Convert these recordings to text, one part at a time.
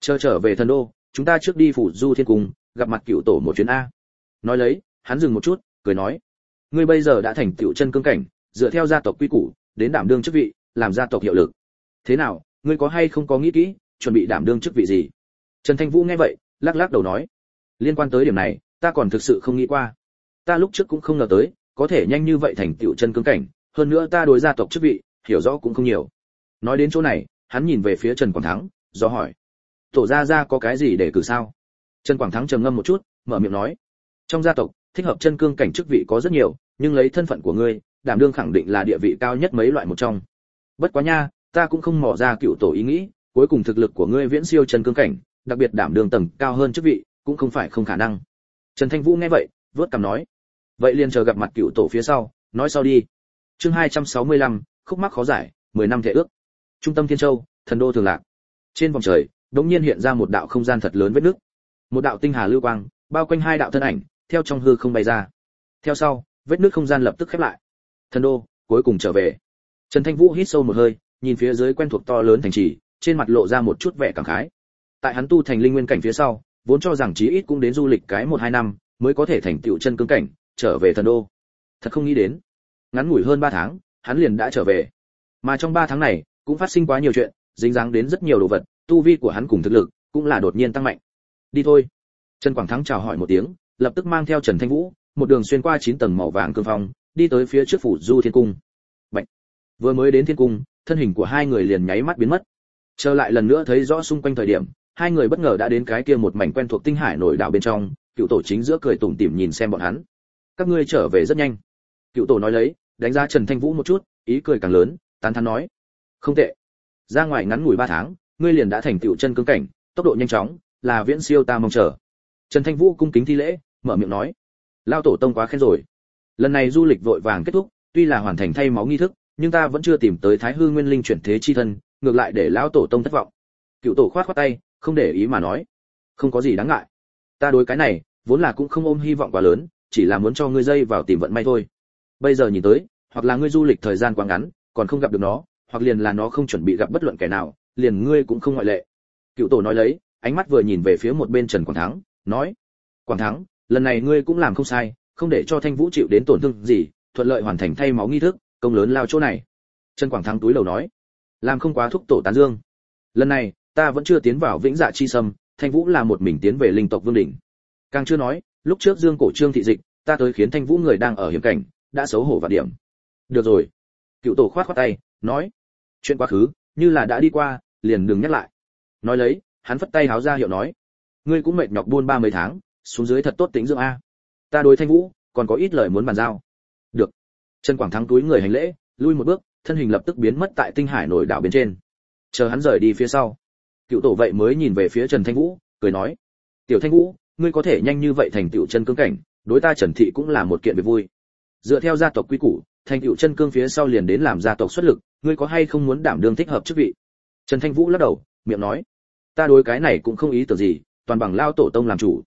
Chờ trở về thần đô, chúng ta trước đi phủ Du Thiên Cung, gặp mặt cựu tổ một chuyến a. Nói lấy, hắn dừng một chút, cười nói: ngươi bây giờ đã thành tựu chân cương cảnh, dựa theo gia tộc quy củ, đến đảm đương chức vị, làm gia tộc hiệu lực. Thế nào, ngươi có hay không có nghĩ kỹ, chuẩn bị đảm đương chức vị gì? Trần Thanh Vũ nghe vậy, lắc lắc đầu nói: liên quan tới điểm này, ta còn thực sự không nghĩ qua. Ta lúc trước cũng không ngờ tới, có thể nhanh như vậy thành tựu chân cương cảnh, hơn nữa ta đối gia tộc chức vị, hiểu rõ cũng không nhiều. Nói đến chỗ này, hắn nhìn về phía Trần Quảng Thắng, do hỏi: tổ gia có cái gì để cử sao? Trần Quảng Thắng trầm ngâm một chút, mở miệng nói: trong gia tộc, thích hợp chân cương cảnh chức vị có rất nhiều, nhưng lấy thân phận của ngươi, đảm đương khẳng định là địa vị cao nhất mấy loại một trong. Bất quá nha, ta cũng không mò ra cựu tổ ý nghĩ, cuối cùng thực lực của ngươi viễn siêu chân cương cảnh, đặc biệt đảm đương tầng cao hơn chức vị, cũng không phải không khả năng. Trần Thanh Vũ nghe vậy, vớt cằm nói: vậy liền chờ gặp mặt cựu tổ phía sau, nói sau đi. Chương 265, khúc mắc khó giải, 10 năm thể ước. Trung tâm Thiên Châu, thần đô Thường Lạc. Trên vòng trời, đột nhiên hiện ra một đạo không gian thật lớn vết nứt. Một đạo tinh hà lưu quang, bao quanh hai đạo thân ảnh, theo trong hư không bay ra. Theo sau, vết nứt không gian lập tức khép lại. Thần đô cuối cùng trở về. Trần Thanh Vũ hít sâu một hơi, nhìn phía dưới quen thuộc to lớn thành trì, trên mặt lộ ra một chút vẻ cảm khái. Tại hắn tu thành linh nguyên cảnh phía sau, vốn cho rằng chí ít cũng đến du lịch cái 1-2 năm mới có thể thành tựu chân cương cảnh, trở về thần đô. Thật không nghĩ đến, ngắn ngủi hơn 3 tháng, hắn liền đã trở về. Mà trong 3 tháng này, cũng phát sinh quá nhiều chuyện, dính dáng đến rất nhiều đồ vật, tu vi của hắn cùng thực lực cũng là đột nhiên tăng mạnh. Đi thôi. Trần Quảng Thắng chào hỏi một tiếng, lập tức mang theo Trần Thanh Vũ, một đường xuyên qua 9 tầng màu vàng cương phong, đi tới phía trước phủ Du Thiên Cung. Bạch. Vừa mới đến thiên cung, thân hình của hai người liền nháy mắt biến mất. Trở lại lần nữa thấy rõ xung quanh thời điểm, hai người bất ngờ đã đến cái kia một mảnh quen thuộc tinh hải nổi đảo bên trong, cựu tổ chính giữa cười tủm tỉm nhìn xem bọn hắn. Các ngươi trở về rất nhanh. Cựu tổ nói lấy, đánh giá Trần Thanh Vũ một chút, ý cười càng lớn, tán thán nói: không tệ. Ra ngoài ngắn ngủi 3 tháng, ngươi liền đã thành tựu chân cương cảnh, tốc độ nhanh chóng, là viễn siêu ta mong chờ. Trần Thanh Vũ cung kính thi lễ, mở miệng nói: lao tổ tông quá khen rồi. Lần này du lịch vội vàng kết thúc, tuy là hoàn thành thay máu nghi thức, nhưng ta vẫn chưa tìm tới Thái Hư Nguyên Linh chuyển thế chi thân, ngược lại để lão tổ tông thất vọng. Cựu tổ khoát khoát tay, không để ý mà nói: không có gì đáng ngại. Ta đối cái này, vốn là cũng không ôm hy vọng quá lớn, chỉ là muốn cho ngươi dây vào tìm vận may thôi. Bây giờ nhìn tới, hoặc là ngươi du lịch thời gian quá ngắn, còn không gặp được nó, hoặc liền là nó không chuẩn bị gặp bất luận kẻ nào, liền ngươi cũng không ngoại lệ. Cựu tổ nói lấy, ánh mắt vừa nhìn về phía một bên Trần Quảng Thắng, nói: Quảng Thắng, lần này ngươi cũng làm không sai, không để cho Thanh Vũ chịu đến tổn thương gì, thuận lợi hoàn thành thay máu nghi thức, công lớn lao chỗ này. Trần Quảng Thắng túi đầu nói: làm không quá thúc tổ tán dương. Lần này, ta vẫn chưa tiến vào Vĩnh Dạ chi sâm, Thanh Vũ là một mình tiến về linh tộc vương đỉnh. Càng chưa nói, lúc trước Dương Cổ Trương thị dịch, ta tới khiến Thanh Vũ người đang ở hiểm cảnh, đã xấu hổ và điểm. Được rồi. Cựu tổ khoát khoát tay, nói: chuyện quá khứ, như là đã đi qua, liền đừng nhắc lại. Nói lấy, hắn phất tay háo ra hiệu nói: ngươi cũng mệt nhọc buôn 30 tháng, xuống dưới thật tốt tĩnh dưỡng a. Ta đối Thanh Vũ còn có ít lời muốn bàn giao. Được. Trần Quảng Thắng túi người hành lễ, lui một bước, thân hình lập tức biến mất tại tinh hải nổi đảo bên trên. Chờ hắn rời đi phía sau, cựu tổ vậy mới nhìn về phía Trần Thanh Vũ, cười nói: tiểu Thanh Vũ, ngươi có thể nhanh như vậy thành tựu chân cương cảnh, đối ta Trần thị cũng là một kiện việc vui. Dựa theo gia tộc quy củ, thành tựu chân cương phía sau liền đến làm gia tộc xuất lực, ngươi có hay không muốn đảm đương thích hợp chức vị? Trần Thanh Vũ lắc đầu, miệng nói: ta đối cái này cũng không ý tưởng gì, toàn bằng lao tổ tông làm chủ.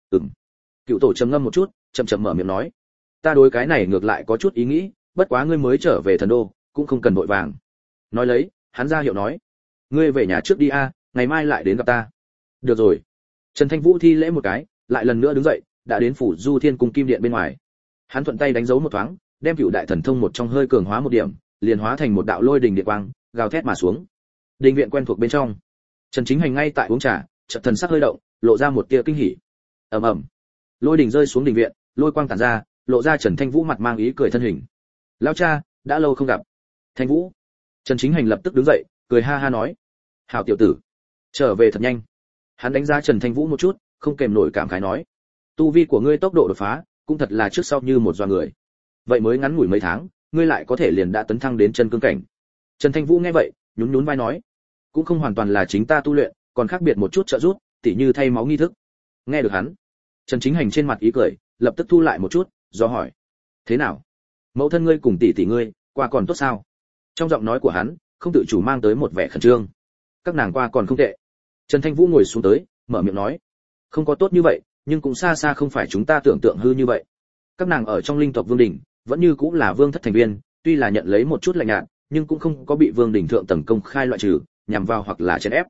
Cựu tổ trầm ngâm một chút, chậm chậm mở miệng nói: ta đối cái này ngược lại có chút ý nghĩ, bất quá ngươi mới trở về thần đô, cũng không cần vội vàng. Nói lấy, hắn ra hiệu nói: ngươi về nhà trước đi a, ngày mai lại đến gặp ta. Được rồi. Trần Thanh Vũ thi lễ một cái, lại lần nữa đứng dậy, đã đến phủ Du Thiên Cung kim điện bên ngoài. Hắn thuận tay đánh dấu một thoáng, đem Cựu Đại Thần Thông một trong hơi cường hóa một điểm, liền hóa thành một đạo lôi đình điện quang, gào thét mà xuống. Đình viện quen thuộc bên trong, Trần Chính Hành ngay tại uống trà, chợt thần sắc hơi động, lộ ra một tia kinh hỉ. Ầm ầm. Lôi đình rơi xuống đình viện, lôi quang tản ra, lộ ra Trần Thanh Vũ mặt mang ý cười thân hình. Lão cha, đã lâu không gặp. Thanh Vũ. Trần Chính Hành lập tức đứng dậy, cười ha ha nói: hảo tiểu tử, trở về thật nhanh. Hắn đánh giá Trần Thanh Vũ một chút, không kềm nổi cảm khái nói: tu vi của ngươi tốc độ đột phá, cũng thật là trước sau như một doa người. Vậy mới ngắn ngủi mấy tháng, ngươi lại có thể liền đã tấn thăng đến chân cương cảnh. Trần Thanh Vũ nghe vậy, nhún nhún vai nói: cũng không hoàn toàn là chính ta tu luyện, còn khác biệt một chút trợ giúp, tỉ như thay máu nghi thức. Nghe được hắn, Trần Chính Hành trên mặt ý cười, lập tức thu lại một chút, do hỏi: thế nào? Mẫu thân ngươi cùng tỷ tỷ ngươi, qua còn tốt sao? Trong giọng nói của hắn, không tự chủ mang tới một vẻ khẩn trương. Các nàng qua còn không tệ. Trần Thanh Vũ ngồi xuống tới, mở miệng nói: không có tốt như vậy, nhưng cũng xa xa không phải chúng ta tưởng tượng hư như vậy. Các nàng ở trong linh tộc vương đỉnh, vẫn như cũng là vương thất thành viên, tuy là nhận lấy một chút lạnh nhạt, nhưng cũng không có bị vương đỉnh thượng tầng công khai loại trừ, nhằm vào hoặc là chèn ép.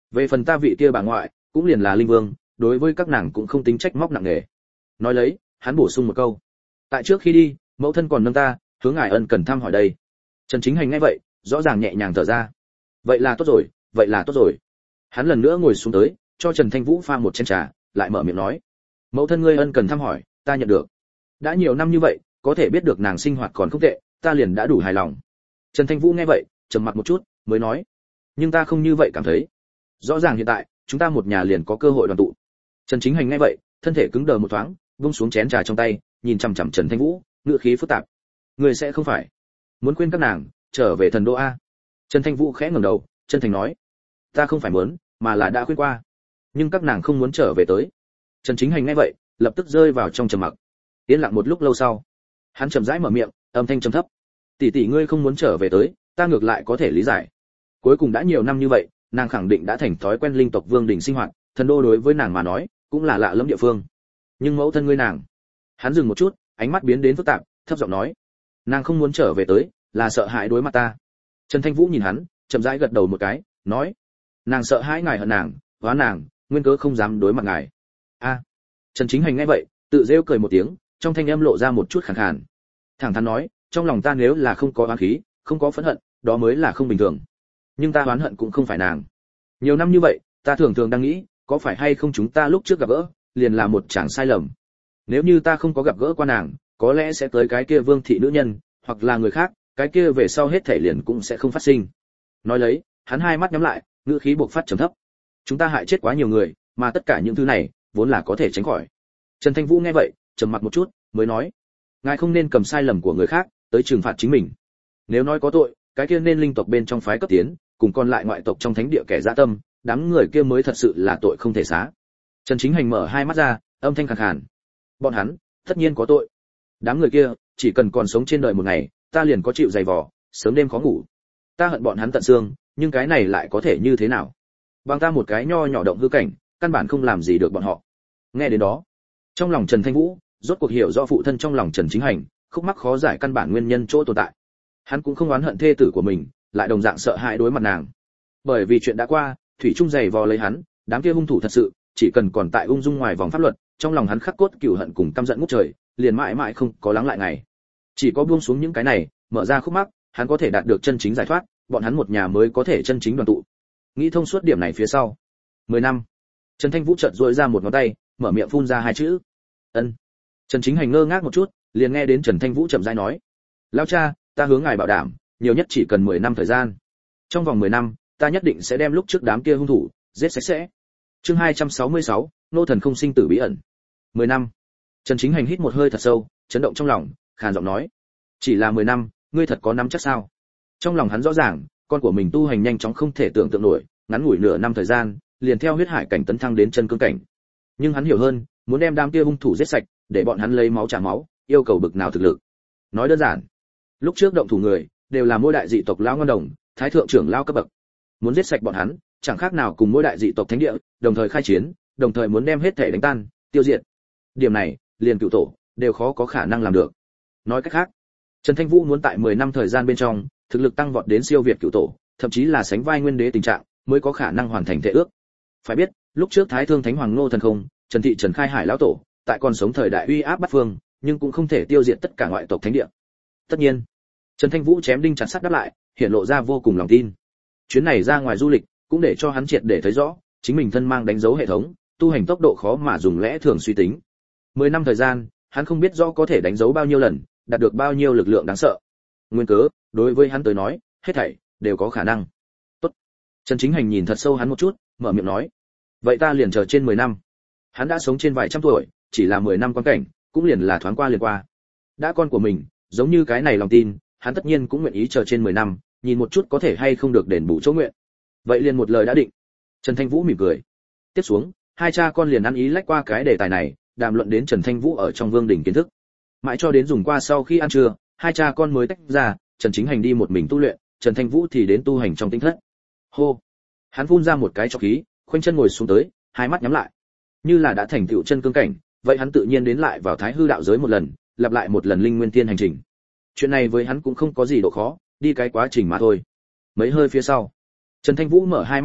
Về phần ta vị kia bà ngoại, cũng liền là linh vương, đối với các nàng cũng không tính trách móc nặng nề. Nói lấy, hắn bổ sung một câu. Tại trước khi đi, mẫu thân còn nâng ta, hướng ngài ân cần thăm hỏi đây. Trần Chính Hành nghe vậy, rõ ràng nhẹ nhàng thở ra. Vậy là tốt rồi, vậy là tốt rồi. Hắn lần nữa ngồi xuống tới, cho Trần Thanh Vũ pha một chén trà, lại mở miệng nói: mẫu thân ngươi ân cần thăm hỏi, ta nhận được. Đã nhiều năm như vậy, có thể biết được nàng sinh hoạt còn không tệ, ta liền đã đủ hài lòng. Trần Thanh Vũ nghe vậy, trầm mặc một chút, mới nói: nhưng ta không như vậy cảm thấy. Rõ ràng hiện tại, chúng ta một nhà liền có cơ hội đoàn tụ. Trần Chính Hành nghe vậy, thân thể cứng đờ một thoáng, vung xuống chén trà trong tay, nhìn chằm chằm Trần Thanh Vũ, ngữ khí phức tạp. Người sẽ không phải muốn khuyên các nàng trở về thần đô a? Trần Thanh Vũ khẽ ngẩng đầu, chân thành nói: ta không phải muốn, mà là đã khuyên qua, nhưng các nàng không muốn trở về tới. Trần Chính Hành nghe vậy, lập tức rơi vào trong trầm mặc. Yên lặng một lúc lâu sau, hắn chậm rãi mở miệng, âm thanh trầm thấp: tỷ tỷ ngươi không muốn trở về tới, ta ngược lại có thể lý giải. Cuối cùng đã nhiều năm như vậy, nàng khẳng định đã thành thói quen linh tộc vương đình sinh hoạt, thần đô đối với nàng mà nói cũng là lạ lẫm địa phương. Nhưng mẫu thân ngươi nàng. Hắn dừng một chút, ánh mắt biến đến phức tạp, thấp giọng nói: nàng không muốn trở về tới, là sợ hãi đối mặt ta. Trần Thanh Vũ nhìn hắn, chậm rãi gật đầu một cái, nói: nàng sợ hãi ngài hận nàng, hóa nàng, nguyên cớ không dám đối mặt ngài. A. Trần Chính Hành nghe vậy, tự rêu cười một tiếng, trong thanh âm lộ ra một chút khàn khàn. Thẳng thắn nói: trong lòng ta nếu là không có oán khí, không có phẫn hận, đó mới là không bình thường. Nhưng ta oán hận cũng không phải nàng. Nhiều năm như vậy, ta thường thường đang nghĩ, có phải hay không chúng ta lúc trước gặp gỡ, liền là một chàng sai lầm. Nếu như ta không có gặp gỡ qua nàng, có lẽ sẽ tới cái kia vương thị nữ nhân, hoặc là người khác, cái kia về sau hết thể liền cũng sẽ không phát sinh. Nói lấy, hắn hai mắt nhắm lại, ngữ khí bộc phát trầm thấp. Chúng ta hại chết quá nhiều người, mà tất cả những thứ này vốn là có thể tránh khỏi. Trần Thanh Vũ nghe vậy, trầm mặc một chút, mới nói: ngài không nên cầm sai lầm của người khác tới trừng phạt chính mình. Nếu nói có tội, cái kia nên linh tộc bên trong phái cấp tiến, cùng còn lại ngoại tộc trong thánh địa kẻ dã tâm, đám người kia mới thật sự là tội không thể xá. Trần Chính Hành mở hai mắt ra, âm thanh khàn khàn: bọn hắn tất nhiên có tội. Đám người kia chỉ cần còn sống trên đời một ngày, ta liền có chịu dày vò, sớm đêm khó ngủ. Ta hận bọn hắn tận xương, nhưng cái này lại có thể như thế nào? Bằng ta một cái nho nhỏ động hư cảnh, căn bản không làm gì được bọn họ. Nghe đến đó, trong lòng Trần Thanh Vũ rốt cuộc hiểu rõ phụ thân trong lòng Trần Chính Hành khúc mắc khó giải căn bản nguyên nhân chỗ tồn tại. Hắn cũng không oán hận thê tử của mình, lại đồng dạng sợ hãi đối mặt nàng. Bởi vì chuyện đã qua, thủy trung dày vò lấy hắn, đám kia hung thủ thật sự, chỉ cần còn tại ung dung ngoài vòng pháp luật, trong lòng hắn khắc cốt cừu hận cùng căm giận ngút trời, liền mãi mãi không có lắng lại ngày. Chỉ có buông xuống những cái này, mở ra khúc mắc, hắn có thể đạt được chân chính giải thoát, bọn hắn một nhà mới có thể chân chính đoàn tụ. Nghĩ thông suốt điểm này phía sau, 10 năm. Trần Thanh Vũ chợt duỗi ra một ngón tay, mở miệng phun ra hai chữ: ân. Trần Chính Hành ngơ ngác một chút, liền nghe đến Trần Thanh Vũ chậm rãi nói: lão cha, ta hướng ngài bảo đảm, nhiều nhất chỉ cần 10 năm thời gian. Trong vòng 10 năm, ta nhất định sẽ đem lúc trước đám kia hung thủ giết sạch sẽ. Chương 266, nô thần không sinh tử bí ẩn. 10 năm. Trần Chính Hành hít một hơi thật sâu, chấn động trong lòng, khàn giọng nói: chỉ là 10 năm, ngươi thật có nắm chắc sao? Trong lòng hắn rõ ràng, con của mình tu hành nhanh chóng không thể tưởng tượng nổi, ngắn ngủi nửa năm thời gian, liền theo huyết hải cảnh tấn thăng đến chân cương cảnh. Nhưng hắn hiểu hơn, muốn đem đám kia hung thủ giết sạch, để bọn hắn lấy máu trả máu, yêu cầu bực nào thực lực. Nói đơn giản, lúc trước động thủ người đều là mỗi đại dị tộc lão ngân đồng, thái thượng trưởng lão cấp bậc. Muốn giết sạch bọn hắn, chẳng khác nào cùng mỗi đại dị tộc thánh địa đồng thời khai chiến, đồng thời muốn đem hết thể đánh tan, tiêu diệt. Điểm này, liền cựu tổ đều khó có khả năng làm được. Nói cách khác, Trần Thanh Vũ muốn tại 10 năm thời gian bên trong, thực lực tăng vọt đến siêu việt cựu tổ, thậm chí là sánh vai nguyên đế tình trạng, mới có khả năng hoàn thành thể ước. Phải biết, lúc trước Thái Thương Thánh Hoàng Ngô Thần Không, Trần Thị Trần Khai Hải lão tổ, tại còn sống thời đại uy áp bát phương, nhưng cũng không thể tiêu diệt tất cả ngoại tộc thánh địa. Tất nhiên, Trần Thanh Vũ chém đinh chặt sắt đáp lại, hiện lộ ra vô cùng lòng tin. Chuyến này ra ngoài du lịch, cũng để cho hắn triệt để thấy rõ, chính mình thân mang đánh dấu hệ thống, tu hành tốc độ khó mà dùng lẽ thường suy tính. 10 năm thời gian, hắn không biết rõ có thể đánh dấu bao nhiêu lần, đạt được bao nhiêu lực lượng đáng sợ. Nguyên cớ, đối với hắn tới nói, hết thảy đều có khả năng. Tốt. Trần Chính Hành nhìn thật sâu hắn một chút, mở miệng nói: vậy ta liền chờ trên 10 năm. Hắn đã sống trên vài trăm tuổi, chỉ là 10 năm quan cảnh, cũng liền là thoáng qua liền qua. Đã con của mình, giống như cái này lòng tin, hắn tất nhiên cũng nguyện ý chờ trên 10 năm, nhìn một chút có thể hay không được đền bù chỗ nguyện. Vậy liền một lời đã định. Trần Thanh Vũ mỉm cười. Tiếp xuống, hai cha con liền ăn ý lách qua cái đề tài này, đàm luận đến Trần Thanh Vũ ở trong Vương đỉnh kiến thức. Mãi cho đến dùng qua sau khi ăn trưa, hai cha con mới tách ra, Trần Chính Hành đi một mình tu luyện, Trần Thanh Vũ thì đến tu hành trong tinh thất. Hô. Hắn phun ra một cái trọc khí, khoanh chân ngồi xuống tới, hai mắt nhắm lại. Như là đã thành tựu chân cương cảnh, vậy hắn tự nhiên đến lại vào Thái Hư đạo giới một lần, lặp lại một lần linh nguyên tiên hành trình. Chuyện này với hắn cũng không có gì độ khó, đi cái quá trình mà thôi. Mấy hơi phía sau, Trần Thanh Vũ mở hai mắt ra,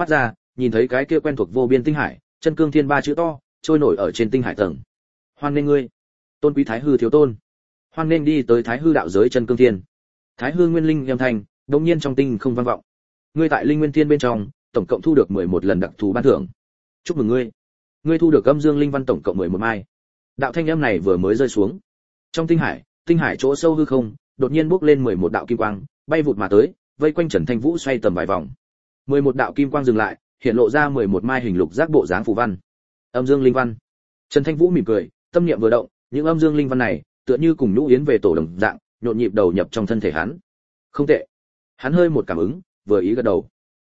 nhìn thấy cái kia quen thuộc vô biên tinh hải, chân cương thiên ba chữ to trôi nổi ở trên tinh hải tầng. Hoan nghênh ngươi, tôn quý thái hư thiếu tôn. Hoan nghênh đi tới thái hư đạo giới chân cương thiên. Thái hư nguyên linh âm thanh đột nhiên trong tinh không vang vọng. Ngươi tại linh nguyên thiên bên trong tổng cộng thu được 11 lần đặc thù ban thưởng. Chúc mừng ngươi. Ngươi thu được âm dương linh văn tổng cộng 11 mai. Đạo thanh âm này vừa mới rơi xuống, trong tinh hải chỗ sâu hư không đột nhiên bốc lên 11 đạo kim quang, bay vụt mà tới, vây quanh Trần Thanh Vũ xoay tầm vài vòng. 11 đạo kim quang dừng lại, hiện lộ ra 11 mai hình lục giác bộ dáng phù văn. Âm dương linh văn. Trần Thanh Vũ mỉm cười, tâm niệm vừa động, những âm dương linh văn này tựa như cùng nhũ yến về tổ đồng dạng, nhộn nhịp đầu nhập trong thân thể hắn. Không tệ. Hắn hơi một cảm ứng, vừa ý gật đầu.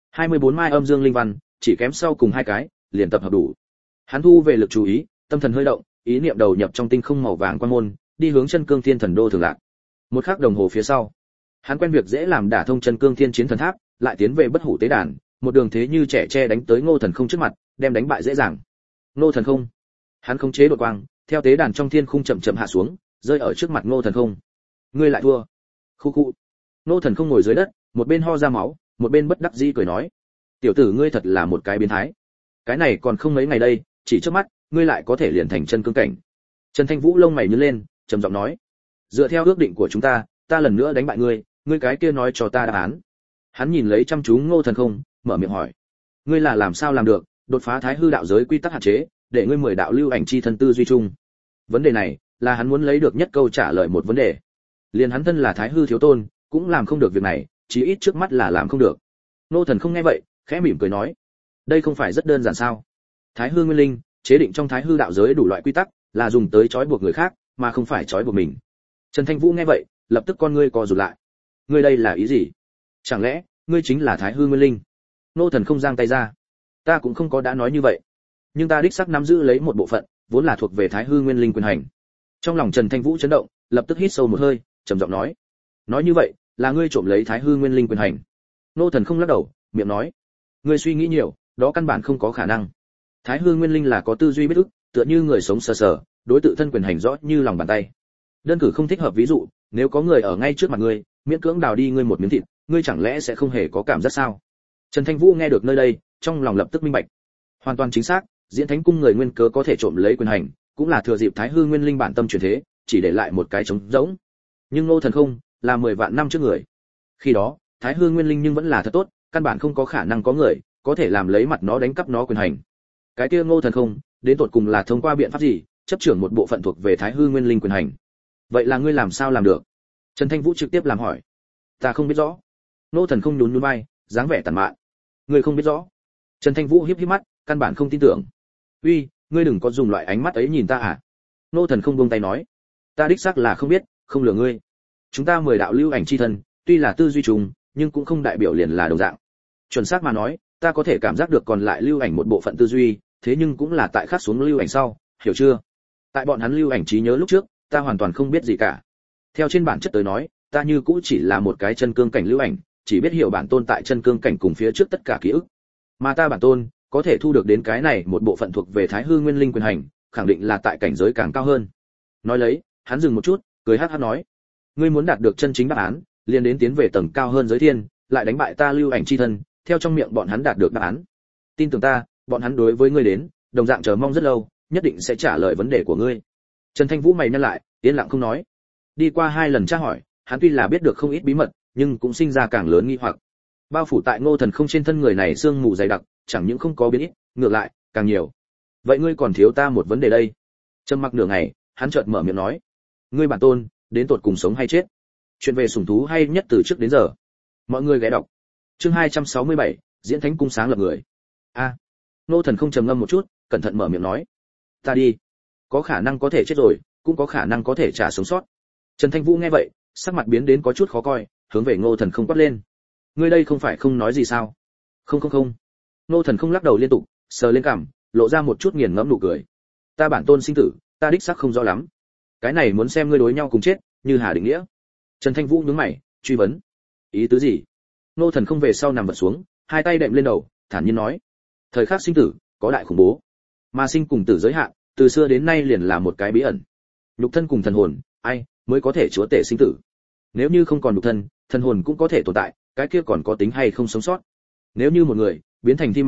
24 mai âm dương linh văn, chỉ kém sau cùng hai cái, liền tập hợp đủ. Hắn thu về lực chú ý, tâm thần hơi động, ý niệm đầu nhập trong tinh không màu vàng quan môn, đi hướng chân cương thiên thần đô thường lạc. Một khắc đồng hồ phía sau, hắn quen việc dễ làm đả thông chân cương thiên chiến thần tháp, lại tiến về bất hủ tế đàn, một đường thế như trẻ tre đánh tới Ngô Thần Không trước mặt, đem đánh bại dễ dàng. Ngô Thần Không, hắn khống chế đột quang, theo tế đàn trong thiên khung chậm chậm hạ xuống, rơi ở trước mặt Ngô Thần Không. Ngươi lại thua. Khu khu. Ngô Thần Không ngồi dưới đất, một bên ho ra máu, một bên bất đắc dĩ cười nói: "Tiểu tử ngươi thật là một cái biến thái. Cái này còn không mấy ngày đây, chỉ trước mắt, ngươi lại có thể liền thành chân cương cảnh." Trần Thanh Vũ lông mày nhướng lên, trầm giọng nói: "Dựa theo ước định của chúng ta, ta lần nữa đánh bại ngươi, ngươi cái kia nói cho ta đáp án." Hắn nhìn lấy chăm chú Ngô Thần Không, mở miệng hỏi: "Ngươi là làm sao làm được, đột phá thái hư đạo giới quy tắc hạn chế, để ngươi 10 đạo lưu ảnh chi thân tư duy chung?" Vấn đề này, là hắn muốn lấy được nhất câu trả lời một vấn đề. Liền hắn thân là thái hư thiếu tôn, cũng làm không được việc này, chí ít trước mắt là làm không được. Ngô Thần Không nghe vậy, khẽ mỉm cười nói: "Đây không phải rất đơn giản sao? Thái hư nguyên linh, chế định trong thái hư đạo giới đủ loại quy tắc, là dùng tới trói buộc người khác, mà không phải trói buộc mình." Trần Thanh Vũ nghe vậy, lập tức con ngươi co rụt lại. "Ngươi đây là ý gì? Chẳng lẽ ngươi chính là thái hư nguyên linh?" Ngô Thần Không giang tay ra: "Ta cũng không có đã nói như vậy, nhưng ta đích xác nắm giữ lấy một bộ phận, vốn là thuộc về thái hư nguyên linh quyền hành." Trong lòng Trần Thanh Vũ chấn động, lập tức hít sâu một hơi, trầm giọng nói: "Nói như vậy, là ngươi trộm lấy thái hư nguyên linh quyền hành?" Ngô Thần Không lắc đầu, miệng nói: "Ngươi suy nghĩ nhiều, đó căn bản không có khả năng. Thái hư nguyên linh là có tư duy biết ức, tựa như người sống sờ sờ, đối tự thân quyền hành rõ như lòng bàn tay. Đơn cử không thích hợp ví dụ, nếu có người ở ngay trước mặt ngươi, miễn cưỡng đào đi ngươi một miếng thịt, ngươi chẳng lẽ sẽ không hề có cảm giác sao?" Trần Thanh Vũ nghe được nơi đây, trong lòng lập tức minh bạch. Hoàn toàn chính xác, Diễn Thánh cung người nguyên cớ có thể trộm lấy quyền hành, cũng là thừa dịp thái hư nguyên linh bản tâm chuyển thế, chỉ để lại một cái trống rỗng. Nhưng Ngô Thần Không là 10 vạn năm trước người. Khi đó, thái hư nguyên linh nhưng vẫn là thật tốt, căn bản không có khả năng có người có thể làm lấy mặt nó đánh cắp nó quyền hành. Cái kia Ngô Thần Không, đến tột cùng là thông qua biện pháp gì, chấp trưởng một bộ phận thuộc về thái hư nguyên linh quyền hành? Vậy là ngươi làm sao làm được? Trần Thanh Vũ trực tiếp làm hỏi. Ta không biết rõ. Ngô Thần Không nhún nhún vai, dáng vẻ tàn mạn. Ngươi không biết rõ? Trần Thanh Vũ híp híp mắt, căn bản không tin tưởng. Uy, ngươi đừng có dùng loại ánh mắt ấy nhìn ta à? Ngô Thần Không buông tay nói. Ta đích xác là không biết, không lừa ngươi. Chúng ta 10 đạo lưu ảnh chi thân, tuy là tư duy trùng, nhưng cũng không đại biểu liền là đồng dạng. Chuẩn xác mà nói, ta có thể cảm giác được còn lại lưu ảnh một bộ phận tư duy, thế nhưng cũng là tại khắc xuống lưu ảnh sau, hiểu chưa? Tại bọn hắn lưu ảnh trí nhớ lúc trước, ta hoàn toàn không biết gì cả. Theo trên bản chất tới nói, ta như cũ chỉ là một cái chân cương cảnh lưu ảnh, chỉ biết hiểu bản tôn tại chân cương cảnh cùng phía trước tất cả ký ức. Mà ta bản tôn, có thể thu được đến cái này một bộ phận thuộc về thái hư nguyên linh quyền hành, khẳng định là tại cảnh giới càng cao hơn. Nói lấy, hắn dừng một chút, cười hắc hắc nói: "Ngươi muốn đạt được chân chính đáp án, liền đến tiến về tầng cao hơn giới thiên, lại đánh bại ta lưu ảnh chi thân, theo trong miệng bọn hắn đạt được đáp án. Tin tưởng ta, bọn hắn đối với ngươi đến, đồng dạng chờ mong rất lâu, nhất định sẽ trả lời vấn đề của ngươi." Trần Thanh Vũ mày nhăn lại, yên lặng không nói. Đi qua 2 lần tra hỏi, hắn tuy là biết được không ít bí mật, nhưng cũng sinh ra càng lớn nghi hoặc. Bao phủ tại Ngô Thần Không trên thân người này sương mù dày đặc, chẳng những không có biến ít, ngược lại, càng nhiều. Vậy ngươi còn thiếu ta một vấn đề đây. Trầm mặc nửa ngày, hắn chợt mở miệng nói: "Ngươi bản tôn, đến tột cùng sống hay chết?" Chuyện về sủng thú hay nhất từ trước đến giờ. Mọi người ghé đọc. Chương 267, Diễn Thánh cung sáng lập người. A. Ngô Thần Không trầm ngâm một chút, cẩn thận mở miệng nói: "Ta đi. Có khả năng có thể chết rồi, cũng có khả năng có thể trả sống sót." Trần Thanh Vũ nghe vậy, sắc mặt biến đến có chút khó coi, hướng về Ngô Thần Không quát lên: "Ngươi đây không phải không nói gì sao?" Không. Ngô Thần Không lắc đầu liên tục, sờ lên cằm, lộ ra một chút nghiền ngẫm nụ cười. "Ta bản tôn sinh tử, ta đích xác không rõ lắm. Cái này muốn xem ngươi đối nhau cùng chết, như hà định nghĩa." Trần Thanh Vũ nhướng mày, truy vấn: "Ý tứ gì?" Ngô Thần Không về sau nằm vật xuống, hai tay đệm lên đầu, thản nhiên nói: "Thời khắc sinh tử, có đại khủng bố. Mà sinh cùng tử giới hạn, từ xưa đến nay liền là một cái bí ẩn. Nhục thân cùng thần hồn, ai mới có thể chúa tể sinh tử? Nếu như không còn nhục thân, thần hồn cũng có thể tồn tại, cái kia còn có tính hay không sống sót? Nếu như một người biến thành thi ma,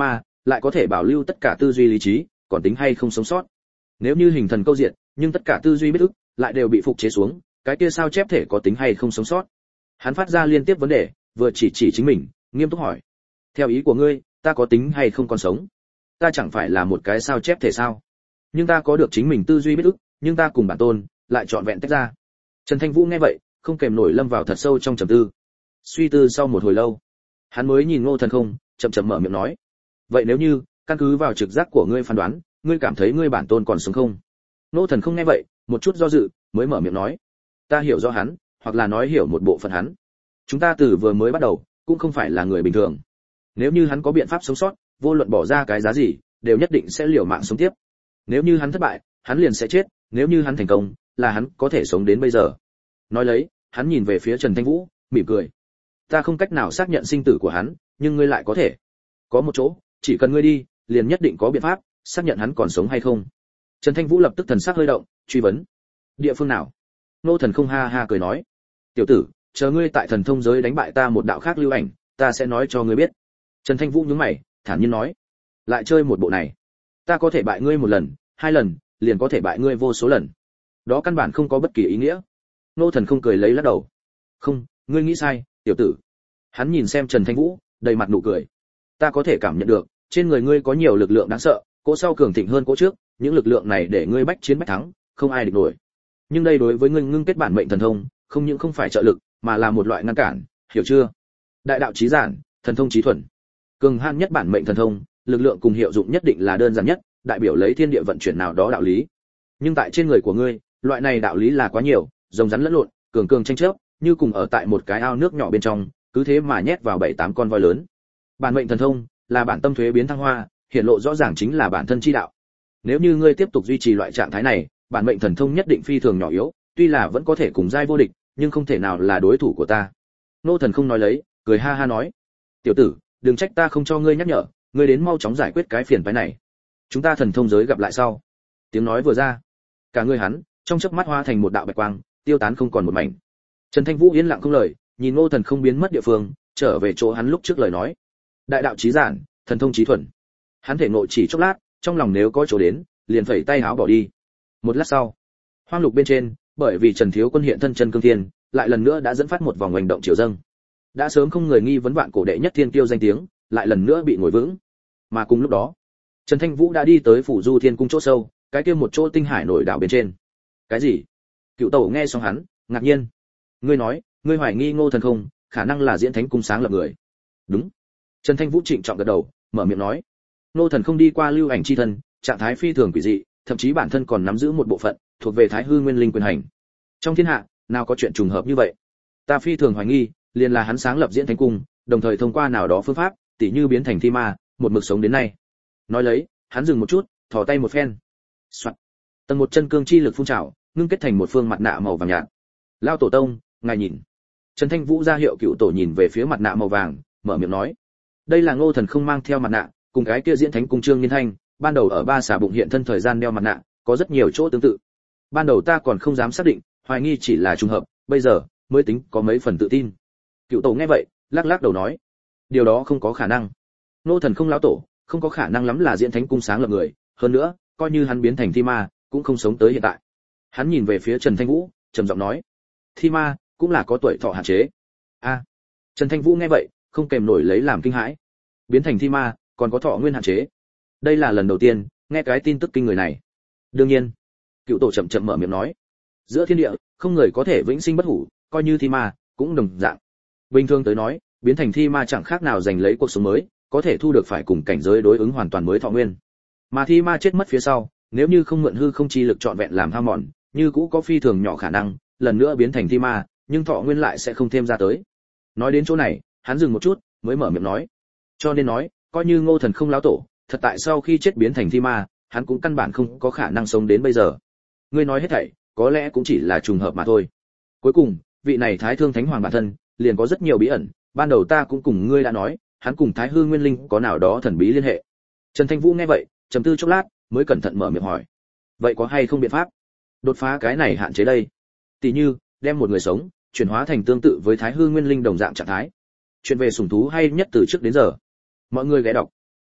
lại có thể bảo lưu tất cả tư duy lý trí, còn tính hay không sống sót. Nếu như hình thần câu diện, nhưng tất cả tư duy biết ức lại đều bị phục chế xuống, cái kia sao chép thể có tính hay không sống sót? Hắn phát ra liên tiếp vấn đề, vừa chỉ chính mình, nghiêm túc hỏi. Theo ý của ngươi, ta có tính hay không còn sống? Ta chẳng phải là một cái sao chép thể sao? Nhưng ta có được chính mình tư duy biết ức, nhưng ta cùng bản tôn lại trọn vẹn tách ra. Trần Thanh Vũ nghe vậy, không kềm nổi lâm vào thật sâu trong trầm tư. Suy tư sau một hồi lâu, hắn mới nhìn Ngô Thần Không, chậm chậm mở miệng nói: "Vậy nếu như, căn cứ vào trực giác của ngươi phán đoán, ngươi cảm thấy ngươi bản tôn còn sống không?" Ngô Thần Không nghe vậy, một chút do dự, mới mở miệng nói: "Ta hiểu rõ hắn, hoặc là nói hiểu một bộ phận hắn. Chúng ta từ vừa mới bắt đầu, cũng không phải là người bình thường. Nếu như hắn có biện pháp sống sót, vô luận bỏ ra cái giá gì, đều nhất định sẽ liều mạng sống tiếp. Nếu như hắn thất bại, hắn liền sẽ chết, nếu như hắn thành công, là hắn có thể sống đến bây giờ." Nói lấy, hắn nhìn về phía Trần Thanh Vũ, mỉm cười. "Ta không cách nào xác nhận sinh tử của hắn, nhưng ngươi lại có thể. Có một chỗ, chỉ cần ngươi đi, liền nhất định có biện pháp xác nhận hắn còn sống hay không." Trần Thanh Vũ lập tức thần sắc hơi động, truy vấn: "Địa phương nào?" Nô Thần Không ha ha cười nói: "Tiểu tử, chờ ngươi tại thần thông giới đánh bại ta một đạo khác lưu ảnh, ta sẽ nói cho ngươi biết." Trần Thanh Vũ nhướng mày, thản nhiên nói: "Lại chơi một bộ này, ta có thể bại ngươi một lần, hai lần, liền có thể bại ngươi vô số lần. Đó căn bản không có bất kỳ ý nghĩa." Nô Thần Không cười lấy lắc đầu: "Không, ngươi nghĩ sai, tiểu tử." Hắn nhìn xem Trần Thanh Vũ, đầy mặt nụ cười: "Ta có thể cảm nhận được, trên người ngươi có nhiều lực lượng đáng sợ, cỗ sau cường thịnh hơn cỗ trước, những lực lượng này để ngươi bách chiến bách thắng, không ai địch nổi. Nhưng đây đối với ngươi ngưng kết bản mệnh thần thông, không những không phải trợ lực, mà là một loại ngăn cản, hiểu chưa? Đại đạo chí giản, thần thông chí thuần. Cường hãn nhất bản mệnh thần thông, lực lượng cùng hiệu dụng nhất định là đơn giản nhất, đại biểu lấy thiên địa vận chuyển nào đó đạo lý. Nhưng tại trên người của ngươi, loại này đạo lý là quá nhiều, rồng rắn lẫn lộn, cường cường tranh chấp, như cùng ở tại một cái ao nước nhỏ bên trong, cứ thế mà nhét vào 7-8 con voi lớn. Bản mệnh thần thông là bản tâm thuế biến thăng hoa, hiện lộ rõ ràng chính là bản thân chi đạo. Nếu như ngươi tiếp tục duy trì loại trạng thái này, bản mệnh thần thông nhất định phi thường nhỏ yếu, tuy là vẫn có thể cùng giai vô địch, nhưng không thể nào là đối thủ của ta." Nô Thần Không nói lấy, cười ha ha nói: "Tiểu tử, đừng trách ta không cho ngươi nhắc nhở, ngươi đến mau chóng giải quyết cái phiền phức này. Chúng ta thần thông giới gặp lại sau." Tiếng nói vừa ra, cả người hắn trong chớp mắt hóa thành một đạo bạch quang, tiêu tán không còn một mảnh. Trần Thanh Vũ yên lặng không lời, nhìn Ngô Thần Không biến mất địa phương, trở về chỗ hắn lúc trước lời nói. Đại đạo chí giản, thần thông chí thuần. Hắn thể ngộ chỉ chốc lát, trong lòng nếu có chỗ đến, liền phẩy tay háo bỏ đi. Một lát sau, hoang lục bên trên, bởi vì Trần Thiếu Quân hiện thân chân cương thiên, lại lần nữa đã dẫn phát một vòng hành động triều dâng. Đã sớm không người nghi vấn vạn cổ đệ nhất thiên tiêu danh tiếng, lại lần nữa bị ngồi vững. Mà cùng lúc đó, Trần Thanh Vũ đã đi tới phủ Du Thiên cung chỗ sâu, cái kia một chỗ tinh hải nổi đảo bên trên. Cái gì? Cựu Tẩu nghe xong hắn, ngạc nhiên. "Ngươi nói, ngươi hoài nghi Ngô Thần Không, khả năng là diễn thánh cung sáng lập người?" "Đúng." Trần Thanh Vũ trịnh trọng gật đầu, mở miệng nói: "Ngô Thần Không đi qua lưu ảnh chi thân, trạng thái phi thường quỷ dị, thậm chí bản thân còn nắm giữ một bộ phận thuộc về Thái Hư Nguyên Linh quyền hành. Trong thiên hạ, nào có chuyện trùng hợp như vậy? Ta phi thường hoài nghi, liền là hắn sáng lập diễn thánh cung, đồng thời thông qua nào đó phương pháp, tỉ như biến thành thi ma, một mực sống đến nay." Nói lấy, hắn dừng một chút, thò tay một phen. Soạt. Tầng một chân cương chi lực phun trào, ngưng kết thành một phương mặt nạ màu vàng nhạt. "Lao tổ tông, ngài nhìn." Trần Thanh Vũ ra hiệu Cựu Tổ nhìn về phía mặt nạ màu vàng, mở miệng nói: "Đây là Ngô Thần Không mang theo mặt nạ, cùng cái kia diễn thánh cung Trương Nghiên Thanh, ban đầu ở ba xà bụng hiện thân thời gian đeo mặt nạ, có rất nhiều chỗ tương tự. Ban đầu ta còn không dám xác định, hoài nghi chỉ là trùng hợp, bây giờ mới tính có mấy phần tự tin." Cựu Tổ nghe vậy, lắc lắc đầu nói: "Điều đó không có khả năng. Ngô Thần Không lão tổ, không có khả năng lắm là diễn thánh cung sáng lập người, hơn nữa, coi như hắn biến thành thi ma, cũng không sống tới hiện tại." Hắn nhìn về phía Trần Thanh Vũ, trầm giọng nói: "Thi ma cũng là có tuổi thọ hạn chế." A. Trần Thanh Vũ nghe vậy, không kèm nổi lấy làm kinh hãi. Biến thành thi ma, còn có thọ nguyên hạn chế. Đây là lần đầu tiên nghe cái tin tức kinh người này. Đương nhiên, Cựu Tổ chậm chậm mở miệng nói: "Giữa thiên địa, không người có thể vĩnh sinh bất hủ, coi như thi ma, cũng đồng dạng. Bình thường tới nói, biến thành thi ma chẳng khác nào giành lấy cuộc sống mới, có thể thu được phải cùng cảnh giới đối ứng hoàn toàn mới thọ nguyên. Mà thi ma chết mất phía sau, nếu như không mượn hư không chi lực trọn vẹn làm hao mòn, như cũ có phi thường nhỏ khả năng lần nữa biến thành thi ma, nhưng thọ nguyên lại sẽ không thêm ra tới." Nói đến chỗ này, hắn dừng một chút, mới mở miệng nói: "Cho nên nói, coi như Ngô Thần Không lão tổ, thật tại sau khi chết biến thành thi ma, hắn cũng căn bản không có khả năng sống đến bây giờ. Ngươi nói hết thảy, có lẽ cũng chỉ là trùng hợp mà thôi. Cuối cùng, vị này Thái Thương Thánh Hoàng bản thân, liền có rất nhiều bí ẩn, ban đầu ta cũng cùng ngươi đã nói, hắn cùng Thái Hư Nguyên Linh có nào đó thần bí liên hệ." Trần Thanh Vũ nghe vậy, trầm tư chốc lát, mới cẩn thận mở miệng hỏi: "Vậy có hay không biện pháp đột phá cái này hạn chế đây? Tỷ như, đem một người sống chuyển hóa thành tương tự với Thái Hư Nguyên Linh đồng dạng trạng thái." Chuyện về sủng thú hay nhất từ trước đến giờ. Mọi người ghé đọc.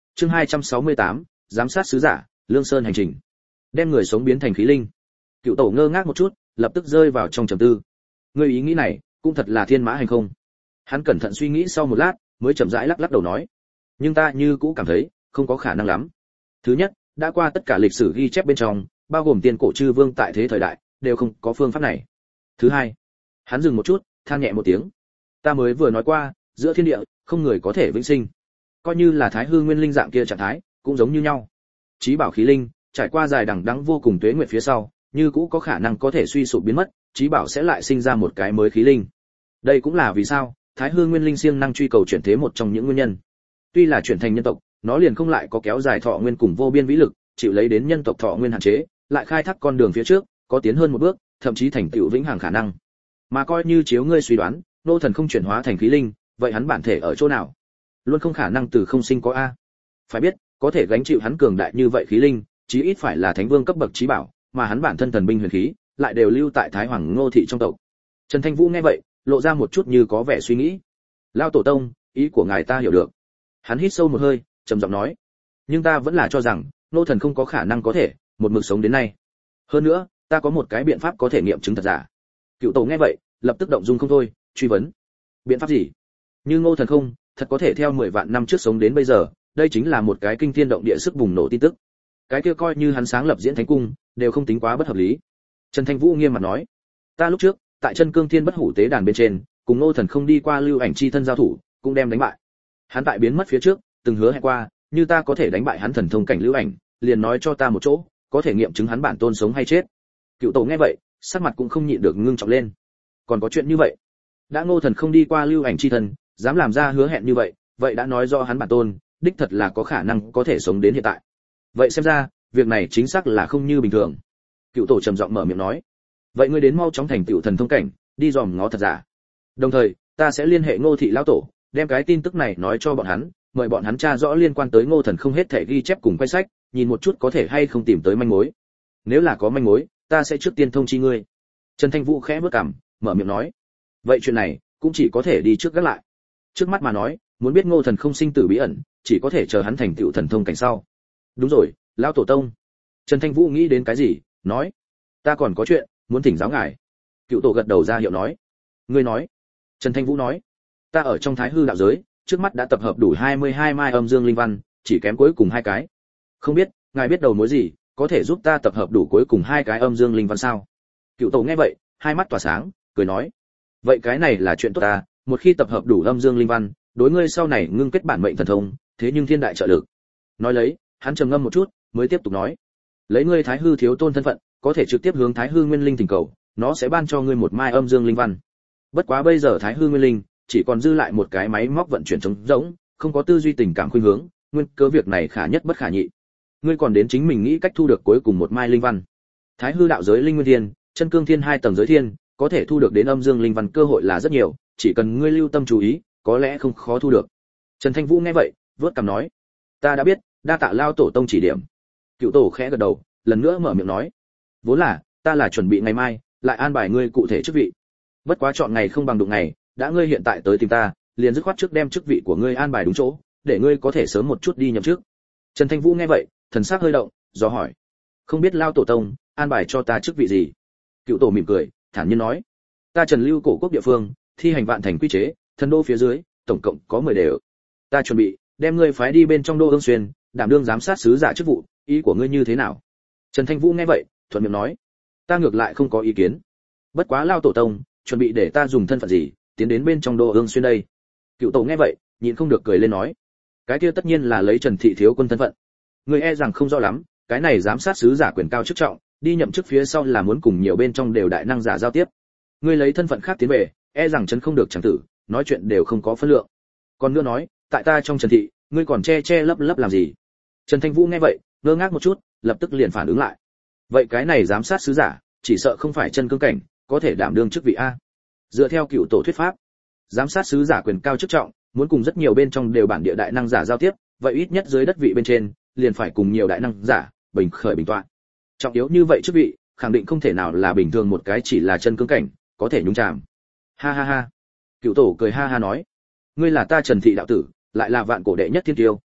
Chương 268, giám sát sứ giả, Lương Sơn hành trình. Đem người sống biến thành khí linh. Cựu Tổ ngơ ngác một chút, lập tức rơi vào trong trầm tư. Ngươi ý nghĩ này, cũng thật là thiên mã hành không. Hắn cẩn thận suy nghĩ sau một lát, mới chậm rãi lắc lắc đầu nói, nhưng ta như cũ cảm thấy không có khả năng lắm. Thứ nhất, đã qua tất cả lịch sử ghi chép bên trong, bao gồm tiên cổ chư vương tại thế thời đại, đều không có phương pháp này. Thứ hai, hắn dừng một chút, than nhẹ một tiếng. Ta mới vừa nói qua, giữa thiên địa, không người có thể vĩnh sinh. Coi như là Thái Hư Nguyên Linh dạng kia trạng thái, cũng giống như nhau. Chí bảo khí linh, trải qua dài đằng đẵng vô cùng tuế nguyệt phía sau, như cũ có khả năng có thể suy sụp biến mất, chí bảo sẽ lại sinh ra một cái mới khí linh. Đây cũng là vì sao Thái Hư Nguyên Linh siêng năng truy cầu chuyển thế một trong những nguyên nhân. Tuy là chuyển thành nhân tộc, nó liền không lại có kéo dài thọ nguyên cùng vô biên vĩ lực, chịu lấy đến nhân tộc thọ nguyên hạn chế, lại khai thác con đường phía trước, có tiến hơn một bước, thậm chí thành tựu vĩnh hằng khả năng. Mà coi như chiếu ngươi suy đoán, nô thần không chuyển hóa thành khí linh, vậy hắn bản thể ở chỗ nào? Luôn không khả năng từ không sinh có a. Phải biết, có thể gánh chịu hắn cường đại như vậy khí linh, chí ít phải là thánh vương cấp bậc chí bảo, mà hắn bản thân thần binh huyền khí, lại đều lưu tại Thái Hoàng Ngô thị trong tộc. Trần Thanh Vũ nghe vậy, lộ ra một chút như có vẻ suy nghĩ. Lao tổ tông, ý của ngài ta hiểu được. Hắn hít sâu một hơi, trầm giọng nói, nhưng ta vẫn là cho rằng nô thần không có khả năng có thể một mực sống đến nay. Hơn nữa, ta có một cái biện pháp có thể nghiệm chứng thật giả. Cựu Tổ nghe vậy, lập tức động dung không thôi, truy vấn. Biện pháp gì? Như Ngô thần không thật có thể theo 10 vạn năm trước sống đến bây giờ, đây chính là một cái kinh thiên động địa sức bùng nổ tin tức. Cái kia coi như hắn sáng lập Diễn Thánh cung, đều không tính quá bất hợp lý. Trần Thanh Vũ nghiêm mặt nói, ta lúc trước tại Chân Cương Thiên Bất Hủ tế đàn bên trên, cùng Ngô thần không đi qua lưu ảnh chi thân giao thủ, cũng đem đánh bại. Hắn tại biến mất phía trước, từng hứa hẹn qua, như ta có thể đánh bại hắn thần thông cảnh lưu ảnh, liền nói cho ta một chỗ, có thể nghiệm chứng hắn bản tôn sống hay chết. Cựu Tổ nghe vậy, sắc mặt cũng không nhịn được ngưng trọng lên. Còn có chuyện như vậy? Đã Ngô thần không đi qua lưu ảnh chi thân, dám làm ra hứa hẹn như vậy, vậy đã nói do hắn bản tôn, đích thật là có khả năng có thể sống đến hiện tại. Vậy xem ra, việc này chính xác là không như bình thường. Cựu Tổ trầm giọng mở miệng nói, vậy ngươi đến mau chóng thành tựu thần thông cảnh, đi dòm ngó thật giả. Đồng thời, ta sẽ liên hệ Ngô thị lão tổ, đem cái tin tức này nói cho bọn hắn, mời bọn hắn tra rõ liên quan tới Ngô thần không hết thảy ghi chép cùng quay sách, nhìn một chút có thể hay không tìm tới manh mối. Nếu là có manh mối, ta sẽ trước tiên thông chi ngươi. Trần Thanh Vũ khẽ bước cằm, mở miệng nói, vậy chuyện này cũng chỉ có thể đi trước gác lại. Trước mắt mà nói, muốn biết Ngô thần không sinh tử bí ẩn, chỉ có thể chờ hắn thành tựu thần thông cảnh sau. Đúng rồi, lão tổ tông. Trần Thanh Vũ nghĩ đến cái gì, nói, ta còn có chuyện muốn thỉnh giáo ngài. Cựu Tổ gật đầu ra hiệu nói, ngươi nói. Trần Thanh Vũ nói, ta ở trong Thái Hư đạo giới, trước mắt đã tập hợp đủ 22 mai âm dương linh văn, chỉ kém cuối cùng 2 cái. Không biết ngài biết đầu mối gì, có thể giúp ta tập hợp đủ cuối cùng 2 cái âm dương linh văn sao? Cựu Tổ nghe vậy, hai mắt tỏa sáng, cười nói, vậy cái này là chuyện tốt ta, một khi tập hợp đủ âm dương linh văn, đối ngươi sau này ngưng kết bản mệnh thần thông, thế nhưng thiên đại trợ lực. Nói lấy, hắn trầm ngâm một chút, mới tiếp tục nói, lấy ngươi Thái Hư thiếu tôn thân phận, có thể trực tiếp hướng Thái Hư Nguyên Linh thỉnh cầu, nó sẽ ban cho ngươi một mai âm dương linh văn. Bất quá bây giờ Thái Hư Nguyên Linh chỉ còn dư lại một cái máy móc vận chuyển trống rỗng, không có tư duy tình cảm khuynh hướng, nguyên cớ việc này khả nhất bất khả nhị. Ngươi còn đến chính mình nghĩ cách thu được cuối cùng một mai linh văn. Thái Hư đạo giới linh nguyên thiên, Chân Cương Thiên 2 tầng giới thiên, có thể thu được đến âm dương linh văn cơ hội là rất nhiều, chỉ cần ngươi lưu tâm chú ý, có lẽ không khó thu được. Trần Thanh Vũ nghe vậy, vớt cằm nói, ta đã biết, đa tạ lao tổ tông chỉ điểm. Cựu Tổ khẽ gật đầu, lần nữa mở miệng nói, vốn là ta là chuẩn bị ngày mai lại an bài ngươi cụ thể chức vị, bất quá chọn ngày không bằng đụng ngày, đã ngươi hiện tại tới tìm ta, liền dứt khoát trước đem chức vị của ngươi an bài đúng chỗ, để ngươi có thể sớm một chút đi nhậm chức. Trần Thanh Vũ nghe vậy, thần sắc hơi động, dò hỏi, không biết lao tổ tông an bài cho ta chức vị gì? Cựu Tổ mỉm cười, thản nhiên nói, ta Trần Lưu cổ quốc địa phương, thi hành vạn thành quy chế, thần đô phía dưới, tổng cộng có 10 đều. Ta chuẩn bị đem ngươi phái đi bên trong đô Ương Xuyên, đảm đương giám sát sứ giả chức vụ, ý của ngươi như thế nào? Trần Thanh Vũ nghe vậy, thuận miệng nói, ta ngược lại không có ý kiến. Bất quá lao tổ tông, chuẩn bị để ta dùng thân phận gì, tiến đến bên trong đô Ương Xuyên đây? Cựu Tổ nghe vậy, nhịn không được cười lên nói, cái kia tất nhiên là lấy Trần thị thiếu quân thân phận. Ngươi e rằng không rõ lắm, cái này giám sát sứ giả quyền cao chức trọng, đi nhậm chức phía sau là muốn cùng nhiều bên trong đều đại năng giả giao tiếp. Ngươi lấy thân phận khác tiến về, e rằng chân không được chẳng tử, nói chuyện đều không có phân lượng. Còn nữa nói, tại ta trong Trần thị, ngươi còn che lấp làm gì? Trần Thanh Vũ nghe vậy, ngơ ngác một chút, lập tức liền phản ứng lại. Vậy cái này giám sát sứ giả, chỉ sợ không phải chân cương cảnh, có thể đảm đương chức vị a. Dựa theo Cựu Tổ thuyết pháp, giám sát sứ giả quyền cao chức trọng, muốn cùng rất nhiều bên trong đều bản địa đại năng giả giao tiếp, vậy ít nhất dưới đất vị bên trên, liền phải cùng nhiều đại năng giả bình khởi bình tọa. Trọng yếu như vậy chức vị, khẳng định không thể nào là bình thường một cái chỉ là chân cương cảnh có thể nhúng chàm. Ha ha ha. Cựu Tổ cười ha ha nói, ngươi là ta Trần thị đạo tử, lại là vạn cổ đệ nhất thiên tiêu,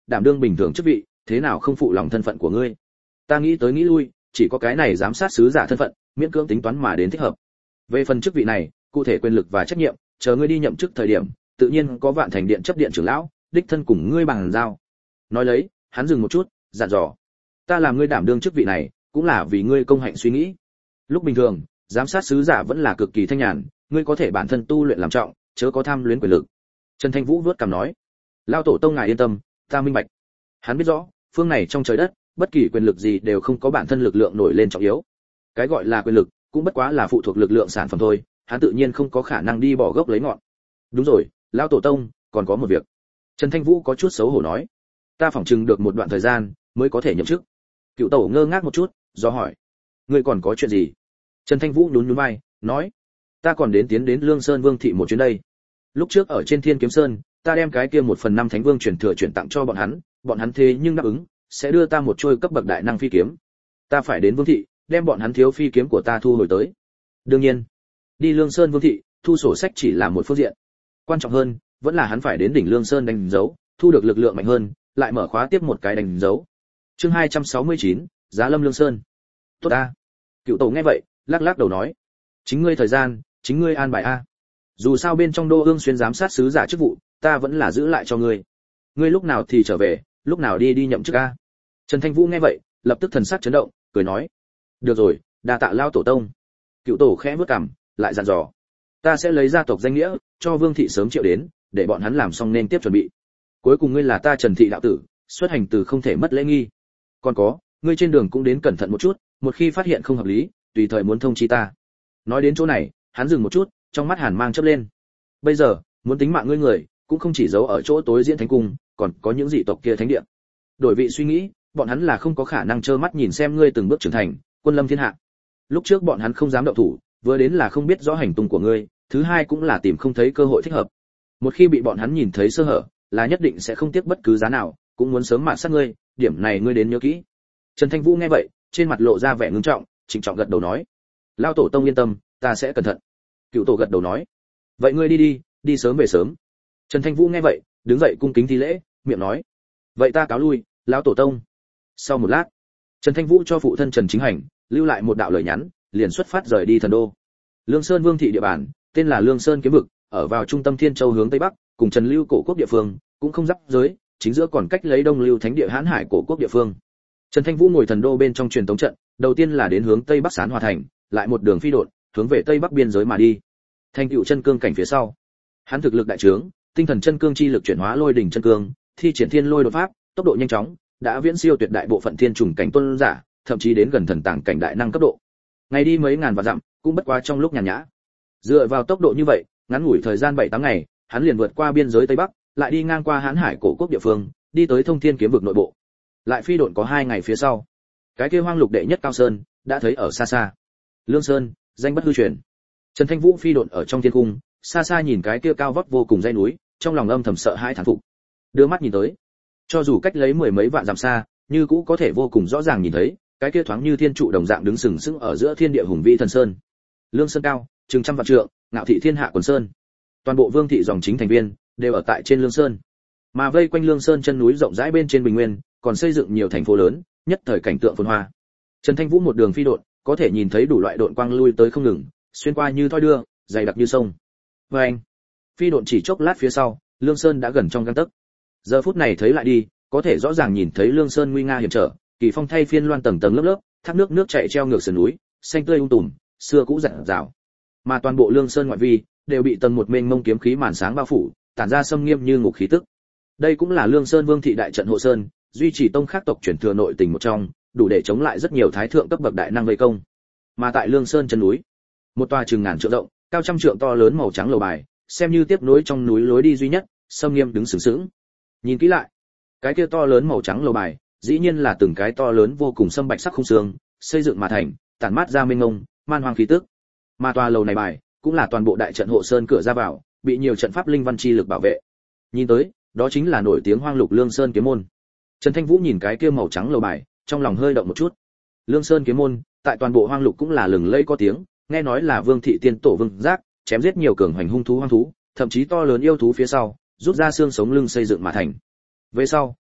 đảm đương bình thường chức vị, thế nào không phụ lòng thân phận của ngươi. Ta nghĩ tới nghĩ lui, chỉ có cái này giám sát sứ giả thân phận, miễn cưỡng tính toán mà đến thích hợp. Về phần chức vị này, cụ thể quyền lực và trách nhiệm, chờ ngươi đi nhậm chức thời điểm, tự nhiên có Vạn Thành Điện chấp điện trưởng lão, đích thân cùng ngươi bàn giao. Nói lấy, hắn dừng một chút, dặn dò: ta làm ngươi đảm đương chức vị này, cũng là vì ngươi công hạnh suy nghĩ. Lúc bình thường, giám sát sứ giả vẫn là cực kỳ thanh nhàn, ngươi có thể bản thân tu luyện làm trọng, chớ có tham luyến quyền lực. Trần Thanh Vũ vuốt cằm nói: lao tổ tông ngài yên tâm, ta minh bạch. Hắn biết rõ, phương này trong trời đất, bất kỳ quyền lực gì đều không có bản thân lực lượng nổi lên trọng yếu. Cái gọi là quyền lực, cũng bất quá là phụ thuộc lực lượng sản phẩm thôi, hắn tự nhiên không có khả năng đi bỏ gốc lấy ngọn. Đúng rồi, lão tổ tông, còn có một việc. Trần Thanh Vũ có chút xấu hổ nói: ta phỏng chừng được một đoạn thời gian mới có thể nhậm chức. Cựu tổ ngơ ngác một chút, do hỏi: ngươi còn có chuyện gì? Trần Thanh Vũ nhún nhún vai, nói: ta còn tiến đến Lương Sơn Vương thị một chuyến đây. Lúc trước ở trên Thiên Kiếm Sơn, ta đem cái kia 1/5 Thánh Vương truyền thừa chuyển tặng cho bọn hắn thế nhưng đáp ứng sẽ đưa ta một trôi cấp bậc đại năng phi kiếm. Ta phải đến Vương thị, đem bọn hắn thiếu phi kiếm của ta thu hồi tới. Đương nhiên, đi Lương Sơn Vương thị, thu sổ sách chỉ là một phương diện. Quan trọng hơn, vẫn là hắn phải đến đỉnh Lương Sơn đánh dấu, thu được lực lượng mạnh hơn, lại mở khóa tiếp một cái đánh dấu. Chương 269, Giá Lâm Lương Sơn. Tốt a. Cựu tổ nghe vậy, lắc lắc đầu nói: chính ngươi thời gian, chính ngươi an bài a. Dù sao bên trong Đô Ương Xuyên giám sát sứ giả chức vụ, ta vẫn là giữ lại cho ngươi. Ngươi lúc nào thì trở về, lúc nào đi nhậm chức a. Trần Thanh Vũ nghe vậy, lập tức thần sắc chấn động, cười nói: được rồi, đa tạ lao tổ tông. Cựu tổ khẽ bước cằm, lại dặn dò: ta sẽ lấy gia tộc danh nghĩa, cho Vương thị sớm triệu đến, để bọn hắn làm xong nên tiếp chuẩn bị. Cuối cùng ngươi là ta Trần thị đạo tử, xuất hành từ không thể mất lễ nghi. Còn có, ngươi trên đường cũng đến cẩn thận một chút, một khi phát hiện không hợp lý, tùy thời muốn thông chi ta. Nói đến chỗ này, hắn dừng một chút, trong mắt hàn mang chớp lên. Bây giờ, muốn tính mạng ngươi người, cũng không chỉ giấu ở chỗ tối diễn thánh cung, còn có những dị tộc kia thánh địa. Đổi vị suy nghĩ, bọn hắn là không có khả năng trơ mắt nhìn xem ngươi từng bước trưởng thành, quân lâm thiên hạ. Lúc trước bọn hắn không dám động thủ, vừa đến là không biết rõ hành tung của ngươi, thứ hai cũng là tìm không thấy cơ hội thích hợp. Một khi bị bọn hắn nhìn thấy sơ hở, là nhất định sẽ không tiếc bất cứ giá nào, cũng muốn sớm mạt sát ngươi, điểm này ngươi đến nhớ kỹ. Trần Thanh Vũ nghe vậy, trên mặt lộ ra vẻ ngưng trọng, trịnh trọng gật đầu nói: lao tổ tông yên tâm, ta sẽ cẩn thận. Cựu tổ gật đầu nói: vậy ngươi đi sớm về sớm. Trần Thanh Vũ nghe vậy, đứng dậy cung kính thi lễ, miệng nói: vậy ta cáo lui, lão tổ tông. Sau một lát, Trần Thanh Vũ cho phụ thân Trần Chính Hành lưu lại một đạo lời nhắn, liền xuất phát rời đi thần đô. Lương Sơn Vương thị địa bàn, tên là Lương Sơn Kiếm Vực, ở vào trung tâm Thiên Châu hướng tây bắc, cùng Trần Lưu cổ quốc địa phương cũng không giáp giới, chính giữa còn cách lấy Đông Lưu Thánh địa Hán Hải cổ quốc địa phương. Trần Thanh Vũ ngồi thần đô bên trong truyền tống trận, đầu tiên là đến hướng tây bắc Sán Hòa thành, lại một đường phi độn, hướng về tây bắc biên giới mà đi. Thành tựu chân cương cảnh phía sau, hắn thực lực đại trướng, tinh thần chân cương chi lực chuyển hóa lôi đỉnh chân cương, thi triển thiên lôi đột pháp, tốc độ nhanh chóng, đã viễn siêu tuyệt đại bộ phận thiên trùng cảnh tôn giả, thậm chí đến gần thần tàng cảnh đại năng cấp độ. Ngày đi mấy ngàn vạn dặm, cũng bất quá trong lúc nhàn nhã. Dựa vào tốc độ như vậy, ngắn ngủi thời gian 7-8 ngày, hắn liền vượt qua biên giới tây bắc, lại đi ngang qua Hán Hải cổ quốc địa phương, đi tới Thông Thiên Kiếm Vực nội bộ. Lại phi độn có 2 ngày phía sau, cái kia hoang lục đệ nhất cao sơn đã thấy ở xa xa. Lương Sơn, danh bất hư truyền. Trần Thanh Vũ phi độn ở trong thiên cung, xa xa nhìn cái kia cao vóc vô cùng dãy núi, trong lòng âm thầm sợ hãi thán phục. Đưa mắt nhìn tới, cho dù cách lấy mười mấy vạn dặm xa, như cũ có thể vô cùng rõ ràng nhìn thấy, cái kia thoáng như thiên trụ đồng dạng đứng sừng sững ở giữa thiên địa hùng vĩ thần sơn. Lương Sơn cao, chừng trăm vạn trượng, ngạo thị thiên hạ quần sơn. Toàn bộ vương thị dòng chính thành viên đều ở tại trên Lương Sơn. Mà vây quanh Lương Sơn chân núi rộng rãi bên trên bình nguyên, còn xây dựng nhiều thành phố lớn, nhất thời cảnh tượng phồn hoa. Trần Thanh Vũ một đường phi độn, có thể nhìn thấy đủ loại độn quang lui tới không ngừng, xuyên qua như thoi đưa, dày đặc như sông. Anh, phi độn chỉ chốc lát phía sau, Lương Sơn đã gần trong gang tấc. Giờ phút này thấy lại đi, có thể rõ ràng nhìn thấy Lương Sơn nguy nga hiểm trở, kỳ phong thay phiên loan tầng tầng lớp lớp, thác nước chảy treo ngược sườn núi, xanh tươi tùm, xưa cũ rạng rào. Mà toàn bộ Lương Sơn ngoại vi đều bị tầng một mênh mông kiếm khí màn sáng bao phủ, tản ra xâm nghiêm như ngục khí tức. Đây cũng là Lương Sơn Vương thị đại trận hộ sơn, duy trì tông khác tộc truyền thừa nội tình một trong, đủ để chống lại rất nhiều thái thượng cấp bậc đại năng vây công. Mà tại Lương Sơn chân núi, một tòa chừng ngàn trượng rộng, cao trăm trượng to lớn màu trắng lầu bài, xem như tiếp nối trong núi lối đi duy nhất, xâm nghiêm đứng sừng sững. Nhìn kỹ lại, cái kia to lớn màu trắng lầu bài, dĩ nhiên là từng cái to lớn vô cùng sâm bạch sắc khung xương, xây dựng mà thành, tản mát ra mênh mông, man hoang khí tức. Mà tòa lầu này bài, cũng là toàn bộ đại trận hộ sơn cửa ra vào, bị nhiều trận pháp linh văn chi lực bảo vệ. Nhìn tới, đó chính là nổi tiếng hoang lục Lương Sơn kiếm môn. Trần Thanh Vũ nhìn cái kia màu trắng lầu bài, trong lòng hơi động một chút. Lương Sơn kiếm môn, tại toàn bộ hoang lục cũng là lừng lẫy có tiếng, nghe nói là Vương thị tiên tổ Vương Giác, chém giết nhiều cường hành hung thú hoang thú, thậm chí to lớn yêu thú phía sau, rút ra xương sống lưng xây dựng mà thành. Về sau,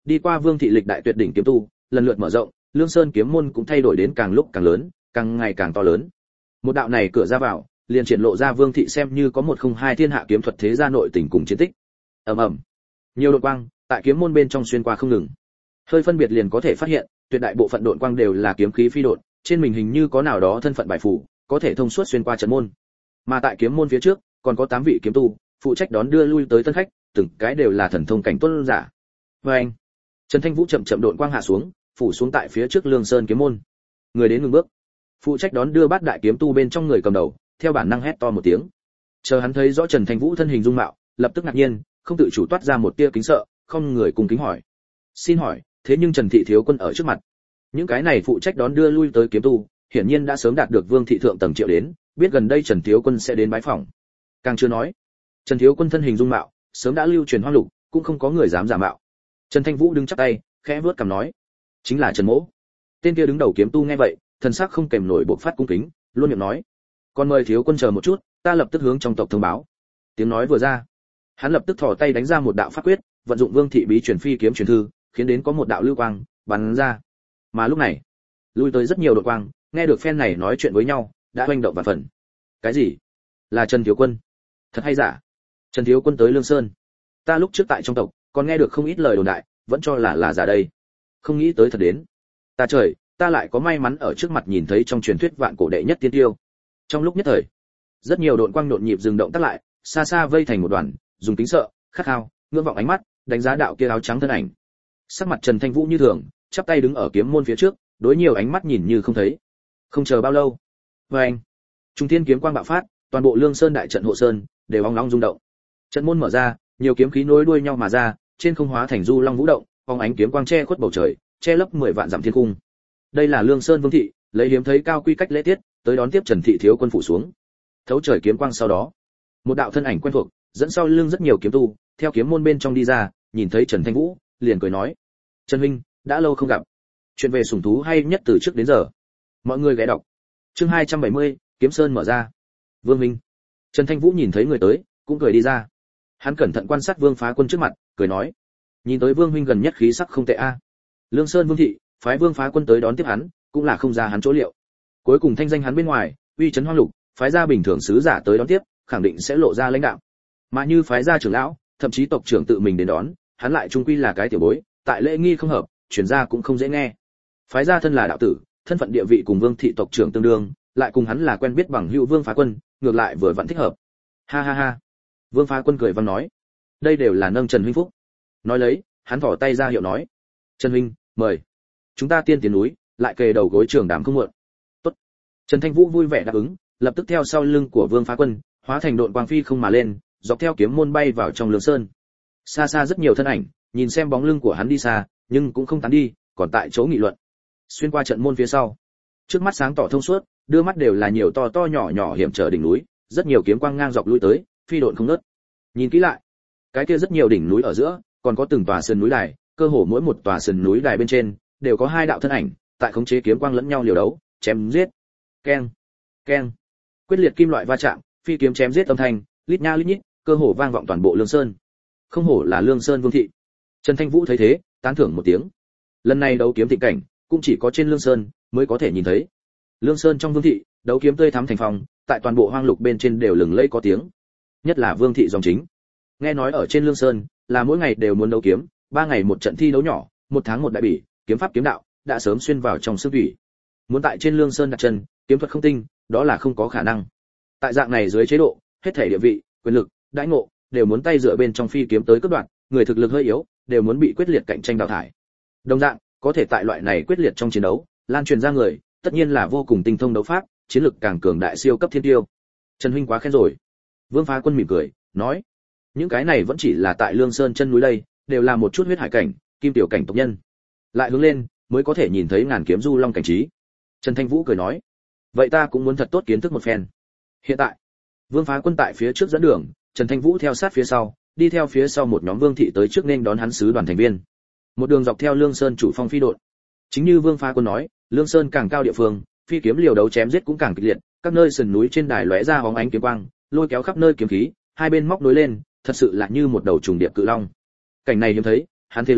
đi qua Vương thị lịch đại tuyệt đỉnh kiếm tu, lần lượt mở rộng, Lương Sơn kiếm môn cũng thay đổi đến càng lúc càng lớn, càng ngày càng to lớn. Một đạo này cửa ra vào, liền triển lộ ra Vương thị xem như có một không hai thiên hạ kiếm thuật thế gia nội tình cùng chiến tích. Ầm ầm. Nhiều đột quang tại kiếm môn bên trong xuyên qua không ngừng. Hơi phân biệt liền có thể phát hiện, tuyệt đại bộ phận độn quang đều là kiếm khí phi độn, trên mình hình như có nào đó thân phận bài phù, có thể thông suốt xuyên qua trận môn. Mà tại kiếm môn phía trước, còn có 8 vị kiếm tu, phụ trách đón đưa lui tới tân khách, từng cái đều là thần thông cảnh tuân giả. Và anh, Trần Thanh Vũ chậm chậm độn quang hạ xuống, phủ xuống tại phía trước Lương Sơn kiếm môn. Người đến ngừng bước. Phụ trách đón đưa bát đại kiếm tu bên trong người cầm đầu, theo bản năng hét to một tiếng. Chờ hắn thấy rõ Trần Thanh Vũ thân hình dung mạo, lập tức ngạc nhiên, không tự chủ toát ra một tia kính sợ, không người cùng kính hỏi. Xin hỏi, thế nhưng Trần thị thiếu quân ở trước mặt. Những cái này phụ trách đón đưa lui tới kiếm tu, hiển nhiên đã sớm đạt được Vương thị thượng tầng triệu đến, biết gần đây Trần thiếu quân sẽ đến bái phỏng. Càng chưa nói, Trần thiếu quân thân hình dung mạo, sớm đã lưu truyền hoang lục, cũng không có người dám giả mạo. Trần Thanh Vũ đứng chắp tay, khẽ vuốt cằm nói, chính là Trần Mỗ. Tên kia đứng đầu kiếm tu nghe vậy, thần sắc không kèm nổi bộc phát cung kính, luôn miệng nói, còn mời thiếu quân chờ một chút, ta lập tức hướng trong tộc thông báo. Tiếng nói vừa ra, hắn lập tức thò tay đánh ra một đạo pháp quyết, vận dụng Vương thị bí truyền phi kiếm truyền thư, khiến đến có một đạo lưu quang bắn ra. Mà lúc này, lui tới rất nhiều đột quang, nghe được phen này nói chuyện với nhau, đã hoành động vạn phần. Cái gì? Là Trần thiếu quân? Thật hay giả? Trần thiếu quân tới Lương Sơn. Ta lúc trước tại trong tộc, còn nghe được không ít lời đồn đại, vẫn cho là giả đây. Không nghĩ tới thật đến. Ta trời, ta lại có may mắn ở trước mặt nhìn thấy trong truyền thuyết vạn cổ đệ nhất tiên tiêu. Trong lúc nhất thời, rất nhiều độn quang nhộn nhịp dừng động tắt lại, xa xa vây thành một đoàn, dùng kính sợ, khát khao, ngưỡng vọng ánh mắt, đánh giá đạo kia áo trắng thân ảnh. Sắc mặt Trần Thanh Vũ như thường, chắp tay đứng ở kiếm môn phía trước, đối nhiều ánh mắt nhìn như không thấy. Không chờ bao lâu, anh, trung thiên kiếm quang bạo phát, toàn bộ Lương Sơn đại trận hộ sơn đều ong ong rung động. Trận môn mở ra, nhiều kiếm khí nối đuôi nhau mà ra, trên không hóa thành du long vũ động, phóng ánh kiếm quang che khuất bầu trời, che lấp 10 vạn dặm thiên cung. Đây là Lương Sơn Vương thị, lấy hiếm thấy cao quy cách lễ tiết, tới đón tiếp Trần thị thiếu quân phủ xuống. Thấu trời kiếm quang sau đó, một đạo thân ảnh quen thuộc, dẫn sau lưng rất nhiều kiếm tu, theo kiếm môn bên trong đi ra, nhìn thấy Trần Thanh Vũ, liền cười nói: "Trần huynh, đã lâu không gặp. Chuyện về sủng thú hay nhất từ trước đến giờ." Mọi người ghé đọc. Chương 270, Kiếm Sơn mở ra. Vương huynh. Trần Thanh Vũ nhìn thấy người tới, cũng cười đi ra. Hắn cẩn thận quan sát Vương Phá Quân trước mặt, cười nói: "Nhìn tới Vương huynh gần nhất khí sắc không tệ a." Lương Sơn Vương thị, phái Vương Phá Quân tới đón tiếp hắn, cũng là không ra hắn chỗ liệu. Cuối cùng thanh danh hắn bên ngoài, uy chấn hoang lục, phái gia bình thường sứ giả tới đón tiếp, khẳng định sẽ lộ ra lãnh đạo. Mà như phái gia trưởng lão, thậm chí tộc trưởng tự mình đến đón, hắn lại trung quy là cái tiểu bối, tại lễ nghi không hợp, truyền ra cũng không dễ nghe. Phái gia thân là đạo tử, thân phận địa vị cùng Vương thị tộc trưởng tương đương, lại cùng hắn là quen biết bằng hữu Vương Phá Quân, ngược lại vừa vẫn thích hợp. Ha ha ha. Vương Phá Quân cười vang nói, đây đều là nâng Trần huynh phúc. Nói lấy, hắn thỏ tay ra hiệu nói, Trần huynh, mời. Chúng ta tiên tiến núi, lại kề đầu gối trường đàm không muộn. Tốt. Trần Thanh Vũ vui vẻ đáp ứng, lập tức theo sau lưng của Vương Phá Quân, hóa thành độn quang phi không mà lên, dọc theo kiếm môn bay vào trong Lương Sơn. Xa xa rất nhiều thân ảnh, nhìn xem bóng lưng của hắn đi xa, nhưng cũng không tán đi, còn tại chỗ nghị luận. Xuyên qua trận môn phía sau, trước mắt sáng tỏ thông suốt, đưa mắt đều là nhiều to to nhỏ nhỏ hiểm trở đỉnh núi, rất nhiều kiếm quang ngang dọc lui tới, phi độn không ngớt. Nhìn kỹ lại, cái kia rất nhiều đỉnh núi ở giữa, còn có từng tòa sườn núi đài, cơ hồ mỗi một tòa sườn núi đài bên trên đều có hai đạo thân ảnh, tại khống chế kiếm quang lẫn nhau liều đấu, chém giết. Keng, keng. Quyết liệt kim loại va chạm, phi kiếm chém giết âm thanh, lít nha lít nhít, cơ hồ vang vọng toàn bộ Lương Sơn. Không hổ là Lương Sơn Vương thị. Trần Thanh Vũ thấy thế, tán thưởng một tiếng. Lần này đấu kiếm thịnh cảnh, cũng chỉ có trên Lương Sơn mới có thể nhìn thấy. Lương Sơn trong Vương thị, đấu kiếm tươi thắm thành phong, tại toàn bộ hoang lục bên trên đều lừng lẫy có tiếng. Nhất là Vương thị dòng chính. Nghe nói ở trên Lương Sơn, là mỗi ngày đều muốn đấu kiếm, 3 ngày một trận thi đấu nhỏ, 1 tháng một đại bỉ, kiếm pháp kiếm đạo đã sớm xuyên vào trong xương thủy. Muốn tại trên Lương Sơn đặt chân, kiếm thuật không tinh, đó là không có khả năng. Tại dạng này dưới chế độ, hết thể địa vị, quyền lực, đãi ngộ đều muốn tay dựa bên trong phi kiếm tới cướp đoạt, người thực lực hơi yếu đều muốn bị quyết liệt cạnh tranh đào thải. Đồng dạng, có thể tại loại này quyết liệt trong chiến đấu, lan truyền ra người, tất nhiên là vô cùng tinh thông đấu pháp, chiến lực càng cường đại siêu cấp thiên tiêu. Trần huynh quá khen rồi. Vương Phá Quân mỉm cười, nói, những cái này vẫn chỉ là tại Lương Sơn chân núi đây, đều là một chút huyết hải cảnh, kim tiểu cảnh tộc nhân. Lại hướng lên, mới có thể nhìn thấy ngàn kiếm du long cảnh trí. Trần Thanh Vũ cười nói, vậy ta cũng muốn thật tốt kiến thức một phen. Hiện tại, Vương Phá Quân tại phía trước dẫn đường, Trần Thanh Vũ theo sát phía sau, đi theo phía sau một nhóm vương thị tới trước nên đón hắn sứ đoàn thành viên. Một đường dọc theo Lương Sơn chủ phong phi độn. Chính như Vương Phá Quân nói, Lương Sơn càng cao địa phương, phi kiếm liều đấu chém giết cũng càng kịch liệt, các nơi sườn núi trên đài lóe ra hóng ánh kiếm quang, lôi kéo khắp nơi kiếm khí, hai bên móc nối lên, thật sự là như một đầu trùng điệp cự long. Cảnh này hiếm thấy, hắn thế lớn,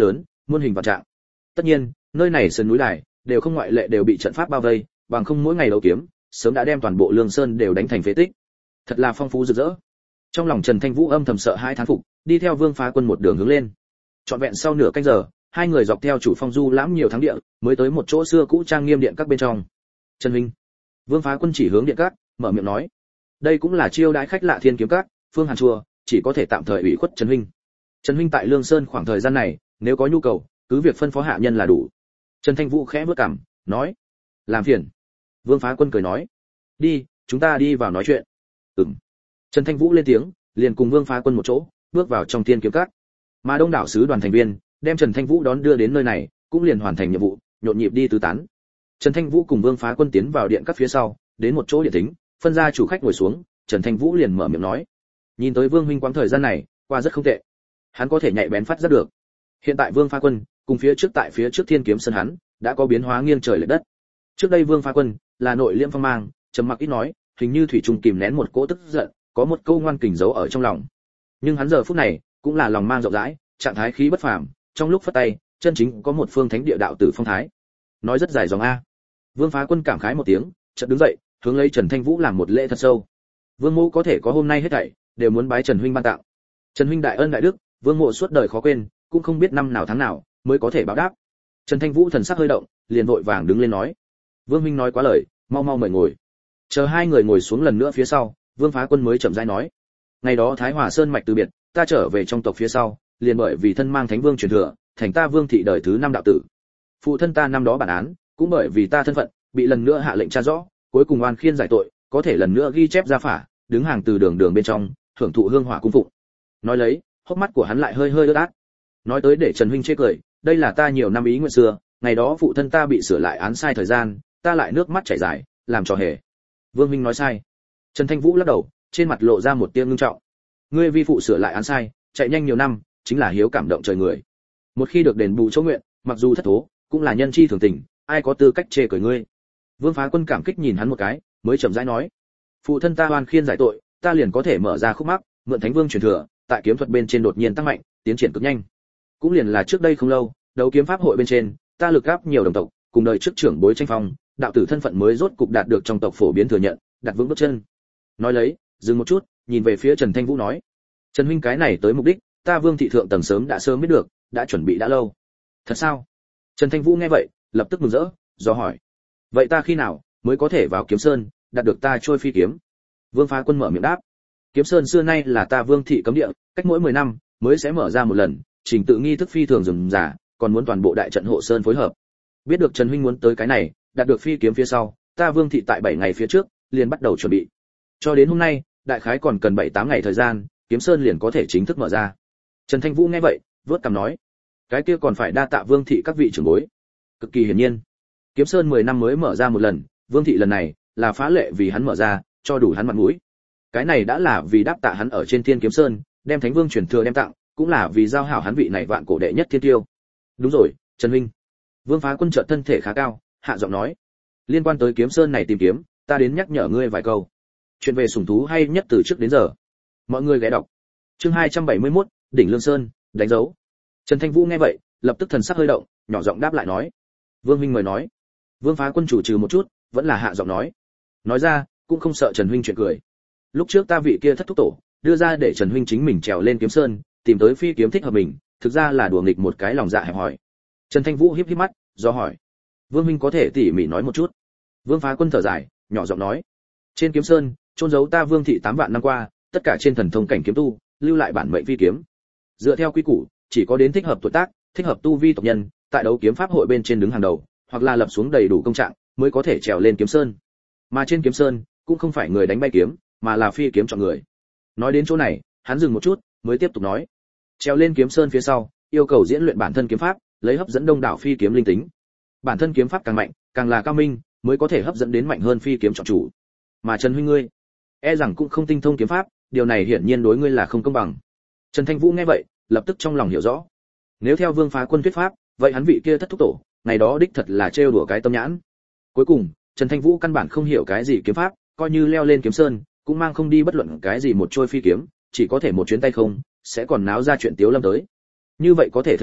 muôn hình vạn trạng. Tất nhiên, nơi này sườn núi đài đều không ngoại lệ đều bị trận pháp bao vây, bằng không mỗi ngày đấu kiếm, sớm đã đem toàn bộ Lương Sơn đều đánh thành phế tích. Thật là phong phú rực rỡ. Trong lòng Trần Thanh Vũ âm thầm sợ hãi thán phục, đi theo Vương Phá Quân một đường hướng lên. Trọn vẹn sau nửa canh giờ, hai người dọc theo chủ phong du lãm nhiều thắng địa, mới tới một chỗ xưa cũ trang nghiêm điện các bên trong. Trần huynh. Vương Phá Quân chỉ hướng điện các, mở miệng nói: "Đây cũng là chiêu đãi khách lạ Thiên Kiếm Các, Phương Hàn chùa, chỉ có thể tạm thời ủy khuất Trần huynh. Trần huynh tại Lương Sơn khoảng thời gian này, nếu có nhu cầu, cứ việc phân phó hạ nhân là đủ." Trần Thanh Vũ khẽ bước cằm, nói: "Làm phiền." Vương Phá Quân cười nói: "Đi, chúng ta đi vào nói chuyện." Ừm. Trần Thanh Vũ lên tiếng, liền cùng Vương Phá Quân một chỗ, bước vào trong Thiên Kiếm Các. Mà đông đảo sứ đoàn thành viên, đem Trần Thanh Vũ đón đưa đến nơi này, cũng liền hoàn thành nhiệm vụ, nhộn nhịp đi tứ tán. Trần Thanh Vũ cùng Vương Phá Quân tiến vào điện các phía sau, đến một chỗ điện thính, phân ra chủ khách ngồi xuống, Trần Thanh Vũ liền mở miệng nói: "Nhìn tới Vương huynh quãng thời gian này, qua rất không tệ." Hắn có thể nhạy bén phát giác được. Hiện tại Vương Phá Quân, cùng phía trước tại phía trước Thiên Kiếm Sơn hắn, đã có biến hóa nghiêng trời lệch đất. Trước đây Vương Phá Quân là nội liễm phong mang, trầm mặc ít nói, hình như thủy trùng kìm nén một cỗ tức giận, có một câu ngoan kình giấu ở trong lòng. Nhưng hắn giờ phút này, cũng là lòng mang rộng rãi, trạng thái khí bất phàm, trong lúc phất tay, chân chính có một phương thánh địa đạo tử phong thái. Nói rất dài dòng a. Vương Phá Quân cảm khái một tiếng, chợt đứng dậy, hướng lấy Trần Thanh Vũ làm một lễ thật sâu. Vương mộ có thể có hôm nay hết thảy, đều muốn bái Trần huynh ban tặng. Trần huynh đại ân đại đức, Vương mộ suốt đời khó quên, cũng không biết năm nào tháng nào mới có thể báo đáp. Trần Thanh Vũ thần sắc hơi động, liền vội vàng đứng lên nói: "Vương huynh nói quá lời, mau mau mời ngồi." Chờ hai người ngồi xuống lần nữa phía sau, Vương Phá Quân mới chậm rãi nói: "Ngày đó Thái Hòa Sơn mạch từ biệt, ta trở về trong tộc phía sau, liền bởi vì thân mang Thánh Vương truyền thừa, thành ta Vương thị đời thứ 5 đạo tử. Phụ thân ta năm đó bản án, cũng bởi vì ta thân phận, bị lần nữa hạ lệnh tra rõ, cuối cùng oan khiên giải tội, có thể lần nữa ghi chép ra phả, đứng hàng từ đường đường bên trong, hưởng thụ hương hỏa cung phụng." Nói lấy, hốc mắt của hắn lại hơi hơi ướt át. Nói tới để Trần huynh chê cười, đây là ta nhiều năm ý nguyện xưa, ngày đó phụ thân ta bị sửa lại án sai thời gian, ta lại nước mắt chảy dài, làm trò hề. Vương huynh nói sai. Trần Thanh Vũ lắc đầu, trên mặt lộ ra một tia ngưng trọng. Ngươi vi phụ sửa lại án sai, chạy nhanh nhiều năm, chính là hiếu cảm động trời người. Một khi được đền bù chỗ nguyện, mặc dù thất thố, cũng là nhân chi thường tình, ai có tư cách chê cười ngươi. Vương Phá Quân cảm kích nhìn hắn một cái, mới chậm rãi nói: "Phụ thân ta oan khiên giải tội, ta liền có thể mở ra khúc mắc, mượn Thánh Vương truyền thừa, tại kiếm thuật bên trên đột nhiên tăng mạnh, tiến triển cực nhanh. Cũng liền là trước đây không lâu, đấu kiếm pháp hội bên trên, ta lực gáp nhiều đồng tộc, cùng đời trước trưởng bối tranh phong, đạo tử thân phận mới rốt cục đạt được trong tộc phổ biến thừa nhận, đặt vững bước chân." Nói lấy, dừng một chút, nhìn về phía Trần Thanh Vũ nói: "Trần huynh cái này tới mục đích, ta Vương thị thượng tầng sớm biết được, đã chuẩn bị đã lâu." "Thật sao?" Trần Thanh Vũ nghe vậy, lập tức mừng rỡ, do hỏi: "Vậy ta khi nào mới có thể vào Kiếm Sơn, đạt được ta trôi phi kiếm?" Vương Phá Quân mở miệng đáp: "Kiếm Sơn xưa nay là ta Vương thị cấm địa, cách mỗi 10 năm mới sẽ mở ra một lần, trình tự nghi thức phi thường rườm rà, còn muốn toàn bộ đại trận hộ sơn phối hợp. Biết được Trần huynh muốn tới cái này, đạt được phi kiếm phía sau, ta Vương thị tại 7 ngày phía trước, liền bắt đầu chuẩn bị. Cho đến hôm nay, đại khái còn cần 7-8 ngày thời gian, Kiếm Sơn liền có thể chính thức mở ra." Trần Thanh Vũ nghe vậy, vớt cằm nói: "Cái kia còn phải đa tạ Vương thị các vị trưởng bối." Cực kỳ hiển nhiên, Kiếm Sơn 10 năm mới mở ra một lần, Vương thị lần này là phá lệ vì hắn mở ra, cho đủ hắn mặt mũi. Cái này đã là vì đáp tạ hắn ở trên Thiên Kiếm Sơn, đem Thánh Vương truyền thừa đem tặng, cũng là vì giao hảo hắn vị này vạn cổ đệ nhất thiên tiêu. "Đúng rồi, Trần huynh." Vương Phá Quân chợt thân thể khá cao, hạ giọng nói: "Liên quan tới Kiếm Sơn này tìm kiếm, ta đến nhắc nhở ngươi vài câu. Chuyện về sủng thú hay nhất từ trước đến giờ." Mọi người ghé đọc. Chương 271, đỉnh Lương Sơn, đánh dấu. Trần Thanh Vũ nghe vậy, lập tức thần sắc hơi động, nhỏ giọng đáp lại nói: "Vương huynh mời nói." Vương Phá Quân chủ trừ một chút, vẫn là hạ giọng nói: "Nói ra, cũng không sợ Trần huynh chuyện cười. Lúc trước ta vị kia thất thúc tổ, đưa ra để Trần huynh chính mình trèo lên Kiếm Sơn, tìm tới phi kiếm thích hợp mình, thực ra là đùa nghịch một cái lòng dạ hẹp hòi." Trần Thanh Vũ híp híp mắt, do hỏi: "Vương huynh có thể tỉ mỉ nói một chút?" Vương Phá Quân thở dài, nhỏ giọng nói: "Trên Kiếm Sơn, chôn giấu ta Vương thị 8 vạn năm qua, tất cả trên thần thông cảnh kiếm tu, lưu lại bản mệnh phi kiếm. Dựa theo quy củ, chỉ có đến thích hợp tuổi tác, thích hợp tu vi tộc nhân, tại đấu kiếm pháp hội bên trên đứng hàng đầu, hoặc là lập xuống đầy đủ công trạng, mới có thể trèo lên Kiếm Sơn. Mà trên Kiếm Sơn, cũng không phải người đánh bay kiếm, mà là phi kiếm chọn người." Nói đến chỗ này, hắn dừng một chút, mới tiếp tục nói: "Trèo lên Kiếm Sơn phía sau, yêu cầu diễn luyện bản thân kiếm pháp, lấy hấp dẫn đông đảo phi kiếm linh tính. Bản thân kiếm pháp càng mạnh, càng là cao minh, mới có thể hấp dẫn đến mạnh hơn phi kiếm chọn chủ. Mà Trần huynh ngươi, e rằng cũng không tinh thông kiếm pháp, điều này hiển nhiên đối ngươi là không công bằng." Trần Thanh Vũ nghe vậy, lập tức trong lòng hiểu rõ. Nếu theo Vương Phá Quân thuyết pháp, vậy hắn vị kia thất thúc tổ, ngày đó đích thật là trêu đùa cái tâm nhãn. Cuối cùng, Trần Thanh Vũ căn bản không hiểu cái gì kiếm pháp, coi như leo lên Kiếm Sơn, cũng mang không đi bất luận cái gì một trôi phi kiếm, chỉ có thể một chuyến tay không, sẽ còn náo ra chuyện tiếu lâm tới. Như vậy có thể thấy được,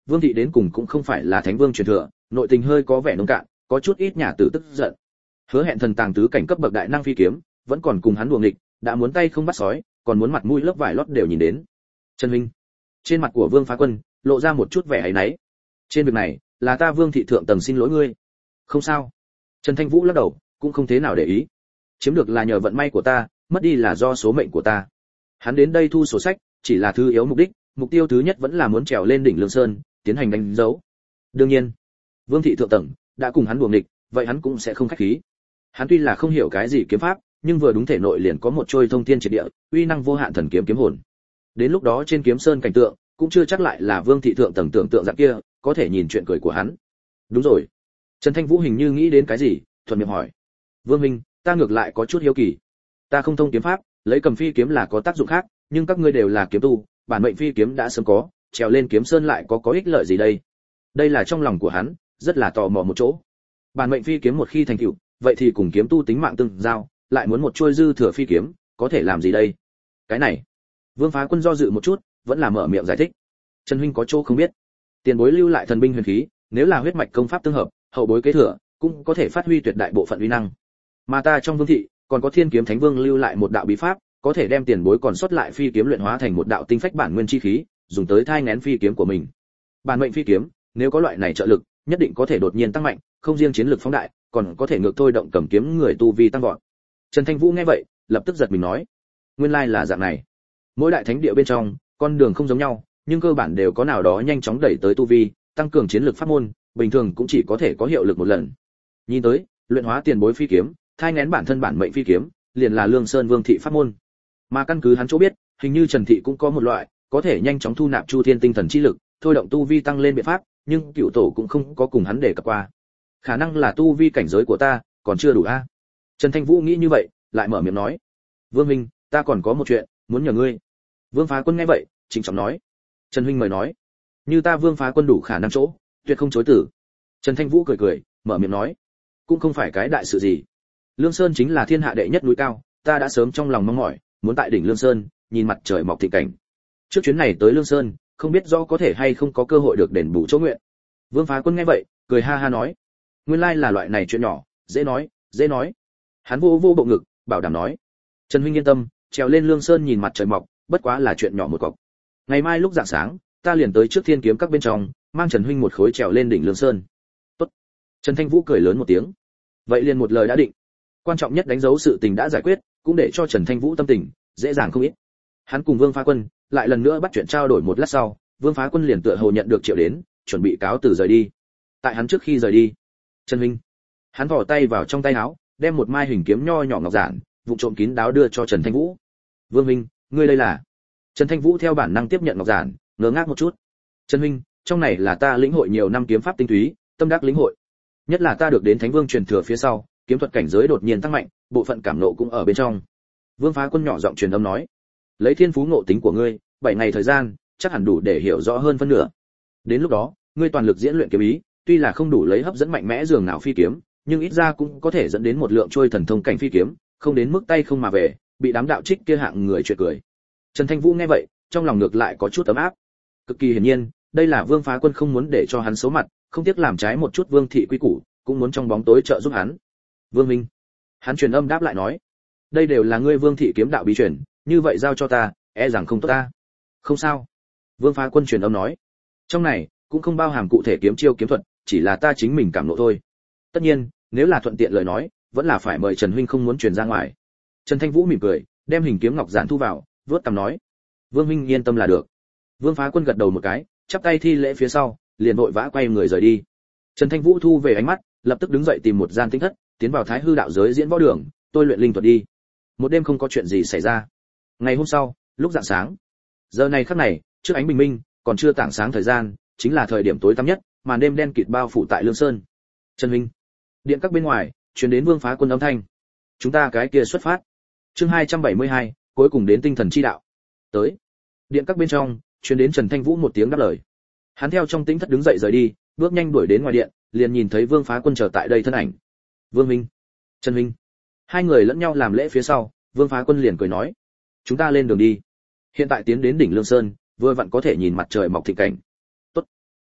Vương thị đến cùng cũng không phải là thánh vương truyền thừa, nội tình hơi có vẻ nông cạn, có chút ít nhà tử tức giận. Hứa Hẹn thần tàng tứ cảnh cấp bậc đại năng phi kiếm, vẫn còn cùng hắn đùa nghịch, đã muốn tay không bắt sói, còn muốn mặt mũi lớp vải lót đều nhìn đến. Trần huynh. Trên mặt của Vương Phá Quân lộ ra một chút vẻ áy náy. Trên việc này, là ta Vương thị thượng tầng xin lỗi ngươi. Không sao. Trần Thanh Vũ lắc đầu, cũng không thế nào để ý. Chiếm được là nhờ vận may của ta, mất đi là do số mệnh của ta. Hắn đến đây thu sổ sách, chỉ là thứ yếu mục đích, mục tiêu thứ nhất vẫn là muốn trèo lên đỉnh Lương Sơn, tiến hành đánh dấu. Đương nhiên, Vương thị thượng tầng đã cùng hắn đùa nghịch, vậy hắn cũng sẽ không khách khí. Hắn tuy là không hiểu cái gì kiếm pháp, nhưng vừa đúng thể nội liền có một trôi thông thiên triệt địa, uy năng vô hạn thần kiếm kiếm hồn. Đến lúc đó trên kiếm sơn cảnh tượng, cũng chưa chắc lại là Vương thị thượng tầng tưởng tượng dạng kia, có thể nhìn chuyện cười của hắn. Đúng rồi. Trần Thanh Vũ hình như nghĩ đến cái gì, thuận miệng hỏi. Vương minh, ta ngược lại có chút hiếu kỳ. Ta không thông kiếm pháp, lấy cầm phi kiếm là có tác dụng khác, nhưng các ngươi đều là kiếm tu, bản mệnh phi kiếm đã sớm có, trèo lên kiếm sơn lại có ích lợi gì đây? Đây là trong lòng của hắn, rất là tò mò một chỗ. Bản mệnh phi kiếm một khi thành tựu, vậy thì cùng kiếm tu tính mạng tương giao, lại muốn một chuôi dư thừa phi kiếm, có thể làm gì đây? Cái này, Vương Phá Quân do dự một chút, vẫn là mở miệng giải thích. Trần huynh có chỗ không biết, tiền bối lưu lại thần binh huyền khí, nếu là huyết mạch công pháp tương hợp, hậu bối kế thừa, cũng có thể phát huy tuyệt đại bộ phận uy năng. Mà ta trong Vương thị, còn có Thiên Kiếm Thánh Vương lưu lại một đạo bí pháp, có thể đem tiền bối còn sót lại phi kiếm luyện hóa thành một đạo tinh phách bản nguyên chi khí, dùng tới thai nghén phi kiếm của mình. Bản mệnh phi kiếm, nếu có loại này trợ lực, nhất định có thể đột nhiên tăng mạnh, không riêng chiến lực phóng đại, còn có thể ngược thôi động cầm kiếm người tu vi tăng vọt. Trần Thanh Vũ nghe vậy, lập tức giật mình nói: nguyên lai là dạng này. Mỗi đại thánh địa bên trong, con đường không giống nhau, nhưng cơ bản đều có nào đó nhanh chóng đẩy tới tu vi, tăng cường chiến lực pháp môn, bình thường cũng chỉ có thể có hiệu lực một lần. Nhìn tới, luyện hóa tiền bối phi kiếm, thai nghén bản thân bản mệnh phi kiếm, liền là Lương Sơn Vương thị pháp môn. Mà căn cứ hắn chỗ biết, hình như Trần thị cũng có một loại có thể nhanh chóng thu nạp chu thiên tinh thần chi lực, thôi động tu vi tăng lên biện pháp, nhưng cựu tổ cũng không có cùng hắn đề cập qua. Khả năng là tu vi cảnh giới của ta còn chưa đủ a. Trần Thanh Vũ nghĩ như vậy, lại mở miệng nói: Vương minh, ta còn có một chuyện muốn nhờ ngươi. Vương Phá Quân nghe vậy, trịnh trọng nói: Trần huynh mời nói. Như ta Vương Phá Quân đủ khả năng chỗ, tuyệt không chối từ. Trần Thanh Vũ cười cười, mở miệng nói: cũng không phải cái đại sự gì. Lương Sơn chính là thiên hạ đệ nhất núi cao, ta đã sớm trong lòng mong mỏi, muốn tại đỉnh Lương Sơn, nhìn mặt trời mọc thịnh cảnh. Trước chuyến này tới Lương Sơn, không biết rõ có thể hay không có cơ hội được đền bù chỗ nguyện. Vương Phá Quân nghe vậy, cười ha ha nói: nguyên lai là loại này chuyện nhỏ, dễ nói, dễ nói. Hắn vô bộ ngực, bảo đảm nói: Trần huynh yên tâm, trèo lên Lương Sơn nhìn mặt trời mọc, bất quá là chuyện nhỏ một cọc. Ngày mai lúc rạng sáng, ta liền tới trước Thiên Kiếm các bên trong, mang Trần huynh một khối trèo lên đỉnh Lương Sơn. Tốt. Trần Thanh Vũ cười lớn một tiếng. Vậy liền một lời đã định. Quan trọng nhất đánh dấu sự tình đã giải quyết, cũng để cho Trần Thanh Vũ tâm tình dễ dàng không ít. Hắn cùng Vương Phá Quân lại lần nữa bắt chuyện trao đổi một lát sau, Vương Phá Quân liền tựa hồ nhận được triệu đến, chuẩn bị cáo từ rời đi. Tại hắn trước khi rời đi, Trần huynh, hắn vò tay vào trong tay áo, đem một mai hình kiếm nho nhỏ ngọc giản, vụ trộm kín đáo đưa cho Trần Thanh Vũ. Vương huynh, ngươi đây là? Trần Thanh Vũ theo bản năng tiếp nhận ngọc giản, ngớ ngác một chút. Trần huynh, trong này là ta lĩnh hội nhiều năm kiếm pháp tinh túy, tâm đắc lĩnh hội. Nhất là ta được đến Thánh Vương truyền thừa phía sau, kiếm thuật cảnh giới đột nhiên tăng mạnh, bộ phận cảm nộ cũng ở bên trong. Vương Phá Quân nhỏ giọng truyền âm nói: lấy thiên phú ngộ tính của ngươi, 7 ngày thời gian, chắc hẳn đủ để hiểu rõ hơn phân nửa. Đến lúc đó, ngươi toàn lực diễn luyện kiếm ý, tuy là không đủ lấy hấp dẫn mạnh mẽ dường nào phi kiếm, nhưng ít ra cũng có thể dẫn đến một lượng trôi thần thông cảnh phi kiếm, không đến mức tay không mà về, bị đám đạo trích kia hạng người chuyện cười. Trần Thanh Vũ nghe vậy, trong lòng ngược lại có chút ấm áp. Cực kỳ hiển nhiên, đây là Vương Phá Quân không muốn để cho hắn xấu mặt, không tiếc làm trái một chút Vương thị quy củ, cũng muốn trong bóng tối trợ giúp hắn. Vương minh, hắn truyền âm đáp lại nói: đây đều là ngươi Vương thị kiếm đạo bí truyền, như vậy giao cho ta, e rằng không tốt ta. Không sao. Vương Phá Quân truyền âm nói: trong này cũng không bao hàm cụ thể kiếm chiêu kiếm thuật, chỉ là ta chính mình cảm ngộ thôi. Tất nhiên, nếu là thuận tiện lời nói, vẫn là phải mời Trần huynh không muốn truyền ra ngoài. Trần Thanh Vũ mỉm cười, đem hình kiếm ngọc giản thu vào, vớt cằm nói: Vương huynh yên tâm là được. Vương Phá Quân gật đầu một cái, chắp tay thi lễ phía sau, liền vội vã quay người rời đi. Trần Thanh Vũ thu về ánh mắt, lập tức đứng dậy tìm một gian tinh thất, tiến vào Thái Hư đạo giới diễn võ đường, tôi luyện linh thuật đi. Một đêm không có chuyện gì xảy ra. Ngày hôm sau, lúc rạng sáng, giờ này khắc này, trước ánh bình minh, còn chưa tảng sáng thời gian, chính là thời điểm tối tăm nhất, màn đêm đen kịt bao phủ tại Lương Sơn. Trần huynh, điện các bên ngoài truyền đến Vương Phá Quân âm thanh: chúng ta cái kia xuất phát. Chương 272, cuối cùng đến tinh thần chi đạo. Tới. Điện các bên trong truyền đến Trần Thanh Vũ một tiếng đáp lời. Hắn theo trong tĩnh thất đứng dậy rời đi, bước nhanh đuổi đến ngoài điện, liền nhìn thấy Vương Phá Quân chờ tại đây thân ảnh. Vương minh, Trần huynh. Hai người lẫn nhau làm lễ phía sau, Vương Phá Quân liền cười nói: chúng ta lên đường đi. Hiện tại tiến đến đỉnh Lương Sơn, vừa vặn có thể nhìn mặt trời mọc thịnh cảnh. Tốt.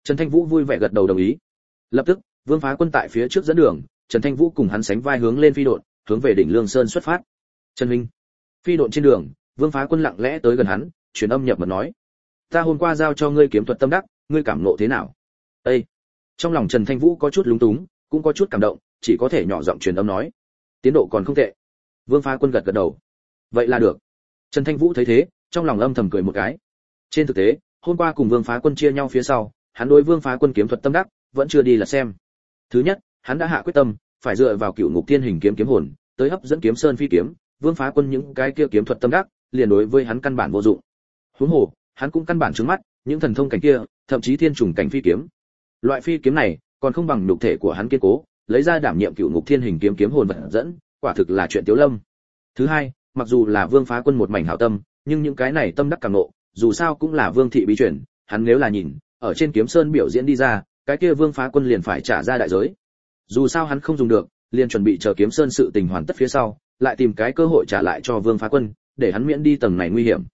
Trần Thanh Vũ vui vẻ gật đầu đồng ý. Lập tức, Vương Phá Quân tại phía trước dẫn đường, Trần Thanh Vũ cùng hắn sánh vai hướng lên phi độn, hướng về đỉnh Lương Sơn xuất phát. Trần huynh. Phi độn trên đường, Vương Phá Quân lặng lẽ tới gần hắn, truyền âm nhập mật nói: "Ta hôm qua giao cho ngươi kiếm thuật tâm đắc, ngươi cảm ngộ thế nào?" Ê! Trong lòng Trần Thanh Vũ có chút lúng túng, cũng có chút cảm động, chỉ có thể nhỏ giọng truyền âm nói: "Tiến độ còn không tệ." Vương Phá Quân gật gật đầu. "Vậy là được." Trần Thanh Vũ thấy thế, trong lòng âm thầm cười một cái. Trên thực tế, hôm qua cùng Vương Phá Quân chia nhau phía sau, hắn đối Vương Phá Quân kiếm thuật tâm đắc vẫn chưa đi là xem. Thứ nhất, hắn đã hạ quyết tâm, phải dựa vào Cửu Ngục Thiên Hình kiếm kiếm hồn, tới hấp dẫn Kiếm Sơn phi kiếm, Vương Phá Quân những cái kia kiếm thuật tâm đắc, liền đối với hắn căn bản vô dụng. Huống hồ, hắn cũng căn bản trướng mắt, những thần thông cảnh kia, thậm chí thiên trùng cảnh phi kiếm. Loại phi kiếm này, còn không bằng nhục thể của hắn kiên cố, lấy ra đảm nhiệm Cửu Ngục Thiên Hình kiếm kiếm hồn vật dẫn, quả thực là chuyện tiếu lâm. Thứ hai, mặc dù là Vương Phá Quân một mảnh hảo tâm, nhưng những cái này tâm đắc càng nộ, dù sao cũng là Vương thị bí truyền, hắn nếu là nhìn, ở trên Kiếm Sơn biểu diễn đi ra, cái kia Vương Phá Quân liền phải trả ra đại giới. Dù sao hắn không dùng được, liền chuẩn bị chờ Kiếm Sơn sự tình hoàn tất phía sau, lại tìm cái cơ hội trả lại cho Vương Phá Quân, để hắn miễn đi tầng này nguy hiểm.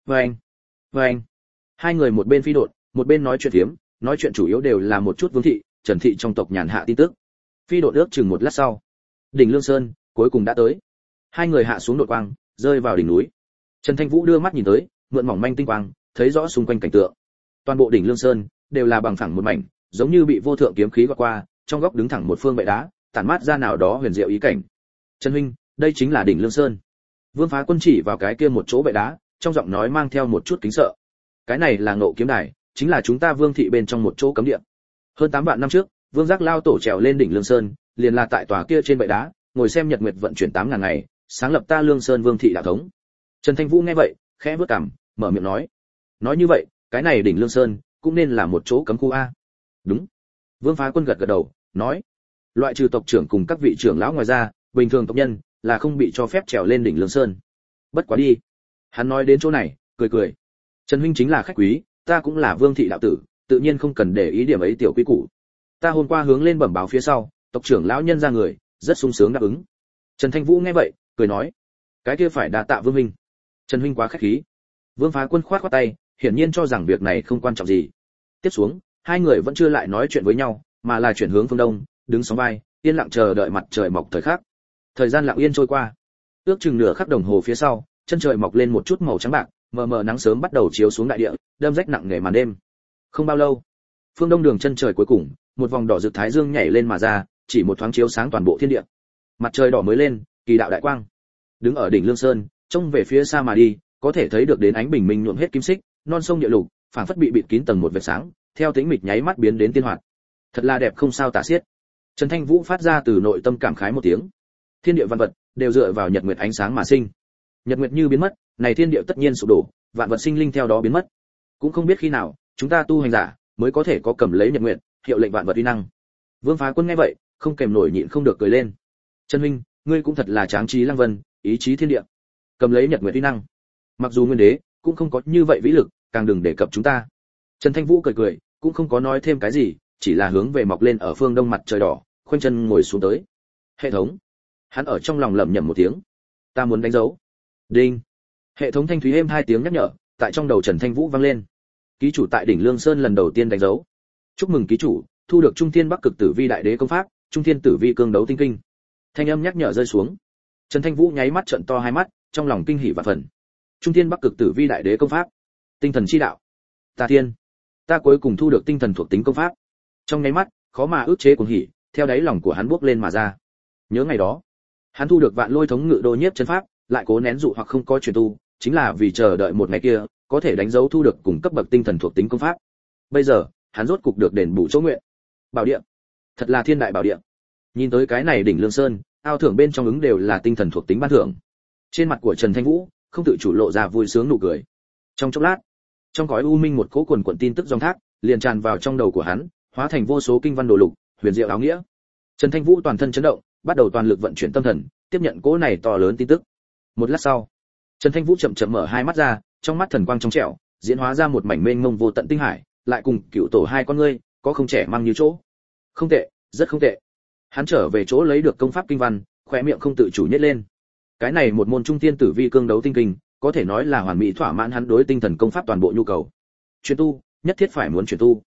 Vâng. Hai người một bên phi độn, một bên nói chuyện phiếm, nói chuyện chủ yếu đều là một chút Vương thị, Trần thị trong tộc nhàn hạ tin tức. Phi độn ước chừng một lát sau, đỉnh Lương Sơn cuối cùng đã tới. Hai người hạ xuống đột quang, rơi vào đỉnh núi. Trần Thanh Vũ đưa mắt nhìn tới, mượn mỏng manh tinh quang, thấy rõ xung quanh cảnh tượng. Toàn bộ đỉnh Lương Sơn đều là bằng phẳng một mảnh, giống như bị vô thượng kiếm khí quét qua, trong góc đứng thẳng một phương bệ đá, tản mát ra nào đó huyền diệu ý cảnh. Trần huynh, đây chính là đỉnh Lương Sơn. Vương Phá Quân chỉ vào cái kia một chỗ bệ đá, trong giọng nói mang theo một chút kính sợ. Cái này là Ngộ Kiếm Đài, chính là chúng ta Vương thị bên trong một chỗ cấm địa. Hơn 8 vạn năm trước, Vương Giác Lao tổ trèo lên đỉnh Lương Sơn, liền là tại tòa kia trên bệ đá, ngồi xem nhật nguyệt vận chuyển 8.000 ngày, sáng lập ta Lương Sơn Vương thị đạo thống. Trần Thanh Vũ nghe vậy, khẽ bước cằm, mở miệng nói: "Nói như vậy, cái này đỉnh Lương Sơn cũng nên là một chỗ cấm khu a?" "Đúng." Vương Phá Quân gật gật đầu, nói: "Loại trừ tộc trưởng cùng các vị trưởng lão ngoài ra, bình thường tộc nhân là không bị cho phép trèo lên đỉnh Lương Sơn. Bất quá đi." Hắn nói đến chỗ này, cười cười: "Trần huynh chính là khách quý, ta cũng là Vương thị đạo tử, tự nhiên không cần để ý điểm ấy tiểu quý củ. Ta hôm qua hướng lên bẩm báo phía sau, tộc trưởng lão nhân ra người, rất sung sướng đáp ứng." Trần Thanh Vũ nghe vậy, cười nói: "Cái kia phải đa tạ Vương huynh." "Trần huynh quá khách khí." Vương Phá Quân khoát khoát tay, hiển nhiên cho rằng việc này không quan trọng gì. Tiếp xuống, hai người vẫn chưa lại nói chuyện với nhau, mà là chuyển hướng phương đông, đứng sóng vai, yên lặng chờ đợi mặt trời mọc thời khắc. Thời gian lặng yên trôi qua, ước chừng nửa khắc đồng hồ phía sau, chân trời mọc lên một chút màu trắng bạc, mờ mờ nắng sớm bắt đầu chiếu xuống đại địa, đâm rách nặng nề màn đêm. Không bao lâu, phương đông đường chân trời cuối cùng, một vòng đỏ rực thái dương nhảy lên mà ra, chỉ một thoáng chiếu sáng toàn bộ thiên địa. Mặt trời đỏ mới lên, kỳ đạo đại quang. Đứng ở đỉnh Lương Sơn, trông về phía xa mà đi, có thể thấy được đến ánh bình minh nhuộm hết kim xích, non sông địa lục, phảng phất bị bịt kín tầng một vệt sáng, theo tĩnh mịch nháy mắt biến đến tiên hoạt. Thật là đẹp không sao tả xiết. Trần Thanh Vũ phát ra từ nội tâm cảm khái một tiếng. Thiên địa vạn vật đều dựa vào nhật nguyệt ánh sáng mà sinh. Nhật nguyệt như biến mất, này thiên địa tất nhiên sụp đổ, vạn vật sinh linh theo đó biến mất. Cũng không biết khi nào, chúng ta tu hành giả mới có thể có cầm lấy nhật nguyệt, hiệu lệnh vạn vật uy năng. Vương Phá Quân nghe vậy, không kềm nổi nhịn không được cười lên. Trần huynh, ngươi cũng thật là tráng trí lăng vân, ý chí thiên địa. Cầm lấy nhật nguyệt uy năng. Mặc dù nguyên đế cũng không có như vậy vĩ lực, càng đừng đề cập chúng ta. Trần Thanh Vũ cười cười, cũng không có nói thêm cái gì, chỉ là hướng về mọc lên ở phương đông mặt trời đỏ, khoanh chân ngồi xuống tới. Hệ thống. Hắn ở trong lòng lẩm nhẩm một tiếng. Ta muốn đánh dấu. Đinh. Hệ thống thanh thúy êm hai tiếng nhắc nhở, tại trong đầu Trần Thanh Vũ vang lên. Ký chủ tại đỉnh Lương Sơn lần đầu tiên đánh dấu. Chúc mừng ký chủ, thu được Trung Thiên Bắc Cực Tử Vi Đại Đế công pháp, Trung Thiên Tử Vi Cương Đấu Tinh Kinh. Thanh âm nhắc nhở rơi xuống. Trần Thanh Vũ nháy mắt trợn to hai mắt, trong lòng kinh hỉ và phần. Trung Thiên Bắc Cực Tử Vi Đại Đế công pháp, Tinh Thần Chi Đạo. Ta thiên, ta cuối cùng thu được tinh thần thuộc tính công pháp. Trong nháy mắt, khó mà ức chế cuồng hỉ, theo đáy lòng của hắn bốc lên mà ra. Nhớ ngày đó, hắn thu được Vạn Lôi Thống Ngự Đô Nhiếp chân pháp, lại cố nén dụ hoặc không có truyền tu, chính là vì chờ đợi một ngày kia, có thể đánh dấu thu được cùng cấp bậc tinh thần thuộc tính công pháp. Bây giờ, hắn rốt cục được đền bù chỗ nguyện. Bảo địa, thật là thiên đại bảo địa. Nhìn tới cái này đỉnh Lương Sơn, ao thưởng bên trong ứng đều là tinh thần thuộc tính ban thưởng. Trên mặt của Trần Thanh Vũ không tự chủ lộ ra vui sướng nụ cười. Trong chốc lát, trong cõi u minh một cỗ quần quần tin tức dòng thác liền tràn vào trong đầu của hắn, hóa thành vô số kinh văn đồ lục, huyền diệu áo nghĩa. Trần Thanh Vũ toàn thân chấn động, bắt đầu toàn lực vận chuyển tâm thần, tiếp nhận cỗ này to lớn tin tức. Một lát sau, Trần Thanh Vũ chậm chậm mở hai mắt ra, trong mắt thần quang trong trẻo, diễn hóa ra một mảnh mênh mông vô tận tinh hải, lại cùng cựu tổ hai con ngươi, có không trẻ mang như chỗ. Không tệ, rất không tệ. Hắn trở về chỗ lấy được công pháp kinh văn, khóe miệng không tự chủ nhếch lên. Cái này một môn Trung Thiên Tử Vi Cương Đấu Tinh Kinh, có thể nói là hoàn mỹ thỏa mãn hắn đối tinh thần công pháp toàn bộ nhu cầu. Truyền tu, nhất thiết phải muốn truyền tu.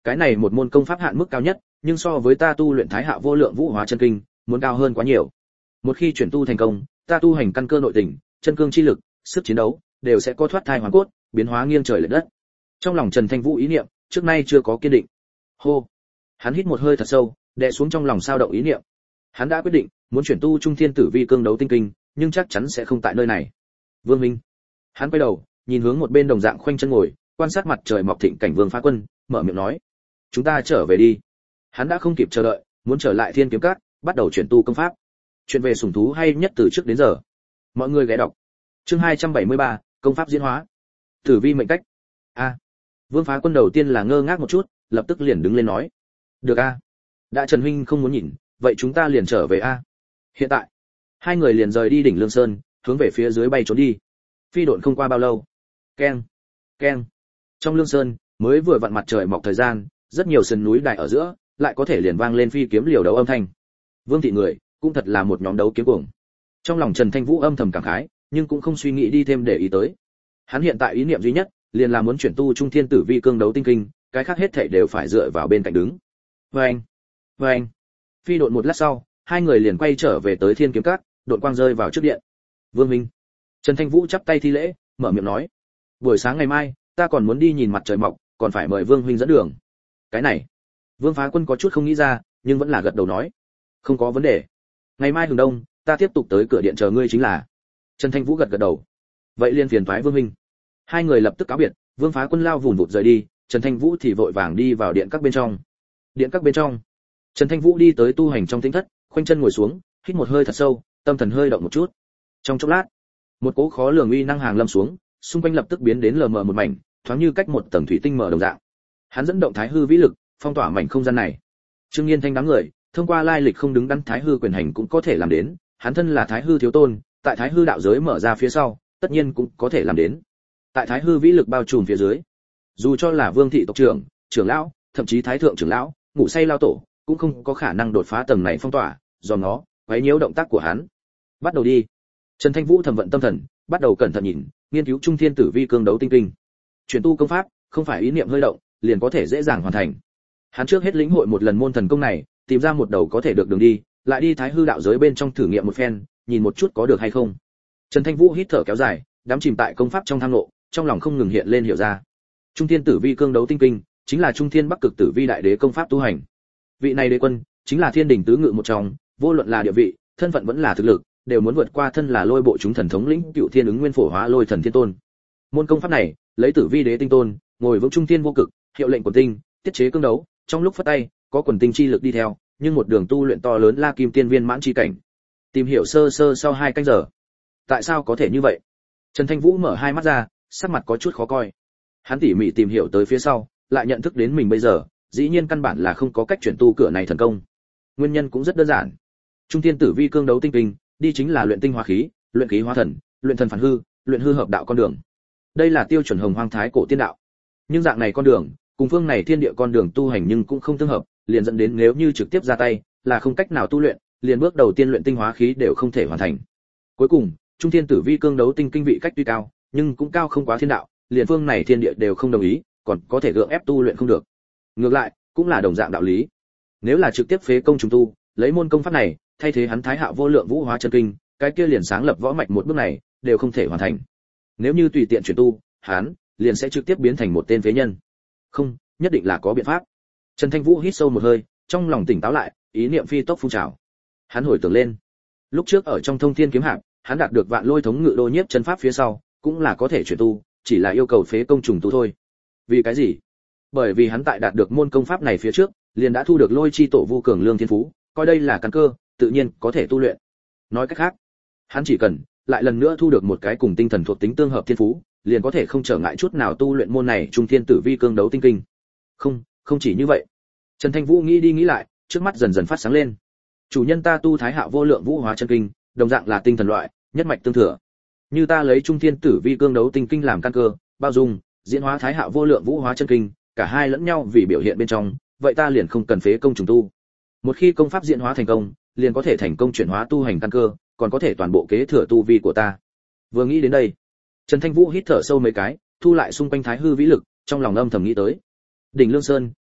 Cái này một môn công pháp hạn mức cao nhất, nhưng so với ta tu luyện Thái Hạ Vô Lượng Vũ Hóa Chân Kinh, muốn cao hơn quá nhiều. Một khi chuyển tu thành công, ta tu hành căn cơ nội tình, chân cương chi lực, sức chiến đấu đều sẽ có thoát thai hoàn cốt, biến hóa nghiêng trời lệch đất. Trong lòng Trần Thanh Vũ ý niệm, trước nay chưa có kiên định. Hô. Hắn hít một hơi thật sâu, đè xuống trong lòng sao động ý niệm. Hắn đã quyết định, muốn chuyển tu Trung Thiên Tử Vi Cương Đấu Tinh Kinh, nhưng chắc chắn sẽ không tại nơi này. Vương Minh. Hắn quay đầu, nhìn hướng một bên đồng dạng khoanh chân ngồi, quan sát mặt trời mọc thịnh cảnh Vương Phá Quân, mở miệng nói: "Chúng ta trở về đi." Hắn đã không kịp chờ đợi, muốn trở lại Thiên Kiếm Các, bắt đầu chuyển tu công pháp. Chuyện về sủng thú hay nhất từ trước đến giờ. Mọi người ghé đọc. Chương 273, công pháp diễn hóa. Tử vi mệnh cách. A. Vương Phá Quân đầu tiên là ngơ ngác một chút, lập tức liền đứng lên nói: "Được a. Đã Trần huynh không muốn nhìn, vậy chúng ta liền trở về a." Hiện tại, hai người liền rời đi đỉnh Lương Sơn, hướng về phía dưới bay trốn đi. Phi độn không qua bao lâu. Keng, keng. Trong Lương Sơn, mới vừa vặn mặt trời mọc thời gian, rất nhiều sườn núi đại ở giữa, lại có thể liền vang lên phi kiếm liều đấu âm thanh. Vương thị người, cũng thật là một nhóm đấu kiếm cuồng. Trong lòng Trần Thanh Vũ âm thầm cảm khái, nhưng cũng không suy nghĩ đi thêm để ý tới. Hắn hiện tại ý niệm duy nhất, liền là muốn chuyển tu Trung Thiên Tử Vi Cương Đấu Tinh Kinh, cái khác hết thảy đều phải dựa vào bên cạnh đứng. Vâng, vâng. Phi độn một lát sau, hai người liền quay trở về tới Thiên Kiếm Các, độn quang rơi vào trước điện. Vương Minh. Trần Thanh Vũ chắp tay thi lễ, mở miệng nói: "Buổi sáng ngày mai, ta còn muốn đi nhìn mặt trời mọc, còn phải mời Vương huynh dẫn đường." Cái này, Vương Phá Quân có chút không nghĩ ra, nhưng vẫn là gật đầu nói: "Không có vấn đề. Ngày mai hừng đông, ta tiếp tục tới cửa điện chờ ngươi chính là." Trần Thanh Vũ gật gật đầu. "Vậy liên phiền toái Vương huynh." Hai người lập tức cáo biệt, Vương Phá Quân lao vùn vụt rời đi, Trần Thanh Vũ thì vội vàng đi vào điện các bên trong. Điện các bên trong, Trần Thanh Vũ đi tới tu hành trong tĩnh thất, khoanh chân ngồi xuống, hít một hơi thật sâu, tâm thần hơi động một chút. Trong chốc lát, một cỗ khó lường uy năng hàng lâm xuống, xung quanh lập tức biến đến lờ mờ một mảnh, thoáng như cách một tầng thủy tinh mở đồng dạng. Hắn dẫn động Thái Hư vĩ lực, phong tỏa mảnh không gian này. Trương Nghiên Thanh đám người, thông qua lai lịch không đứng đắn Thái Hư quyền hành cũng có thể làm đến, hắn thân là Thái Hư thiếu tôn, tại Thái Hư đạo giới mở ra phía sau, tất nhiên cũng có thể làm đến. Tại Thái Hư vĩ lực bao trùm phía dưới, dù cho là Vương thị tộc trưởng, trưởng lão, thậm chí Thái thượng trưởng lão, ngủ say lao tổ, cũng không có khả năng đột phá tầng này phong tỏa, do nó quấy nhiễu động tác của hắn. Bắt đầu đi. Trần Thanh Vũ thầm vận tâm thần, bắt đầu cẩn thận nhìn, nghiên cứu Trung Thiên Tử Vi Cương Đấu Tinh Kinh. Chuyển tu công pháp, không phải ý niệm hơi động, liền có thể dễ dàng hoàn thành. Hắn trước hết lĩnh hội một lần môn thần công này, tìm ra một đầu có thể được đường đi, lại đi Thái Hư đạo giới bên trong thử nghiệm một phen, nhìn một chút có được hay không. Trần Thanh Vũ hít thở kéo dài, đắm chìm tại công pháp trong tham ngộ, trong lòng không ngừng hiện lên hiểu ra. Trung Thiên Tử Vi Cương Đấu Tinh Kinh, chính là Trung Thiên Bắc Cực Tử Vi đại đế công pháp tu hành. Vị này đế quân, chính là Thiên Đình tứ ngự một trong, vô luận là địa vị, thân phận vẫn là thực lực, đều muốn vượt qua thân là Lôi Bộ chúng thần thống lĩnh Cựu Thiên ứng nguyên phổ hóa Lôi Thần Thiên Tôn. Môn công pháp này, lấy Tử Vi đế tinh tôn, ngồi vững Trung Thiên vô cực, hiệu lệnh quần tinh, tiết chế cương đấu, trong lúc phất tay, có quần tinh chi lực đi theo, nhưng một đường tu luyện to lớn La Kim Tiên viên mãn chi cảnh. Tìm hiểu sơ sơ sau 2 canh giờ. Tại sao có thể như vậy? Trần Thanh Vũ mở hai mắt ra, sắc mặt có chút khó coi. Hắn tỉ mỉ tìm hiểu tới phía sau, lại nhận thức đến mình bây giờ, dĩ nhiên căn bản là không có cách chuyển tu cửa này thần công. Nguyên nhân cũng rất đơn giản. Trung Thiên Tử Vi Cương Đấu Tinh Kinh, đi chính là luyện tinh hóa khí, luyện khí hóa thần, luyện thần phản hư, luyện hư hợp đạo con đường. Đây là tiêu chuẩn Hồng Hoang Thái cổ tiên đạo. Nhưng dạng này con đường, cùng phương này thiên địa con đường tu hành nhưng cũng không tương hợp, liền dẫn đến nếu như trực tiếp ra tay, là không cách nào tu luyện, liền bước đầu tiên luyện tinh hóa khí đều không thể hoàn thành. Cuối cùng, Trung Thiên Tử Vi Cương Đấu Tinh Kinh vị cách tuy cao, nhưng cũng cao không quá thiên đạo, liền phương này thiên địa đều không đồng ý, còn có thể gượng ép tu luyện không được. Ngược lại, cũng là đồng dạng đạo lý. Nếu là trực tiếp phế công trùng tu, lấy môn công pháp này, thay thế hắn Thái Hạ Vô Lượng Vũ Hóa Chân Kinh, cái kia liền sáng lập võ mạch một bước này, đều không thể hoàn thành. Nếu như tùy tiện chuyển tu, hắn liền sẽ trực tiếp biến thành một tên phế nhân. Không, nhất định là có biện pháp. Trần Thanh Vũ hít sâu một hơi, trong lòng tỉnh táo lại, ý niệm phi tốc phun trào. Hắn hồi tưởng lên, lúc trước ở trong Thông Thiên kiếm hạp, hắn đạt được Vạn Lôi thống ngự đô nhiếp chân pháp phía sau, cũng là có thể chuyển tu, chỉ là yêu cầu phế công trùng tu thôi. Vì cái gì? Bởi vì hắn tại đạt được môn công pháp này phía trước, liền đã thu được Lôi chi tổ Vu Cường Lương Thiên Phú, coi đây là căn cơ, tự nhiên có thể tu luyện. Nói cách khác, hắn chỉ cần lại lần nữa thu được một cái cùng tinh thần thuộc tính tương hợp thiên phú, liền có thể không trở ngại chút nào tu luyện môn này Trung Thiên Tử Vi Cương Đấu Tinh Kinh. Không chỉ như vậy. Trần Thanh Vũ nghĩ đi nghĩ lại, trước mắt dần dần phát sáng lên. Chủ nhân ta tu Thái Hạ Vô Lượng Vũ Hóa Chân Kinh, đồng dạng là tinh thần loại, nhất mạch tương thừa. Như ta lấy Trung Thiên Tử Vi Cương Đấu Tinh Kinh làm căn cơ, bao dung, diễn hóa Thái Hạ Vô Lượng Vũ Hóa Chân Kinh, cả hai lẫn nhau vì biểu hiện bên trong, vậy ta liền không cần phế công trùng tu. Một khi công pháp diễn hóa thành công, liền có thể thành công chuyển hóa tu hành căn cơ, còn có thể toàn bộ kế thừa tu vi của ta. Vừa nghĩ đến đây, Trần Thanh Vũ hít thở sâu mấy cái, thu lại xung quanh Thái Hư vĩ lực, trong lòng âm thầm nghĩ tới. Đỉnh Lương Sơn,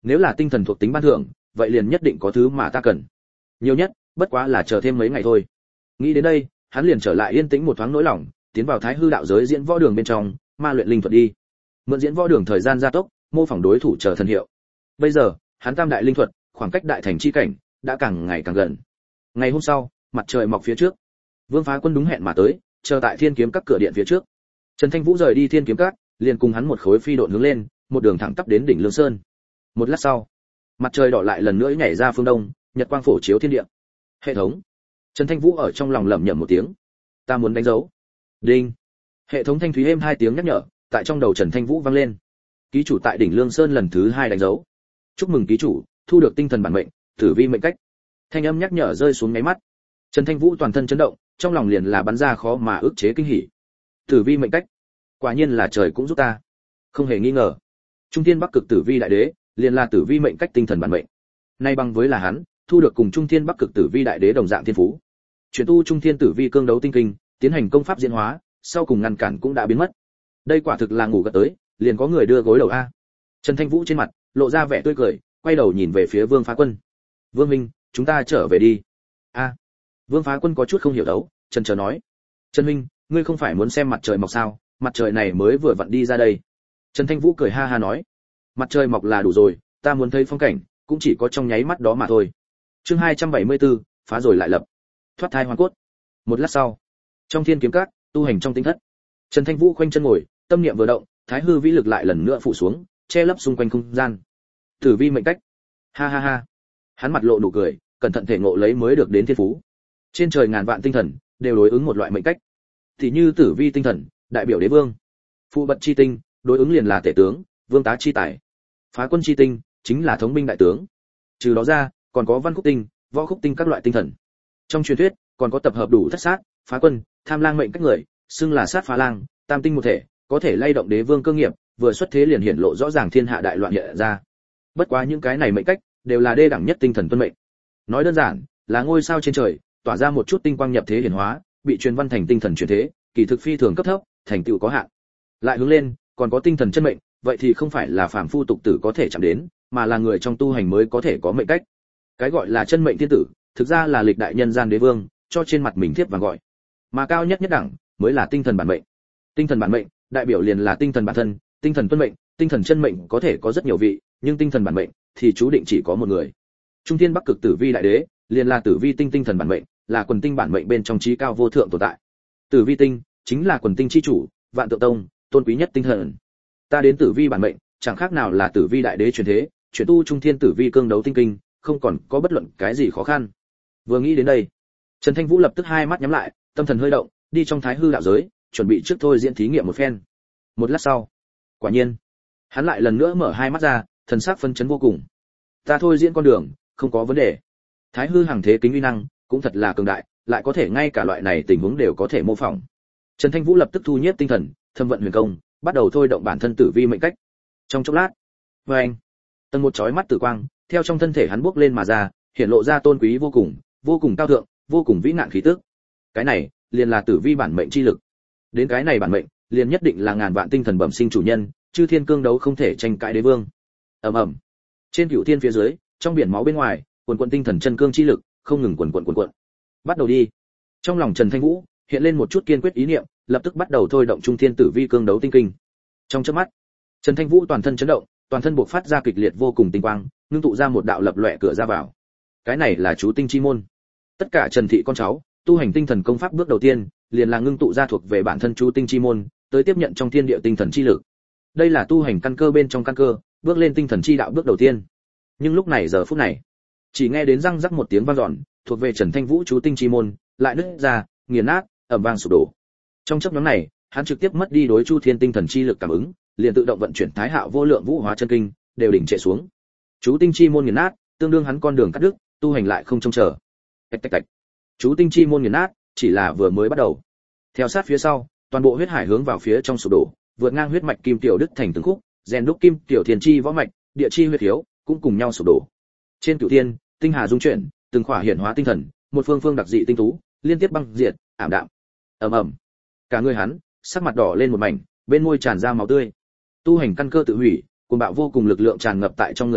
Nếu là tinh thần thuộc tính ban thưởng, vậy liền nhất định có thứ mà ta cần. Nhiều nhất, bất quá là chờ thêm mấy ngày thôi. Nghĩ đến đây, hắn liền trở lại yên tĩnh một thoáng nỗi lòng, tiến vào Thái Hư đạo giới diễn võ đường bên trong, ma luyện linh thuật đi. Mượn diễn võ đường thời gian gia tốc, mô phỏng đối thủ chờ thần hiệu. Bây giờ, hắn tam đại linh thuật, khoảng cách đại thành chi cảnh đã càng ngày càng gần. Ngày hôm sau, mặt trời mọc phía trước, Vương Phá Quân đúng hẹn mà tới, chờ tại Thiên Kiếm Các cửa điện phía trước. Trần Thanh Vũ rời đi Thiên Kiếm Các, liền cùng hắn một khối phi độn hướng lên, một đường thẳng tắp đến đỉnh Lương Sơn. Một lát sau, mặt trời đỏ lại lần nữa nhảy ra phương đông, nhật quang phổ chiếu thiên địa. Hệ thống. Trần Thanh Vũ ở trong lòng lẩm nhẩm một tiếng. Ta muốn đánh dấu. Đinh. Hệ thống thanh thúy êm hai tiếng nhắc nhở, tại trong đầu Trần Thanh Vũ vang lên. Ký chủ tại đỉnh Lương Sơn lần thứ 2 đánh dấu. Chúc mừng ký chủ, thu được tinh thần bản mệnh, tử vi mệnh cách. Thanh âm nhắc nhở rơi xuống nháy mắt. Trần Thanh Vũ toàn thân chấn động, trong lòng liền là bắn ra khó mà ức chế kinh hỉ. Tử vi mệnh cách, quả nhiên là trời cũng giúp ta. Không hề nghi ngờ. Trung Thiên Bắc Cực Tử Vi Đại Đế, liền là tử vi mệnh cách tinh thần bản mệnh. Nay bằng với là hắn, thu được cùng Trung Thiên Bắc Cực Tử Vi Đại Đế đồng dạng thiên phú. Chuyển tu Trung Thiên Tử Vi cương đấu tinh kinh, tiến hành công pháp diễn hóa, sau cùng ngăn cản cũng đã biến mất. Đây quả thực là ngủ gật tới, liền có người đưa gối đầu a. Trần Thanh Vũ trên mặt lộ ra vẻ tươi cười, quay đầu nhìn về phía Vương Phá Quân. Vương Minh, chúng ta trở về đi. A. Vương Phá Quân có chút không hiểu đấu, chần chờ nói. Trần Minh, ngươi không phải muốn xem mặt trời mọc sao? Mặt trời này mới vừa vặn đi ra đây. Trần Thanh Vũ cười ha ha nói. Mặt trời mọc là đủ rồi, ta muốn thấy phong cảnh, cũng chỉ có trong nháy mắt đó mà thôi. Chương 274, phá rồi lại lập. Thoát thai hoàn cốt. Một lát sau, trong Thiên Kiếm Các, tu hành trong tinh thất. Trần Thanh Vũ khoanh chân ngồi, tâm niệm vừa động, thái hư vĩ lực lại lần nữa phụ xuống, che lấp xung quanh không gian. Tử vi mệnh cách. Ha ha ha. Hắn mặt lộ nụ cười, cẩn thận thể ngộ lấy mới được đến thiên phú. Trên trời ngàn vạn tinh thần đều đối ứng một loại mệnh cách. Thì như tử vi tinh thần, đại biểu đế vương. Phụ bật chi tinh, đối ứng liền là tể tướng, vương tá chi tài. Phá quân chi tinh, chính là thống binh đại tướng. Trừ đó ra, còn có văn khúc tinh, võ khúc tinh các loại tinh thần. Trong truyền thuyết, còn có tập hợp đủ thất sát, phá quân, tham lang mệnh cách người, xưng là sát phá lang, tam tinh một thể, có thể lay động đế vương cơ nghiệp, vừa xuất thế liền hiển lộ rõ ràng thiên hạ đại loạn hiện ra. Bất quá những cái này mệnh cách đều là đê đẳng nhất tinh thần tuân mệnh. Nói đơn giản, là ngôi sao trên trời, tỏa ra một chút tinh quang nhập thế hiển hóa, bị truyền văn thành tinh thần truyền thế, kỳ thực phi thường cấp thấp, thành tựu có hạn. Lại hướng lên, còn có tinh thần chân mệnh, vậy thì không phải là phàm phu tục tử có thể chạm đến, mà là người trong tu hành mới có thể có mệnh cách. Cái gọi là chân mệnh thiên tử, thực ra là lịch đại nhân gian đế vương, cho trên mặt mình thiếp vàng gọi. Mà cao nhất nhất đẳng, mới là tinh thần bản mệnh. Tinh thần bản mệnh, đại biểu liền là tinh thần bản thân, tinh thần tuân mệnh, tinh thần chân mệnh có thể có rất nhiều vị, nhưng tinh thần bản mệnh thì chú định chỉ có một người. Trung Thiên Bắc Cực Tử Vi Đại Đế, liền là tử vi tinh tinh thần bản mệnh, là quần tinh bản mệnh bên trong trí cao vô thượng tồn tại. Tử vi tinh chính là quần tinh chi chủ, vạn tượng tông, tôn quý nhất tinh thần. Ta đến tử vi bản mệnh, chẳng khác nào là tử vi đại đế truyền thế, chuyển tu Trung Thiên Tử Vi cương đấu tinh kinh, không còn có bất luận cái gì khó khăn. Vừa nghĩ đến đây, Trần Thanh Vũ lập tức hai mắt nhắm lại, tâm thần hơi động, đi trong Thái Hư đạo giới, chuẩn bị trước thôi diễn thí nghiệm một phen. Một lát sau, quả nhiên, hắn lại lần nữa mở hai mắt ra, thần sắc phấn chấn vô cùng. Ta thôi diễn con đường, không có vấn đề. Thái Hư hàng thế kính uy năng, cũng thật là cường đại, lại có thể ngay cả loại này tình huống đều có thể mô phỏng. Trần Thanh Vũ lập tức thu nhiếp tinh thần, thâm vận huyền công, bắt đầu thôi động bản thân tử vi mệnh cách. Trong chốc lát, anh, tầng một chói mắt tử quang, theo trong thân thể hắn bốc lên mà ra, hiện lộ ra tôn quý vô cùng cao thượng, vô cùng vĩ nạn khí tức. Cái này, liền là tử vi bản mệnh chi lực. Đến cái này bản mệnh, liền nhất định là ngàn vạn tinh thần bẩm sinh chủ nhân, chư thiên cương đấu không thể tranh cãi đế vương. Ầm ầm. Trên cửu thiên phía dưới, trong biển máu bên ngoài, quần quần tinh thần chân cương chi lực, không ngừng quần quần. Bắt đầu đi. Trong lòng Trần Thanh Vũ hiện lên một chút kiên quyết ý niệm, lập tức bắt đầu thôi động Trung Thiên Tử Vi cương đấu tinh kinh. Trong chớp mắt, Trần Thanh Vũ toàn thân chấn động, toàn thân bộc phát ra kịch liệt vô cùng tinh quang, ngưng tụ ra một đạo lập lòe cửa ra vào. Cái này là chú tinh chi môn. Tất cả Trần thị con cháu, tu hành tinh thần công pháp bước đầu tiên, liền là ngưng tụ ra thuộc về bản thân chú tinh chi môn, tới tiếp nhận trong thiên địa tinh thần chi lực. Đây là tu hành căn cơ bên trong căn cơ, bước lên tinh thần chi đạo bước đầu tiên. Nhưng lúc này giờ phút này, chỉ nghe đến răng rắc một tiếng vang dọn, thuộc về Trần Thanh Vũ chú tinh chi môn, lại nứt ra, nghiền nát, ầm vang sụp đổ. Trong chốc ngắn này, hắn trực tiếp mất đi đối chu thiên tinh thần chi lực cảm ứng, liền tự động vận chuyển Thái Hạo vô lượng vũ hóa chân kinh, đều đỉnh trệ xuống. Chú tinh chi môn nghiền nát, tương đương hắn con đường cắt đứt, tu hành lại không trông chờ. Tạch tạch tạch. Chú tinh chi môn nghiền nát, chỉ là vừa mới bắt đầu. Theo sát phía sau, toàn bộ huyết hải hướng vào phía trong sụp đổ, vượt ngang huyết mạch kim tiểu đức thành từng khúc, rèn đúc kim tiểu thiền chi võ mạch, địa chi huyết khiếu, cũng cùng nhau sụp đổ. Trên cửu thiên, tinh hà dung chuyển, từng khỏa hiển hóa tinh thần, một phương phương đặc dị tinh tú, liên tiếp băng diệt, ảm đạm. Ầm ầm. Cả người hắn, sắc mặt đỏ lên một mảnh, bên môi tràn ra máu tươi. Tu hành căn cơ tự hủy, cuồng bạo vô cùng lực lượng tràn ngập tại trong người hắn,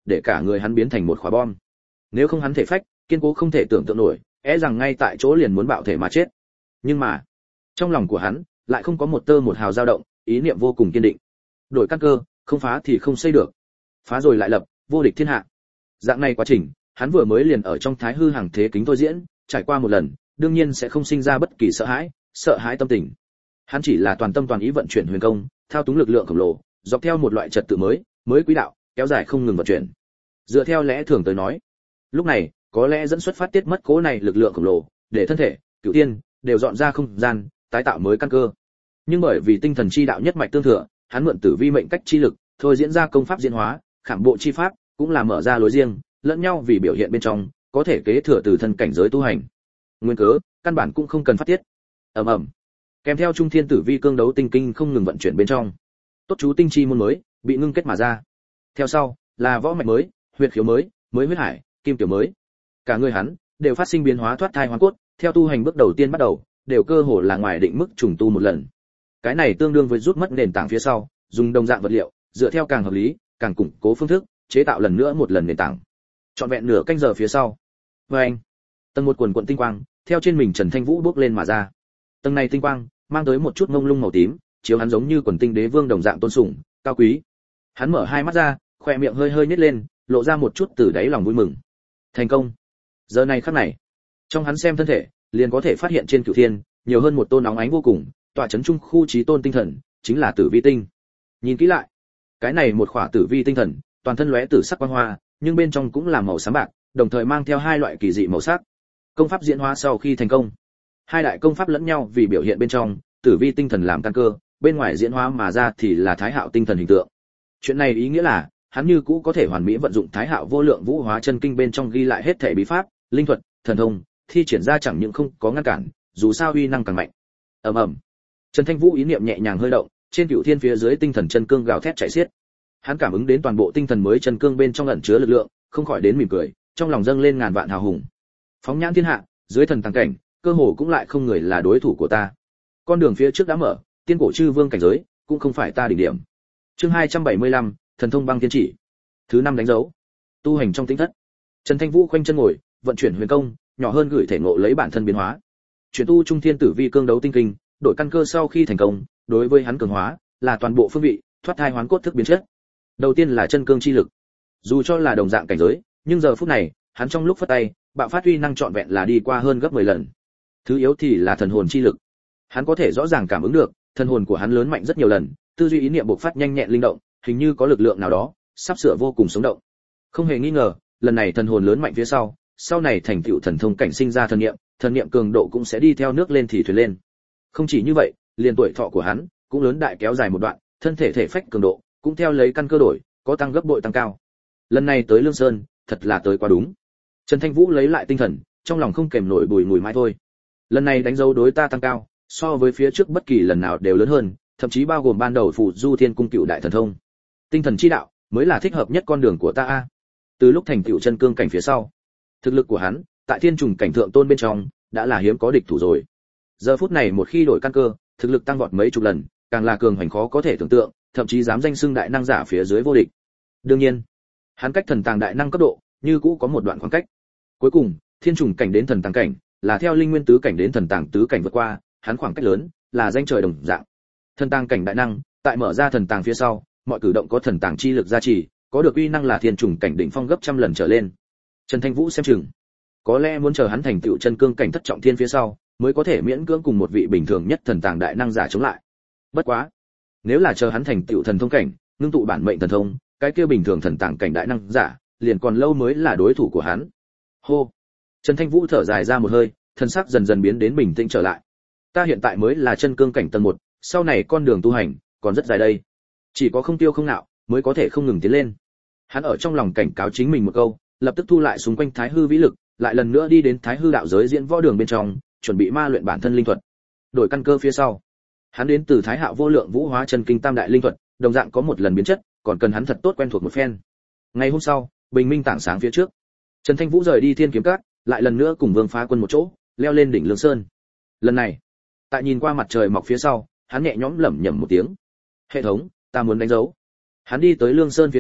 để cả người hắn biến thành một quả bom. Nếu không hắn thể phách kiên cố không thể tưởng tượng nổi, e rằng ngay tại chỗ liền muốn bạo thể mà chết. Nhưng mà trong lòng của hắn lại không có một tơ một hào dao động, ý niệm vô cùng kiên định. Đổi căn cơ, không phá thì không xây được, phá rồi lại lập, vô địch thiên hạ. Dạng này quá trình, hắn vừa mới liền ở trong thái hư hàng thế kính thôi diễn, trải qua một lần, đương nhiên sẽ không sinh ra bất kỳ sợ hãi tâm tình. Hắn chỉ là toàn tâm toàn ý vận chuyển huyền công, thao túng lực lượng khổng lồ, dọc theo một loại trật tự mới quỹ đạo, kéo dài không ngừng vận chuyển. Dựa theo lẽ thường tới nói, lúc này, có lẽ dẫn xuất phát tiết mất cố này lực lượng khổng lồ, để thân thể, cửu tiên đều dọn ra không gian, tái tạo mới căn cơ. Nhưng bởi vì tinh thần chi đạo nhất mạch tương thừa, hắn mượn tử vi mệnh cách chi lực, thôi diễn ra công pháp diễn hóa, khảm bộ chi pháp, cũng là mở ra lối riêng, lẫn nhau vì biểu hiện bên trong, có thể kế thừa từ thân cảnh giới tu hành. Nguyên cớ, căn bản cũng không cần phát tiết. Ầm ầm. Kèm theo trung thiên tử vi cương đấu tinh kinh không ngừng vận chuyển bên trong, tốt chú tinh chi môn mới bị ngưng kết mà ra. Theo sau là võ mạch mới, huyệt khiếu mới huyết hải, kim tiểu mới. Cả người hắn đều phát sinh biến hóa thoát thai hoàn cốt, theo tu hành bước đầu tiên bắt đầu, đều cơ hồ là ngoài định mức trùng tu một lần. Cái này tương đương với rút mất nền tảng phía sau, dùng đồng dạng vật liệu, dựa theo càng hợp lý, càng củng cố phương thức, chế tạo lần nữa một lần nền tảng. Trọn vẹn nửa canh giờ phía sau, anh, tầng một quần quần tinh quang theo trên mình Trần Thanh Vũ bước lên mà ra. Tầng này tinh quang mang tới một chút ngông lung màu tím, chiếu hắn giống như quần tinh đế vương đồng dạng tôn sùng, cao quý. Hắn mở hai mắt ra, khóe miệng hơi hơi nhếch lên, lộ ra một chút từ đáy lòng vui mừng. Thành công. Giờ này khắc này, trong hắn xem thân thể, liền có thể phát hiện trên cửu thiên, nhiều hơn một tôn óng ánh vô cùng, tọa chấn trung khu chí tôn tinh thần, chính là Tử Vi tinh. Nhìn kỹ lại, cái này một khỏa Tử Vi tinh thần, toàn thân lóe tử sắc quang hoa, nhưng bên trong cũng là màu xám bạc, đồng thời mang theo hai loại kỳ dị màu sắc. Công pháp diễn hóa sau khi thành công, hai đại công pháp lẫn nhau vì biểu hiện bên trong, Tử Vi tinh thần làm căn cơ, bên ngoài diễn hóa mà ra thì là Thái Hạo tinh thần hình tượng. Chuyện này ý nghĩa là, hắn như cũ có thể hoàn mỹ vận dụng Thái Hạo vô lượng vũ hóa chân kinh bên trong ghi lại hết thể bí pháp, linh thuật, thần thông, thi triển ra chẳng những không có ngăn cản, dù sao uy năng càng mạnh. Ầm ầm. Trần Thanh Vũ ý niệm nhẹ nhàng hơi động, trên cửu thiên phía dưới tinh thần chân cương gào thét chạy xiết. Hắn cảm ứng đến toàn bộ tinh thần mới chân cương bên trong ẩn chứa lực lượng, không khỏi đến mỉm cười, trong lòng dâng lên ngàn vạn hào hùng. Phóng nhãn thiên hạ, dưới thần tàng cảnh, cơ hồ cũng lại không người là đối thủ của ta. Con đường phía trước đã mở, tiên cổ chư vương cảnh giới, cũng không phải ta đỉnh điểm. Chương 275, thần thông băng thiên chỉ. Thứ 5 đánh dấu. Tu hành trong tĩnh thất. Trần Thanh Vũ khoanh chân ngồi, vận chuyển huyền công, nhỏ hơn gửi thể ngộ lấy bản thân biến hóa. Chuyển tu trung thiên tử vi cương đấu tinh kinh, đổi căn cơ sau khi thành công, đối với hắn cường hóa là toàn bộ phương vị, thoát thai hoán cốt thức biến chất. Đầu tiên là chân cương chi lực. Dù cho là đồng dạng cảnh giới, nhưng giờ phút này, hắn trong lúc phất tay, bạo phát uy năng trọn vẹn là đi qua hơn gấp 10 lần. Thứ yếu thì là thần hồn chi lực. Hắn có thể rõ ràng cảm ứng được, thần hồn của hắn lớn mạnh rất nhiều lần, tư duy ý niệm bộc phát nhanh nhẹn linh động, hình như có lực lượng nào đó sắp sửa vô cùng sống động. Không hề nghi ngờ, lần này thần hồn lớn mạnh phía sau này thành tựu thần thông cảnh sinh ra thần niệm cường độ cũng sẽ đi theo nước lên thì thuyền lên. Không chỉ như vậy, liền tuổi thọ của hắn cũng lớn đại kéo dài một đoạn, thân thể thể phách cường độ cũng theo lấy căn cơ đổi, có tăng gấp bội tăng cao. Lần này tới Lương Sơn, thật là tới quá đúng. Trần Thanh Vũ lấy lại tinh thần, trong lòng không kềm nổi bùi ngùi mãi thôi. Lần này đánh dấu đối ta tăng cao, so với phía trước bất kỳ lần nào đều lớn hơn, thậm chí bao gồm ban đầu Phù Du Thiên Cung cựu đại thần thông. Tinh thần chi đạo mới là thích hợp nhất con đường của ta a. Từ lúc thành tựu chân cương cảnh phía sau, thực lực của hắn tại thiên trùng cảnh thượng tôn bên trong đã là hiếm có địch thủ rồi. Giờ phút này một khi đổi căn cơ, thực lực tăng vọt mấy chục lần, càng là cường hành khó có thể tưởng tượng, thậm chí dám danh xưng đại năng giả phía dưới vô địch. Đương nhiên, hắn cách thần tàng đại năng cấp độ, như cũ có một đoạn khoảng cách. Cuối cùng, thiên trùng cảnh đến thần tàng cảnh, là theo linh nguyên tứ cảnh đến thần tàng tứ cảnh vượt qua, hắn khoảng cách lớn, là danh trời đồng dạng. Thần tàng cảnh đại năng, tại mở ra thần tàng phía sau, mọi cử động có thần tàng chi lực gia trì, có được uy năng là thiên trùng cảnh đỉnh phong gấp trăm lần trở lên. Trần Thanh Vũ xem chừng, có lẽ muốn chờ hắn thành tựu chân cương cảnh thất trọng thiên phía sau, mới có thể miễn cưỡng cùng một vị bình thường nhất thần tàng đại năng giả chống lại. Bất quá, nếu là chờ hắn thành tựu thần thông cảnh, ngưng tụ bản mệnh thần thông, cái kia bình thường thần tàng cảnh đại năng giả, liền còn lâu mới là đối thủ của hắn. Hô. Trần Thanh Vũ thở dài ra một hơi, thân sắc dần dần biến đến bình tĩnh trở lại. Ta hiện tại mới là chân cương cảnh tầng 1, sau này con đường tu hành còn rất dài đây. Chỉ có không tiêu không nạo, mới có thể không ngừng tiến lên. Hắn ở trong lòng cảnh cáo chính mình một câu, lập tức thu lại xung quanh Thái Hư vĩ lực, lại lần nữa đi đến Thái Hư đạo giới diễn võ đường bên trong, chuẩn bị ma luyện bản thân linh thuật. Đổi căn cơ phía sau, hắn đến từ Thái Hạo vô lượng vũ hóa chân kinh tam đại linh thuật, đồng dạng có một lần biến chất, còn cần hắn thật tốt quen thuộc một phen. Ngày hôm sau, bình minh tảng sáng phía trước, Trần Thanh Vũ rời đi Thiên Kiếm Các, lại lần nữa cùng Vương Phá Quân một chỗ, leo lên đỉnh Lương Sơn. Lần này, tại nhìn qua mặt trời mọc phía sau, hắn nhẹ nhõm lẩm nhẩm một tiếng. Hệ thống, ta muốn đánh dấu. Hắn đi tới Lương Sơn phía sau,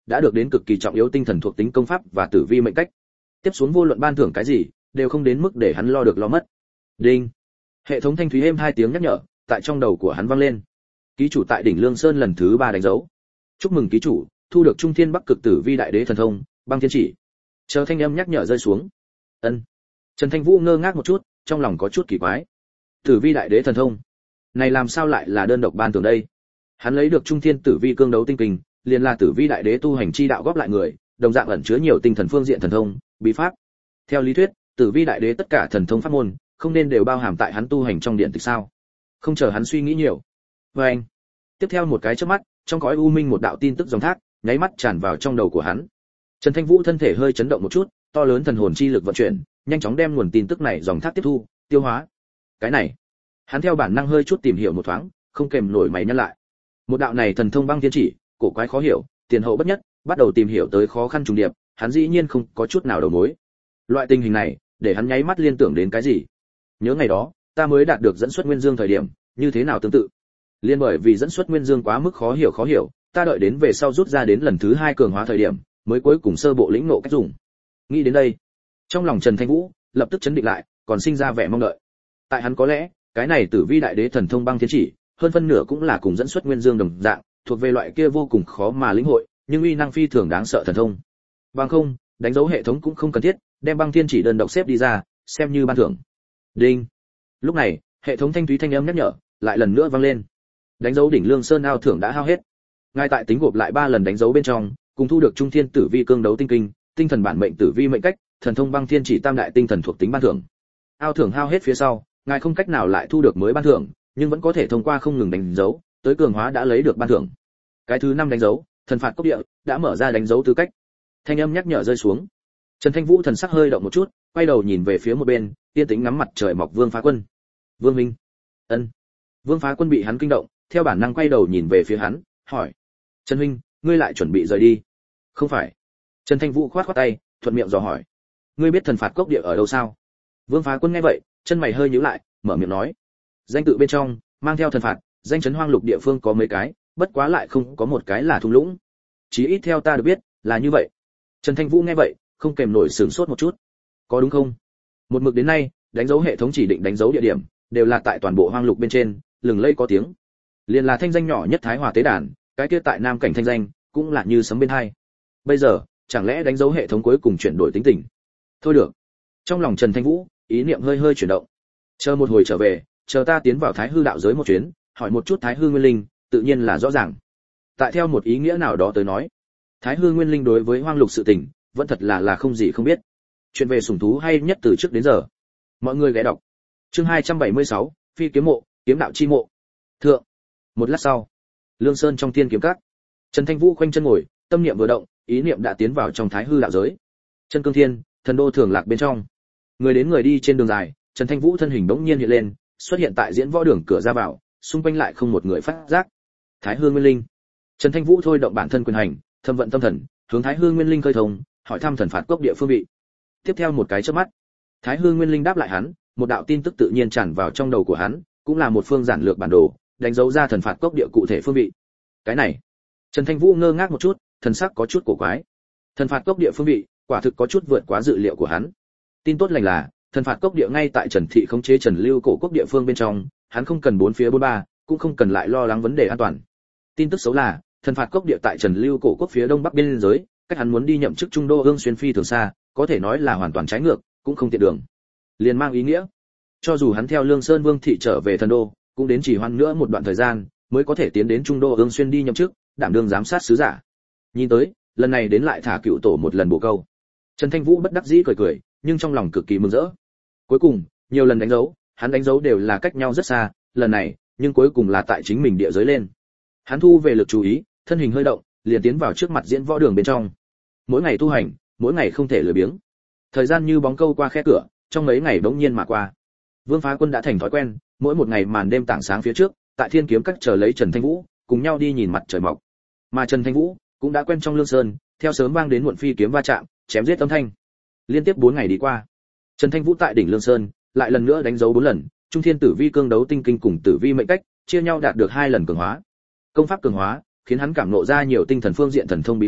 đã được đến cực kỳ trọng yếu tinh thần thuộc tính công pháp và tử vi mệnh cách. Tiếp xuống vô luận ban thưởng cái gì, đều không đến mức để hắn lo được lo mất. Đinh. Hệ thống thanh thúy êm hai tiếng nhắc nhở tại trong đầu của hắn vang lên. Ký chủ tại đỉnh Lương Sơn lần thứ 3 đánh dấu. Chúc mừng ký chủ, thu được Trung Thiên Bắc Cực Tử Vi Đại Đế thần thông, Băng Thiên Chỉ. Chờ thanh âm nhắc nhở rơi xuống. Ân. Trần Thanh Vũ ngơ ngác một chút, trong lòng có chút kỳ quái. Tử Vi Đại Đế thần thông, này làm sao lại là đơn độc ban thưởng đây? Hắn lấy được Trung Thiên Tử Vi cương đấu tinh kinh, liền là Tử Vi Đại Đế tu hành chi đạo góp lại người, đồng dạng ẩn chứa nhiều tinh thần phương diện thần thông, bí pháp. Theo lý thuyết, Tử Vi Đại Đế tất cả thần thông pháp môn, không nên đều bao hàm tại hắn tu hành trong điện tịch sao? Không chờ hắn suy nghĩ nhiều. Và anh. Tiếp theo một cái chớp mắt, trong cõi u minh một đạo tin tức dòng thác, nháy mắt tràn vào trong đầu của hắn. Trần Thanh Vũ thân thể hơi chấn động một chút, to lớn thần hồn chi lực vận chuyển, nhanh chóng đem nguồn tin tức này dòng thác tiếp thu, tiêu hóa. Cái này, hắn theo bản năng hơi chút tìm hiểu một thoáng, không kèm nổi mày nhăn lại. Một đạo này thần thông Băng Thiên Chỉ, cổ quái khó hiểu, tiền hậu bất nhất, bắt đầu tìm hiểu tới khó khăn trùng điệp, hắn dĩ nhiên không có chút nào đầu mối. Loại tình hình này, để hắn nháy mắt liên tưởng đến cái gì? Nhớ ngày đó, ta mới đạt được dẫn xuất Nguyên Dương thời điểm, như thế nào tương tự. Liên bởi vì dẫn xuất Nguyên Dương quá mức khó hiểu, ta đợi đến về sau rút ra đến lần thứ 2 cường hóa thời điểm, mới cuối cùng sơ bộ lĩnh ngộ cách dùng. Nghĩ đến đây, trong lòng Trần Thanh Vũ lập tức chấn định lại, còn sinh ra vẻ mong đợi. Tại hắn có lẽ, cái này Tử Vi Đại Đế thần thông Băng Thiên Chỉ, hơn phân nửa cũng là cùng dẫn xuất Nguyên Dương đồng dạng, thuộc về loại kia vô cùng khó mà lĩnh hội, nhưng uy năng phi thường đáng sợ thần thông. Bằng không, đánh dấu hệ thống cũng không cần thiết, đem Băng Thiên Chỉ đơn độc xếp đi ra, xem như ban thưởng. Đinh. Lúc này, hệ thống thanh thúy thanh âm nhắc nhở lại lần nữa vang lên. Đánh dấu đỉnh Lương Sơn ao thưởng đã hao hết. Ngay tại tính gộp lại 3 lần đánh dấu bên trong, cùng thu được Trung Thiên Tử Vi cương đấu tinh kinh, tinh thần bản mệnh tử vi mệnh cách, thần thông Băng Thiên Chỉ tam đại tinh thần thuộc tính ban thưởng. Ao thưởng hao hết phía sau, ngài không cách nào lại thu được mới ban thưởng, nhưng vẫn có thể thông qua không ngừng đánh dấu, tới cường hóa đã lấy được ban thưởng. Cái thứ 5 đánh dấu, thần phạt cốc địa đã mở ra đánh dấu tư cách. Thanh âm nhắc nhở rơi xuống. Trần Thanh Vũ thần sắc hơi động một chút, quay đầu nhìn về phía một bên, yên tĩnh ngắm mặt trời mọc Vương Phá Quân. Vương Minh. Ân. Vương Phá Quân bị hắn kinh động, theo bản năng quay đầu nhìn về phía hắn, hỏi: "Trần huynh, ngươi lại chuẩn bị rời đi?" "Không phải." Trần Thanh Vũ khoát khoát tay, thuận miệng dò hỏi: "Ngươi biết thần phạt cốc địa ở đâu sao?" Vương Phá Quân nghe vậy, chân mày hơi nhíu lại, mở miệng nói: "Danh tự bên trong mang theo thần phạt, danh chấn hoang lục địa phương có mấy cái, bất quá lại không có một cái là thung lũng. Chí ít theo ta được biết, là như vậy." Trần Thanh Vũ nghe vậy, không kềm nổi sửng sốt một chút. "Có đúng không? Một mực đến nay, đánh dấu hệ thống chỉ định đánh dấu địa điểm, đều là tại toàn bộ hoang lục bên trên, lừng lẫy có tiếng. Liền là thanh danh nhỏ nhất Thái Hòa Tế Đàn, cái kia tại Nam Cảnh thanh danh, cũng là như sấm bên hai. Bây giờ, chẳng lẽ đánh dấu hệ thống cuối cùng chuyển đổi tính tình?" Thôi được. Trong lòng Trần Thanh Vũ, ý niệm hơi hơi chuyển động. Chờ một hồi trở về, chờ ta tiến vào Thái Hư đạo giới một chuyến, hỏi một chút Thái Hư Nguyên Linh, tự nhiên là rõ ràng. Tại theo một ý nghĩa nào đó tới nói, Thái Hư Nguyên Linh đối với hoang lục sự tình, vẫn thật là không gì không biết. Chuyện về sủng thú hay nhất từ trước đến giờ. Mọi người ghé đọc. Chương 276, Phi kiếm mộ, kiếm đạo chi mộ. Thượng. Một lát sau, Lương Sơn trong Thiên Kiếm Các, Trần Thanh Vũ khoanh chân ngồi, tâm niệm vừa động, ý niệm đã tiến vào trong Thái Hư đạo giới. Chân Cương Thiên, thần đô thường lạc bên trong. Người đến người đi trên đường dài, Trần Thanh Vũ thân hình bỗng nhiên hiện lên, xuất hiện tại diễn võ đường cửa ra vào, xung quanh lại không một người phát giác. Thái Hư Nguyên Linh. Trần Thanh Vũ thôi động bản thân quyền hành, thâm vận tâm thần, hướng Thái Hư Nguyên Linh khơi thông, hỏi thăm thần phạt cốc địa phương vị. Tiếp theo một cái chớp mắt, Thái Hư Nguyên Linh đáp lại hắn, một đạo tin tức tự nhiên tràn vào trong đầu của hắn, cũng là một phương giản lược bản đồ, đánh dấu ra thần phạt cốc địa cụ thể phương vị. Cái này, Trần Thanh Vũ ngơ ngác một chút, thần sắc có chút cổ quái. Thần phạt cốc địa phương vị, quả thực có chút vượt quá dự liệu của hắn. Tin tốt lành là, thần phạt cốc địa ngay tại Trần thị khống chế Trần Lưu cổ quốc địa phương bên trong, hắn không cần bốn phía bốn ba, cũng không cần lại lo lắng vấn đề an toàn. Tin tức xấu là, thần phạt cốc địa tại Trần Lưu cổ quốc phía đông bắc biên giới, cách hắn muốn đi nhậm chức trung đô ương xuyên phi thường xa, có thể nói là hoàn toàn trái ngược, cũng không tiện đường. Liền mang ý nghĩa, cho dù hắn theo Lương Sơn Vương thị trở về thần đô, cũng đến chỉ hoãn nữa một đoạn thời gian, mới có thể tiến đến trung đô ương xuyên đi nhậm chức, đảm đương giám sát sứ giả. Nhìn tới, lần này đến lại thả cựu tổ một lần bổ câu. Trần Thanh Vũ bất đắc dĩ cười cười, nhưng trong lòng cực kỳ mừng rỡ. Cuối cùng, nhiều lần đánh dấu, hắn đánh dấu đều là cách nhau rất xa, lần này, nhưng cuối cùng là tại chính mình địa giới lên. Hắn thu về lực chú ý, thân hình hơi động, liền tiến vào trước mặt diễn võ đường bên trong. Mỗi ngày tu hành, mỗi ngày không thể lười biếng. Thời gian như bóng câu qua khe cửa, trong mấy ngày bỗng nhiên mà qua. Vương Phá Quân đã thành thói quen, mỗi một ngày màn đêm tảng sáng phía trước, tại Thiên Kiếm Các chờ lấy Trần Thanh Vũ, cùng nhau đi nhìn mặt trời mọc. Mà Trần Thanh Vũ cũng đã quen trong Lương Sơn, theo sớm vang đến muộn phi kiếm va chạm, chém giết âm thanh. Liên tiếp 4 ngày đi qua, Trần Thanh Vũ tại đỉnh Lương Sơn, lại lần nữa đánh dấu 4 lần, Trung Thiên Tử Vi cương đấu tinh kinh cùng Tử Vi mệnh cách, chia nhau đạt được 2 lần cường hóa. Công pháp cường hóa, khiến hắn cảm ngộ ra nhiều tinh thần phương diện thần thông bí pháp,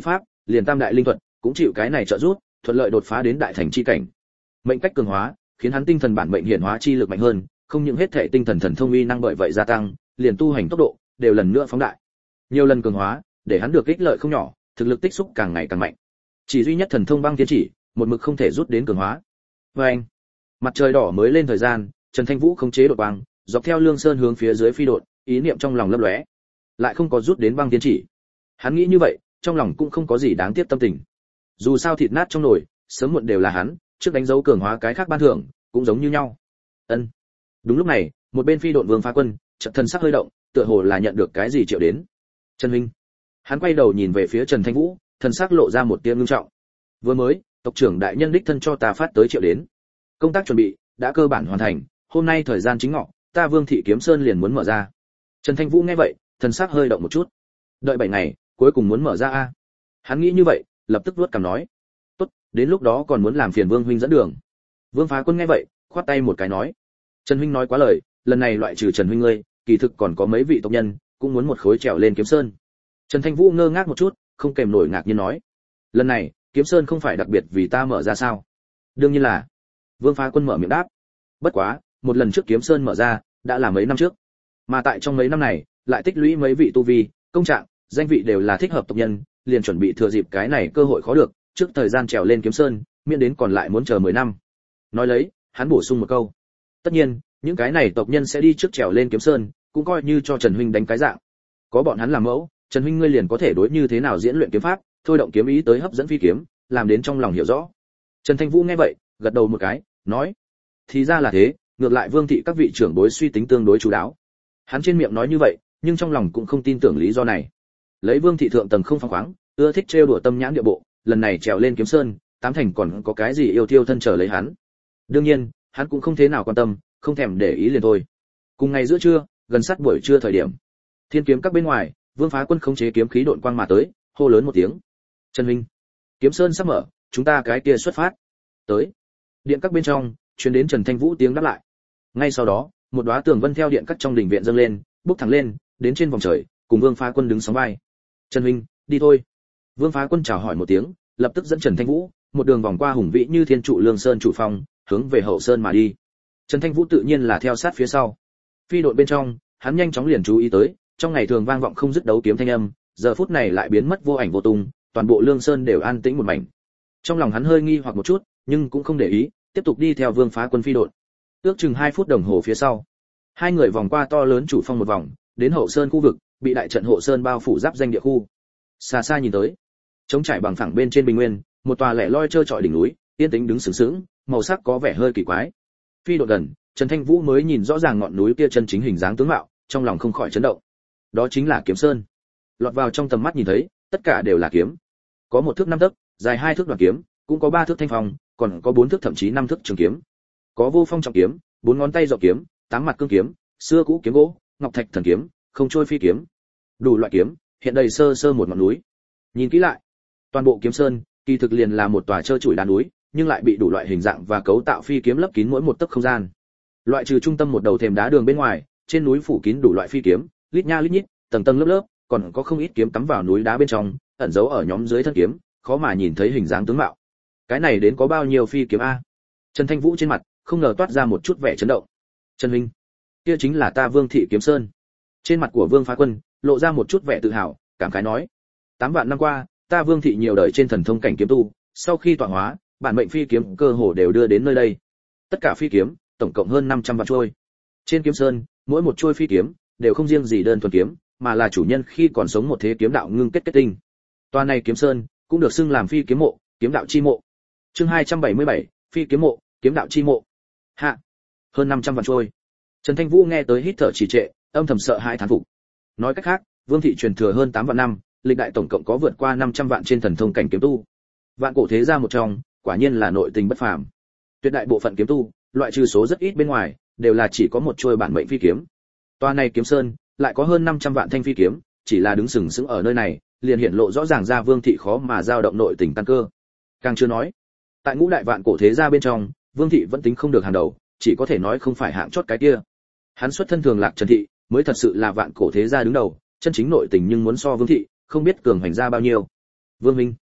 liền tam đại linh thuật cũng chịu cái này trợ giúp, thuận lợi đột phá đến đại thành chi cảnh. Mệnh cách cường hóa, khiến hắn tinh thần bản mệnh hiển hóa chi lực mạnh hơn, không những hết thể tinh thần thần thông uy năng bởi vậy gia tăng, liền tu hành tốc độ đều lần nữa phóng đại. Nhiều lần cường hóa, để hắn được ích lợi không nhỏ, thực lực tích xúc càng ngày càng mạnh. Chỉ duy nhất thần thông băng tiến chỉ, một mực không thể rút đến cường hóa. Anh, mặt trời đỏ mới lên thời gian, Trần Thanh Vũ khống chế đột băng, dọc theo Lương Sơn hướng phía dưới phi đột, ý niệm trong lòng lấp lóe, lại không có rút đến băng tiến chỉ. Hắn nghĩ như vậy, trong lòng cũng không có gì đáng tiếc tâm tình. Dù sao thịt nát trong nồi, sớm muộn đều là hắn, trước đánh dấu cường hóa cái khác ban thưởng, cũng giống như nhau. Ân. Đúng lúc này, một bên phi độn Vương Phá Quân, chợt thần sắc hơi động, tựa hồ là nhận được cái gì triệu đến. Trần huynh. Hắn quay đầu nhìn về phía Trần Thanh Vũ, thần sắc lộ ra một tia ngưng trọng. Vừa mới, tộc trưởng đại nhân đích thân cho ta phát tới triệu đến. Công tác chuẩn bị đã cơ bản hoàn thành, hôm nay thời gian chính ngọ, ta Vương thị Kiếm Sơn liền muốn mở ra. Trần Thanh Vũ nghe vậy, thần sắc hơi động một chút. Đợi 7 ngày, cuối cùng muốn mở ra a. Hắn nghĩ như vậy, lập tức vuốt cằm nói: "Tốt, đến lúc đó còn muốn làm phiền Vương huynh dẫn đường." Vương Phá Quân nghe vậy, khoát tay một cái nói: "Trần huynh nói quá lời, lần này loại trừ Trần huynh ngươi, kỳ thực còn có mấy vị tộc nhân cũng muốn một khối trèo lên Kiếm Sơn." Trần Thanh Vũ ngơ ngác một chút, không kèm nổi ngạc nhiên nói: "Lần này, Kiếm Sơn không phải đặc biệt vì ta mở ra sao?" "Đương nhiên là." Vương Phá Quân mở miệng đáp. "Bất quá, một lần trước Kiếm Sơn mở ra, đã là mấy năm trước. Mà tại trong mấy năm này, lại tích lũy mấy vị tu vi, công trạng, danh vị đều là thích hợp tộc nhân, liền chuẩn bị thừa dịp cái này cơ hội khó được, trước thời gian trèo lên Kiếm Sơn, miễn đến còn lại muốn chờ 10 năm." Nói lấy, hắn bổ sung một câu: "Tất nhiên, những cái này tộc nhân sẽ đi trước trèo lên Kiếm Sơn, cũng coi như cho Trần huynh đánh cái dạng. Có bọn hắn làm mẫu, Trần huynh ngươi liền có thể đối như thế nào diễn luyện kiếm pháp, thôi động kiếm ý tới hấp dẫn phi kiếm, làm đến trong lòng hiểu rõ." Trần Thanh Vũ nghe vậy, gật đầu một cái, nói: "Thì ra là thế, ngược lại Vương thị các vị trưởng bối suy tính tương đối chú đáo." Hắn trên miệng nói như vậy, nhưng trong lòng cũng không tin tưởng lý do này. Lấy Vương thị thượng tầng không phóng khoáng, ưa thích trêu đùa tâm nhãn địa bộ, lần này trèo lên Kiếm Sơn, tám thành còn có cái gì yêu tiêu thân chờ lấy hắn. Đương nhiên, hắn cũng không thế nào quan tâm, không thèm để ý liền thôi. Cùng ngày giữa trưa, gần sát buổi trưa thời điểm, Thiên kiếm các bên ngoài, Vương Phá Quân khống chế kiếm khí độn quang mà tới, hô lớn một tiếng: "Trần huynh, Kiếm Sơn sắp mở, chúng ta cái kia xuất phát." Tới. Điện các bên trong, truyền đến Trần Thanh Vũ tiếng đáp lại. Ngay sau đó, một đóa tường vân theo điện các trong đình viện dâng lên, bốc thẳng lên, đến trên vòng trời, cùng Vương Phá Quân đứng sóng vai. "Trần huynh, đi thôi." Vương Phá Quân chào hỏi một tiếng, lập tức dẫn Trần Thanh Vũ, một đường vòng qua hùng vĩ như thiên trụ Lương Sơn chủ phòng, hướng về hậu sơn mà đi. Trần Thanh Vũ tự nhiên là theo sát phía sau. Phi đội bên trong, hắn nhanh chóng liền chú ý tới, trong ngày thường vang vọng không dứt đấu kiếm thanh âm, giờ phút này lại biến mất vô ảnh vô tung, toàn bộ Lương Sơn đều an tĩnh một mảnh. Trong lòng hắn hơi nghi hoặc một chút, nhưng cũng không để ý, tiếp tục đi theo Vương Phá Quân phi đội. Ước chừng 2 phút đồng hồ phía sau, hai người vòng qua to lớn chủ phong một vòng, đến hậu sơn khu vực, bị đại trận hộ sơn bao phủ giáp danh địa khu. Xa xa nhìn tới, trống trải bằng phẳng bên trên bình nguyên, một tòa lẻ loi trơ trọi đỉnh núi, yên tĩnh đứng sừng sững, màu sắc có vẻ hơi kỳ quái. Phi đội gần, Trần Thanh Vũ mới nhìn rõ ràng ngọn núi kia chân chính hình dáng tướng mạo, trong lòng không khỏi chấn động. Đó chính là Kiếm Sơn. Lọt vào trong tầm mắt nhìn thấy, tất cả đều là kiếm. Có 1 thước 5 tấc, dài 2 thước đoạn kiếm, cũng có 3 thước thanh phong, còn có 4 thước thậm chí 5 thước trường kiếm. Có vô phong trọng kiếm, 4 ngón tay dọc kiếm, 8 mặt cương kiếm, xưa cũ kiếm gỗ, ngọc thạch thần kiếm, không trôi phi kiếm. Đủ loại kiếm, hiện đầy sơ sơ một ngọn núi. Nhìn kỹ lại, toàn bộ Kiếm Sơn, kỳ thực liền là một tòa trơ trụi đá núi, nhưng lại bị đủ loại hình dạng và cấu tạo phi kiếm lấp kín mỗi một tấc không gian. Loại trừ trung tâm một đầu thềm đá đường bên ngoài, trên núi phủ kín đủ loại phi kiếm, lít nha lít nhít, tầng tầng lớp lớp, còn có không ít kiếm cắm vào núi đá bên trong, ẩn giấu ở nhóm dưới thân kiếm, khó mà nhìn thấy hình dáng tướng mạo. Cái này đến có bao nhiêu phi kiếm a? Trần Thanh Vũ trên mặt không ngờ toát ra một chút vẻ chấn động. "Trần huynh, kia chính là ta Vương thị Kiếm Sơn." Trên mặt của Vương Phá Quân lộ ra một chút vẻ tự hào, cảm khái nói: "8 vạn năm qua, ta Vương thị nhiều đời trên thần thông cảnh kiếm tu, sau khi tọa hóa, bản mệnh phi kiếm cơ hồ đều đưa đến nơi đây. Tất cả phi kiếm, tổng cộng hơn 500 vạn trôi. Trên Kiếm Sơn, mỗi một trôi phi kiếm đều không riêng gì đơn thuần kiếm, mà là chủ nhân khi còn sống một thế kiếm đạo ngưng kết kết tinh. Tòa này Kiếm Sơn cũng được xưng làm phi kiếm mộ, kiếm đạo chi mộ." Chương 277, phi kiếm mộ, kiếm đạo chi mộ. Hạ, hơn 500 vạn trôi. Trần Thanh Vũ nghe tới hít thở trì trệ, âm thầm sợ hãi thán phục. Nói cách khác, Vương thị truyền thừa hơn 8 vạn năm, lịch đại tổng cộng có vượt qua 500 vạn trên thần thông cảnh kiếm tu. Vạn cổ thế gia một trong, quả nhiên là nội tình bất phàm. Tuyệt đại bộ phận kiếm tu, loại trừ số rất ít bên ngoài, đều là chỉ có một trôi bản mệnh phi kiếm. Tòa này Kiếm Sơn lại có hơn 500 vạn thanh phi kiếm, chỉ là đứng sừng sững ở nơi này, liền hiện lộ rõ ràng ra Vương thị khó mà dao động nội tình căn cơ. Càng chưa nói, tại ngũ đại vạn cổ thế gia bên trong, Vương thị vẫn tính không được hàng đầu, chỉ có thể nói không phải hạng chót cái kia. Hắn xuất thân thường lạc Trần thị, mới thật sự là vạn cổ thế gia đứng đầu, chân chính nội tình nhưng muốn so Vương thị, không biết cường hành ra bao nhiêu. Vương minh,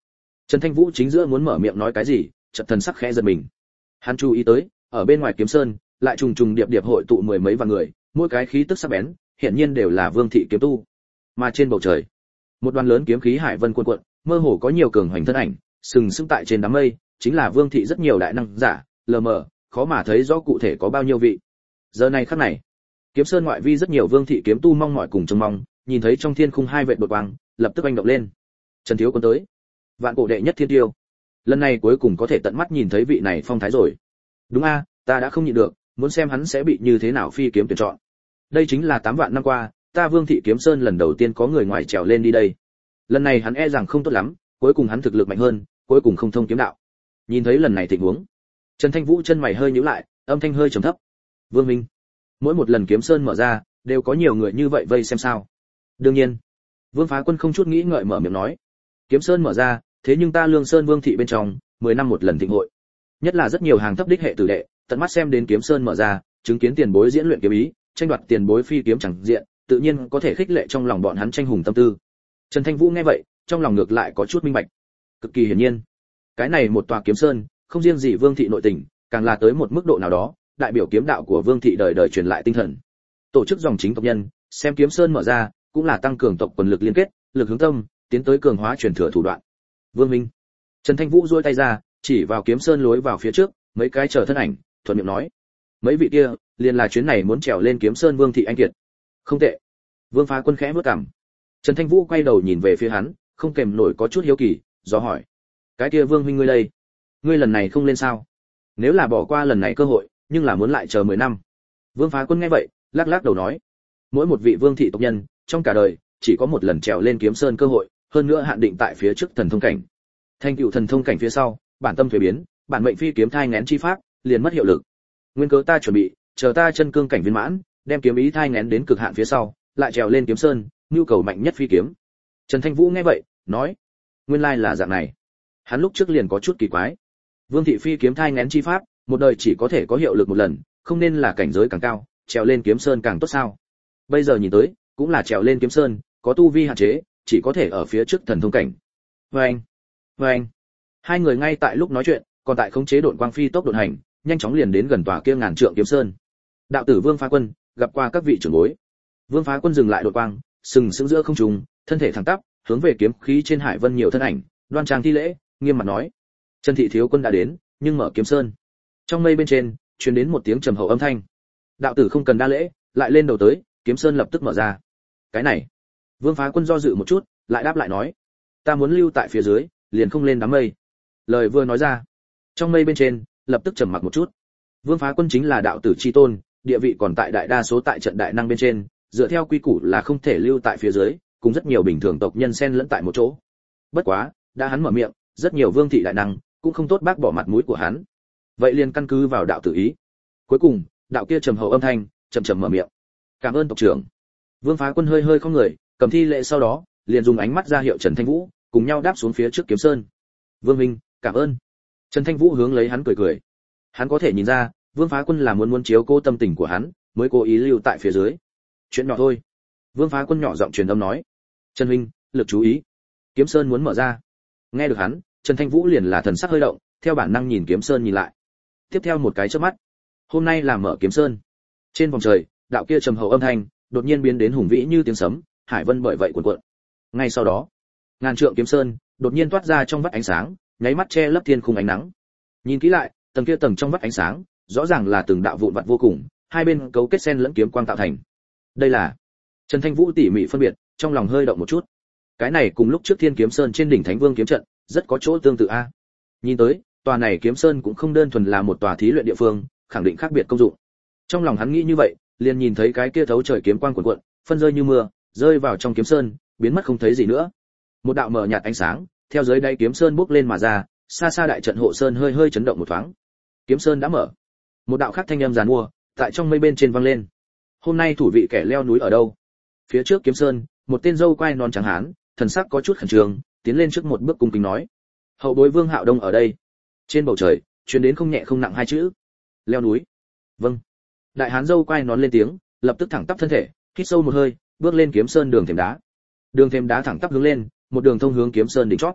Trần Thanh Vũ chính giữa muốn mở miệng nói cái gì, chợt thần sắc khẽ giật mình. Hắn chú ý tới, ở bên ngoài Kiếm Sơn, lại trùng trùng điệp điệp hội tụ mười mấy vạn người, mỗi cái khí tức sắc bén, hiển nhiên đều là vương thị kiếm tu. Mà trên bầu trời, một đoàn lớn kiếm khí hải vân cuồn cuộn, mơ hồ có nhiều cường hoành thân ảnh, sừng sững tại trên đám mây, chính là vương thị rất nhiều đại năng giả, lờ mờ, khó mà thấy rõ cụ thể có bao nhiêu vị. Giờ này khắc này, Kiếm Sơn ngoại vi rất nhiều vương thị kiếm tu mong mỏi cùng trông mong, nhìn thấy trong thiên khung hai vệt đột quang, lập tức anh động lên. Trần Thiếu Quân tới, vạn cổ đệ nhất thiên tiêu. Lần này cuối cùng có thể tận mắt nhìn thấy vị này phong thái rồi. Đúng a, ta đã không nhịn được, muốn xem hắn sẽ bị như thế nào phi kiếm tuyển chọn. Đây chính là 8 vạn năm qua, ta Vương thị Kiếm Sơn lần đầu tiên có người ngoài trèo lên đi đây. Lần này hắn e rằng không tốt lắm, cuối cùng hắn thực lực mạnh hơn, cuối cùng không thông kiếm đạo. Nhìn thấy lần này tình huống, Trần Thanh Vũ chân mày hơi nhíu lại, âm thanh hơi trầm thấp. Vương Minh, mỗi một lần Kiếm Sơn mở ra, đều có nhiều người như vậy vây xem sao? Đương nhiên. Vương Phá Quân không chút nghĩ ngợi mở miệng nói. Kiếm Sơn mở ra, thế nhưng ta Lương Sơn Vương thị bên trong, 10 năm một lần thịnh hội. Nhất là rất nhiều hàng thấp đích hệ tử đệ, tận mắt xem đến Kiếm Sơn mở ra, chứng kiến tiền bối diễn luyện kiếm ý, tranh đoạt tiền bối phi kiếm chẳng diện, tự nhiên có thể khích lệ trong lòng bọn hắn tranh hùng tâm tư. Trần Thanh Vũ nghe vậy, trong lòng ngược lại có chút minh bạch. Cực kỳ hiển nhiên, cái này một tòa Kiếm Sơn, không riêng gì Vương thị nội tình, càng là tới một mức độ nào đó, đại biểu kiếm đạo của Vương thị đời đời truyền lại tinh thần. Tổ chức dòng chính tộc nhân, xem Kiếm Sơn mở ra, cũng là tăng cường tộc quần lực liên kết, lực hướng tâm, tiến tới cường hóa truyền thừa thủ đoạn. Vương Minh. Trần Thanh Vũ duỗi tay ra, chỉ vào Kiếm Sơn lối vào phía trước, mấy cái chờ thân ảnh, thuận miệng nói: "Mấy vị kia, liền là chuyến này muốn trèo lên Kiếm Sơn Vương thị anh kiệt." "Không tệ." Vương Phá Quân khẽ bước cằm. Trần Thanh Vũ quay đầu nhìn về phía hắn, không kềm nổi có chút hiếu kỳ, do hỏi: "Cái kia Vương huynh ngươi đây, ngươi lần này không lên sao? Nếu là bỏ qua lần này cơ hội, nhưng là muốn lại chờ 10 năm." Vương Phá Quân nghe vậy, lắc lắc đầu nói: "Mỗi một vị vương thị tộc nhân, trong cả đời, chỉ có một lần trèo lên Kiếm Sơn cơ hội, hơn nữa hạn định tại phía trước thần thông cảnh. Thành tựu thần thông cảnh phía sau, bản tâm thuế biến, bản mệnh phi kiếm thai nghén chi pháp, liền mất hiệu lực. Nguyên cớ ta chuẩn bị, chờ ta chân cương cảnh viên mãn, đem kiếm ý thai nghén đến cực hạn phía sau, lại trèo lên Kiếm Sơn, nhu cầu mạnh nhất phi kiếm." Trần Thanh Vũ nghe vậy, nói: "Nguyên lai là dạng này." Hắn lúc trước liền có chút kỳ quái. Vương thị phi kiếm thai nghén chi pháp, một đời chỉ có thể có hiệu lực một lần, không nên là cảnh giới càng cao, trèo lên Kiếm Sơn càng tốt sao? Bây giờ nhìn tới, cũng là trèo lên Kiếm Sơn, có tu vi hạn chế, chỉ có thể ở phía trước thần thông cảnh. Vâng, vâng. Hai người ngay tại lúc nói chuyện, còn tại khống chế độn quang phi tốc độn hành, nhanh chóng liền đến gần tòa kia ngàn trượng Kiếm Sơn. Đạo tử Vương Phá Quân gặp qua các vị trưởng bối. Vương Phá Quân dừng lại độn quang, sừng sững giữa không trung, thân thể thẳng tắp, hướng về kiếm khí trên hải vân nhiều thân ảnh, đoan trang thi lễ, nghiêm mặt nói: "Trần thị thiếu quân đã đến, nhưng mở Kiếm Sơn." Trong mây bên trên, truyền đến một tiếng trầm hậu âm thanh. Đạo tử không cần đa lễ, lại lên đầu tới, Kiếm Sơn lập tức mở ra. Cái này, Vương Phá Quân do dự một chút, lại đáp lại nói: "Ta muốn lưu tại phía dưới, liền không lên đám mây." Lời vừa nói ra, trong mây bên trên, lập tức trầm mặc một chút. Vương Phá Quân chính là đạo tử chi tôn, địa vị còn tại đại đa số tại trận đại năng bên trên, dựa theo quy củ là không thể lưu tại phía dưới, cùng rất nhiều bình thường tộc nhân xen lẫn tại một chỗ. Bất quá, đã hắn mở miệng, rất nhiều vương thị đại năng cũng không tốt bác bỏ mặt mũi của hắn. Vậy liền căn cứ vào đạo tử ý. Cuối cùng, đạo kia trầm hậu âm thanh, chậm mở miệng: "Cảm ơn tộc trưởng." Vương Phá Quân hơi hơi không người, cầm thi lễ sau đó, liền dùng ánh mắt ra hiệu Trần Thanh Vũ, cùng nhau đáp xuống phía trước Kiếm Sơn. "Vương minh, cảm ơn." Trần Thanh Vũ hướng lấy hắn cười cười. Hắn có thể nhìn ra, Vương Phá Quân là muốn chiếu cố tâm tình của hắn, mới cố ý lưu tại phía dưới. "Chuyện nhỏ thôi." Vương Phá Quân nhỏ giọng truyền âm nói. "Trần huynh, lực chú ý, Kiếm Sơn muốn mở ra." Nghe được hắn, Trần Thanh Vũ liền là thần sắc hơi động, theo bản năng nhìn Kiếm Sơn nhìn lại. Tiếp theo một cái chớp mắt, hôm nay là mở Kiếm Sơn. Trên vòng trời, đạo kia trầm hậu âm thanh đột nhiên biến đến hùng vĩ như tiếng sấm, hải vân bởi vậy cuộn cuộn. Ngay sau đó, ngàn trượng Kiếm Sơn đột nhiên toát ra trong vắt ánh sáng, nháy mắt che lấp thiên khung ánh nắng. Nhìn kỹ lại, tầng kia tầng trong vắt ánh sáng, rõ ràng là từng đạo vụn vặt vô cùng, hai bên cấu kết xen lẫn kiếm quang tạo thành. Đây là Trần Thanh Vũ tỉ mỉ phân biệt, trong lòng hơi động một chút. Cái này cùng lúc trước Thiên Kiếm Sơn trên đỉnh Thánh Vương kiếm trận, rất có chỗ tương tự a. Nhìn tới, tòa này Kiếm Sơn cũng không đơn thuần là một tòa thí luyện địa phương, khẳng định khác biệt công dụng. Trong lòng hắn nghĩ như vậy, liền nhìn thấy cái kia thấu trời kiếm quang cuộn cuộn, phân rơi như mưa, rơi vào trong Kiếm Sơn, biến mất không thấy gì nữa. Một đạo mờ nhạt ánh sáng, theo dưới đáy Kiếm Sơn bốc lên mà ra, xa xa đại trận hộ sơn hơi hơi chấn động một thoáng. Kiếm Sơn đã mở. Một đạo khác thanh âm giàn mua, tại trong mây bên trên vang lên. "Hôm nay thủ vị kẻ leo núi ở đâu?" Phía trước Kiếm Sơn, một tên râu quai non trắng hán, thần sắc có chút khẩn trương, tiến lên trước một bước cung kính nói: "Hậu bối Vương Hạo Đông ở đây." Trên bầu trời, truyền đến không nhẹ không nặng hai chữ: "Leo núi." "Vâng." Đại hán râu quai nón lên tiếng, lập tức thẳng tắp thân thể, hít sâu một hơi, bước lên Kiếm Sơn đường thềm đá. Đường thềm đá thẳng tắp hướng lên, một đường thông hướng Kiếm Sơn đỉnh chót.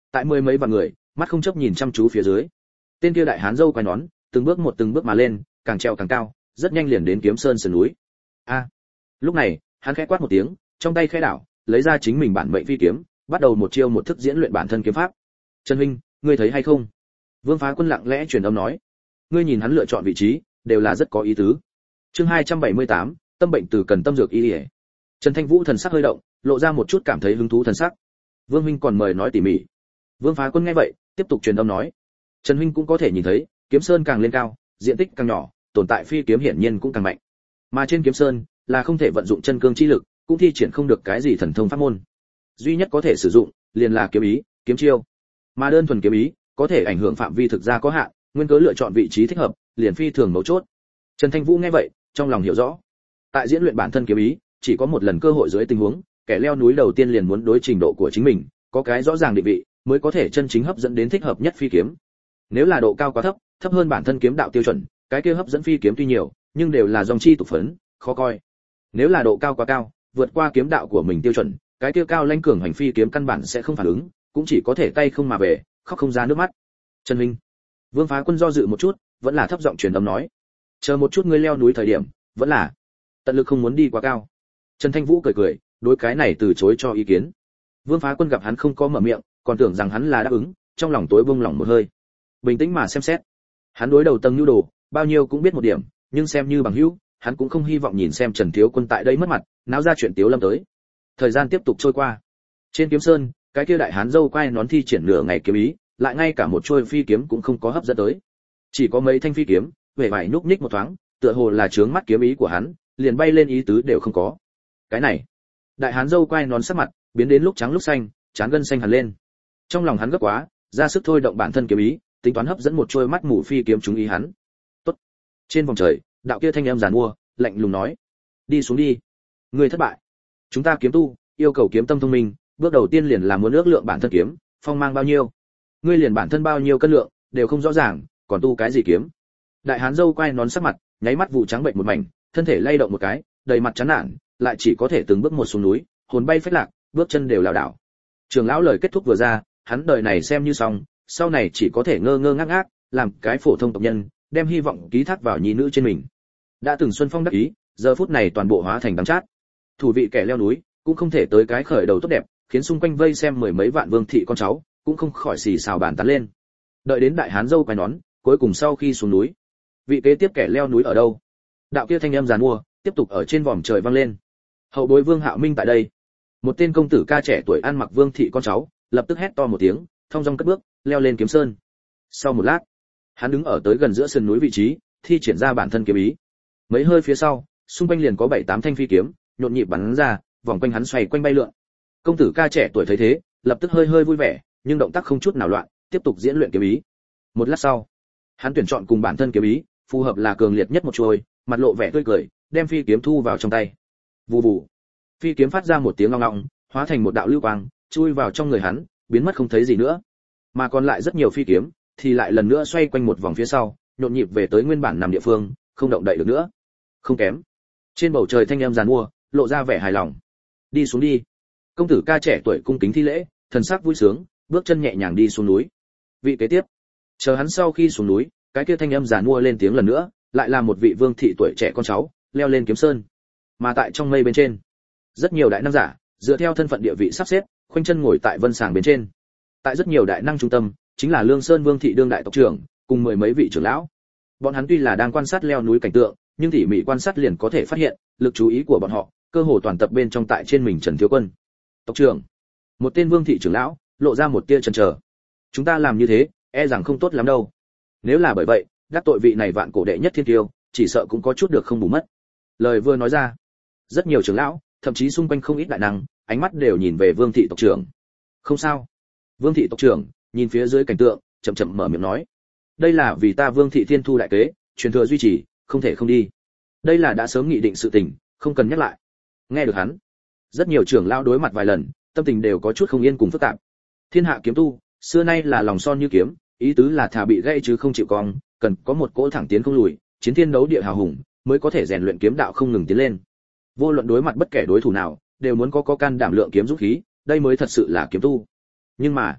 Tại mười mấy vạn người, mắt không chớp nhìn chăm chú phía dưới. Tên kia đại hán râu quai nón, từng bước mà lên, càng trèo càng cao, rất nhanh liền đến Kiếm Sơn sườn núi. A! Lúc này, hắn khẽ quát một tiếng, trong tay khẽ đảo, lấy ra chính mình bản mệnh phi kiếm, bắt đầu một chiêu một thức diễn luyện bản thân kiếm pháp. Trần huynh, ngươi thấy hay không? Vương Phá Quân lặng lẽ truyền âm nói. Ngươi nhìn hắn lựa chọn vị trí, đều là rất có ý tứ. Chương 278, tâm bệnh từ cần tâm dược y. Trần Thanh Vũ thần sắc hơi động, lộ ra một chút cảm thấy hứng thú thần sắc. Vương huynh còn mời nói tỉ mỉ. Vương Phá Quân nghe vậy, tiếp tục truyền âm nói. Trần huynh cũng có thể nhìn thấy, Kiếm Sơn càng lên cao, diện tích càng nhỏ, tồn tại phi kiếm hiển nhiên cũng càng mạnh. Mà trên Kiếm Sơn là không thể vận dụng chân cương chi lực, cũng thi triển không được cái gì thần thông pháp môn. Duy nhất có thể sử dụng liền là kiếm ý, kiếm chiêu. Mà đơn thuần kiếm ý có thể ảnh hưởng phạm vi thực ra có hạn, nguyên cớ lựa chọn vị trí thích hợp, liền phi thường mấu chốt. Trần Thanh Vũ nghe vậy, trong lòng hiểu rõ. Tại diễn luyện bản thân kiếm ý, chỉ có một lần cơ hội dưới tình huống, kẻ leo núi đầu tiên liền muốn đối trình độ của chính mình, có cái rõ ràng định vị, mới có thể chân chính hấp dẫn đến thích hợp nhất phi kiếm. Nếu là độ cao quá thấp, thấp hơn bản thân kiếm đạo tiêu chuẩn, cái kia hấp dẫn phi kiếm tuy nhiều, nhưng đều là dòng chi tục phấn, khó coi. Nếu là độ cao quá cao, vượt qua kiếm đạo của mình tiêu chuẩn, cái kia cao lãnh cường hành phi kiếm căn bản sẽ không phản ứng, cũng chỉ có thể tay không mà về, khóc không ra nước mắt. Trần huynh. Vương Phá Quân do dự một chút, vẫn là thấp giọng truyền âm nói, chờ một chút ngươi leo núi thời điểm, vẫn là tận lực không muốn đi quá cao. Trần Thanh Vũ cười cười, đối cái này từ chối cho ý kiến. Vương Phá Quân gặp hắn không có mở miệng, còn tưởng rằng hắn là đáp ứng, trong lòng tối bông lòng một hơi. Bình tĩnh mà xem xét, hắn đối đầu tầng nhu đồ, bao nhiêu cũng biết một điểm, nhưng xem như bằng hữu, hắn cũng không hy vọng nhìn xem Trần Thiếu Quân tại đây mất mặt, náo ra chuyện Tiếu Lâm tới. Thời gian tiếp tục trôi qua. Trên Kiếm Sơn, cái kia đại hán râu quai nón thi triển nửa ngày kiếm ý, lại ngay cả một chuôi phi kiếm cũng không có hấp dẫn tới. Chỉ có mấy thanh phi kiếm, vẻ vải nhúc nhích một thoáng, tựa hồ là chướng mắt kiếm ý của hắn, liền bay lên ý tứ đều không có. Cái này, đại hán râu quai nón sắc mặt biến đến lúc trắng lúc xanh, trán gân xanh hẳn lên. Trong lòng hắn gấp quá, ra sức thôi động bản thân kiếm ý, tính toán hấp dẫn một chuôi mắt mù phi kiếm trúng ý hắn. Tốt. Trên vòng trời, đạo kia thanh âm giàn mua, lạnh lùng nói: "Đi xuống đi. Ngươi thất bại. Chúng ta kiếm tu, yêu cầu kiếm tâm thông minh, bước đầu tiên liền là muốn ước lượng bản thân kiếm, phong mang bao nhiêu. Ngươi liền bản thân bao nhiêu cân lượng, đều không rõ ràng, còn tu cái gì kiếm?" Đại hán râu quai nón sắc mặt, nháy mắt vụ trắng bệnh một mảnh, thân thể lay động một cái, đầy mặt chán nản, lại chỉ có thể từng bước một xuống núi, hồn bay phách lạc, bước chân đều lảo đảo. Trường lão lời kết thúc vừa ra, hắn đời này xem như xong, sau này chỉ có thể ngơ ngơ ngác ngác, làm cái phổ thông tộc nhân, đem hy vọng ký thác vào nhi nữ trên mình. Đã từng xuân phong đắc ý, giờ phút này toàn bộ hóa thành đắng chát. Thủ vị kẻ leo núi, cũng không thể tới cái khởi đầu tốt đẹp, khiến xung quanh vây xem mười mấy vạn vương thị con cháu, cũng không khỏi xì xào bàn tán lên. Đợi đến đại hán dâu quai nón, cuối cùng sau khi xuống núi, vị kế tiếp kẻ leo núi ở đâu? Đạo kia thanh âm giàn mua, tiếp tục ở trên vòm trời vang lên. Hậu bối Vương Hạo Minh tại đây. Một tên công tử ca trẻ tuổi ăn mặc vương thị con cháu, lập tức hét to một tiếng, thong dong cất bước, leo lên Kiếm Sơn. Sau một lát, hắn đứng ở tới gần giữa sườn núi vị trí, thi triển ra bản thân kiếm ý. Mấy hơi phía sau, xung quanh liền có 7-8 thanh phi kiếm, nhộn nhịp bắn ra, vòng quanh hắn xoay quanh bay lượn. Công tử ca trẻ tuổi thấy thế, lập tức hơi hơi vui vẻ, nhưng động tác không chút nào loạn, tiếp tục diễn luyện kiếm ý. Một lát sau, hắn tuyển chọn cùng bản thân kiếm ý, phù hợp là cường liệt nhất một chuôi, mặt lộ vẻ tươi cười, đem phi kiếm thu vào trong tay. Vù vù. Phi kiếm phát ra một tiếng ngong ngọng, hóa thành một đạo lưu quang, chui vào trong người hắn, biến mất không thấy gì nữa. Mà còn lại rất nhiều phi kiếm, thì lại lần nữa xoay quanh một vòng phía sau, nhộn nhịp về tới nguyên bản nằm địa phương, không động đậy được nữa. Không kém. Trên bầu trời thanh âm giàn mua, lộ ra vẻ hài lòng. Đi xuống đi. Công tử ca trẻ tuổi cung kính thi lễ, thần sắc vui sướng, bước chân nhẹ nhàng đi xuống núi. Vị kế tiếp, chờ hắn sau khi xuống núi, cái kia thanh âm giàn mua lên tiếng lần nữa, lại là một vị vương thị tuổi trẻ con cháu, leo lên Kiếm Sơn. Mà tại trong mây bên trên, rất nhiều đại năng giả, dựa theo thân phận địa vị sắp xếp, khoanh chân ngồi tại vân sàng bên trên. Tại rất nhiều đại năng trung tâm, chính là Lương Sơn Vương thị đương đại tộc trưởng, cùng mười mấy vị trưởng lão. Bọn hắn tuy là đang quan sát leo núi cảnh tượng, nhưng tỉ mỉ quan sát liền có thể phát hiện, lực chú ý của bọn họ, cơ hồ toàn tập bên trong tại trên mình Trần Thiếu Quân. Tộc trưởng, một tên vương thị trưởng lão, lộ ra một tia chần chờ. Chúng ta làm như thế, e rằng không tốt lắm đâu. Nếu là bởi vậy, đắc tội vị này vạn cổ đệ nhất thiên tiêu, chỉ sợ cũng có chút được không bù mất. Lời vừa nói ra, rất nhiều trưởng lão, thậm chí xung quanh không ít đại năng, ánh mắt đều nhìn về Vương thị tộc trưởng. Không sao. Vương thị tộc trưởng nhìn phía dưới cảnh tượng, chậm chậm mở miệng nói: đây là vì ta Vương thị thiên thu đại kế, truyền thừa duy trì, không thể không đi. Đây là đã sớm nghị định sự tình, không cần nhắc lại. Nghe được hắn, rất nhiều trưởng lão đối mặt vài lần, tâm tình đều có chút không yên cùng phức tạp. Thiên hạ kiếm tu, xưa nay là lòng son như kiếm, ý tứ là thà bị gãy chứ không chịu cong, cần có một cỗ thẳng tiến không lùi, chiến thiên đấu địa hào hùng, mới có thể rèn luyện kiếm đạo không ngừng tiến lên. Vô luận đối mặt bất kể đối thủ nào, đều muốn có can đảm lượng kiếm dũng khí, đây mới thật sự là kiếm tu. Nhưng mà,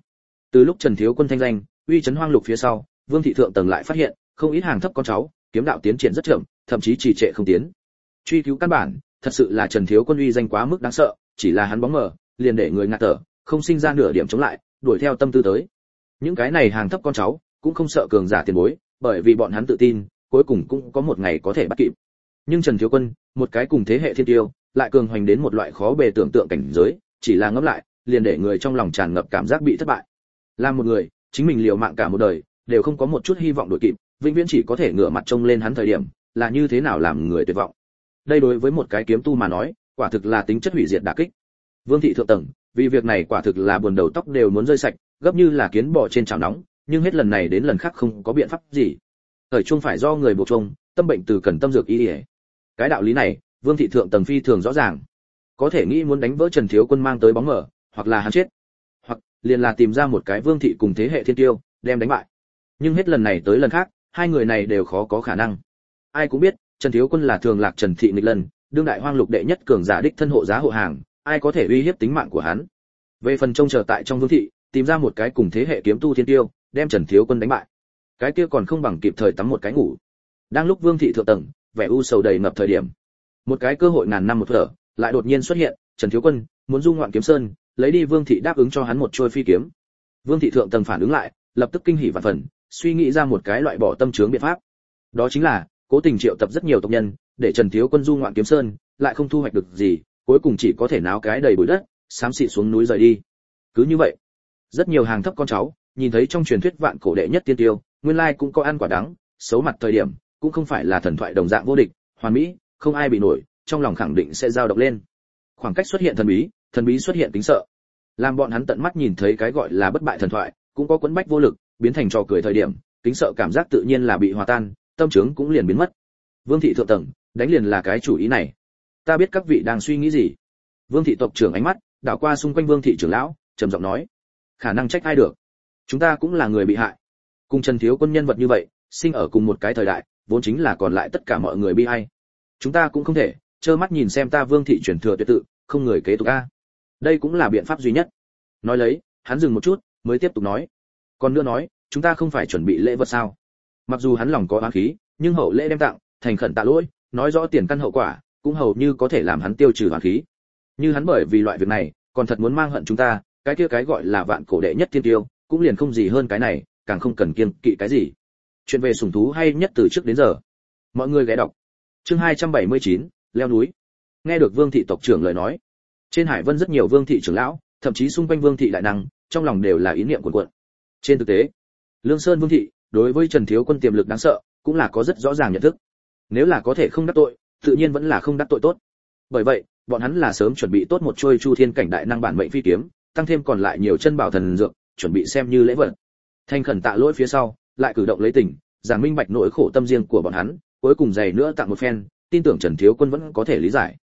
Từ lúc Trần Thiếu Quân thanh danh uy chấn hoang lục phía sau, Vương thị thượng tầng lại phát hiện, không ít hàng thấp con cháu, kiếm đạo tiến triển rất chậm, thậm chí trì trệ không tiến. Truy cứu căn bản, thật sự là Trần Thiếu Quân uy danh quá mức đáng sợ, chỉ là hắn bóng mờ, liền để người ngạt thở, không sinh ra nửa điểm chống lại, đuổi theo tâm tư tới. Những cái này hàng thấp con cháu, cũng không sợ cường giả tiền bối, bởi vì bọn hắn tự tin, cuối cùng cũng có một ngày có thể bắt kịp. Nhưng Trần Thiếu Quân, một cái cùng thế hệ thiên tiêu, lại cường hoành đến một loại khó bề tưởng tượng cảnh giới, chỉ là ngẫm lại, liền để người trong lòng tràn ngập cảm giác bị thất bại. Làm một người, chính mình liều mạng cả một đời, đều không có một chút hy vọng đuổi kịp, vĩnh viễn chỉ có thể ngửa mặt trông lên hắn thời điểm, là như thế nào làm người tuyệt vọng. Đây đối với một cái kiếm tu mà nói, quả thực là tính chất hủy diệt đả kích. Vương thị thượng tầng, vì việc này quả thực là buồn đầu tóc đều muốn rơi sạch, gấp như là kiến bò trên chảo nóng, nhưng hết lần này đến lần khác không có biện pháp gì. Thời chung phải do người buộc chung, tâm bệnh từ cần tâm dược y y. Cái đạo lý này, Vương thị thượng tầng phi thường rõ ràng. Có thể nghĩ muốn đánh vỡ Trần Thiếu Quân mang tới bóng mờ, hoặc là hắn chết, hoặc liền là tìm ra một cái Vương thị cùng thế hệ thiên tiêu, đem đánh bại. Nhưng hết lần này tới lần khác, hai người này đều khó có khả năng. Ai cũng biết, Trần Thiếu Quân là thường lạc Trần thị nghịch lần, đương đại hoang lục đệ nhất cường giả đích thân hộ giá hộ hàng, ai có thể uy hiếp tính mạng của hắn. Về phần trông chờ tại trong Vương thị, tìm ra một cái cùng thế hệ kiếm tu thiên tiêu, đem Trần Thiếu Quân đánh bại. Cái kia còn không bằng kịp thời tắm một cái ngủ. Đang lúc Vương thị thượng tầng, vẻ u sầu đầy ngập thời điểm, một cái cơ hội ngàn năm một thở, lại đột nhiên xuất hiện, Trần Thiếu Quân muốn du ngoạn kiếm sơn, lấy đi Vương thị đáp ứng cho hắn một trôi phi kiếm. Vương thị thượng tầng phản ứng lại, lập tức kinh hỉ vạn phần, suy nghĩ ra một cái loại bỏ tâm chướng biện pháp. Đó chính là cố tình triệu tập rất nhiều tộc nhân, để Trần Thiếu Quân du ngoạn kiếm sơn, lại không thu hoạch được gì, cuối cùng chỉ có thể náo cái đầy bụi đất, xám xịt xuống núi rời đi. Cứ như vậy, rất nhiều hàng thấp con cháu, nhìn thấy trong truyền thuyết vạn cổ đệ nhất tiên tiêu, nguyên lai cũng có ăn quả đắng, xấu mặt thời điểm, cũng không phải là thần thoại đồng dạng vô địch, hoàn mỹ, không ai bị nổi, trong lòng khẳng định sẽ dao động lên. Khoảng cách xuất hiện thần bí xuất hiện kính sợ. Làm bọn hắn tận mắt nhìn thấy cái gọi là bất bại thần thoại, cũng có quẫn bách vô lực, biến thành trò cười thời điểm, kính sợ cảm giác tự nhiên là bị hòa tan, tâm trướng cũng liền biến mất. Vương thị thượng tầng, đánh liền là cái chủ ý này. Ta biết các vị đang suy nghĩ gì. Vương thị tộc trưởng ánh mắt đảo qua xung quanh Vương thị trưởng lão, trầm giọng nói: khả năng trách ai được, chúng ta cũng là người bị hại. Cùng Trần Thiếu Quân nhân vật như vậy, sinh ở cùng một cái thời đại, vốn chính là còn lại tất cả mọi người bi ai. Chúng ta cũng không thể trơ mắt nhìn xem ta Vương thị truyền thừa tuyệt tự, không người kế tục a. Đây cũng là biện pháp duy nhất. Nói lấy, hắn dừng một chút, mới tiếp tục nói: còn nữa nói, chúng ta không phải chuẩn bị lễ vật sao? Mặc dù hắn lòng có oán khí, nhưng hậu lễ đem tặng, thành khẩn tạ lỗi, nói rõ tiền căn hậu quả, cũng hầu như có thể làm hắn tiêu trừ oán khí. Như hắn bởi vì loại việc này, còn thật muốn mang hận chúng ta, cái kia cái gọi là vạn cổ đệ nhất thiên tiêu, cũng liền không gì hơn cái này, càng không cần kiêng kỵ cái gì. Chuyện về sủng thú hay nhất từ trước đến giờ. Mọi người ghé đọc. Chương 279, leo núi. Nghe được Vương thị tộc trưởng lời nói, trên Hải Vân rất nhiều Vương thị trưởng lão, thậm chí xung quanh Vương thị đại năng, trong lòng đều là ý niệm cuồn cuộn. Trên thực tế, Lương Sơn Vương thị đối với Trần Thiếu Quân tiềm lực đáng sợ, cũng là có rất rõ ràng nhận thức. Nếu là có thể không đắc tội, tự nhiên vẫn là không đắc tội tốt. Bởi vậy, bọn hắn là sớm chuẩn bị tốt một trôi Chu Thiên cảnh đại năng bản mệnh phi kiếm, tăng thêm còn lại nhiều chân bảo thần dược, chuẩn bị xem như lễ vật. Thanh khẩn tạ lỗi phía sau, lại cử động lấy tình, giảng minh bạch nỗi khổ tâm riêng của bọn hắn, cuối cùng dày nữa tặng một phen, tin tưởng Trần Thiếu Quân vẫn có thể lý giải.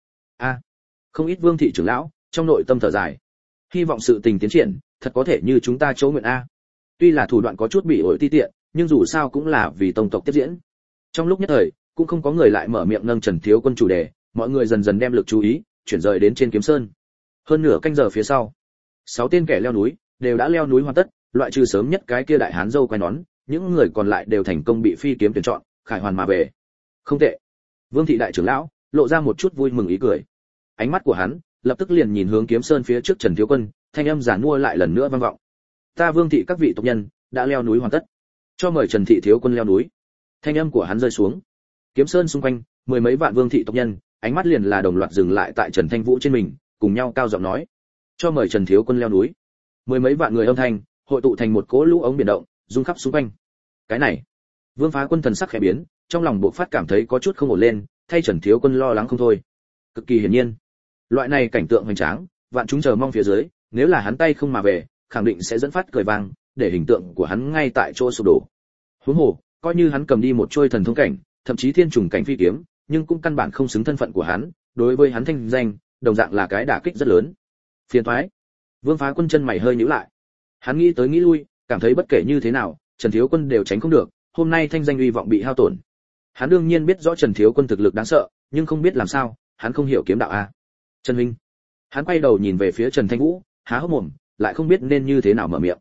Không ít Vương thị trưởng lão trong nội tâm thở dài, hy vọng sự tình tiến triển thật có thể như chúng ta chỗ nguyện a. Tuy là thủ đoạn có chút bị ổi ti tiện, nhưng dù sao cũng là vì tông tộc tiếp diễn. Trong lúc nhất thời, cũng không có người lại mở miệng nâng Trần Thiếu Quân chủ đề, mọi người dần dần đem lực chú ý chuyển rời đến trên kiếm sơn. Hơn nửa canh giờ phía sau, 6 tên kẻ leo núi đều đã leo núi hoàn tất, loại trừ sớm nhất cái kia đại hán dâu quai nón, những người còn lại đều thành công bị phi kiếm tuyển chọn, khải hoàn mà về. Không tệ. Vương thị đại trưởng lão lộ ra một chút vui mừng ý cười. Ánh mắt của hắn lập tức liền nhìn hướng kiếm sơn phía trước Trần Thiếu Quân, thanh âm giản mua lại lần nữa vang vọng. Ta Vương thị các vị tộc nhân đã leo núi hoàn tất, cho mời Trần thị thiếu quân leo núi. Thanh âm của hắn rơi xuống, kiếm sơn xung quanh mười mấy vạn Vương thị tộc nhân, ánh mắt liền là đồng loạt dừng lại tại Trần Thanh Vũ trên mình, cùng nhau cao giọng nói: cho mời Trần thiếu quân leo núi. Mười mấy vạn người âm thanh hội tụ thành một cỗ lũ ống biển động, rung khắp xung quanh. Cái này, Vương Phá Quân thần sắc khẽ biến, trong lòng bộc phát cảm thấy có chút không ổn lên, thay Trần thiếu quân lo lắng không thôi. Cực kỳ hiển nhiên, loại này cảnh tượng hoành tráng, vạn chúng chờ mong phía dưới, nếu là hắn tay không mà về, khẳng định sẽ dẫn phát cười vang, để hình tượng của hắn ngay tại chỗ sụp đổ. Huống hồ, coi như hắn cầm đi một trôi thần thông cảnh, thậm chí thiên trùng cảnh phi kiếm, nhưng cũng căn bản không xứng thân phận của hắn, đối với hắn thanh danh, đồng dạng là cái đả kích rất lớn. Phiền toái. Vương Phá Quân chân mày hơi nhíu lại. Hắn nghĩ tới nghĩ lui, cảm thấy bất kể như thế nào, Trần thiếu quân đều tránh không được, hôm nay thanh danh uy vọng bị hao tổn. Hắn đương nhiên biết rõ Trần thiếu quân thực lực đáng sợ, nhưng không biết làm sao, hắn không hiểu kiếm đạo a. Trần huynh. Hắn quay đầu nhìn về phía Trần Thanh Vũ, há hốc mồm, lại không biết nên như thế nào mở miệng.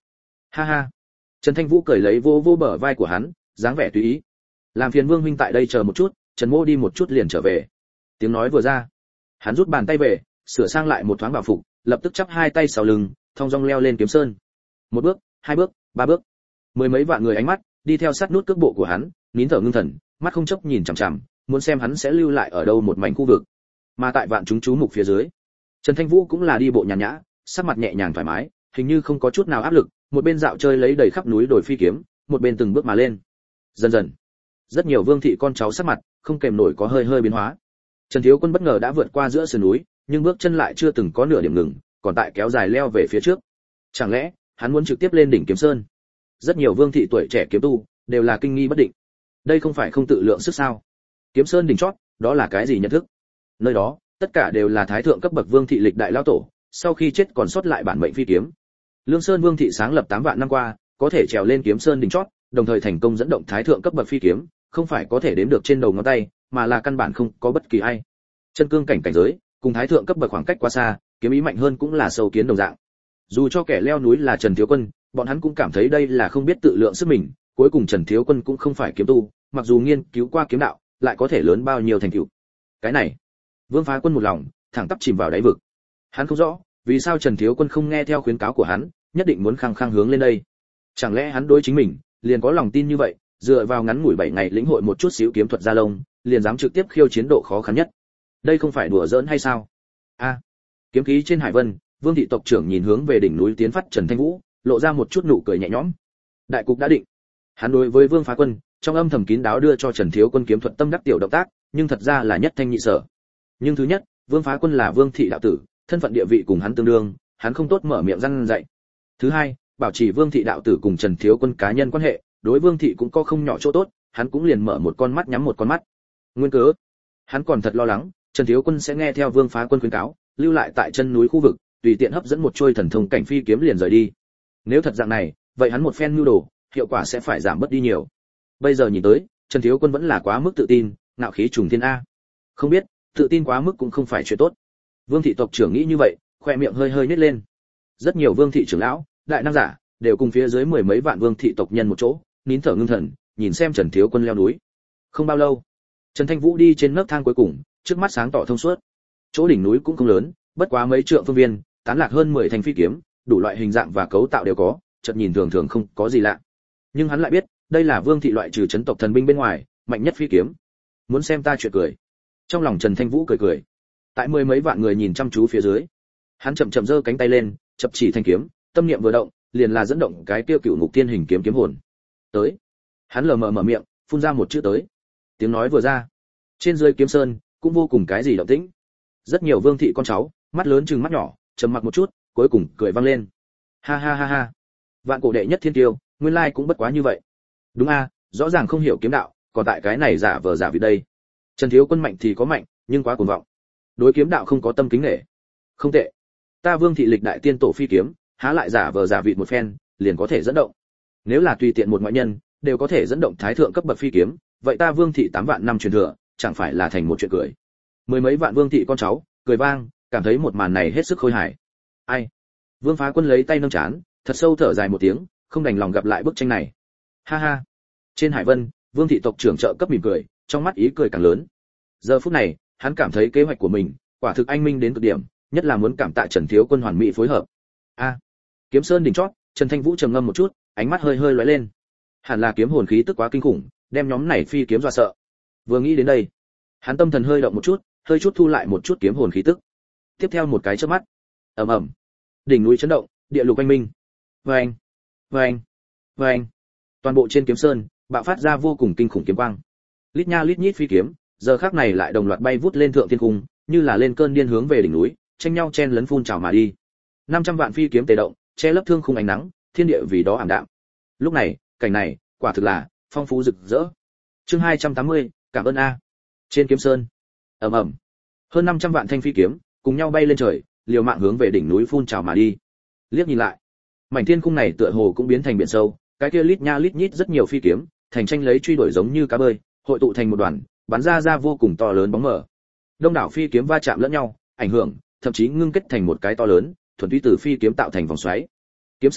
Ha ha. Trần Thanh Vũ cười lấy vô vô bờ vai của hắn, dáng vẻ tùy ý. Làm phiền Vương huynh tại đây chờ một chút, Trần Mỗ đi một chút liền trở về. Tiếng nói vừa ra, hắn rút bàn tay về, sửa sang lại một thoáng bảo phục, lập tức chắp hai tay sau lưng, thong dong leo lên kiếm sơn. Một bước, hai bước, ba bước. Mười mấy vạn người ánh mắt đi theo sát nút cước bộ của hắn, nín thở ngưng thần, mắt không chớp nhìn chằm chằm, muốn xem hắn sẽ lưu lại ở đâu một mảnh khu vực. Mà tại vạn chúng chú mục phía dưới, Trần Thanh Vũ cũng là đi bộ nhàn nhã, sắc mặt nhẹ nhàng thoải mái, hình như không có chút nào áp lực, một bên dạo chơi lấy đầy khắp núi đồi phi kiếm, một bên từng bước mà lên. Dần dần, rất nhiều vương thị con cháu sắc mặt không kèm nổi có hơi hơi biến hóa. Trần Thiếu Quân bất ngờ đã vượt qua giữa sườn núi, nhưng bước chân lại chưa từng có nửa điểm ngừng, còn tại kéo dài leo về phía trước. Chẳng lẽ hắn muốn trực tiếp lên đỉnh Kiếm Sơn? Rất nhiều vương thị tuổi trẻ kiếm tu đều là kinh nghi bất định. Đây không phải không tự lượng sức sao? Kiếm Sơn đỉnh chót, đó là cái gì nhận thức? Nơi đó, tất cả đều là thái thượng cấp bậc vương thị lịch đại lão tổ, sau khi chết còn sót lại bản mệnh phi kiếm. Lương Sơn Vương thị sáng lập 8 vạn năm qua, có thể trèo lên Kiếm Sơn đỉnh chót, đồng thời thành công dẫn động thái thượng cấp bậc phi kiếm, không phải có thể đếm được trên đầu ngón tay, mà là căn bản không có bất kỳ ai. Chân cương cảnh giới, cùng thái thượng cấp bậc khoảng cách quá xa, kiếm ý mạnh hơn cũng là sâu kiến đồng dạng. Dù cho kẻ leo núi là Trần Thiếu Quân, bọn hắn cũng cảm thấy đây là không biết tự lượng sức mình, cuối cùng Trần Thiếu Quân cũng không phải kiếm tu, mặc dù nghiên cứu qua kiếm đạo, lại có thể lớn bao nhiêu thành tựu. Cái này, Vương Phá Quân một lòng, thẳng tắp chìm vào đáy vực. Hắn không rõ, vì sao Trần Thiếu Quân không nghe theo khuyến cáo của hắn, nhất định muốn khăng khăng hướng lên đây. Chẳng lẽ hắn đối chính mình liền có lòng tin như vậy, dựa vào ngắn ngủi 7 ngày lĩnh hội một chút xíu kiếm thuật gia lông, liền dám trực tiếp khiêu chiến độ khó khăn nhất. Đây không phải đùa giỡn hay sao? A. Kiếm khí trên Hải Vân, Vương thị tộc trưởng nhìn hướng về đỉnh núi tiến phát Trần Thanh Vũ, lộ ra một chút nụ cười nhẹ nhõm. Đại cục đã định. Hắn đối với Vương Phá Quân, trong âm thầm kín đáo đưa cho Trần Thiếu Quân kiếm thuật tâm đắc tiểu động tác, nhưng thật ra là nhất thanh nhị sở. Nhưng thứ nhất, Vương Phá Quân là Vương thị đạo tử, thân phận địa vị cùng hắn tương đương, hắn không tốt mở miệng răn dạy. Thứ hai, bảo trì Vương thị đạo tử cùng Trần Thiếu Quân cá nhân quan hệ, đối Vương thị cũng có không nhỏ chỗ tốt, hắn cũng liền mở một con mắt nhắm một con mắt. Nguyên cớ, hắn còn thật lo lắng, Trần Thiếu Quân sẽ nghe theo Vương Phá Quân khuyến cáo, lưu lại tại chân núi khu vực, tùy tiện hấp dẫn một trôi thần thông cảnh phi kiếm liền rời đi. Nếu thật dạng này, vậy hắn một phen nhu đồ, hiệu quả sẽ phải giảm bớt đi nhiều. Bây giờ nhìn tới, Trần Thiếu Quân vẫn là quá mức tự tin, ngạo khí trùng thiên a. Không biết, tự tin quá mức cũng không phải chuyện tốt. Vương thị tộc trưởng nghĩ như vậy, khoe miệng hơi hơi nhếch lên. Rất nhiều vương thị trưởng lão, đại năng giả, đều cùng phía dưới mười mấy vạn vương thị tộc nhân một chỗ, nín thở ngưng thần, nhìn xem Trần Thiếu Quân leo núi. Không bao lâu, Trần Thanh Vũ đi trên nấc thang cuối cùng, trước mắt sáng tỏ thông suốt. Chỗ đỉnh núi cũng không lớn, bất quá mấy trượng phương viên, tán lạc hơn 10 thanh phi kiếm, đủ loại hình dạng và cấu tạo đều có, chợt nhìn thường thường không có gì lạ. Nhưng hắn lại biết, đây là vương thị loại trừ chấn tộc thần binh bên ngoài, mạnh nhất phi kiếm. Muốn xem ta chuyện cười. Trong lòng Trần Thanh Vũ cười cười. Tại mười mấy vạn người nhìn chăm chú phía dưới, hắn chậm chậm giơ cánh tay lên, chập chỉ thanh kiếm, tâm niệm vừa động, liền là dẫn động cái tiêu cựu ngục tiên hình kiếm kiếm hồn. Tới. Hắn lờ mờ mở miệng, phun ra một chữ tới. Tiếng nói vừa ra, trên dưới kiếm sơn cũng vô cùng cái gì động tĩnh. Rất nhiều vương thị con cháu, mắt lớn trừng mắt nhỏ, trầm mặc một chút, cuối cùng cười vang lên. Ha ha ha ha. Vạn cổ đệ nhất thiên tiêu, nguyên lai cũng bất quá như vậy. Đúng a, rõ ràng không hiểu kiếm đạo, còn tại cái này giả vờ giả vịt đây. Trần Thiếu Quân mạnh thì có mạnh, nhưng quá cuồng vọng. Đối kiếm đạo không có tâm kính nể. Không tệ. Ta Vương thị lịch đại tiên tổ phi kiếm, há lại giả vờ giả vịt một phen, liền có thể dẫn động. Nếu là tùy tiện một ngoại nhân, đều có thể dẫn động thái thượng cấp bậc phi kiếm, vậy ta Vương thị 8 vạn năm truyền thừa, chẳng phải là thành một chuyện cười. Mười mấy vạn vương thị con cháu, cười vang, cảm thấy một màn này hết sức khôi hài. Ai? Vương Phá Quân lấy tay nâng chán, thật sâu thở dài một tiếng, không đành lòng gặp lại bức tranh này. Ha ha. Trên Hải Vân, Vương thị tộc trưởng trợ cấp mỉm cười, trong mắt ý cười càng lớn. Giờ phút này, hắn cảm thấy kế hoạch của mình, quả thực anh minh đến cực điểm, nhất là muốn cảm tạ Trần Thiếu Quân hoàn mỹ phối hợp. A. Kiếm Sơn đỉnh chót, Trần Thanh Vũ trầm ngâm một chút, ánh mắt hơi hơi lóe lên. Hẳn là kiếm hồn khí tức quá kinh khủng, đem nhóm này phi kiếm dọa sợ. Vừa nghĩ đến đây, hắn tâm thần hơi động một chút, hơi chút thu lại một chút kiếm hồn khí tức. Tiếp theo một cái chớp mắt, ầm ầm, đỉnh núi chấn động, địa lục anh minh. Vâng, vâng, vâng. Toàn bộ trên kiếm sơn bạo phát ra vô cùng kinh khủng kiếm quang. Lít nha lít nhít phi kiếm, giờ khắc này lại đồng loạt bay vút lên thượng thiên cung, như là lên cơn điên hướng về đỉnh núi, tranh nhau chen lấn phun trào mà đi. 500 vạn phi kiếm tề động, che lấp thương khung ánh nắng, thiên địa vì đó ảm đạm. Lúc này, cảnh này, quả thực là phong phú rực rỡ. Chương 280, cảm ơn a. Trên kiếm sơn, ầm ầm, hơn 500 vạn thanh phi kiếm cùng nhau bay lên trời, liều mạng hướng về đỉnh núi phun trào mà đi. Liếc nhìn lại, mảnh thiên cung này tựa hồ cũng biến thành biển sâu, cái kia lít nha lít nhít rất nhiều phi kiếm, thành tranh lấy truy đuổi giống như cá bơi, hội tụ thành một đoàn, bắn ra vô cùng to lớn bóng mờ. Đông đảo phi kiếm va chạm lẫn nhau, ảnh hưởng, thậm chí ngưng kết thành một cái to lớn, thuần túy từ phi kiếm tạo thành vòng xoáy. Kiếm sơn,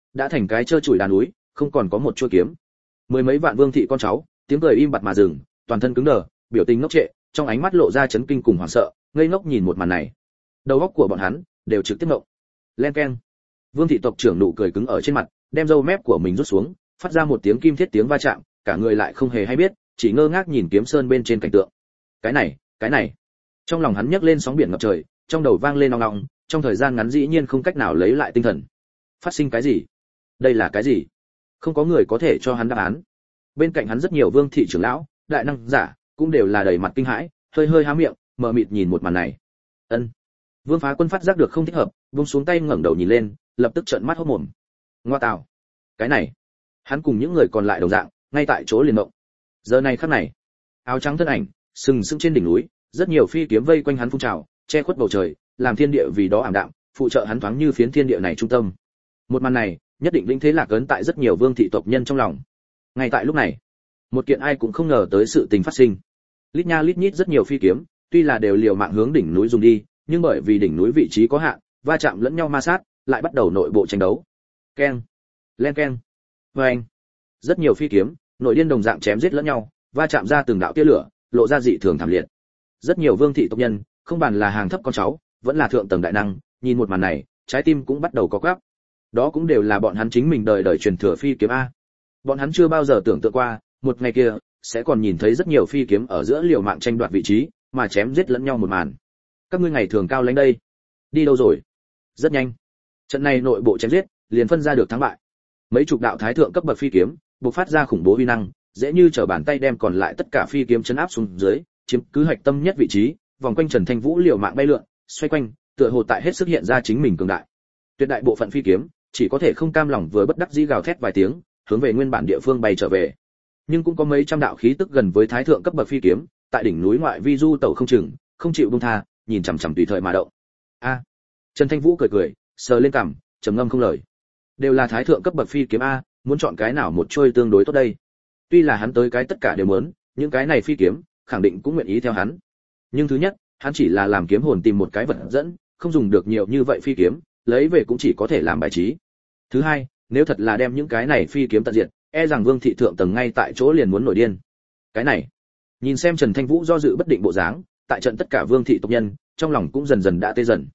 đã thành cái trơ trụi đá núi, không còn có một chuôi kiếm. Mười mấy vạn vương thị con cháu, tiếng cười im bặt mà dừng, toàn thân cứng đờ, biểu tình ngốc trệ, trong ánh mắt lộ ra chấn kinh cùng hoảng sợ, ngây ngốc nhìn một màn này. Đầu óc của bọn hắn đều trực tiếp ngộng. Len keng. Vương thị tộc trưởng nụ cười cứng ở trên mặt, đem râu mép của mình rút xuống, phát ra một tiếng kim thiết tiếng va chạm, cả người lại không hề hay biết, chỉ ngơ ngác nhìn kiếm sơn bên trên cảnh tượng. Cái này. Trong lòng hắn nhấc lên sóng biển ngập trời, trong đầu vang lên ong ong, trong thời gian ngắn dĩ nhiên không cách nào lấy lại tinh thần. Phát sinh cái gì? Đây là cái gì? Không có người có thể cho hắn đáp án. Bên cạnh hắn rất nhiều vương thị trưởng lão, đại năng giả, cũng đều là đầy mặt kinh hãi, hơi há miệng, mờ mịt nhìn một màn này. Ân. Vương Phá Quân phát giác được không thích hợp, buông xuống tay ngẩng đầu nhìn lên, lập tức trợn mắt hốt mồm. Ngoa tạo, cái này, hắn cùng những người còn lại đồng dạng, ngay tại chỗ liền động. Giờ này khắc này, áo trắng thân ảnh, sừng sững trên đỉnh núi, rất nhiều phi kiếm vây quanh hắn phun trào, che khuất bầu trời, làm thiên địa vì đó ảm đạm, phụ trợ hắn thoáng như phiến thiên địa này trung tâm. Một màn này, nhất định vĩnh thế lạc ấn tại rất nhiều vương thị tộc nhân trong lòng. Ngay tại lúc này, một kiện ai cũng không ngờ tới sự tình phát sinh. Lít nha lít nhít rất nhiều phi kiếm, tuy là đều liều mạng hướng đỉnh núi dùng đi, nhưng bởi vì đỉnh núi vị trí có hạn, va chạm lẫn nhau ma sát, lại bắt đầu nội bộ tranh đấu. Keng, len keng, vang. Rất nhiều phi kiếm, nội điên đồng dạng chém giết lẫn nhau, va chạm ra từng đạo tia lửa, lộ ra dị thường thảm liệt. Rất nhiều vương thị tộc nhân, không bàn là hàng thấp con cháu, vẫn là thượng tầng đại năng, nhìn một màn này, trái tim cũng bắt đầu có quắp. Đó cũng đều là bọn hắn chính mình đời đời truyền thừa phi kiếm a. Bọn hắn chưa bao giờ tưởng tượng qua, một ngày kia sẽ còn nhìn thấy rất nhiều phi kiếm ở giữa liều mạng tranh đoạt vị trí, mà chém giết lẫn nhau một màn. Các ngươi ngày thường cao lãnh đây, đi đâu rồi? Rất nhanh, trận này nội bộ chém giết, liền phân ra được thắng bại. Mấy chục đạo thái thượng cấp bậc phi kiếm, bộc phát ra khủng bố uy năng, dễ như trở bàn tay đem còn lại tất cả phi kiếm chấn áp xuống dưới, chiếm cứ hạch tâm nhất vị trí, vòng quanh Trần Thanh Vũ liều mạng bay lượn, xoay quanh, tựa hồ tại hết sức hiện ra chính mình cường đại. Tuyệt đại bộ phận phi kiếm, chỉ có thể không cam lòng vừa bất đắc dĩ gào thét vài tiếng, hướng về nguyên bản địa phương bay trở về. Nhưng cũng có mấy trăm đạo khí tức gần với thái thượng cấp bậc phi kiếm, tại đỉnh núi ngoại vi du tẩu không chừng, không chịu buông tha, nhìn chằm chằm tùy thời mà động. A. Trần Thanh Vũ cười cười, sờ lên cằm, trầm ngâm không lời. Đều là thái thượng cấp bậc phi kiếm a, muốn chọn cái nào một trôi tương đối tốt đây? Tuy là hắn tới cái tất cả đều muốn, những cái này phi kiếm, khẳng định cũng nguyện ý theo hắn. Nhưng thứ nhất, hắn chỉ là làm kiếm hồn tìm một cái vật dẫn, không dùng được nhiều như vậy phi kiếm, lấy về cũng chỉ có thể làm bài trí. Thứ hai, nếu thật là đem những cái này phi kiếm tận diệt, e rằng vương thị thượng tầng ngay tại chỗ liền muốn nổi điên. Cái này, nhìn xem Trần Thanh Vũ do dự bất định bộ dáng, tại trận tất cả vương thị tộc nhân, trong lòng cũng dần dần đã tê dần.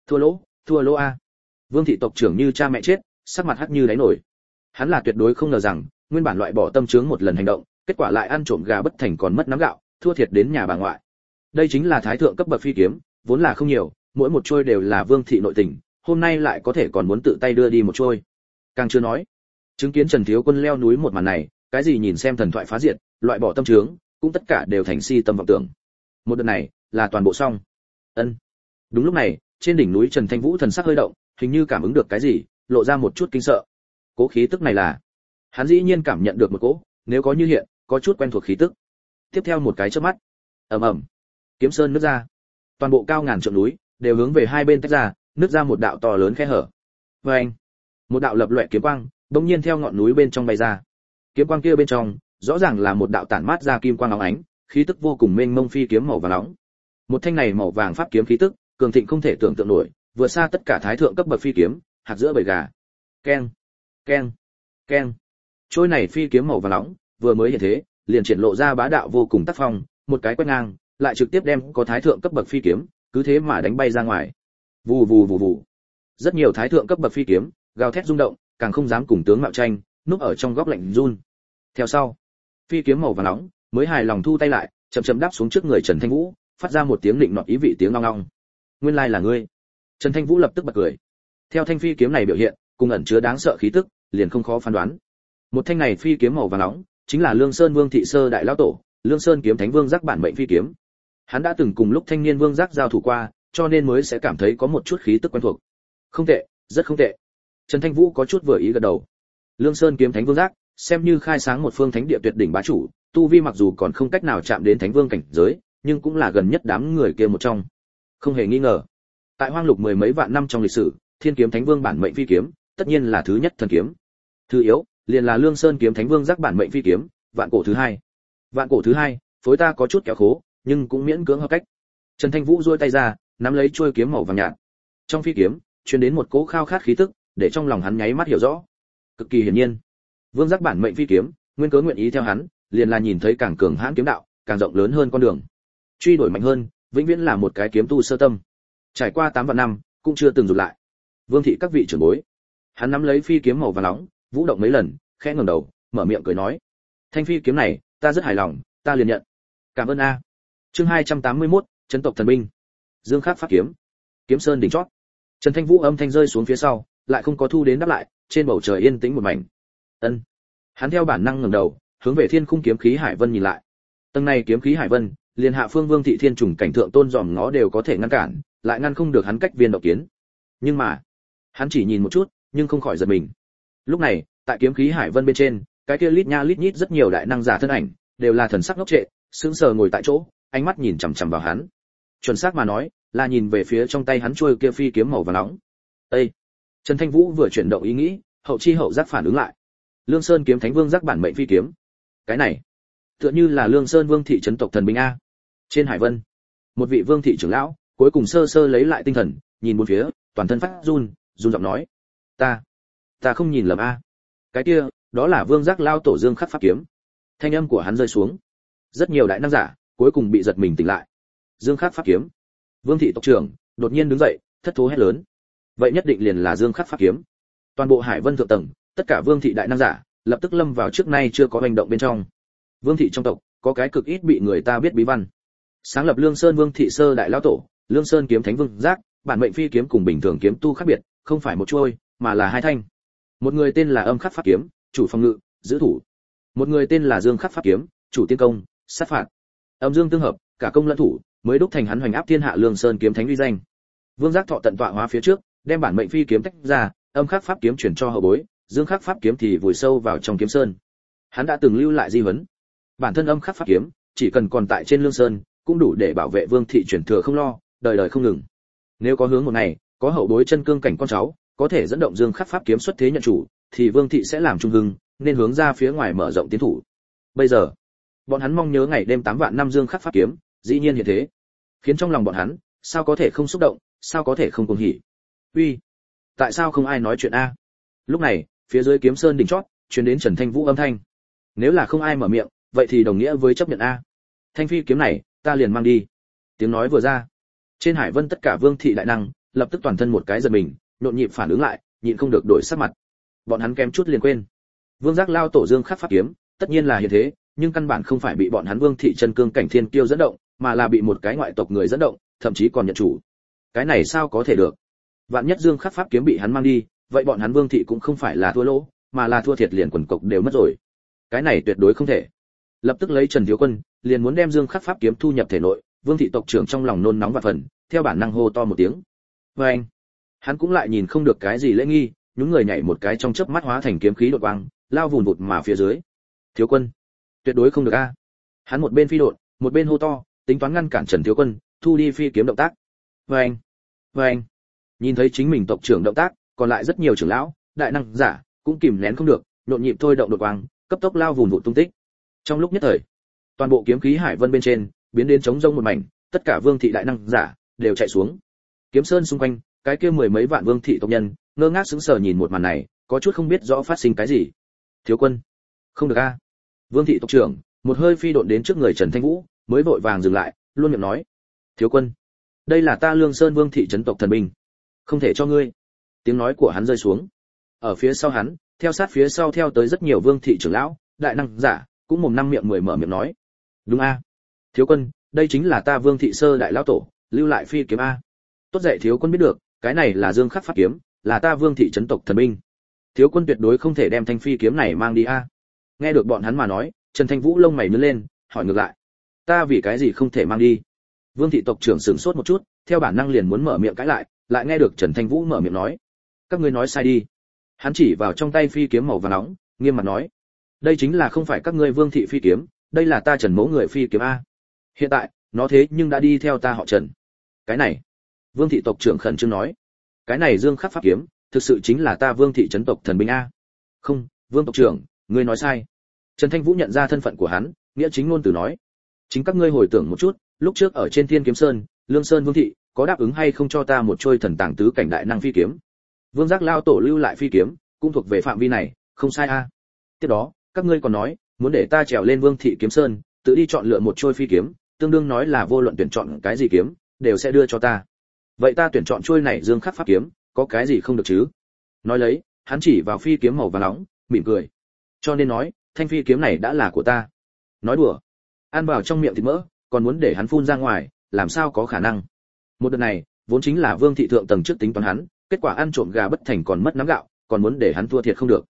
Thua lỗ a. Vương thị tộc trưởng như cha mẹ chết, sắc mặt hắt như đáy nổi. Hắn là tuyệt đối không ngờ rằng, nguyên bản loại bỏ tâm chướng một lần hành động, kết quả lại ăn trộm gà bất thành còn mất nắm gạo, thua thiệt đến nhà bà ngoại. Đây chính là thái thượng cấp bậc phi kiếm, vốn là không nhiều, mỗi một trôi đều là vương thị nội tình, hôm nay lại có thể còn muốn tự tay đưa đi một trôi. Càng chưa nói, chứng kiến Trần Thiếu Quân leo núi một màn này, cái gì nhìn xem thần thoại phá diệt, loại bỏ tâm chướng, cũng tất cả đều thành si tâm vọng tưởng. Một đợt này, là toàn bộ xong. Ân. Đúng lúc này, trên đỉnh núi Trần Thanh Vũ thần sắc hơi động, hình như cảm ứng được cái gì, lộ ra một chút kinh sợ. Cố khí tức này là, hắn dĩ nhiên cảm nhận được một cỗ, nếu có như hiện, có chút quen thuộc khí tức. Tiếp theo một cái chớp mắt, ầm ầm, kiếm sơn nứt ra, toàn bộ cao ngàn trượng núi đều hướng về hai bên tách ra, nứt ra một đạo to lớn khe hở. Và anh, một đạo lập loè kiếm quang, bỗng nhiên theo ngọn núi bên trong bay ra. Kiếm quang kia bên trong, rõ ràng là một đạo tản mát ra kim quang óng ánh, khí tức vô cùng mênh mông phi kiếm màu vàng nóng. Một thanh này màu vàng pháp kiếm khí tức, cường thịnh không thể tưởng tượng nổi, vượt xa tất cả thái thượng cấp bậc phi kiếm, hạt giữa bầy gà. Keng, keng, keng. Trôi này phi kiếm màu vàng nóng, vừa mới hiện thế, liền triển lộ ra bá đạo vô cùng tác phong, một cái quét ngang, lại trực tiếp đem có thái thượng cấp bậc phi kiếm, cứ thế mà đánh bay ra ngoài. Vù vù vù vù. Rất nhiều thái thượng cấp bậc phi kiếm, gào thét rung động, càng không dám cùng tướng mạo tranh, núp ở trong góc lạnh run. Theo sau, phi kiếm màu vàng nóng mới hài lòng thu tay lại, chậm chậm đáp xuống trước người Trần Thanh Vũ, phát ra một tiếng định nọt ý vị tiếng ong ong. Nguyên lai là ngươi. Trần Thanh Vũ lập tức bật cười. Theo thanh phi kiếm này biểu hiện, cùng ẩn chứa đáng sợ khí tức, liền không khó phán đoán. Một thanh này phi kiếm màu vàng nóng, chính là Lương Sơn Vương thị sơ đại lão tổ, Lương Sơn kiếm thánh vương giác bản mệnh phi kiếm. Hắn đã từng cùng lúc thanh niên vương giác giao thủ qua, cho nên mới sẽ cảm thấy có một chút khí tức quen thuộc. Không tệ, rất không tệ. Trần Thanh Vũ có chút vừa ý gật đầu. Lương Sơn kiếm thánh vương giác, xem như khai sáng một phương thánh địa tuyệt đỉnh bá chủ, tu vi mặc dù còn không cách nào chạm đến thánh vương cảnh giới, nhưng cũng là gần nhất đám người kia một trong. Không hề nghi ngờ, tại hoang lục mười mấy vạn năm trong lịch sử, Thiên kiếm thánh vương bản mệnh phi kiếm, tất nhiên là thứ nhất thần kiếm. Thứ yếu, liền là Lương Sơn kiếm thánh vương giác bản mệnh phi kiếm, vạn cổ thứ hai. Vạn cổ thứ hai, phối ta có chút kéo khố, nhưng cũng miễn cưỡng hợp cách. Trần Thanh Vũ duỗi tay ra, nắm lấy chuôi kiếm màu vàng nhạt. Trong phi kiếm, truyền đến một cỗ khao khát khí tức, để trong lòng hắn nháy mắt hiểu rõ. Cực kỳ hiển nhiên, Vương Giác bản mệnh phi kiếm, nguyên cớ nguyện ý theo hắn, liền là nhìn thấy càng cường hãn kiếm đạo, càng rộng lớn hơn con đường. Truy đuổi mạnh hơn, vĩnh viễn là một cái kiếm tu sơ tâm. Trải qua 8 vạn năm, cũng chưa từng rụt lại. Vương thị các vị trưởng bối. Hắn nắm lấy phi kiếm màu vàng nóng, vũ động mấy lần, khẽ ngẩng đầu, mở miệng cười nói: "Thanh phi kiếm này, ta rất hài lòng, ta liền nhận." "Cảm ơn a." Chương 281, Trấn tộc thần binh. Dương Khắc pháp kiếm. Kiếm Sơn đỉnh chót. Trần Thanh Vũ âm thanh rơi xuống phía sau, lại không có thu đến đáp lại, trên bầu trời yên tĩnh một mảnh. Ân. Hắn theo bản năng ngẩng đầu, hướng về thiên khung kiếm khí hải vân nhìn lại. Tầng này kiếm khí hải vân, liền hạ phương Vương thị thiên trùng cảnh thượng tôn dòm ngó đều có thể ngăn cản, lại ngăn không được hắn cách viên động kiến. Nhưng mà, hắn chỉ nhìn một chút, nhưng không khỏi giật mình. Lúc này, tại kiếm khí hải vân bên trên, cái kia lít nha lít nhít rất nhiều đại năng giả thân ảnh, đều là thần sắc ngốc trệ, sững sờ ngồi tại chỗ, ánh mắt nhìn chằm chằm vào hắn. Chuẩn xác mà nói, là nhìn về phía trong tay hắn chuôi kia phi kiếm màu vàng nóng. Ê! Trần Thanh Vũ vừa chuyển động ý nghĩ, hậu chi hậu giác phản ứng lại. Lương Sơn kiếm thánh vương giác bản mệnh phi kiếm. Cái này, tựa như là Lương Sơn Vương thị trấn tộc thần binh a. Trên hải vân, một vị vương thị trưởng lão, cuối cùng sơ sơ lấy lại tinh thần, nhìn bốn phía, toàn thân phát run, run giọng nói: "Ta không nhìn lầm a. Cái kia, đó là Vương Giác lao tổ Dương Khắc pháp kiếm." Thanh âm của hắn rơi xuống. Rất nhiều đại năng giả, cuối cùng bị giật mình tỉnh lại. Dương Khắc pháp kiếm. Vương thị tộc trưởng đột nhiên đứng dậy, thất thố hét lớn: "Vậy nhất định liền là Dương Khắc pháp kiếm." Toàn bộ hải vân thượng tầng, tất cả vương thị đại năng giả, lập tức lâm vào trước nay chưa có hành động bên trong. Vương thị trong tộc, có cái cực ít bị người ta biết bí văn. Sáng lập Lương Sơn Vương thị sơ đại lão tổ, Lương Sơn kiếm thánh Vương Giác, bản mệnh phi kiếm cùng bình thường kiếm tu khác biệt, không phải một chuôi, mà là hai thanh. Một người tên là Âm Khắc pháp kiếm, chủ phòng ngự, giữ thủ. Một người tên là Dương Khắc pháp kiếm, chủ tiến công, sát phạt. Âm dương tương hợp, cả công lẫn thủ, mới đúc thành hắn hoành áp thiên hạ Lương Sơn kiếm thánh uy danh. Vương Giác thọ tận tọa hóa phía trước, đem bản mệnh phi kiếm tách ra, Âm Khắc pháp kiếm chuyển cho hậu bối, Dương Khắc pháp kiếm thì vùi sâu vào trong kiếm sơn. Hắn đã từng lưu lại di huấn. Bản thân Âm Khắc pháp kiếm, chỉ cần còn tại trên Lương Sơn, cũng đủ để bảo vệ Vương thị truyền thừa không lo, đời đời không ngừng. Nếu có hướng một ngày, có hậu bối chân cương cảnh con cháu, có thể dẫn động Dương Khắc pháp kiếm xuất thế nhận chủ, thì Vương thị sẽ làm trung hưng, nên hướng ra phía ngoài mở rộng tiến thủ. Bây giờ, bọn hắn mong nhớ ngày đêm 8 vạn năm Dương Khắc pháp kiếm, dĩ nhiên hiện thế, khiến trong lòng bọn hắn, sao có thể không xúc động, sao có thể không cuồng hỉ. Uy, tại sao không ai nói chuyện a? Lúc này, phía dưới kiếm sơn đỉnh chót, truyền đến Trần Thanh Vũ âm thanh. Nếu là không ai mở miệng, vậy thì đồng nghĩa với chấp nhận a. Thanh phi kiếm này, ta liền mang đi. Tiếng nói vừa ra, trên hải vân tất cả vương thị đại năng, lập tức toàn thân một cái giật mình, nhộn nhịp phản ứng lại, nhịn không được đổi sắc mặt. Bọn hắn kém chút liền quên. Vương Giác lao tổ Dương Khắc pháp kiếm, tất nhiên là hiện thế, nhưng căn bản không phải bị bọn hắn vương thị chân cương cảnh thiên kiêu dẫn động, mà là bị một cái ngoại tộc người dẫn động, thậm chí còn nhận chủ. Cái này sao có thể được? Vạn nhất Dương Khắc pháp kiếm bị hắn mang đi, vậy bọn hắn vương thị cũng không phải là thua lỗ, mà là thua thiệt liền quần cộc đều mất rồi. Cái này tuyệt đối không thể. Lập tức lấy Trần Thiếu Quân, liền muốn đem Dương Khắc pháp kiếm thu nhập thể nội, vương thị tộc trưởng trong lòng nôn nóng vạn phần, theo bản năng hô to một tiếng. Và anh, hắn cũng lại nhìn không được cái gì lễ nghi, nhún người nhảy một cái trong chớp mắt hóa thành kiếm khí đột quang, lao vùn vụt mà phía dưới. Thiếu Quân, tuyệt đối không được a. Hắn một bên phi độn, một bên hô to, tính toán ngăn cản Trần Thiếu Quân thu đi phi kiếm động tác. Và anh, nhìn thấy chính mình tộc trưởng động tác, còn lại rất nhiều trưởng lão, đại năng giả cũng kìm nén không được, nhộn nhịp thôi động đột quang, cấp tốc lao vùn vụt tung tích. Trong lúc nhất thời, toàn bộ kiếm khí hải vân bên trên biến đến trống rông một mảnh, tất cả vương thị đại năng giả đều chạy xuống. Kiếm sơn xung quanh, cái kia mười mấy vạn vương thị tộc nhân ngơ ngác sững sờ nhìn một màn này, có chút không biết rõ phát sinh cái gì. Thiếu Quân, không được a. Vương thị tộc trưởng một hơi phi độn đến trước người Trần Thanh Vũ, mới vội vàng dừng lại, luôn miệng nói: "Thiếu Quân, đây là ta Lương Sơn Vương thị trấn tộc thần binh, không thể cho ngươi." Tiếng nói của hắn rơi xuống. Ở phía sau hắn, theo sát phía sau theo tới rất nhiều vương thị trưởng lão, đại năng giả, cũng mồm năm miệng mười mở miệng nói: "Đúng a. Thiếu Quân, đây chính là ta Vương thị sơ đại lão tổ, lưu lại phi kiếm a. Tốt dạy Thiếu Quân biết được, cái này là Dương Khắc pháp kiếm, là ta Vương thị trấn tộc thần binh. Thiếu Quân tuyệt đối không thể đem thanh phi kiếm này mang đi a." Nghe được bọn hắn mà nói, Trần Thanh Vũ lông mày nhướng lên, hỏi ngược lại: "Ta vì cái gì không thể mang đi?" Vương thị tộc trưởng sửng sốt một chút, theo bản năng liền muốn mở miệng cãi lại nghe được Trần Thanh Vũ mở miệng nói: "Các ngươi nói sai đi." Hắn chỉ vào trong tay phi kiếm màu vàng nóng, nghiêm mặt nói: "Đây chính là không phải các ngươi Vương thị phi kiếm, đây là ta Trần mẫu người phi kiếm a. Hiện tại, nó thế nhưng đã đi theo ta họ Trần." Cái này, Vương thị tộc trưởng khẩn trương nói: "Cái này Dương Khắc pháp kiếm, thực sự chính là ta Vương thị trấn tộc thần binh a." "Không, Vương tộc trưởng, ngươi nói sai." Trần Thanh Vũ nhận ra thân phận của hắn, nghĩa chính ngôn từ nói: "Chính các ngươi hồi tưởng một chút, lúc trước ở trên Thiên Kiếm Sơn, Lương Sơn Vương thị có đáp ứng hay không cho ta một trôi thần tàng tứ cảnh đại năng phi kiếm? Vương Giác lao tổ lưu lại phi kiếm, cũng thuộc về phạm vi này, Không sai a. Tiếp đó, các ngươi còn nói, muốn để ta trèo lên Vương thị kiếm sơn, tự đi chọn lựa một trôi phi kiếm, tương đương nói là vô luận tuyển chọn cái gì kiếm, đều sẽ đưa cho ta. Vậy ta tuyển chọn trôi này Dương Khắc pháp kiếm, có cái gì không được chứ? Nói lấy, hắn chỉ vào phi kiếm màu vàng nóng, mỉm cười. Cho nên nói, thanh phi kiếm này đã là của ta. Nói đùa, ăn vào trong miệng thịt mỡ, còn muốn để hắn phun ra ngoài, làm sao có khả năng? Một đợt này, vốn chính là Vương thị thượng tầng trước tính toán hắn, kết quả ăn trộm gà bất thành còn mất nắm gạo, còn muốn để hắn thua thiệt không được.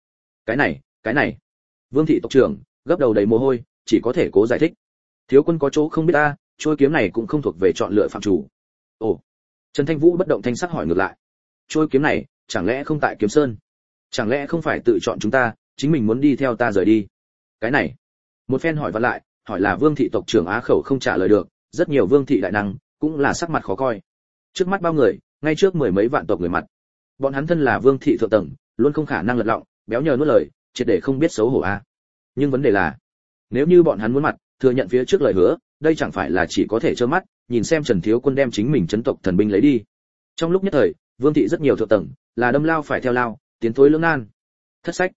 Cái này. Vương thị tộc trưởng gấp đầu đầy mồ hôi, chỉ có thể cố giải thích. Thiếu quân có chỗ không biết ta, trôi kiếm này cũng không thuộc về chọn lựa phạm chủ. Ồ. Trần Thanh Vũ bất động thanh sắc hỏi ngược lại. Trôi kiếm này, chẳng lẽ không tại Kiếm Sơn? Chẳng lẽ không phải tự chọn chúng ta, chính mình muốn đi theo ta rời đi? Cái này. Một phen hỏi vặn lại, hỏi là Vương thị tộc trưởng á khẩu không trả lời được, rất nhiều Vương thị đại năng cũng là sắc mặt khó coi. Trước mắt bao người, ngay trước mười mấy vạn tộc người mặt. Bọn hắn thân là Vương thị thượng tầng, luôn không khả năng lật lọng, béo nhờ nuốt lời, triệt để không biết xấu hổ a. Nhưng vấn đề là, nếu như bọn hắn muốn mặt, thừa nhận phía trước lời hứa, đây chẳng phải là chỉ có thể trơ mắt nhìn xem Trần Thiếu Quân đem chính mình chấn tộc thần binh lấy đi. Trong lúc nhất thời, Vương thị rất nhiều thượng tầng là đâm lao phải theo lao, tiến thối lưỡng nan. Thất sách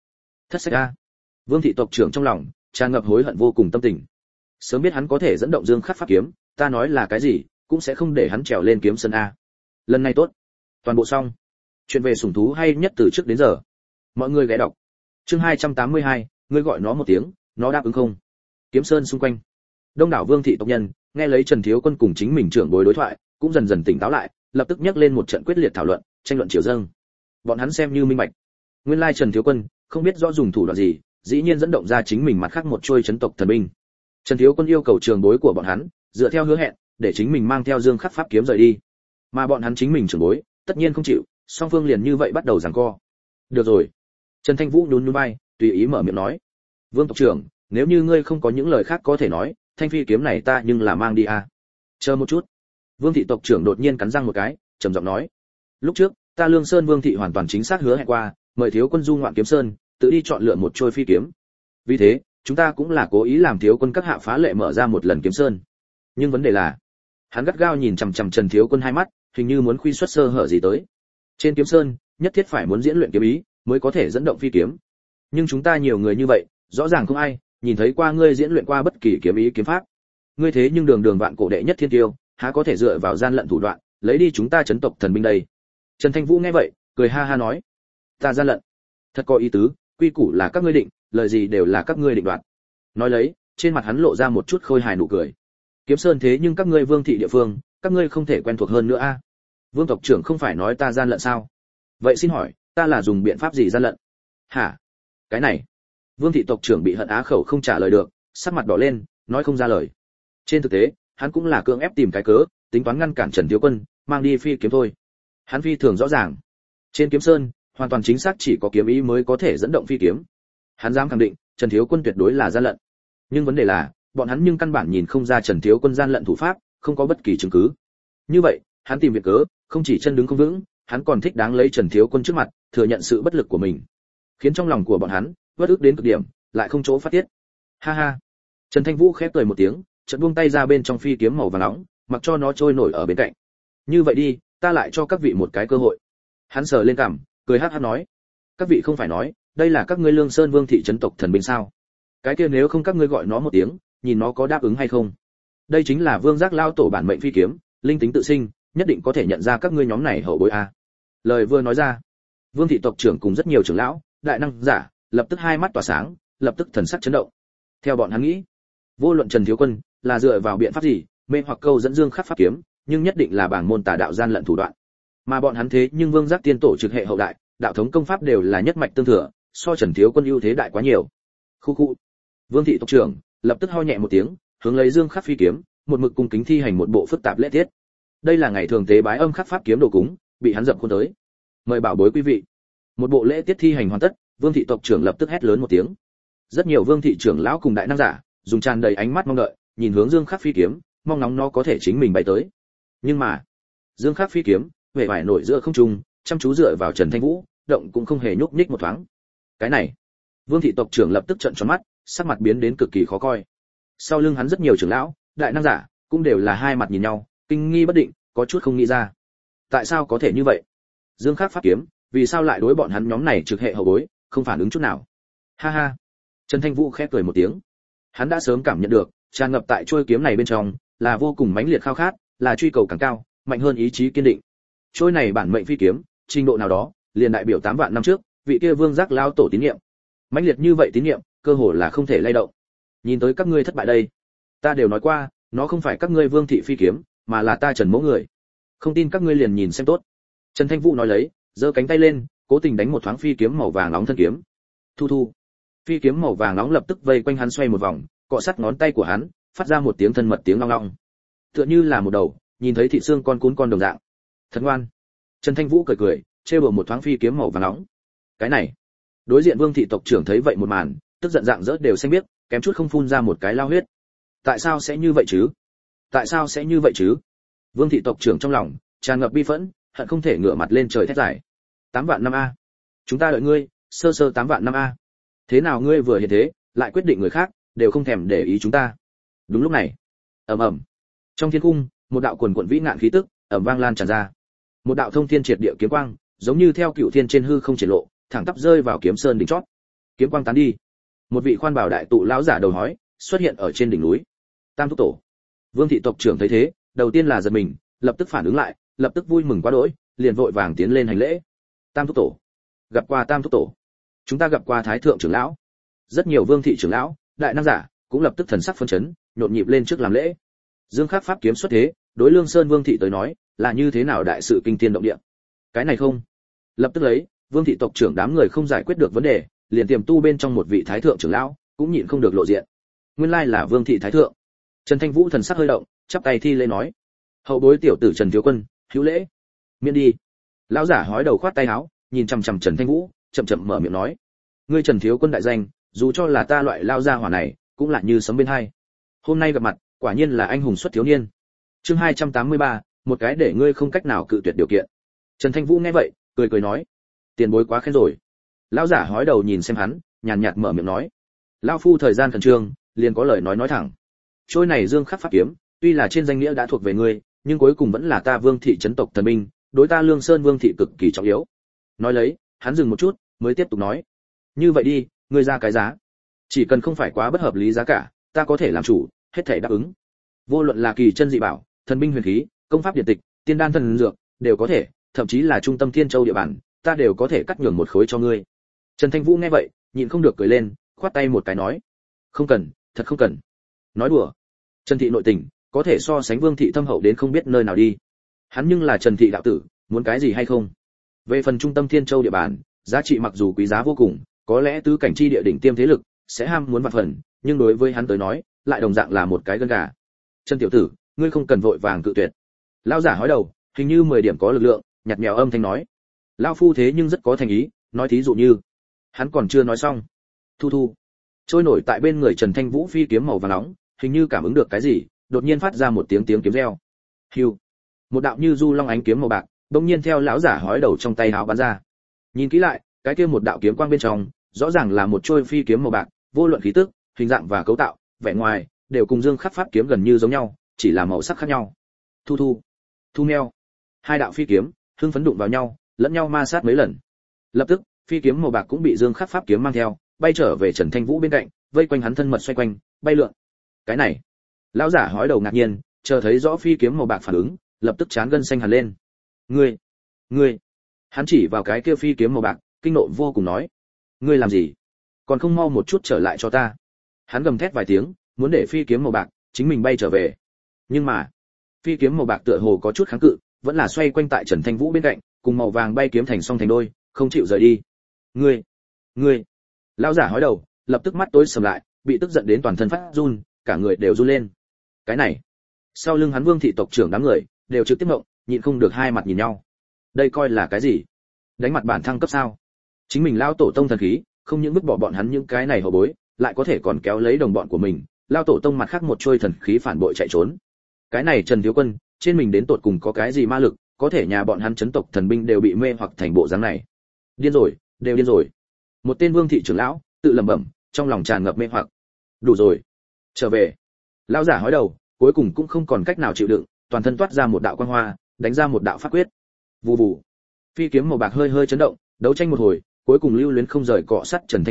a. Vương thị tộc trưởng trong lòng tràn ngập hối hận vô cùng tâm tình. Sớm biết hắn có thể dẫn động Dương Khắc pháp kiếm, ta nói là cái gì, cũng sẽ không để hắn trèo lên kiếm sơn a. Lần này tốt, toàn bộ xong. Chuyện về sủng thú hay nhất từ trước đến giờ. Mọi người ghé đọc. Chương 282, ngươi gọi nó một tiếng, nó đáp ứng không? Kiếm sơn xung quanh, đông đảo Vương thị tộc nhân nghe lấy Trần Thiếu Quân cùng chính mình trưởng bối đối thoại, cũng dần dần tỉnh táo lại, lập tức nhắc lên một trận quyết liệt thảo luận, tranh luận chiều dâng. Bọn hắn xem như minh bạch, nguyên lai Trần Thiếu Quân không biết rõ dùng thủ đoạn gì, dĩ nhiên dẫn động ra chính mình mặt khác một trôi chấn tộc thần binh. Trần Thiếu Quân yêu cầu trưởng bối của bọn hắn, dựa theo hứa hẹn, để chính mình mang theo Dương Khắc pháp kiếm rời đi. Mà bọn hắn chính mình trưởng bối, tất nhiên không chịu, song phương liền như vậy bắt đầu giằng co. Được rồi. Trần Thanh Vũ nhún nhún vai, tùy ý mở miệng nói: "Vương tộc trưởng, nếu như ngươi không có những lời khác có thể nói, thanh phi kiếm này ta nhưng là mang đi a." Chờ một chút. Vương thị tộc trưởng đột nhiên cắn răng một cái, trầm giọng nói: "Lúc trước, ta Lương Sơn Vương thị hoàn toàn chính xác hứa hẹn qua, mời Thiếu Quân du ngoạn Kiếm Sơn, tự đi chọn lựa một trôi phi kiếm. Vì thế, chúng ta cũng là cố ý làm Thiếu Quân các hạ phá lệ mở ra một lần Kiếm Sơn. Nhưng vấn đề là..." Hắn gắt gao nhìn chằm chằm Trần Thiếu Quân hai mắt, hình như muốn khuy xuất sơ hở gì tới. "Trên Kiếm Sơn, nhất thiết phải muốn diễn luyện kiếm ý, mới có thể dẫn động phi kiếm. Nhưng chúng ta nhiều người như vậy, rõ ràng không ai nhìn thấy qua ngươi diễn luyện qua bất kỳ kiếm ý kiếm pháp. Ngươi thế nhưng đường đường vạn cổ đệ nhất thiên tiêu, há có thể dựa vào gian lận thủ đoạn, lấy đi chúng ta chấn tộc thần binh đây?" Trần Thanh Vũ nghe vậy, cười ha ha nói: "Ta gian lận? Thật có ý tứ, quy củ là các ngươi định, lời gì đều là các ngươi định đoạt." Nói lấy, trên mặt hắn lộ ra một chút khôi hài nụ cười. "Kiếm Sơn thế nhưng các ngươi Vương thị địa phương, các ngươi không thể quen thuộc hơn nữa a." "Vương tộc trưởng không phải nói ta gian lận sao? Vậy xin hỏi, ta là dùng biện pháp gì gian lận?" "Hả? Cái này?" Vương thị tộc trưởng bị hận á khẩu không trả lời được, sắc mặt đỏ lên, nói không ra lời. Trên thực tế, hắn cũng là cưỡng ép tìm cái cớ, tính toán ngăn cản Trần Thiếu Quân mang đi phi kiếm thôi. Hắn phi thường rõ ràng, trên Kiếm Sơn, hoàn toàn chính xác chỉ có kiếm ý mới có thể dẫn động phi kiếm. Hắn dám khẳng định, Trần Thiếu Quân tuyệt đối là gian lận. Nhưng vấn đề là, bọn hắn nhưng căn bản nhìn không ra Trần Thiếu Quân gian lận thủ pháp, không có bất kỳ chứng cứ. Như vậy, hắn tìm việc cớ, không chỉ chân đứng không vững, hắn còn thích đáng lấy Trần Thiếu Quân trước mặt, thừa nhận sự bất lực của mình, khiến trong lòng của bọn hắn uất ức đến cực điểm, lại không chỗ phát tiết. Ha ha. Trần Thanh Vũ khép cười một tiếng, chợt buông tay ra bên trong phi kiếm màu vàng nóng, mặc cho nó trôi nổi ở bên cạnh. "Như vậy đi, ta lại cho các vị một cái cơ hội." Hắn sờ lên cằm, cười hắc hắc nói: "Các vị không phải nói, đây là các ngươi Lương Sơn Vương thị trấn tộc thần binh sao? Cái kia nếu không các ngươi gọi nó một tiếng, nhìn nó có đáp ứng hay không? Đây chính là Vương Giác lao tổ bản mệnh phi kiếm, linh tính tự sinh, nhất định có thể nhận ra các ngươi nhóm này hậu bối a." Lời vừa nói ra, Vương thị tộc trưởng cùng rất nhiều trưởng lão, đại năng giả, lập tức hai mắt tỏa sáng, lập tức thần sắc chấn động. Theo bọn hắn nghĩ, vô luận Trần Thiếu Quân là dựa vào biện pháp gì, mê hoặc câu dẫn Dương Khắc pháp kiếm, nhưng nhất định là bảng môn tà đạo gian lận thủ đoạn. Mà bọn hắn thế nhưng Vương Giác tiên tổ trực hệ hậu đại, đạo thống công pháp đều là nhất mạch tương thừa, so Trần Thiếu Quân ưu thế đại quá nhiều. Khu khu. Vương thị tộc trưởng lập tức ho nhẹ một tiếng, hướng lấy Dương Khắc phi kiếm, một mực cung kính thi hành một bộ phức tạp lễ tiết. Đây là ngày thường tế bái âm khắc pháp kiếm đồ cúng, bị hắn dập khuôn tới. "Mời bảo bối quý vị." Một bộ lễ tiết thi hành hoàn tất, Vương thị tộc trưởng lập tức hét lớn một tiếng. Rất nhiều Vương thị trưởng lão cùng đại năng giả, dùng tràn đầy ánh mắt mong đợi, nhìn hướng Dương Khắc phi kiếm, mong nóng nó có thể chính mình bay tới. Nhưng mà, Dương Khắc phi kiếm, vẻ vải nổi giữa không trung, chăm chú dựa vào Trần Thanh Vũ, động cũng không hề nhúc nhích một thoáng. Cái này, Vương thị tộc trưởng lập tức trợn tròn mắt, sắc mặt biến đến cực kỳ khó coi. Sau lưng hắn rất nhiều trưởng lão, đại năng giả, cũng đều là hai mặt nhìn nhau, kinh nghi bất định, có chút không nghĩ ra. Tại sao có thể như vậy? Dương Khắc pháp kiếm, vì sao lại đối bọn hắn nhóm này trực hệ hậu bối, không phản ứng chút nào? Ha ha. Trần Thanh Vũ khẽ cười một tiếng. Hắn đã sớm cảm nhận được, tràn ngập tại trôi kiếm này bên trong là vô cùng mãnh liệt khao khát, là truy cầu càng cao, mạnh hơn ý chí kiên định. Trôi này bản mệnh phi kiếm, trình độ nào đó, liền đại biểu 8 vạn năm trước, vị kia Vương Giác lão tổ tín niệm. Mãnh liệt như vậy tín niệm, cơ hồ là không thể lay động. Nhìn tới các ngươi thất bại đây. Ta đều nói qua, nó không phải các ngươi Vương thị phi kiếm, mà là ta Trần Mỗ người. Không tin các ngươi liền nhìn xem tốt. Trần Thanh Vũ nói lấy, giơ cánh tay lên, cố tình đánh một thoáng phi kiếm màu vàng nóng thân kiếm. Thu thu. Phi kiếm màu vàng nóng lập tức vây quanh hắn xoay một vòng, cọ sát ngón tay của hắn, phát ra một tiếng thân mật tiếng long long. Tựa như là một đầu, nhìn thấy thịt xương con cún con đồng dạng. Thật ngoan. Trần Thanh Vũ cười cười, trêu đùa một thoáng phi kiếm màu vàng nóng. Cái này. Đối diện Vương thị tộc trưởng thấy vậy một màn, tức giận dạng dỡ đều xanh biết, kém chút không phun ra một cái lao huyết. Tại sao sẽ như vậy chứ? Tại sao sẽ như vậy chứ? Vương thị tộc trưởng trong lòng tràn ngập bi phẫn, hận không thể ngửa mặt lên trời thét giải. 8 vạn năm a. Chúng ta đợi ngươi, sơ sơ 8 vạn năm a. Thế nào ngươi vừa hiện thế, lại quyết định người khác, đều không thèm để ý chúng ta. Đúng lúc này, ầm ầm. Trong thiên cung, một đạo quần quần vĩ ngạn khí tức ầm vang lan tràn ra. Một đạo thông thiên triệt địa kiếm quang, giống như theo cựu thiên trên hư không triển lộ, thẳng tắp rơi vào kiếm sơn đỉnh chót. Kiếm quang tán đi, một vị khoan bảo đại tụ lão giả đầu hói xuất hiện ở trên đỉnh núi. Tam thúc tổ. Vương thị tộc trưởng thấy thế, đầu tiên là giật mình, lập tức phản ứng lại, lập tức vui mừng quá đỗi, liền vội vàng tiến lên hành lễ. Tam thúc tổ. Gặp qua Tam thúc tổ. Chúng ta gặp qua Thái thượng trưởng lão. Rất nhiều vương thị trưởng lão, đại năng giả cũng lập tức thần sắc phấn chấn, nhộn nhịp lên trước làm lễ. Dương Khắc pháp kiếm xuất thế, đối Lương Sơn Vương thị tới nói, là như thế nào đại sự kinh thiên động địa. Cái này không. Lập tức lấy, Vương thị tộc trưởng đám người không giải quyết được vấn đề, liền tiềm tu bên trong một vị thái thượng trưởng lão, cũng nhịn không được lộ diện. Nguyên lai là Vương thị thái thượng. Trần Thanh Vũ thần sắc hơi động, chắp tay thi lễ nói: "Hậu bối tiểu tử Trần thiếu quân, hữu lễ." Miễn đi. Lão giả hói đầu khoát tay áo, nhìn chằm chằm Trần Thanh Vũ, chậm chậm mở miệng nói: "Ngươi Trần thiếu quân đại danh, dù cho là ta loại lao gia hỏa này, cũng là như sấm bên hai. Hôm nay gặp mặt, quả nhiên là anh hùng xuất thiếu niên." Chương 283, một cái để ngươi không cách nào cự tuyệt điều kiện. Trần Thanh Vũ nghe vậy, cười cười nói: "Tiền bối quá khen rồi." Lão giả hói đầu nhìn xem hắn, nhàn nhạt mở miệng nói: "Lão phu thời gian khẩn trương, liền có lời nói thẳng. Trôi này Dương Khắc pháp kiếm, tuy là trên danh nghĩa đã thuộc về ngươi, nhưng cuối cùng vẫn là ta Vương thị trấn tộc thần binh, đối ta Lương Sơn Vương thị cực kỳ trọng yếu." Nói lấy, hắn dừng một chút, mới tiếp tục nói: "Như vậy đi, ngươi ra cái giá. Chỉ cần không phải quá bất hợp lý giá cả, ta có thể làm chủ, hết thảy đáp ứng. Vô luận là kỳ chân dị bảo, thần binh huyền khí, công pháp điện tịch, tiên đan thần dược, đều có thể, thậm chí là trung tâm Thiên Châu địa bàn, ta đều có thể cắt nhường một khối cho ngươi." Trần Thanh Vũ nghe vậy, nhịn không được cười lên, khoát tay một cái nói: "Không cần, thật không cần." Nói đùa. Trần thị nội tình, có thể so sánh Vương thị thâm hậu đến không biết nơi nào đi. Hắn nhưng là Trần thị đạo tử, muốn cái gì hay không? Về phần trung tâm Thiên Châu địa bàn, giá trị mặc dù quý giá vô cùng, có lẽ tứ cảnh chi địa đỉnh tiêm thế lực sẽ ham muốn vạn phần, nhưng đối với hắn tới nói, lại đồng dạng là một cái gân gà. Trần tiểu tử, ngươi không cần vội vàng cự tuyệt. Lão giả hói đầu, hình như 10 điểm có lực lượng, nhạt nhẽo âm thanh nói: "Lão phu thế nhưng rất có thành ý, nói thí dụ như..." Hắn còn chưa nói xong. Thu thu. Trôi nổi tại bên người Trần Thanh Vũ phi kiếm màu vàng nóng, hình như cảm ứng được cái gì, đột nhiên phát ra một tiếng kiếm reo. Hưu. Một đạo như du long ánh kiếm màu bạc, đột nhiên theo lão giả hói đầu trong tay áo bắn ra. Nhìn kỹ lại, cái kia một đạo kiếm quang bên trong, rõ ràng là một trôi phi kiếm màu bạc, vô luận khí tức, hình dạng và cấu tạo, vẻ ngoài đều cùng Dương Khắc pháp kiếm gần như giống nhau, chỉ là màu sắc khác nhau. Thu thu. Thu meo. Hai đạo phi kiếm hưng phấn đụng vào nhau, lẫn nhau ma sát mấy lần. Lập tức, phi kiếm màu bạc cũng bị Dương Khắc pháp kiếm mang theo, bay trở về Trần Thanh Vũ bên cạnh, vây quanh hắn thân mật xoay quanh, bay lượn. Cái này, lão giả hói đầu ngạc nhiên, chờ thấy rõ phi kiếm màu bạc phản ứng, lập tức chán gân xanh hẳn lên. Ngươi. Hắn chỉ vào cái kia phi kiếm màu bạc, kinh nộ vô cùng nói: "Ngươi làm gì? Còn không mau một chút trở lại cho ta." Hắn gầm thét vài tiếng, muốn để phi kiếm màu bạc chính mình bay trở về. Nhưng mà, phi kiếm màu bạc tựa hồ có chút kháng cự, vẫn là xoay quanh tại Trần Thanh Vũ bên cạnh, cùng màu vàng bay kiếm thành song thành đôi, không chịu rời đi. Ngươi. Lão giả hói đầu, lập tức mắt tối sầm lại, bị tức giận đến toàn thân phát run, cả người đều run lên. Cái này, sau lưng hắn Vương thị tộc trưởng đám người đều trực tiếp ngộng, nhịn không được hai mặt nhìn nhau. Đây coi là cái gì? Đánh mặt bản thăng cấp sao? Chính mình lão tổ tông thần khí, không những vứt bỏ bọn hắn những cái này hậu bối, lại có thể còn kéo lấy đồng bọn của mình, lão tổ tông mặt khác một trôi thần khí phản bội chạy trốn. Cái này Trần thiếu quân, trên mình đến tột cùng có cái gì ma lực, có thể nhà bọn hắn chấn tộc thần binh đều bị mê hoặc thành bộ dáng này. Điên rồi, đều điên rồi. Một tên Vương thị trưởng lão tự lẩm bẩm, trong lòng tràn ngập mê hoặc. Đủ rồi, trở về. Lão giả hói đầu, cuối cùng cũng không còn cách nào chịu đựng, toàn thân toát ra một đạo quang hoa, đánh ra một đạo pháp quyết. Vù vù. Phi kiếm màu bạc hơi hơi chấn động, đấu tranh một hồi, cuối cùng lưu luyến không rời cọ sắt Trần Thanh Vũ,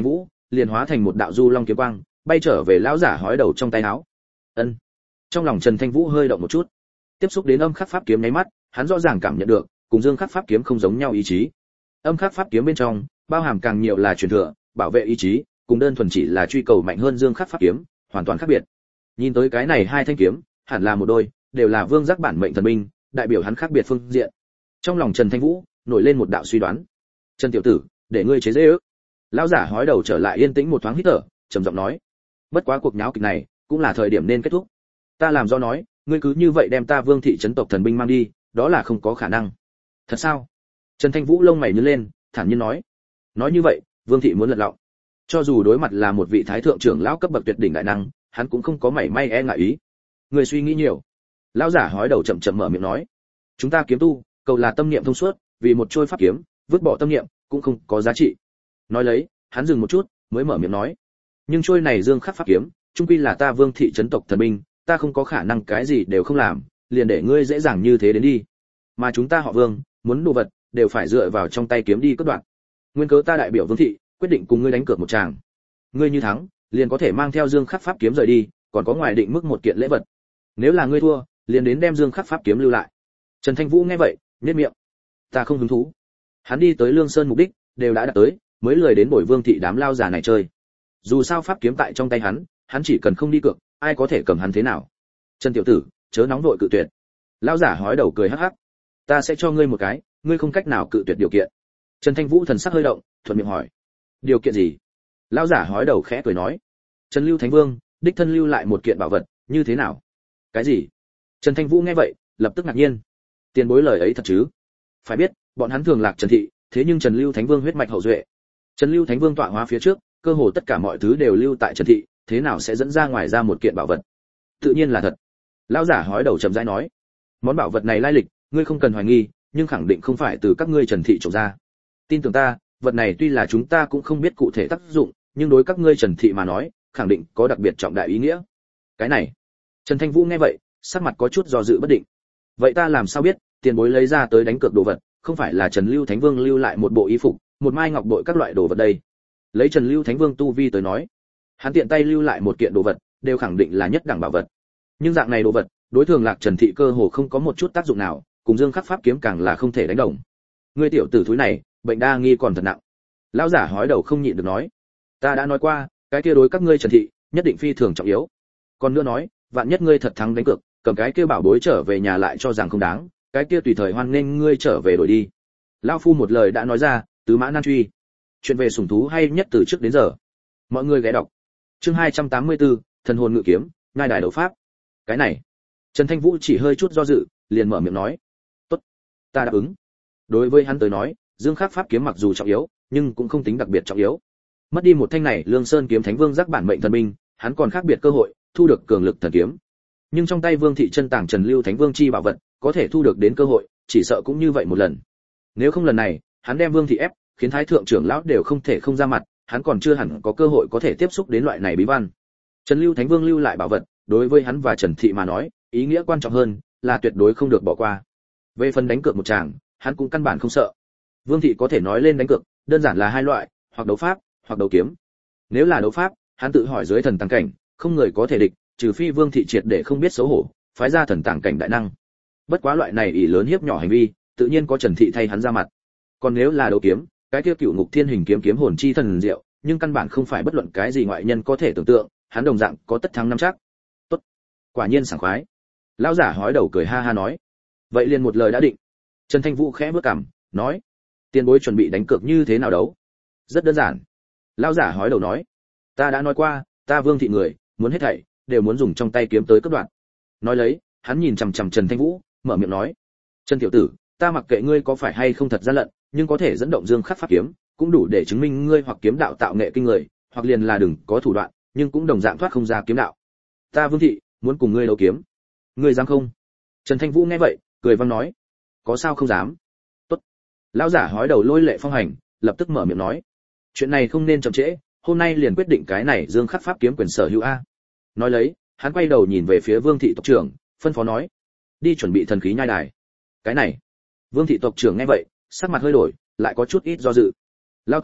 liền hóa thành một đạo du long kiếm quang, bay trở về lão giả hói đầu trong tay áo. Ân. Trong lòng Trần Thanh Vũ hơi động một chút. Tiếp xúc đến âm khắc pháp kiếm nháy mắt, hắn rõ ràng cảm nhận được, cùng dương khắc pháp kiếm không giống nhau ý chí. Âm khắc pháp kiếm bên trong, bao hàm càng nhiều là truyền thừa, bảo vệ ý chí, cùng đơn thuần chỉ là truy cầu mạnh hơn dương khắc pháp kiếm, hoàn toàn khác biệt. Nhìn tới cái này hai thanh kiếm, hẳn là một đôi, đều là vương giác bản mệnh thần binh, đại biểu hắn khác biệt phương diện. Trong lòng Trần Thanh Vũ nổi lên một đạo suy đoán. Trần tiểu tử, để ngươi chế giễu. Lão giả hói đầu trở lại yên tĩnh một thoáng hít thở, trầm giọng nói: bất quá cuộc nháo kịch này cũng là thời điểm nên kết thúc. Ta làm do nói, ngươi cứ như vậy đem ta Vương thị trấn tộc thần binh mang đi, đó là không có khả năng. Thật sao? Trần Thanh Vũ lông mày nhướng lên, thản nhiên nói: nói như vậy, Vương thị muốn lật lọng. Cho dù đối mặt là một vị thái thượng trưởng lão cấp bậc tuyệt đỉnh đại năng, hắn cũng không có mảy may e ngại ý. Ngươi suy nghĩ nhiều. Lão giả hói đầu chậm chậm mở miệng nói: chúng ta kiếm tu, cầu là tâm niệm thông suốt, vì một trôi pháp kiếm, vứt bỏ tâm niệm cũng không có giá trị. Nói lấy, hắn dừng một chút, mới mở miệng nói: nhưng trôi này dương khắc pháp kiếm, chung quy là ta Vương thị trấn tộc thần binh, ta không có khả năng cái gì đều không làm, liền để ngươi dễ dàng như thế đến đi. Mà chúng ta họ Vương, muốn đồ vật, đều phải dựa vào trong tay kiếm đi cướp đoạt. Nguyên cớ ta đại biểu Vương thị, quyết định cùng ngươi đánh cược một tràng. Ngươi như thắng, liền có thể mang theo dương khắc pháp kiếm rời đi, còn có ngoài định mức một kiện lễ vật. Nếu là ngươi thua, liền đến đem dương khắc pháp kiếm lưu lại. Trần Thanh Vũ nghe vậy, nhếch miệng: ta không hứng thú. Hắn đi tới Lương Sơn mục đích đều đã đạt tới, mới lười đến bồi Vương thị đám lao già này chơi. Dù sao pháp kiếm tại trong tay hắn chỉ cần không đi cược, ai có thể cầm hắn thế nào. Trần tiểu tử, chớ nóng vội cự tuyệt. Lão giả hói đầu cười hắc hắc: ta sẽ cho ngươi một cái, ngươi không cách nào cự tuyệt điều kiện. Trần Thanh Vũ thần sắc hơi động, thuận miệng hỏi: điều kiện gì? Lão giả hói đầu khẽ cười nói: Trần Lưu Thánh Vương đích thân lưu lại một kiện bảo vật, như thế nào? Cái gì? Trần Thanh Vũ nghe vậy, lập tức ngạc nhiên. Tiền bối lời ấy thật chứ? Phải biết, bọn hắn thường lạc Trần thị, thế nhưng Trần Lưu Thánh Vương huyết mạch hậu duệ. Trần Lưu Thánh Vương tọa hóa phía trước, cơ hồ tất cả mọi thứ đều lưu tại Trần thị, thế nào sẽ dẫn ra ngoài ra một kiện bảo vật? Tự nhiên là thật. Lão giả hói đầu trầm rãi nói: món bảo vật này lai lịch, ngươi không cần hoài nghi, nhưng khẳng định không phải từ các ngươi Trần thị trổ ra. Tin tưởng ta, vật này tuy là chúng ta cũng không biết cụ thể tác dụng, nhưng đối các ngươi Trần thị mà nói, khẳng định có đặc biệt trọng đại ý nghĩa. Cái này. Trần Thanh Vũ nghe vậy, sắc mặt có chút do dự bất định. Vậy ta làm sao biết, tiền bối lấy ra tới đánh cược đồ vật, không phải là Trần Lưu Thánh Vương lưu lại một bộ y phục, một mai ngọc bội các loại đồ vật đây? Lấy Trần Lưu Thánh Vương tu vi tới nói, hắn tiện tay lưu lại một kiện đồ vật, đều khẳng định là nhất đẳng bảo vật. Nhưng dạng này đồ vật, đối thường lạc Trần thị cơ hồ không có một chút tác dụng nào, cùng dương khắc pháp kiếm càng là không thể đánh đồng. Ngươi tiểu tử thúi này, bệnh đa nghi còn thật nặng. Lão giả hói đầu không nhịn được nói: ta đã nói qua, cái kia đối các ngươi Trần thị, nhất định phi thường trọng yếu. Còn nữa nói, vạn nhất ngươi thật thắng đánh cược, cầm cái kia bảo bối trở về nhà lại cho rằng không đáng, cái kia tùy thời hoan nghênh ngươi trở về đổi đi. Lão phu một lời đã nói ra, tứ mã nan truy. Chuyện về sủng thú hay nhất từ trước đến giờ. Mọi người ghé đọc. Chương 284, thần hồn ngự kiếm, ngai đài đấu pháp. Cái này, Trần Thanh Vũ chỉ hơi chút do dự, liền mở miệng nói: "Tốt, ta đáp ứng." Đối với hắn tới nói, Dương Khắc pháp kiếm mặc dù trọng yếu, nhưng cũng không tính đặc biệt trọng yếu. Mất đi một thanh này Lương Sơn kiếm Thánh Vương giác bản mệnh thần binh, hắn còn khác biệt cơ hội thu được cường lực thần kiếm. Nhưng trong tay Vương thị chân tàng Trần Lưu Thánh Vương chi bảo vật, có thể thu được đến cơ hội, chỉ sợ cũng như vậy một lần. Nếu không lần này, hắn đem Vương thị ép, khiến thái thượng trưởng lão đều không thể không ra mặt, hắn còn chưa hẳn có cơ hội có thể tiếp xúc đến loại này bí văn. Trần Lưu Thánh Vương lưu lại bảo vật, đối với hắn và Trần thị mà nói, ý nghĩa quan trọng hơn là tuyệt đối không được bỏ qua. Về phần đánh cược một tràng, hắn cũng căn bản không sợ. Vương thị có thể nói lên đánh cược, đơn giản là hai loại, hoặc đấu pháp, hoặc đấu kiếm. Nếu là đấu pháp, hắn tự hỏi dưới thần tàng cảnh, không người có thể địch, trừ phi Vương thị triệt để không biết xấu hổ, phái ra thần tàng cảnh đại năng. Bất quá loại này ỷ lớn hiếp nhỏ hành vi, tự nhiên có Trần thị thay hắn ra mặt. Còn nếu là đấu kiếm, cái kia Cửu Ngục Thiên Hình kiếm kiếm hồn chi thần diệu, nhưng căn bản không phải bất luận cái gì ngoại nhân có thể tưởng tượng, hắn đồng dạng có tất thắng năm chắc. Tốt, quả nhiên sảng khoái. Lão giả hói đầu cười ha ha nói, vậy liền một lời đã định. Trần Thanh Vũ khẽ bước cằm, nói, tiền bối chuẩn bị đánh cược như thế nào đấu? Rất đơn giản. Lão giả hói đầu nói, ta đã nói qua, ta Vương thị người, muốn hết thảy đều muốn dùng trong tay kiếm tới cướp đoạt. Nói lấy, hắn nhìn chằm chằm Trần Thanh Vũ, mở miệng nói, Trần tiểu tử, ta mặc kệ ngươi có phải hay không thật gian lận, nhưng có thể dẫn động Dương Khắc pháp kiếm, cũng đủ để chứng minh ngươi hoặc kiếm đạo tạo nghệ kinh người, hoặc liền là đừng có thủ đoạn, nhưng cũng đồng dạng thoát không ra kiếm đạo. Ta Vương thị muốn cùng ngươi đấu kiếm, ngươi dám không? Trần Thanh Vũ nghe vậy, cười vang nói, có sao không dám? Tốt. Lão giả hói đầu lôi lệ phong hành, lập tức mở miệng nói, chuyện này không nên chậm trễ, hôm nay liền quyết định cái này Dương Khắc pháp kiếm quyền sở hữu a. Nói lấy, hắn quay đầu nhìn về phía Vương thị tộc trưởng, phân phó nói, đi chuẩn bị thần khí nhai đài. Cái này, Vương thị tộc trưởng nghe vậy, sắc mặt hơi đổi, lại có chút ít do dự. Lão tổ,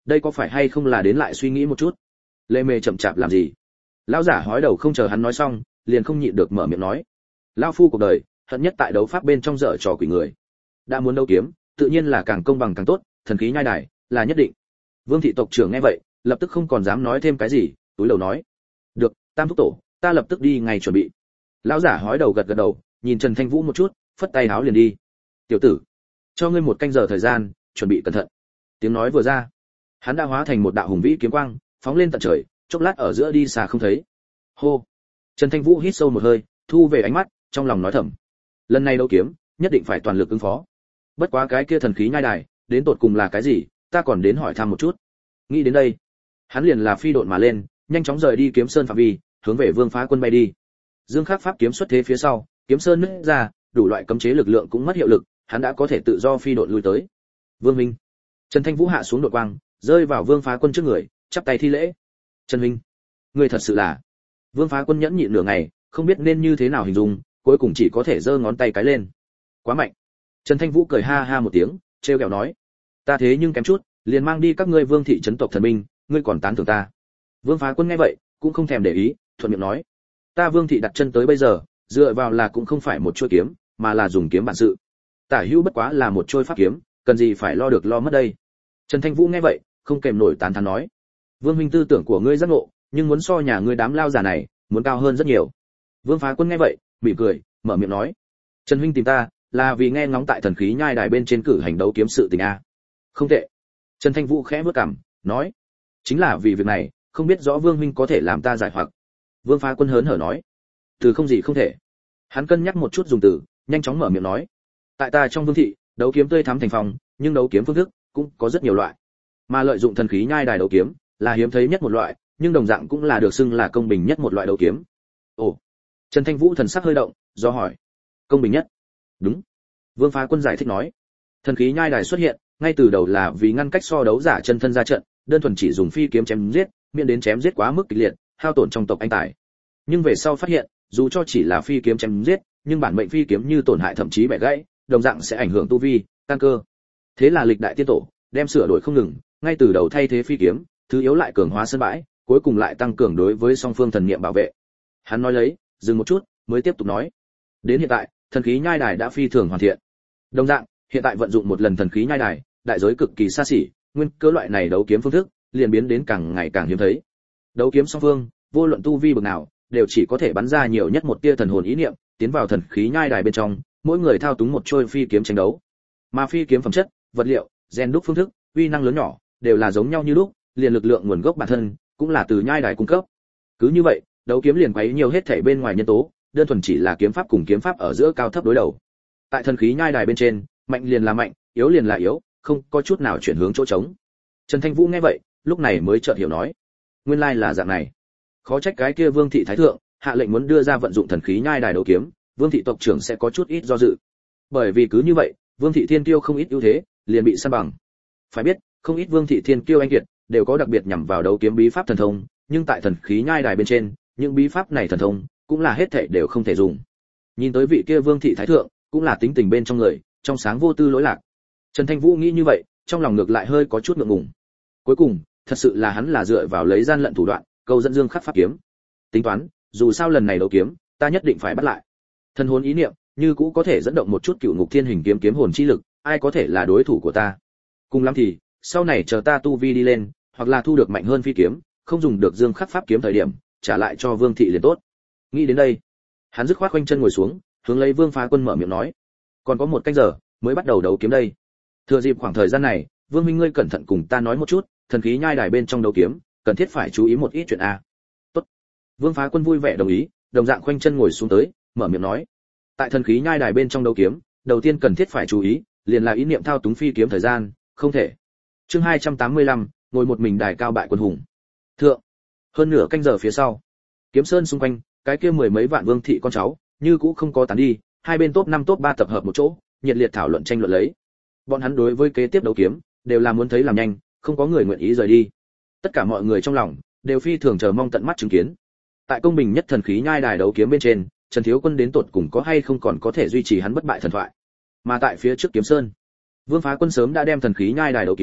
đây có phải hay không là đến lại suy nghĩ một chút. Lê Mề chậm chạp làm gì? Lão giả hói đầu không chờ hắn nói xong, liền không nhịn được mở miệng nói. Lão phu cuộc đời, hận nhất tại đấu pháp bên trong dở trò quỷ người. Đã muốn đấu kiếm, tự nhiên là càng công bằng càng tốt, thần khí nhai đài là nhất định. Vương thị tộc trưởng nghe vậy, lập tức không còn dám nói thêm cái gì, túi đầu nói: "Được, Tam thúc tổ, ta lập tức đi ngay chuẩn bị." Lão giả hói đầu gật gật đầu, nhìn Trần Thanh Vũ một chút, phất tay áo liền đi. "Tiểu tử, cho ngươi một canh giờ thời gian, chuẩn bị cẩn thận." Tiếng nói vừa ra, hắn đã hóa thành một đạo hùng vĩ kiếm quang, phóng lên tận trời, chốc lát ở giữa đi xa không thấy. Hô. Trần Thanh Vũ hít sâu một hơi, thu về ánh mắt, trong lòng nói thầm: lần này đấu kiếm, nhất định phải toàn lực ứng phó. Bất quá cái kia thần khí nhai đài, đến tột cùng là cái gì, ta còn đến hỏi thăm một chút. Nghĩ đến đây, hắn liền là phi độn mà lên, nhanh chóng rời đi kiếm sơn phạm vi, hướng về Vương Phá Quân bay đi. Dương Khắc pháp kiếm xuất thế phía sau, kiếm sơn nứt ra, đủ loại cấm chế lực lượng cũng mất hiệu lực, hắn đã có thể tự do phi độn lui tới. Vương Minh. Trần Thanh Vũ hạ xuống đột quang, rơi vào Vương Phá Quân trước người, chắp tay thi lễ. Trần huynh, ngươi thật sự là. Vương Phá Quân nhẫn nhịn nửa ngày, không biết nên như thế nào hình dung, cuối cùng chỉ có thể giơ ngón tay cái lên. Quá mạnh. Trần Thanh Vũ cười ha ha một tiếng, trêu ghẹo nói: ta thế nhưng kém chút, liền mang đi các ngươi Vương thị trấn tộc thần binh, ngươi còn tán thưởng ta. Vương Phá Quân nghe vậy, cũng không thèm để ý, thuận miệng nói: ta Vương thị đặt chân tới bây giờ, dựa vào là cũng không phải một chuôi kiếm, mà là dùng kiếm bản sự. Tả hữu bất quá là một chuôi pháp kiếm, cần gì phải lo được lo mất đây. Trần Thanh Vũ nghe vậy, không kèm nổi tán thán nói: Vương huynh tư tưởng của ngươi rất ngộ, nhưng muốn so nhà ngươi đám lao giả này, muốn cao hơn rất nhiều. Vương Phá Quân nghe vậy, mỉm cười, mở miệng nói: Trần huynh tìm ta, là vì nghe ngóng tại thần khí nhai đài bên trên cử hành đấu kiếm sự tình a. Không tệ. Trần Thanh Vũ khẽ bước cằm, nói: chính là vì việc này, không biết rõ Vương huynh có thể làm ta giải hoặc. Vương Phá Quân hớn hở nói: từ không gì không thể. Hắn cân nhắc một chút dùng từ, nhanh chóng mở miệng nói: tại ta trong Vương thị, đấu kiếm tươi thắm thành phòng, nhưng đấu kiếm phương thức cũng có rất nhiều loại. Mà lợi dụng thần khí nhai đài đấu kiếm là hiếm thấy nhất một loại, nhưng đồng dạng cũng là được xưng là công bình nhất một loại đấu kiếm. Ồ. Trần Thanh Vũ thần sắc hơi động, do hỏi: công bình nhất? Đúng. Vương Phá Quân giải thích nói: thần khí nhai đài xuất hiện, ngay từ đầu là vì ngăn cách so đấu giả chân thân ra trận, đơn thuần chỉ dùng phi kiếm chém giết, miễn đến chém giết quá mức kịch liệt, hao tổn trong tộc anh tài. Nhưng về sau phát hiện, dù cho chỉ là phi kiếm chém giết, nhưng bản mệnh phi kiếm như tổn hại thậm chí bẻ gãy, đồng dạng sẽ ảnh hưởng tu vi, căn cơ. Thế là lịch đại tiên tổ đem sửa đổi không ngừng, ngay từ đầu thay thế phi kiếm, thứ yếu lại cường hóa sân bãi, cuối cùng lại tăng cường đối với song phương thần niệm bảo vệ. Hắn nói lấy, dừng một chút, mới tiếp tục nói: đến hiện tại, thần khí nhai đài đã phi thường hoàn thiện. Đồng dạng, hiện tại vận dụng một lần thần khí nhai đài, đại giới cực kỳ xa xỉ, nguyên cơ loại này đấu kiếm phương thức liền biến đến càng ngày càng hiếm thấy. Đấu kiếm song phương, vô luận tu vi bậc nào, đều chỉ có thể bắn ra nhiều nhất một tia thần hồn ý niệm, tiến vào thần khí nhai đài bên trong, mỗi người thao túng một trôi phi kiếm tranh đấu. Mà phi kiếm phẩm chất, vật liệu, gen đúc phương thức, uy năng lớn nhỏ, đều là giống nhau như lúc, liền lực lượng nguồn gốc bản thân cũng là từ nhai đài cung cấp. Cứ như vậy, đấu kiếm liền quấy nhiều hết thảy bên ngoài nhân tố, đơn thuần chỉ là kiếm pháp cùng kiếm pháp ở giữa cao thấp đối đầu. Tại thần khí nhai đài bên trên, mạnh liền là mạnh, yếu liền là yếu, không có chút nào chuyển hướng chỗ trống. Trần Thanh Vũ nghe vậy, lúc này mới chợt hiểu nói: nguyên lai là dạng này. Khó trách cái kia Vương thị thái thượng hạ lệnh muốn đưa ra vận dụng thần khí nhai đài đấu kiếm, Vương thị tộc trưởng sẽ có chút ít do dự. Bởi vì cứ như vậy, Vương thị thiên kiêu không ít ưu thế, liền bị san bằng. Phải biết, không ít Vương thị thiên kiêu anh kiệt đều có đặc biệt nhằm vào đấu kiếm bí pháp thần thông, nhưng tại thần khí nhai đài bên trên, những bí pháp này thần thông cũng là hết thảy đều không thể dùng. Nhìn tới vị kia Vương thị thái thượng, cũng là tính tình bên trong người, trong sáng vô tư lỗi lạc. Trần Thanh Vũ nghĩ như vậy, trong lòng ngược lại hơi có chút ngượng ngùng. Cuối cùng, thật sự là hắn là dựa vào lấy gian lận thủ đoạn, câu dẫn Dương Khắc pháp kiếm. Tính toán, dù sao lần này đấu kiếm, ta nhất định phải bắt lại. Thần hồn ý niệm, như cũ có thể dẫn động một chút cựu ngục thiên hình kiếm kiếm hồn chi lực, ai có thể là đối thủ của ta? Cùng lắm thì, sau này chờ ta tu vi đi lên, hoặc là thu được mạnh hơn phi kiếm, không dùng được Dương Khắc pháp kiếm thời điểm, trả lại cho Vương thị liền tốt. Nghĩ đến đây, hắn dứt khoát quanh chân ngồi xuống, hướng lấy Vương Phá Quân mở miệng nói: còn có một canh giờ mới bắt đầu đấu kiếm đây. Thừa dịp khoảng thời gian này, Vương minh ngươi cẩn thận cùng ta nói một chút, thần khí nhai đài bên trong đấu kiếm, cần thiết phải chú ý một ít chuyện a. Tốt. Vương Phá Quân vui vẻ đồng ý, đồng dạng khoanh chân ngồi xuống tới, mở miệng nói: tại thần khí nhai đài bên trong đấu kiếm, đầu tiên cần thiết phải chú ý, liền là ý niệm thao túng phi kiếm thời gian, không thể. Chương 285, ngồi một mình đài cao bại quân hùng. Thượng. Hơn nửa canh giờ phía sau, Kiếm Sơn xung quanh, cái kia mười mấy vạn Vương thị con cháu, như cũ không có tán đi, hai bên top 5 top 3 tập hợp một chỗ, nhiệt liệt thảo luận tranh luận lấy. Bọn hắn đối với kế tiếp đấu kiếm, đều là muốn thấy làm nhanh, không có người nguyện ý rời đi. Tất cả mọi người trong lòng đều phi thường chờ mong tận mắt chứng kiến. Tại công bình nhất thần khí nhai đài đấu kiếm bên trên, Trần Thiếu Quân đến tột cùng có hay không còn có thể duy trì hắn bất bại thần thoại. Mà tại phía trước Kiếm Sơn, Vương Phá Quân sớm đã đem thần khí nhai đài đấu kiếm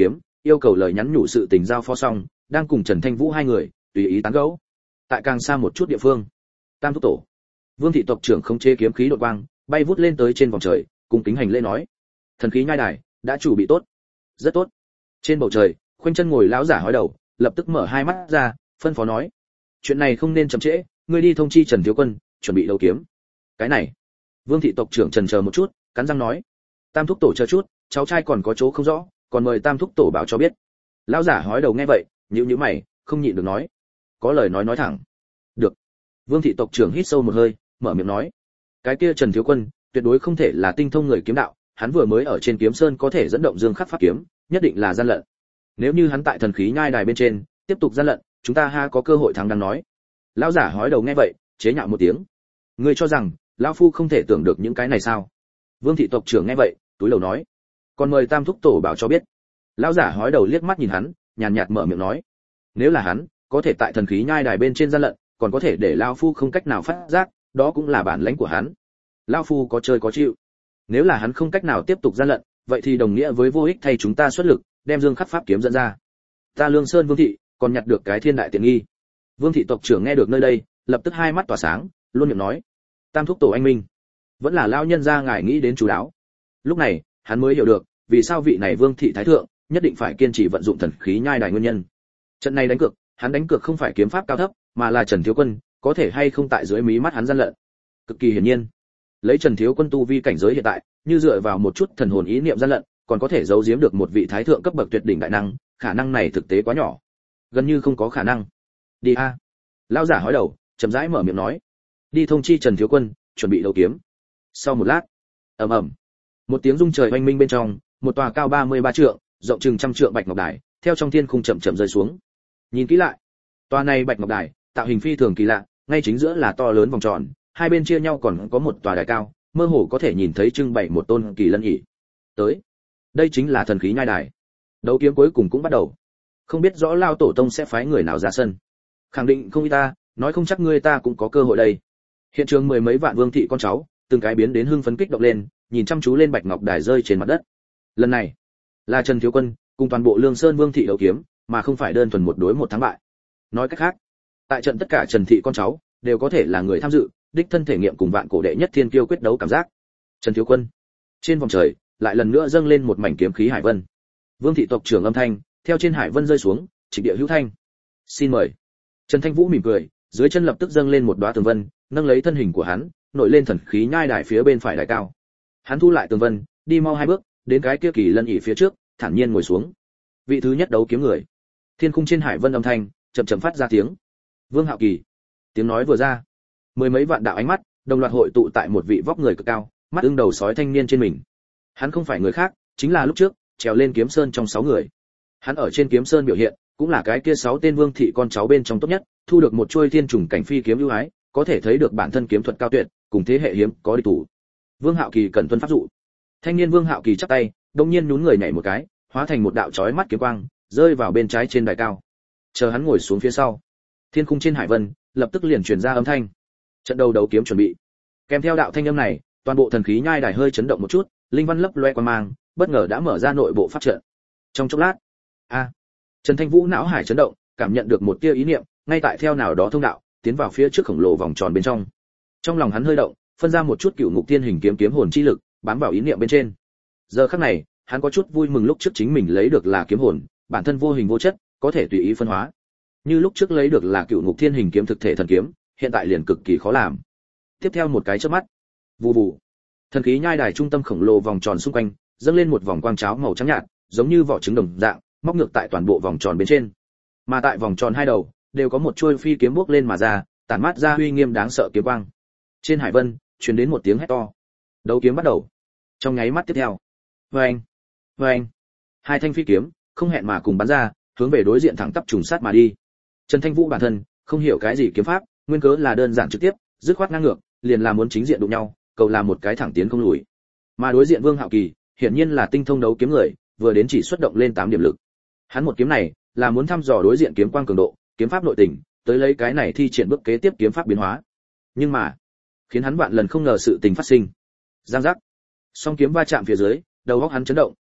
yêu cầu lời nhắn nhủ sự tình giao phó xong, đang cùng Trần Thanh Vũ hai người tùy ý tán gẫu. Tại càng xa một chút địa phương, Tam thúc tổ, Vương thị tộc trưởng khống chế kiếm khí đột quang, bay vút lên tới trên vòng trời, cùng kính hành lễ nói: "Thần khí nhai đài đã chuẩn bị tốt." "Rất tốt." Trên bầu trời, khoanh chân ngồi lão giả hói đầu, lập tức mở hai mắt ra, phân phó nói: "Chuyện này không nên chậm trễ, ngươi đi thông chi Trần thiếu quân, chuẩn bị đấu kiếm." "Cái này." Vương thị tộc trưởng chần chờ một chút, cắn răng nói: "Tam thúc tổ chờ chút, cháu trai còn có chỗ không rõ, còn mời Tam thúc tổ bảo cho biết." Lão giả hói đầu nghe vậy, nhíu mày, không nhịn được nói: "Có lời nói thẳng." "Được." Vương thị tộc trưởng hít sâu một hơi, mở miệng nói: "Cái kia Trần thiếu quân, tuyệt đối không thể là tinh thông người kiếm đạo, hắn vừa mới ở trên kiếm sơn có thể dẫn động dương khắc pháp kiếm, nhất định là gian lận. Nếu như hắn tại thần khí nhai đài bên trên tiếp tục gian lận, chúng ta ha có cơ hội thắng đang nói." Lão giả hói đầu nghe vậy, chế nhạo một tiếng: "Ngươi cho rằng lão phu không thể tưởng được những cái này sao?" Vương thị tộc trưởng nghe vậy, túi lầu nói: "Còn mời Tam thúc tổ bảo cho biết." Lão giả hói đầu liếc mắt nhìn hắn, nhàn nhạt mở miệng nói: "Nếu là hắn có thể tại thần khí nhai đài bên trên gian lận, còn có thể để lão phu không cách nào phát giác, đó cũng là bản lĩnh của hắn. Lão phu có chơi có chịu. Nếu là hắn không cách nào tiếp tục gian lận, vậy thì đồng nghĩa với vô ích thay chúng ta xuất lực, đem dương khắc pháp kiếm dẫn ra. Ta Lương Sơn Vương thị còn nhặt được cái thiên đại tiện nghi." Vương thị tộc trưởng nghe được nơi đây, lập tức hai mắt tỏa sáng, luôn miệng nói: "Tam thúc tổ anh minh, vẫn là lão nhân gia ngài nghĩ đến chú đáo." Lúc này, hắn mới hiểu được, vì sao vị này Vương thị thái thượng nhất định phải kiên trì vận dụng thần khí nhai đài nguyên nhân. Trận này đánh cược, hắn đánh cược không phải kiếm pháp cao thấp, mà là Trần thiếu quân có thể hay không tại dưới mí mắt hắn gian lận. Cực kỳ hiển nhiên, lấy Trần thiếu quân tu vi cảnh giới hiện tại, như dựa vào một chút thần hồn ý niệm gian lận, còn có thể giấu giếm được một vị thái thượng cấp bậc tuyệt đỉnh đại năng, khả năng này thực tế quá nhỏ, gần như không có khả năng. "Đi a." Lão giả hói đầu, chậm rãi mở miệng nói: "Đi thông chi Trần thiếu quân, chuẩn bị đấu kiếm." Sau một lát, ầm ầm, một tiếng rung trời oanh minh bên trong, một tòa cao 33 trượng, rộng chừng trăm trượng bạch ngọc đài, theo trong thiên khung chậm chậm rơi xuống. Nhìn kỹ lại, tòa này bạch ngọc đài, tạo hình phi thường kỳ lạ, ngay chính giữa là to lớn vòng tròn, hai bên chia nhau còn có một tòa đài cao, mơ hồ có thể nhìn thấy trưng bày một tôn kỳ lân ỷ. Tới, đây chính là thần khí nhai đài. Đấu kiếm cuối cùng cũng bắt đầu. Không biết rõ Lao tổ tông sẽ phái người nào ra sân. Khẳng định không y ta, nói không chắc ngươi ta cũng có cơ hội đây. Hiện trường mười mấy vạn vương thị con cháu, từng cái biến đến hưng phấn kích động lên, nhìn chăm chú lên bạch ngọc đài rơi trên mặt đất. Lần này, là Trần thiếu quân cùng toàn bộ Lương Sơn vương thị đấu kiếm, mà không phải đơn thuần một đối một thắng bại. Nói cách khác, tại trận tất cả Trần thị con cháu đều có thể là người tham dự, đích thân thể nghiệm cùng vạn cổ đệ nhất thiên kiêu quyết đấu cảm giác. Trần thiếu quân, trên vòng trời lại lần nữa dâng lên một mảnh kiếm khí hải vân. Vương thị tộc trưởng âm thanh theo trên hải vân rơi xuống, trịch địa hữu thanh. "Xin mời." Trần Thanh Vũ mỉm cười, dưới chân lập tức dâng lên một đóa tường vân, nâng lấy thân hình của hắn, nổi lên thần khí nhai đài phía bên phải đài cao. Hắn thu lại tường vân, đi mau hai bước, đến cái kia kỳ lân ỷ phía trước, thản nhiên ngồi xuống. Vị thứ nhất đấu kiếm người. Thiên khung trên hải vân âm thanh chậm chậm phát ra tiếng: "Vương Hạo Kỳ." Tiếng nói vừa ra, mười mấy vạn đạo ánh mắt đồng loạt hội tụ tại một vị vóc người cực cao, mắt ưng đầu sói thanh niên trên mình. Hắn không phải người khác, chính là lúc trước trèo lên kiếm sơn trong 6 người. Hắn ở trên kiếm sơn biểu hiện, cũng là cái kia 6 tên vương thị con cháu bên trong tốt nhất, thu được một chuôi thiên trùng cảnh phi kiếm ưu ái, có thể thấy được bản thân kiếm thuật cao tuyệt, cùng thế hệ hiếm có địch thủ. Vương Hạo Kỳ cần tuân pháp dụ. Thanh niên Vương Hạo Kỳ chắp tay, đột nhiên nhún người nhảy một cái, hóa thành một đạo chói mắt kiếm quang, rơi vào bên trái trên đài cao. Chờ hắn ngồi xuống phía sau, thiên khung trên hải vân lập tức liền truyền ra âm thanh: "Trận đầu đấu kiếm chuẩn bị." Kèm theo đạo thanh âm này, toàn bộ thần khí nhai đài hơi chấn động một chút, linh văn lấp loe quang mang, bất ngờ đã mở ra nội bộ pháp trận. Trong chốc lát, Trần Thanh Vũ não hải chấn động, cảm nhận được một tia ý niệm, ngay tại theo nào đó thông đạo, tiến vào phía trước khổng lồ vòng tròn bên trong. Trong lòng hắn hơi động, phân ra một chút cựu ngục thiên hình kiếm hồn chi lực, bám vào ý niệm bên trên. Giờ khắc này, hắn có chút vui mừng lúc trước chính mình lấy được là kiếm hồn, bản thân vô hình vô chất, có thể tùy ý phân hóa. Như lúc trước lấy được là cựu ngục thiên hình kiếm thực thể thần kiếm, hiện tại liền cực kỳ khó làm. Tiếp theo một cái chớp mắt, vù vù, thần khí nhai đài trung tâm khổng lồ vòng tròn xung quanh dâng lên một vòng quang cháo màu trắng nhạt, giống như vỏ trứng đồng dạng, móc ngược tại toàn bộ vòng tròn bên trên. Mà tại vòng tròn hai đầu đều có một chuôi phi kiếm bước lên mà ra, tản mát ra uy nghiêm đáng sợ kiếm quang. Trên hải vân truyền đến một tiếng hét to. Đấu kiếm bắt đầu. Trong nháy mắt tiếp theo, vâng, vâng, hai thanh phi kiếm không hẹn mà cùng bắn ra, hướng về đối diện thẳng tắp trùng sát mà đi. Trần Thanh Vũ bản thân không hiểu cái gì kiếm pháp, nguyên cớ là đơn giản trực tiếp, dứt khoát ngang ngược, liền là muốn chính diện đụng nhau, cầu làm một cái thẳng tiến không lùi. Mà đối diện Vương Hạo Kỳ, hiển nhiên là tinh thông đấu kiếm người, vừa đến chỉ xuất động lên 8 điểm lực. Hắn một kiếm này, là muốn thăm dò đối diện kiếm quang cường độ, kiếm pháp nội tình, tới lấy cái này thi triển bước kế tiếp kiếm pháp biến hóa. Nhưng mà, khiến hắn vạn lần không ngờ sự tình phát sinh. Giang giác. Song kiếm va chạm phía dưới, đầu óc hắn chấn động,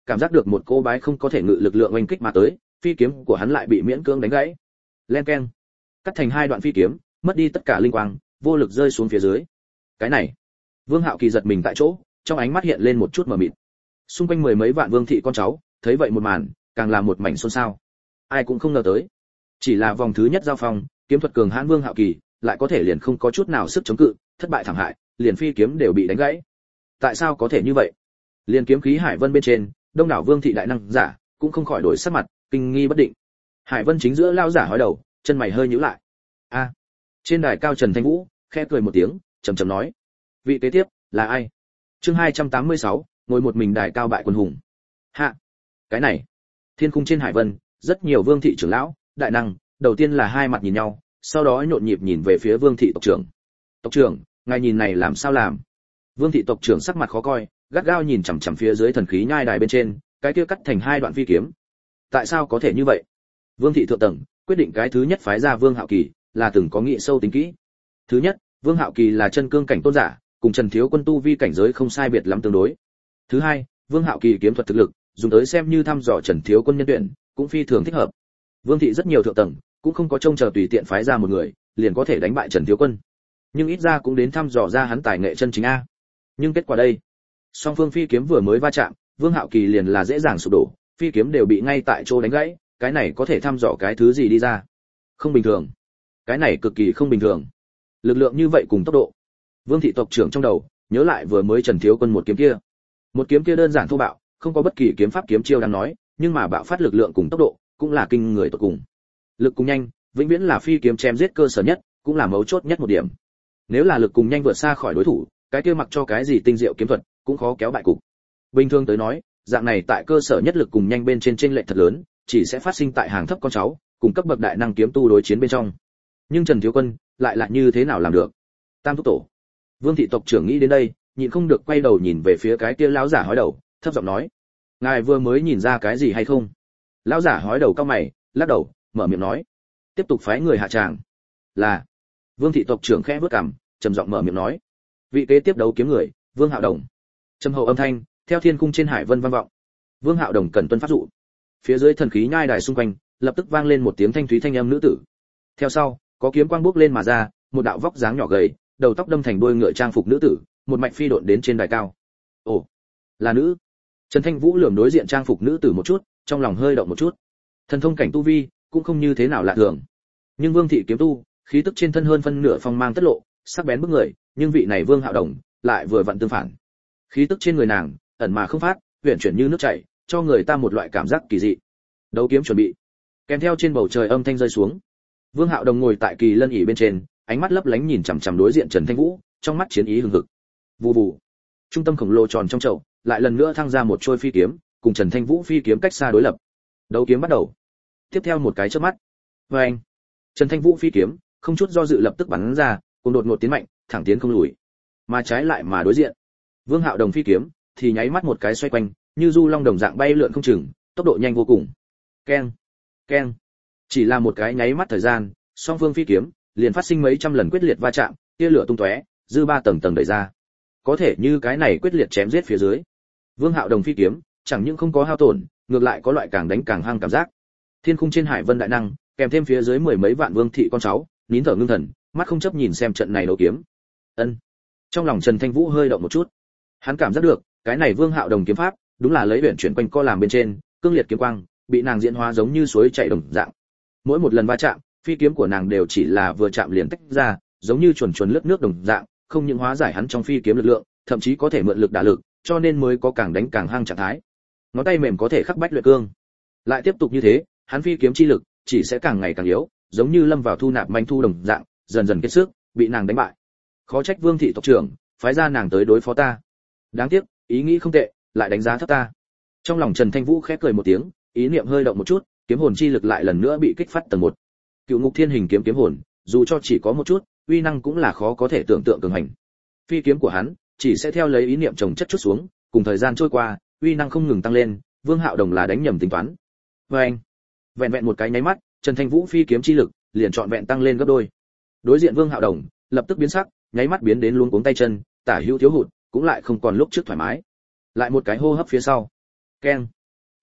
cảm giác được một cô bái không có thể ngự lực lượng oanh kích mà tới, phi kiếm của hắn lại bị miễn cưỡng đánh gãy. Len keng, cắt thành hai đoạn phi kiếm, mất đi tất cả linh quang, vô lực rơi xuống phía dưới. Cái này, Vương Hạo Kỳ giật mình tại chỗ, trong ánh mắt hiện lên một chút mờ mịt. Xung quanh mười mấy vạn vương thị con cháu, thấy vậy một màn, càng là một mảnh xôn xao. Ai cũng không ngờ tới, chỉ là vòng thứ nhất giao phong, kiếm thuật cường hãn Vương Hạo Kỳ lại có thể liền không có chút nào sức chống cự, thất bại thảm hại, liền phi kiếm đều bị đánh gãy. Tại sao có thể như vậy? Liền kiếm khí Hải Vân bên trên, đông đảo vương thị đại năng giả cũng không khỏi đổi sắc mặt, kinh nghi bất định. Hải Vân chính giữa lao giả hói đầu, chân mày hơi nhíu lại. A. Trên đài cao Trần Thanh Vũ khẽ cười một tiếng, trầm trầm nói: "Vị kế tiếp là ai?" Chương 286, ngồi một mình đài cao bại quân hùng. Hạ. Cái này, thiên cung trên Hải Vân, rất nhiều vương thị trưởng lão, đại năng, đầu tiên là hai mặt nhìn nhau, sau đó nhộn nhịp nhìn về phía vương thị tộc trưởng. "Tộc trưởng, ngài nhìn này làm sao làm?" Vương thị tộc trưởng sắc mặt khó coi, gắt gao nhìn chằm chằm phía dưới thần khí nhai đài bên trên, cái kia cắt thành hai đoạn phi kiếm. Tại sao có thể như vậy? Vương thị thượng tầng quyết định cái thứ nhất phái ra Vương Hạo Kỳ, là từng có nghị sâu tính kỹ. Thứ nhất, Vương Hạo Kỳ là chân cương cảnh tôn giả, cùng Trần Thiếu Quân tu vi cảnh giới không sai biệt lắm tương đối. Thứ hai, Vương Hạo Kỳ kiếm thuật thực lực, dùng tới xem như thăm dò Trần Thiếu Quân nhân tuyển, cũng phi thường thích hợp. Vương thị rất nhiều thượng tầng, cũng không có trông chờ tùy tiện phái ra một người, liền có thể đánh bại Trần Thiếu Quân. Nhưng ít ra cũng đến thăm dò ra hắn tài nghệ chân chính a. Nhưng kết quả đây, song phương phi kiếm vừa mới va chạm, Vương Hạo Kỳ liền là dễ dàng sụp đổ, phi kiếm đều bị ngay tại chỗ đánh gãy, cái này có thể thăm dò cái thứ gì đi ra? Không bình thường. Cái này cực kỳ không bình thường. Lực lượng như vậy cùng tốc độ. Vương thị tộc trưởng trong đầu nhớ lại vừa mới Trần Thiếu Quân một kiếm kia. Một kiếm kia đơn giản thô bạo, không có bất kỳ kiếm pháp kiếm chiêu đáng nói, nhưng mà bạo phát lực lượng cùng tốc độ cũng là kinh người tột cùng. Lực cùng nhanh, vĩnh viễn là phi kiếm chém giết cơ sở nhất, cũng là mấu chốt nhất một điểm. Nếu là lực cùng nhanh vượt xa khỏi đối thủ, cái kia mặc cho cái gì tinh diệu kiếm thuật, cũng khó kéo bại cục. Bình thường tới nói, dạng này tại cơ sở nhất lực cùng nhanh bên trên chênh lệch thật lớn, chỉ sẽ phát sinh tại hàng thấp con cháu, cùng cấp bậc đại năng kiếm tu đối chiến bên trong. Nhưng Trần Thiếu Quân lại là như thế nào làm được? Tam thúc tổ. Vương thị tộc trưởng nghĩ đến đây, nhịn không được quay đầu nhìn về phía cái kia lão giả hói đầu, thấp giọng nói: "Ngài vừa mới nhìn ra cái gì hay không?" Lão giả hói đầu cau mày, lắc đầu, mở miệng nói: "Tiếp tục phái người hạ tràng." "Là." Vương thị tộc trưởng khẽ bước cằm, trầm giọng mở miệng nói: "Vị kế tiếp đấu kiếm người, Vương Hạo Đồng." Trầm hậu âm thanh theo thiên cung trên Hải Vân vang vọng. Vương Hạo Đồng cần tuân pháp dụ. Phía dưới thần khí nhai đài xung quanh, lập tức vang lên một tiếng thanh thúy thanh âm nữ tử. Theo sau, có kiếm quang bốc lên mà ra, một đạo vóc dáng nhỏ gầy, đầu tóc đâm thành đuôi ngựa trang phục nữ tử, một mạch phi độn đến trên đài cao. Ồ, là nữ. Trần Thanh Vũ lườm đối diện trang phục nữ tử một chút, trong lòng hơi động một chút. Thần thông cảnh tu vi cũng không như thế nào lạ thường. Nhưng Vương thị kiếm tu, khí tức trên thân hơn phân nửa phong mang tất lộ, sắc bén bức người, nhưng vị này Vương Hạo Đồng lại vừa vặn tương phản. Khí tức trên người nàng ẩn mà không phát, huyền chuyển như nước chảy, cho người ta một loại cảm giác kỳ dị. Đấu kiếm chuẩn bị. Kèm theo trên bầu trời âm thanh rơi xuống. Vương Hạo Đồng ngồi tại kỳ lân ỷ bên trên, ánh mắt lấp lánh nhìn chằm chằm đối diện Trần Thanh Vũ, trong mắt chiến ý hừng hực. Vù vù. Trung tâm khổng lồ tròn trong chậu, lại lần nữa thăng ra một trôi phi kiếm, cùng Trần Thanh Vũ phi kiếm cách xa đối lập. Đấu kiếm bắt đầu. Tiếp theo một cái chớp mắt. Oeng. Trần Thanh Vũ phi kiếm, không chút do dự lập tức bắn ra, cùng đột ngột tiến mạnh, thẳng tiến không lùi. Mà trái lại mà đối diện, Vương Hạo Đồng phi kiếm thì nháy mắt một cái xoay quanh, như du long đồng dạng bay lượn không chừng, tốc độ nhanh vô cùng. Keng, keng. Chỉ là một cái nháy mắt thời gian, song phương phi kiếm liền phát sinh mấy trăm lần quyết liệt va chạm, tia lửa tung tóe, dư ba tầng tầng đẩy ra. Có thể như cái này quyết liệt chém giết phía dưới, Vương Hạo Đồng phi kiếm chẳng những không có hao tổn, ngược lại có loại càng đánh càng hăng cảm giác. Thiên khung trên Hải Vân đại năng, kèm thêm phía dưới mười mấy vạn vương thị con cháu, nín thở ngưng thần, mắt không chấp nhìn xem trận này đấu kiếm. Ân. Trong lòng Trần Thanh Vũ hơi động một chút. Hắn cảm giác được, cái này Vương Hạo Đồng kiếm pháp, đúng là lấy huyền chuyển quanh co làm bên trên, cương liệt kiếm quang, bị nàng diễn hóa giống như suối chảy đồng dạng. Mỗi một lần va chạm, phi kiếm của nàng đều chỉ là vừa chạm liền tách ra, giống như chuồn chuồn lướt nước đồng dạng, không những hóa giải hắn trong phi kiếm lực lượng, thậm chí có thể mượn lực đả lực, cho nên mới có càng đánh càng hăng trạng thái. Ngón tay mềm có thể khắc bách luyện cương. Lại tiếp tục như thế, hắn phi kiếm chi lực chỉ sẽ càng ngày càng yếu, giống như lâm vào thu nạp manh thu đồng dạng, dần dần kết sức, bị nàng đánh bại. Khó trách Vương thị tộc trưởng phái ra nàng tới đối phó ta. Đáng tiếc, ý nghĩ không tệ, lại đánh giá thấp ta. Trong lòng Trần Thanh Vũ khẽ cười một tiếng, ý niệm hơi động một chút, kiếm hồn chi lực lại lần nữa bị kích phát tầng 1. Cựu Ngục Thiên Hình kiếm kiếm hồn, dù cho chỉ có một chút, uy năng cũng là khó có thể tưởng tượng cường hành. Phi kiếm của hắn chỉ sẽ theo lấy ý niệm chồng chất chút xuống, cùng thời gian trôi qua, uy năng không ngừng tăng lên, Vương Hạo Đồng là đánh nhầm tính toán. Vâng, vẹn vẹn một cái nháy mắt, Trần Thanh Vũ phi kiếm chi lực liền trọn vẹn tăng lên gấp đôi. Đối diện Vương Hạo Đồng lập tức biến sắc, nháy mắt biến đến luống cuống tay chân, tả hữu thiếu hụt, cũng lại không còn lúc trước thoải mái. Lại một cái hô hấp phía sau. Keng.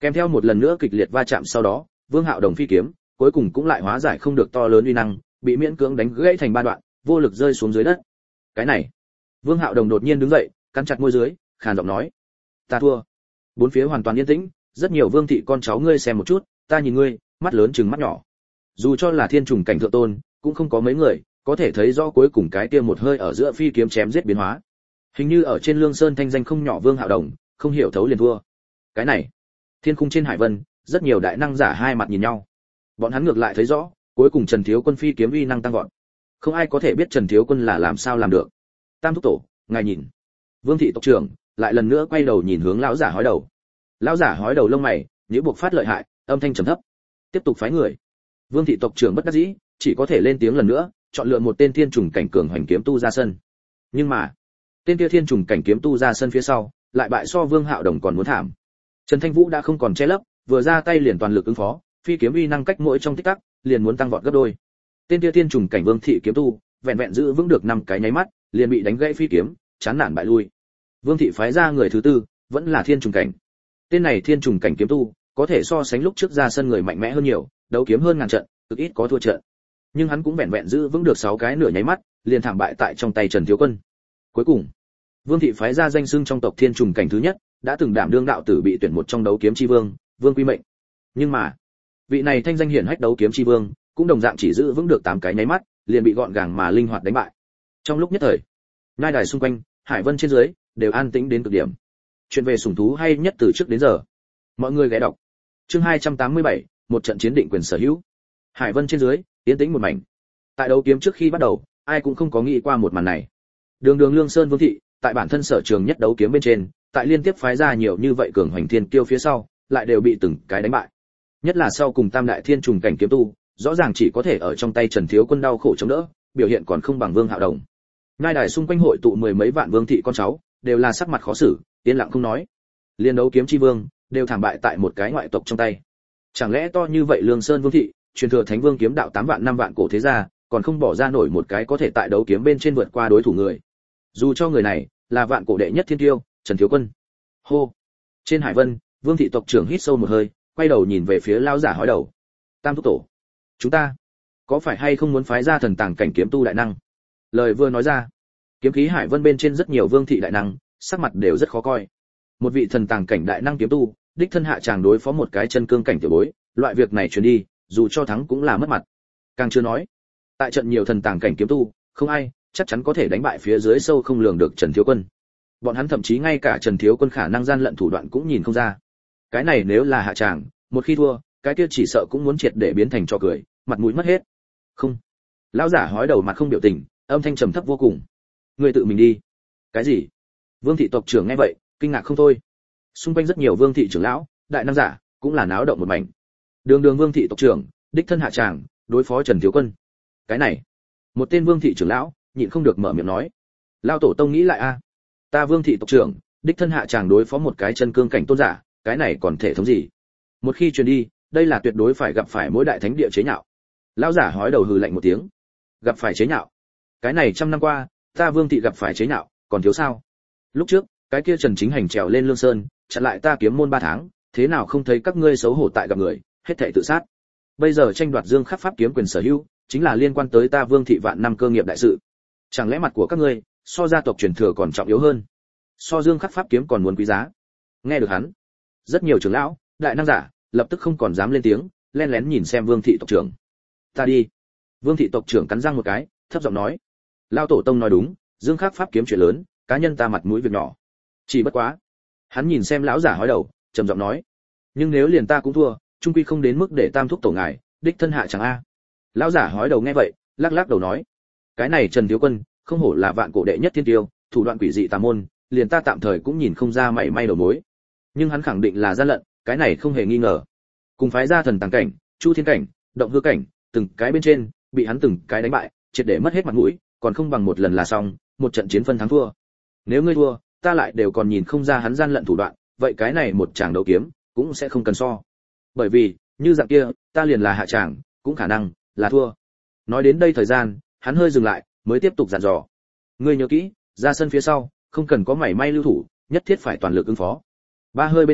Kèm theo một lần nữa kịch liệt va chạm sau đó, Vương Hạo Đồng phi kiếm cuối cùng cũng lại hóa giải không được to lớn uy năng, bị miễn cưỡng đánh gãy thành ba đoạn, vô lực rơi xuống dưới đất. Cái này, Vương Hạo Đồng đột nhiên đứng dậy, cắn chặt môi dưới, khàn giọng nói: "Ta thua." Bốn phía hoàn toàn yên tĩnh, rất nhiều vương thị con cháu ngươi xem một chút, ta nhìn ngươi, mắt lớn trừng mắt nhỏ. Dù cho là thiên trùng cảnh thượng tôn, cũng không có mấy người có thể thấy rõ cuối cùng cái kia một hơi ở giữa phi kiếm chém giết biến hóa. Hình như ở trên Lương Sơn thanh danh không nhỏ Vương Hạo Đồng, không hiểu thấu liền thua. Cái này, thiên khung trên hải vân, rất nhiều đại năng giả hai mặt nhìn nhau. Bọn hắn ngược lại thấy rõ, cuối cùng Trần Thiếu Quân phi kiếm uy năng tăng vọt. Không ai có thể biết Trần Thiếu Quân là làm sao làm được. Tam thúc tổ, ngài nhìn. Vương thị tộc trưởng lại lần nữa quay đầu nhìn hướng lão giả hói đầu. Lão giả hói đầu lông mày nhíu buộc phát lợi hại, âm thanh trầm thấp. Tiếp tục phái người. Vương thị tộc trưởng bất đắc dĩ, chỉ có thể lên tiếng lần nữa, chọn lựa một tên thiên trùng cảnh cường hoành kiếm tu ra sân. Nhưng mà, tên kia thiên trùng cảnh kiếm tu ra sân phía sau, lại bại so Vương Hạo Đồng còn muốn thảm. Trần Thanh Vũ đã không còn che lấp, vừa ra tay liền toàn lực ứng phó, phi kiếm uy năng cách mỗi trong tích tắc, liền muốn tăng vọt gấp đôi. Tên kia thiên trùng cảnh Vương thị kiếm tu, vẹn vẹn giữ vững được 5 cái nháy mắt, liền bị đánh gãy phi kiếm, chán nản bại lui. Vương thị phái ra người thứ tư, vẫn là thiên trùng cảnh. Tên này thiên trùng cảnh kiếm tu, có thể so sánh lúc trước ra sân người mạnh mẽ hơn nhiều, đấu kiếm hơn ngàn trận, cực ít có thua trận. Nhưng hắn cũng vẹn vẹn giữ vững được 6 cái nửa nháy mắt, liền thảm bại tại trong tay Trần Thiếu Quân. Cuối cùng, Vương thị phái ra danh xưng trong tộc thiên trùng cảnh thứ nhất, đã từng đảm đương đạo tử bị tuyển một trong đấu kiếm chi vương, Vương Quy Mệnh. Nhưng mà, vị này thanh danh hiển hách đấu kiếm chi vương, cũng đồng dạng chỉ giữ vững được 8 cái nháy mắt, liền bị gọn gàng mà linh hoạt đánh bại. Trong lúc nhất thời, ngai đài xung quanh, hải vân trên dưới đều an tĩnh đến cực điểm. Chuyện về sủng thú hay nhất từ trước đến giờ. Mọi người ghé đọc. Chương 287, một trận chiến định quyền sở hữu. Hải vân trên dưới, yên tĩnh một mảnh. Tại đấu kiếm trước khi bắt đầu, ai cũng không có nghĩ qua một màn này. Đường Đường Lương Sơn Vương thị, tại bản thân sở trường nhất đấu kiếm bên trên, tại liên tiếp phái ra nhiều như vậy cường hoành thiên kiêu phía sau, lại đều bị từng cái đánh bại. Nhất là sau cùng Tam đại thiên trùng cảnh kiếm tu, rõ ràng chỉ có thể ở trong tay Trần Thiếu Quân đau khổ chống đỡ, biểu hiện còn không bằng Vương Hạo Đồng. Ngai đài xung quanh hội tụ mười mấy vạn vương thị con cháu, đều là sắc mặt khó xử, yên lặng không nói. Liên đấu kiếm chi vương, đều thảm bại tại một cái ngoại tộc trong tay. Chẳng lẽ to như vậy Lương Sơn Vương thị, truyền thừa Thánh Vương kiếm đạo 8 vạn 5 vạn cổ thế gia, còn không bỏ ra nổi một cái có thể tại đấu kiếm bên trên vượt qua đối thủ người. Dù cho người này là vạn cổ đệ nhất thiên tiêu, Trần Thiếu Quân. Hô. Trên hải vân, Vương thị tộc trưởng hít sâu một hơi, quay đầu nhìn về phía lão giả hói đầu. Tam thúc tổ, chúng ta có phải hay không muốn phái ra thần tàng cảnh kiếm tu đại năng? Lời vừa nói ra, kiếm khí hải vân bên trên rất nhiều vương thị đại năng, sắc mặt đều rất khó coi. Một vị thần tàng cảnh đại năng kiếm tu, đích thân hạ chàng đối phó một cái chân cương cảnh tiểu bối, loại việc này truyền đi, dù cho thắng cũng là mất mặt. Càng chưa nói, tại trận nhiều thần tàng cảnh kiếm tu, không ai chắc chắn có thể đánh bại phía dưới sâu không lường được Trần Thiếu Quân. Bọn hắn thậm chí ngay cả Trần Thiếu Quân khả năng gian lận thủ đoạn cũng nhìn không ra. Cái này nếu là hạ tràng, một khi thua, cái kia chỉ sợ cũng muốn triệt để biến thành trò cười, mặt mũi mất hết. Không. Lão giả hói đầu mặt không biểu tình, âm thanh trầm thấp vô cùng. Ngươi tự mình đi. Cái gì? Vương thị tộc trưởng nghe vậy, kinh ngạc không thôi. Xung quanh rất nhiều vương thị trưởng lão, đại năng giả, cũng là náo động một mảnh. Đường Đường Vương thị tộc trưởng, đích thân hạ tràng, đối phó Trần Thiếu Quân. Cái này, một tên vương thị trưởng lão, nhịn không được mở miệng nói. Lão tổ tông nghĩ lại a, ta Vương thị tộc trưởng, đích thân hạ tràng đối phó một cái chân cương cảnh tôn giả, cái này còn thể thống gì? Một khi truyền đi, đây là tuyệt đối phải gặp phải mỗi đại thánh địa chế nhạo. Lão giả hói đầu hừ lạnh một tiếng. Gặp phải chế nhạo? Cái này trăm năm qua, ta Vương thị gặp phải chế nhạo, còn thiếu sao? Lúc trước, cái kia Trần Chính Hành trèo lên Lương Sơn, chặn lại ta kiếm môn 3 tháng, thế nào không thấy các ngươi xấu hổ tại gặp người, hết thảy tự sát. Bây giờ tranh đoạt Dương Khắc pháp kiếm quyền sở hữu, chính là liên quan tới ta Vương thị vạn năm cơ nghiệp đại sự. Chẳng lẽ mặt của các ngươi, so gia tộc truyền thừa còn trọng yếu hơn? So Dương Khắc pháp kiếm còn muốn quý giá? Nghe được hắn, rất nhiều trưởng lão, đại năng giả, lập tức không còn dám lên tiếng, lén lén nhìn xem Vương thị tộc trưởng. Ta đi. Vương thị tộc trưởng cắn răng một cái, thấp giọng nói. Lão tổ tông nói đúng, Dương Khắc pháp kiếm chuyện lớn, cá nhân ta mặt mũi việc nhỏ. Chỉ bất quá. Hắn nhìn xem lão giả hói đầu, trầm giọng nói. Nhưng nếu liền ta cũng thua, trung quy không đến mức để tam thúc tổ ngài, đích thân hạ chẳng a. Lão giả hói đầu nghe vậy, lắc lắc đầu nói. Cái này Trần Thiếu Quân, không hổ là vạn cổ đệ nhất thiên tiêu, thủ đoạn quỷ dị tà môn, liền ta tạm thời cũng nhìn không ra mảy may đầu mối. Nhưng hắn khẳng định là gian lận, cái này không hề nghi ngờ. Cùng phái ra thần tàng cảnh, chu thiên cảnh, động hư cảnh, từng cái bên trên, bị hắn từng cái đánh bại, triệt để mất hết mặt mũi, còn không bằng một lần là xong, một trận chiến phân thắng thua. Nếu ngươi thua, ta lại đều còn nhìn không ra hắn gian lận thủ đoạn, vậy cái này một tràng đấu kiếm cũng sẽ không cần so. Bởi vì, như dạng kia, ta liền là hạ tràng, cũng khả năng là thua. Nói đến đây thời gian, hắn hơi dừng lại, mới tiếp tục dặn dò. Ngươi nhớ kỹ, ra sân phía sau, không cần có mảy may lưu thủ, nhất thiết phải toàn lực ứng phó. Ba hơi bên trong,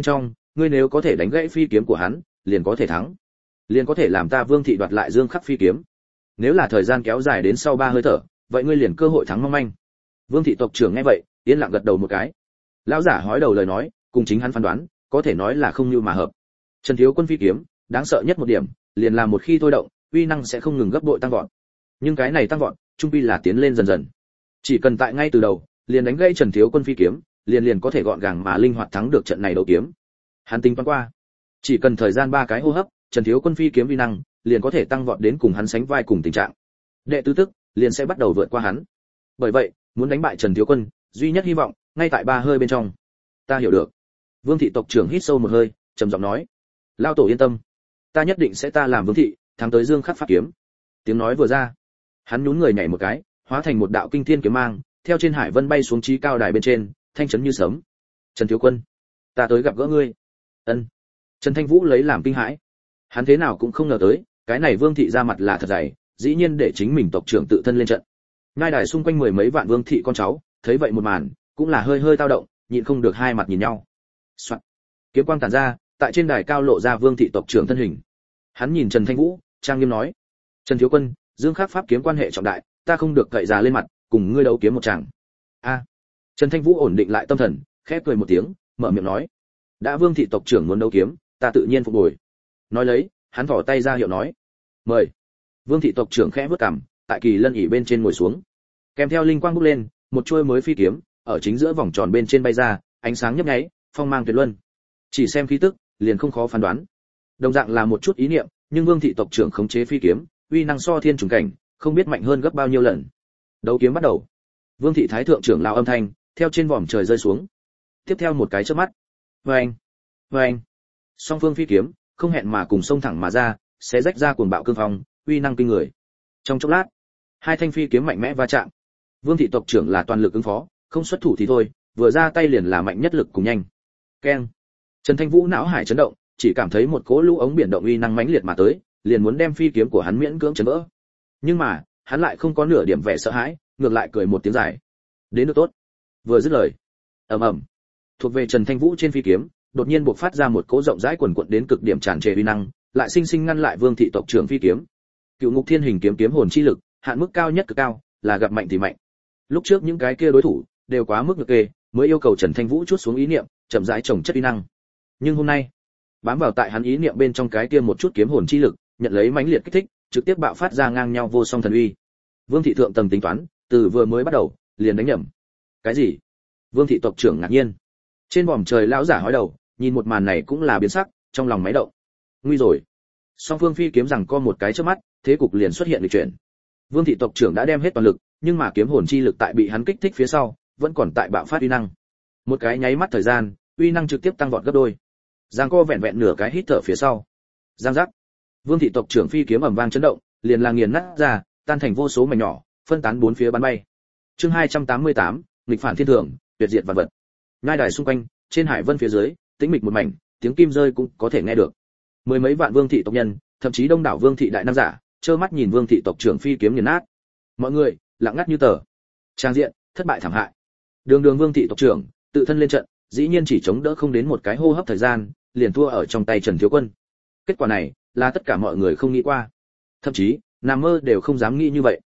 ngươi nếu có thể đánh gãy phi kiếm của hắn, liền có thể thắng. Liền có thể làm ta Vương thị đoạt lại Dương Khắc phi kiếm. Nếu là thời gian kéo dài đến sau 3 hơi thở, vậy ngươi liền cơ hội thắng mong manh. Vương thị tộc trưởng nghe vậy, yên lặng gật đầu một cái. Lão giả hói đầu lời nói, cùng chính hắn phán đoán, có thể nói là không như mà hợp. Trần Thiếu Quân phi kiếm, đáng sợ nhất một điểm, liền là một khi thôi động, uy năng sẽ không ngừng gấp bội tăng vọt. Nhưng cái này tăng vọt, trung quy là tiến lên dần dần. Chỉ cần tại ngay từ đầu, liền đánh gãy Trần Thiếu Quân phi kiếm, liền có thể gọn gàng mà linh hoạt thắng được trận này đấu kiếm. Hắn tính toán qua, chỉ cần thời gian 3 cái hô hấp, Trần Thiếu Quân phi kiếm uy năng liền có thể tăng vọt đến cùng hắn sánh vai cùng tình trạng. Đệ tứ tức liền sẽ bắt đầu vượt qua hắn. Bởi vậy, muốn đánh bại Trần Thiếu Quân, duy nhất hy vọng ngay tại 3 hơi bên trong. Ta hiểu được. Vương thị tộc trưởng hít sâu một hơi, trầm giọng nói: "Lao tổ yên tâm, ta nhất định sẽ ta làm Vương thị, thắng tới Dương Khắc pháp kiếm." Tiếng nói vừa ra, hắn nhún người nhảy một cái, hóa thành một đạo kinh thiên kiếm mang, theo trên hải vân bay xuống chí cao đài bên trên, thanh chấn như sấm. "Trần Thiếu Quân, ta tới gặp gỡ ngươi." Ân. Trần Thanh Vũ lấy làm kinh hãi. Hắn thế nào cũng không ngờ tới, cái này Vương thị ra mặt là thật dày, dĩ nhiên để chính mình tộc trưởng tự thân lên trận. Ngai đài xung quanh 10 mấy vạn Vương thị con cháu, thấy vậy một màn, cũng là hơi hơi dao động, nhịn không được hai mặt nhìn nhau. Soạn. Kiếm quang tản ra, tại trên đài cao lộ ra Vương thị tộc trưởng thân hình. Hắn nhìn Trần Thanh Vũ, trang nghiêm nói: "Trần Thiếu Quân, Dương Khắc pháp kiếm quan hệ trọng đại, ta không được cậy già lên mặt, cùng ngươi đấu kiếm một tràng." A. Trần Thanh Vũ ổn định lại tâm thần, khẽ cười một tiếng, mở miệng nói: "Đã Vương thị tộc trưởng muốn đấu kiếm, ta tự nhiên phục bồi." Nói lấy, hắn thò tay ra hiệu nói: "Mời." Vương thị tộc trưởng khẽ bước cằm, tại kỳ lân ỷ bên trên ngồi xuống. Kèm theo linh quang bốc lên, một chuôi mới phi kiếm ở chính giữa vòng tròn bên trên bay ra, ánh sáng nhấp nháy, phong mang tuyệt luân. Chỉ xem khí tức, liền không khó phán đoán. Đồng dạng là một chút ý niệm, nhưng Vương thị tộc trưởng khống chế phi kiếm, uy năng so thiên trùng cảnh, không biết mạnh hơn gấp bao nhiêu lần. Đấu kiếm bắt đầu. Vương thị thái thượng trưởng lão âm thanh theo trên vòm trời rơi xuống. Tiếp theo một cái chớp mắt. Oeng, oeng. Song phương phi kiếm không hẹn mà cùng xông thẳng mà ra, sẽ rách ra cuồng bạo cương phong, uy năng kinh người. Trong chốc lát, hai thanh phi kiếm mạnh mẽ va chạm. Vương thị tộc trưởng là toàn lực ứng phó, không xuất thủ thì thôi, vừa ra tay liền là mạnh nhất lực cùng nhanh. Keng. Trần Thanh Vũ não hải chấn động, chỉ cảm thấy một cỗ lũ ống biển động uy năng mãnh liệt mà tới, liền muốn đem phi kiếm của hắn miễn cưỡng chấn vỡ. Nhưng mà, hắn lại không có nửa điểm vẻ sợ hãi, ngược lại cười một tiếng dài. Đến được tốt. Vừa dứt lời, ầm ầm, thuộc về Trần Thanh Vũ trên phi kiếm, đột nhiên bộc phát ra một cỗ rộng rãi quần quật đến cực điểm tràn trề uy năng, lại sinh sinh ngăn lại Vương thị tộc trưởng phi kiếm. Cựu Ngục Thiên Hình kiếm kiếm hồn chi lực, hạn mức cao nhất cực cao, là gặp mạnh thì mạnh. Lúc trước những cái kia đối thủ đều quá mức nhược kê, mới yêu cầu Trần Thanh Vũ chuốt xuống ý niệm, chậm rãi trồng chất uy năng. Nhưng hôm nay, bám vào tại hắn ý niệm bên trong cái kia một chút kiếm hồn chi lực, nhận lấy mãnh liệt kích thích, trực tiếp bạo phát ra ngang nhau vô song thần uy. Vương thị thượng tầng tính toán, từ vừa mới bắt đầu, liền đánh nhầm. Cái gì? Vương thị tộc trưởng ngạc nhiên. Trên vòm trời lão giả hói đầu, nhìn một màn này cũng là biến sắc, trong lòng máy động. Nguy rồi. Song phương phi kiếm rằng co một cái chớp mắt, thế cục liền xuất hiện lịch chuyển. Vương thị tộc trưởng đã đem hết toàn lực, nhưng mà kiếm hồn chi lực tại bị hắn kích thích phía sau, vẫn còn tại bạo phát uy năng. Một cái nháy mắt thời gian, uy năng trực tiếp tăng vọt gấp đôi. Giang co vẹn vẹn nửa cái hít thở phía sau. Giang giác. Vương thị tộc trưởng phi kiếm ầm vang chấn động, liền là nghiền nát ra, tan thành vô số mảnh nhỏ, phân tán bốn phía bắn bay. Chương 288, nghịch phản thiên thường, tuyệt diệt vạn vật. Ngai đài xung quanh, trên hải vân phía dưới, tĩnh mịch một mảnh, tiếng kim rơi cũng có thể nghe được. Mười mấy vạn vương thị tộc nhân, thậm chí đông đảo vương thị đại nam giả, trơ mắt nhìn vương thị tộc trưởng phi kiếm nghiền nát. Mọi người lặng ngắt như tờ. Trang diện thất bại thảm hại. Đường Đường vương thị tộc trưởng tự thân lên trận, dĩ nhiên chỉ chống đỡ không đến một cái hô hấp thời gian, liền thua ở trong tay Trần Thiếu Quân. Kết quả này là tất cả mọi người không nghĩ qua, thậm chí nằm mơ đều không dám nghĩ như vậy.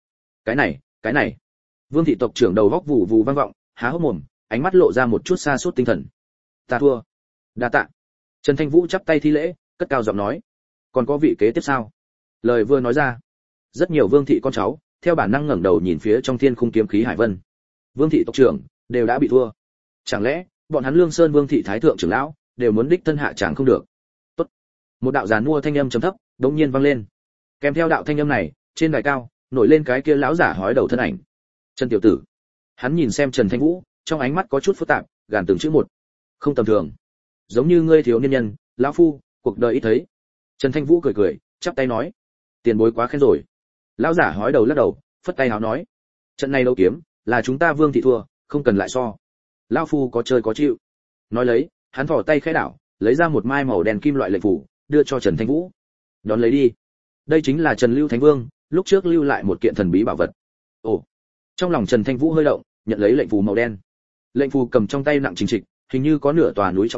Cái này. Vương thị tộc trưởng đầu góc vù vù vang vọng, há hốc mồm, ánh mắt lộ ra một chút sa sút tinh thần. Ta thua. Đa tạ. Trần Thanh Vũ chắp tay thi lễ, cất cao giọng nói. Còn có vị kế tiếp sao? Lời vừa nói ra, rất nhiều vương thị con cháu theo bản năng ngẩng đầu nhìn phía trong thiên khung kiếm khí hải vân. Vương thị tộc trưởng đều đã bị thua, chẳng lẽ bọn hắn Lương Sơn vương thị thái thượng trưởng lão đều muốn đích thân hạ tràng không được? Tốt. Một đạo giàn mua thanh âm trầm thấp đột nhiên vang lên. Kèm theo đạo thanh âm này, trên đài cao nổi lên cái kia lão giả hói đầu thân ảnh. Trần tiểu tử. Hắn nhìn xem Trần Thanh Vũ, trong ánh mắt có chút phức tạp, gàn từng chữ một. Không tầm thường. Giống như ngươi thiếu niên nhân, lão phu, cuộc đời ít thấy. Trần Thanh Vũ cười cười, chắp tay nói. Tiền bối quá khen rồi. Lão giả hói đầu lắc đầu, phất tay háo nói. Trận này đấu kiếm, là chúng ta vương thị thua, không cần lại so. Lão phu có chơi có chịu. Nói lấy, hắn thò tay khẽ đảo, lấy ra một mai màu đen kim loại lệnh phủ, đưa cho Trần Thanh Vũ. Đón lấy đi. Đây chính là Trần Lưu Thánh Vương, lúc trước lưu lại một kiện thần bí bảo vật. Ồ. Trong lòng Trần Thanh Vũ hơi động, nhận lấy lệnh phù màu đen. Lệnh phù cầm trong tay nặng trình trịch, hình như có nửa tòa núi trọng lượng,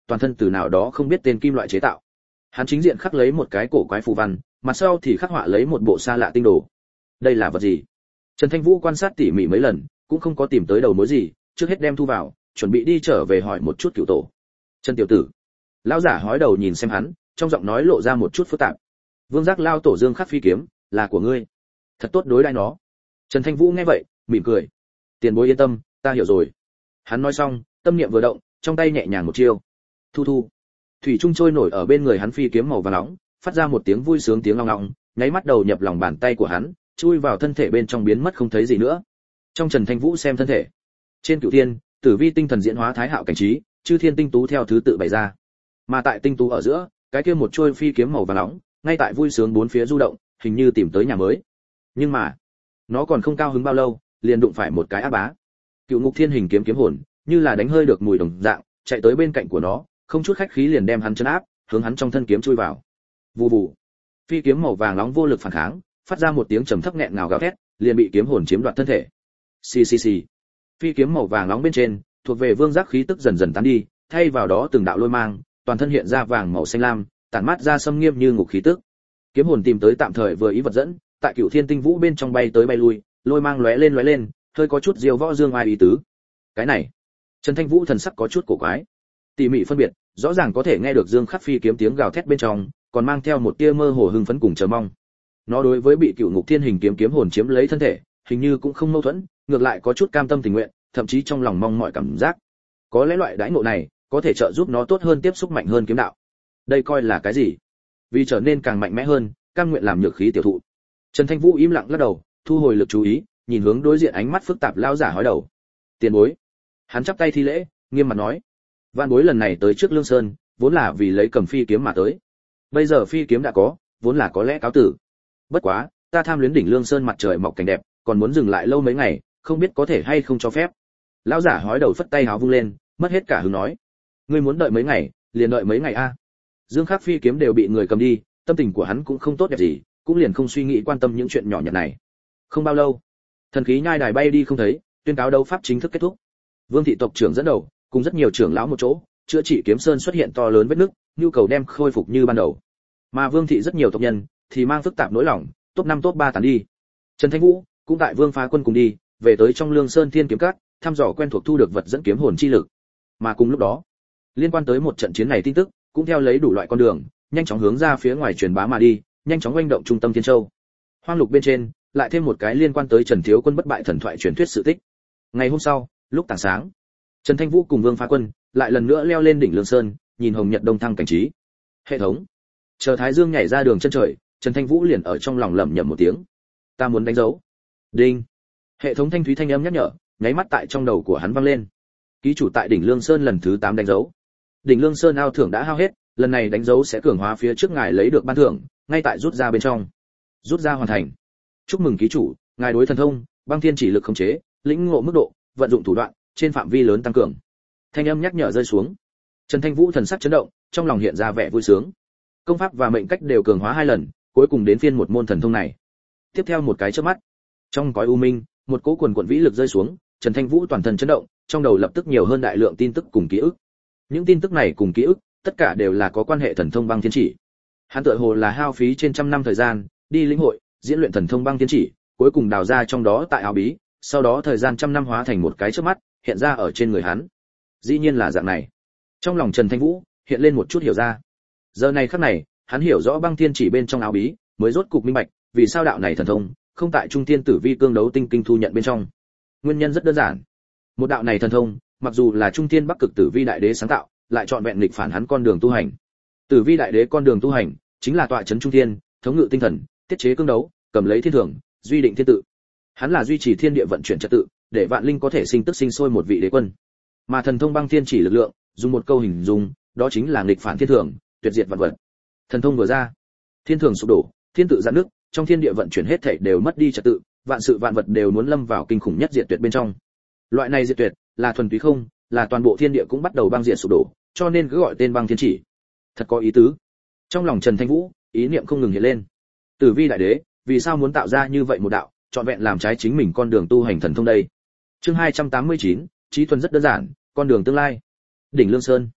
toàn thân từ nào đó không biết tên kim loại chế tạo. Hắn chính diện khắc lấy một cái cổ quái phù văn, mặt sau thì khắc họa lấy một bộ xa lạ tinh đồ. Đây là vật gì? Trần Thanh Vũ quan sát tỉ mỉ mấy lần, cũng không có tìm tới đầu mối gì, trước hết đem thu vào, chuẩn bị đi trở về hỏi một chút cửu tổ. Trần tiểu tử. Lão giả hói đầu nhìn xem hắn, trong giọng nói lộ ra một chút phức tạp. Vương Giác Lao tổ Dương khắc phi kiếm, là của ngươi. Thật tốt đối đãi nó. Trần Thanh Vũ nghe vậy, mỉm cười. Tiền bối yên tâm, ta hiểu rồi. Hắn nói xong, tâm niệm vừa động, trong tay nhẹ nhàng một chiêu. Thu thu. Thủy trung trôi nổi ở bên người hắn phi kiếm màu vàng nóng, phát ra một tiếng vui sướng tiếng long ngọng, nháy mắt đầu nhập lòng bàn tay của hắn, chui vào thân thể bên trong biến mất không thấy gì nữa. Trong Trần Thanh Vũ xem thân thể, trên cửu thiên, tử vi tinh thần diễn hóa thái hạo cảnh trí, chư thiên tinh tú theo thứ tự bày ra. Mà tại tinh tú ở giữa, cái kia một trôi phi kiếm màu vàng nóng, ngay tại vui sướng bốn phía du động, hình như tìm tới nhà mới. Nhưng mà, nó còn không cao hứng bao lâu, liền đụng phải một cái ác bá. Cựu Ngục Thiên Hình kiếm kiếm hồn, như là đánh hơi được mùi đồng dạng, chạy tới bên cạnh của nó, không chút khách khí liền đem hắn trấn áp, hướng hắn trong thân kiếm chui vào. Vù vù. Phi kiếm màu vàng nóng vô lực phản kháng, phát ra một tiếng trầm thấp nghẹn ngào gào thét, liền bị kiếm hồn chiếm đoạt thân thể. Xì xì xì. Phi kiếm màu vàng nóng bên trên, thuộc về Vương Giác khí tức dần dần tán đi, thay vào đó từng đạo lôi mang, toàn thân hiện ra vàng màu xanh lam, tản mát ra xâm nghiêm như ngục khí tức. Kiếm hồn tìm tới tạm thời vừa ý vật dẫn, tại Cửu Thiên Tinh Vũ bên trong bay tới bay lui, lôi mang lóe lên, hơi có chút diêu võ dương ai ý tứ. Cái này, Trần Thanh Vũ thần sắc có chút cổ quái. Tỉ mỉ phân biệt, rõ ràng có thể nghe được Dương Khắc phi kiếm tiếng gào thét bên trong, còn mang theo một tia mơ hồ hưng phấn cùng chờ mong. Nó đối với bị Cựu Ngục Thiên Hình kiếm kiếm hồn chiếm lấy thân thể, hình như cũng không mâu thuẫn, ngược lại có chút cam tâm tình nguyện, thậm chí trong lòng mong mọi cảm giác. Có lẽ loại đãi ngộ này có thể trợ giúp nó tốt hơn tiếp xúc mạnh hơn kiếm đạo. Đây coi là cái gì? Vì trở nên càng mạnh mẽ hơn, cam nguyện làm nhược khí tiểu thụ. Trần Thanh Vũ im lặng lắc đầu, thu hồi lực chú ý, nhìn hướng đối diện ánh mắt phức tạp lão giả hói đầu. Tiền bối. Hắn chắp tay thi lễ, nghiêm mặt nói: Vạn bối lần này tới trước Lương Sơn, vốn là vì lấy cầm phi kiếm mà tới. Bây giờ phi kiếm đã có, vốn là có lẽ cáo tử. Bất quá, ta tham luyến đỉnh Lương Sơn mặt trời mọc cảnh đẹp, còn muốn dừng lại lâu mấy ngày, không biết có thể hay không cho phép. Lão giả hói đầu phất tay háo vung lên, mất hết cả hứng nói: Ngươi muốn đợi mấy ngày, liền đợi mấy ngày a. Dương Khắc phi kiếm đều bị người cầm đi, tâm tình của hắn cũng không tốt đẹp gì, cũng liền không suy nghĩ quan tâm những chuyện nhỏ nhặt này. Không bao lâu, thần khí nhai đài bay đi không thấy, tuyên cáo đấu pháp chính thức kết thúc. Vương thị tộc trưởng dẫn đầu, cùng rất nhiều trưởng lão một chỗ, chữa trị kiếm sơn xuất hiện to lớn vết nứt, nhu cầu đem khôi phục như ban đầu. Mà Vương thị rất nhiều tộc nhân thì mang phức tạp nỗi lòng, top 5 top 3 tán đi. Trần Thanh Vũ cũng tại Vương Phá Quân cùng đi, về tới trong Lương Sơn Thiên Kiếm Các, thăm dò quen thuộc thu được vật dẫn kiếm hồn chi lực. Mà cùng lúc đó, liên quan tới một trận chiến này tin tức, cũng theo lấy đủ loại con đường, nhanh chóng hướng ra phía ngoài truyền bá mà đi, nhanh chóng oanh động trung tâm Thiên Châu. Hoang lục bên trên, lại thêm một cái liên quan tới Trần Thiếu Quân bất bại thần thoại truyền thuyết sự tích. Ngày hôm sau, lúc tảng sáng, Trần Thanh Vũ cùng Vương Phá Quân lại lần nữa leo lên đỉnh Lương Sơn, nhìn hồng nhật đông thăng cảnh trí. Hệ thống. Chờ Thái Dương nhảy ra đường chân trời, Trần Thanh Vũ liền ở trong lòng lẩm nhẩm một tiếng. Ta muốn đánh dấu. Đinh. Hệ thống thanh thúy thanh âm nhắc nhở, nháy mắt tại trong đầu của hắn vang lên. Ký chủ tại đỉnh Lương Sơn lần thứ 8 đánh dấu. Đỉnh Lương Sơn ao thưởng đã hao hết, lần này đánh dấu sẽ cường hóa phía trước ngài lấy được ban thưởng, ngay tại rút ra bên trong. Rút ra hoàn thành. Chúc mừng ký chủ, ngài đối thần thông, băng thiên chỉ lực khống chế, lĩnh ngộ mức độ, vận dụng thủ đoạn, trên phạm vi lớn tăng cường. Thanh âm nhắc nhở rơi xuống. Trần Thanh Vũ thần sắc chấn động, trong lòng hiện ra vẻ vui sướng. Công pháp và mệnh cách đều cường hóa 2 lần, cuối cùng đến phiên một môn thần thông này. Tiếp theo một cái chớp mắt, trong cõi u minh, một cỗ quần quần vĩ lực rơi xuống, Trần Thanh Vũ toàn thân chấn động, trong đầu lập tức nhiều hơn đại lượng tin tức cùng ký ức. Những tin tức này cùng ký ức, tất cả đều là có quan hệ thần thông băng thiên chỉ. Hắn tựa hồ là hao phí trên trăm năm thời gian, đi lĩnh hội, diễn luyện thần thông băng thiên chỉ, cuối cùng đào ra trong đó tại áo bí, sau đó thời gian trăm năm hóa thành một cái chớp mắt, hiện ra ở trên người hắn. Dĩ nhiên là dạng này. Trong lòng Trần Thanh Vũ hiện lên một chút hiểu ra. Giờ này khắc này, hắn hiểu rõ băng thiên chỉ bên trong áo bí, mới rốt cục minh bạch, vì sao đạo này thần thông không tại Trung Thiên Tử Vi Cương Đấu Tinh Kinh thu nhận bên trong. Nguyên nhân rất đơn giản. Một đạo này thần thông, mặc dù là Trung Thiên Bắc Cực Tử Vi Đại Đế sáng tạo, lại chọn vẹn nghịch phản hắn con đường tu hành. Tử Vi Đại Đế con đường tu hành, chính là tọa trấn Trung Thiên, thống ngự tinh thần, tiết chế cương đấu, cầm lấy thiên thường, duy định thiên tự. Hắn là duy trì thiên địa vận chuyển trật tự, để vạn linh có thể sinh tức sinh sôi một vị đế quân. Mà thần thông băng thiên chỉ lực lượng, dùng một câu hình dung, đó chính là nghịch phản thiên thường, tuyệt diệt vạn vật. Thần thông vừa ra, thiên thường sụp đổ, thiên tự giãn nước, trong thiên địa vận chuyển hết thảy đều mất đi trật tự, vạn sự vạn vật đều muốn lâm vào kinh khủng nhất diệt tuyệt bên trong. Loại này diệt tuyệt, là thuần túy không, là toàn bộ thiên địa cũng bắt đầu băng diệt sụp đổ, cho nên cứ gọi tên băng thiên chỉ. Thật có ý tứ. Trong lòng Trần Thanh Vũ, ý niệm không ngừng hiện lên. Tử Vi Đại Đế, vì sao muốn tạo ra như vậy một đạo, chọn vẹn làm trái chính mình con đường tu hành thần thông đây? Chương 289, trí thuần rất đơn giản, con đường tương lai. Đỉnh Lương Sơn.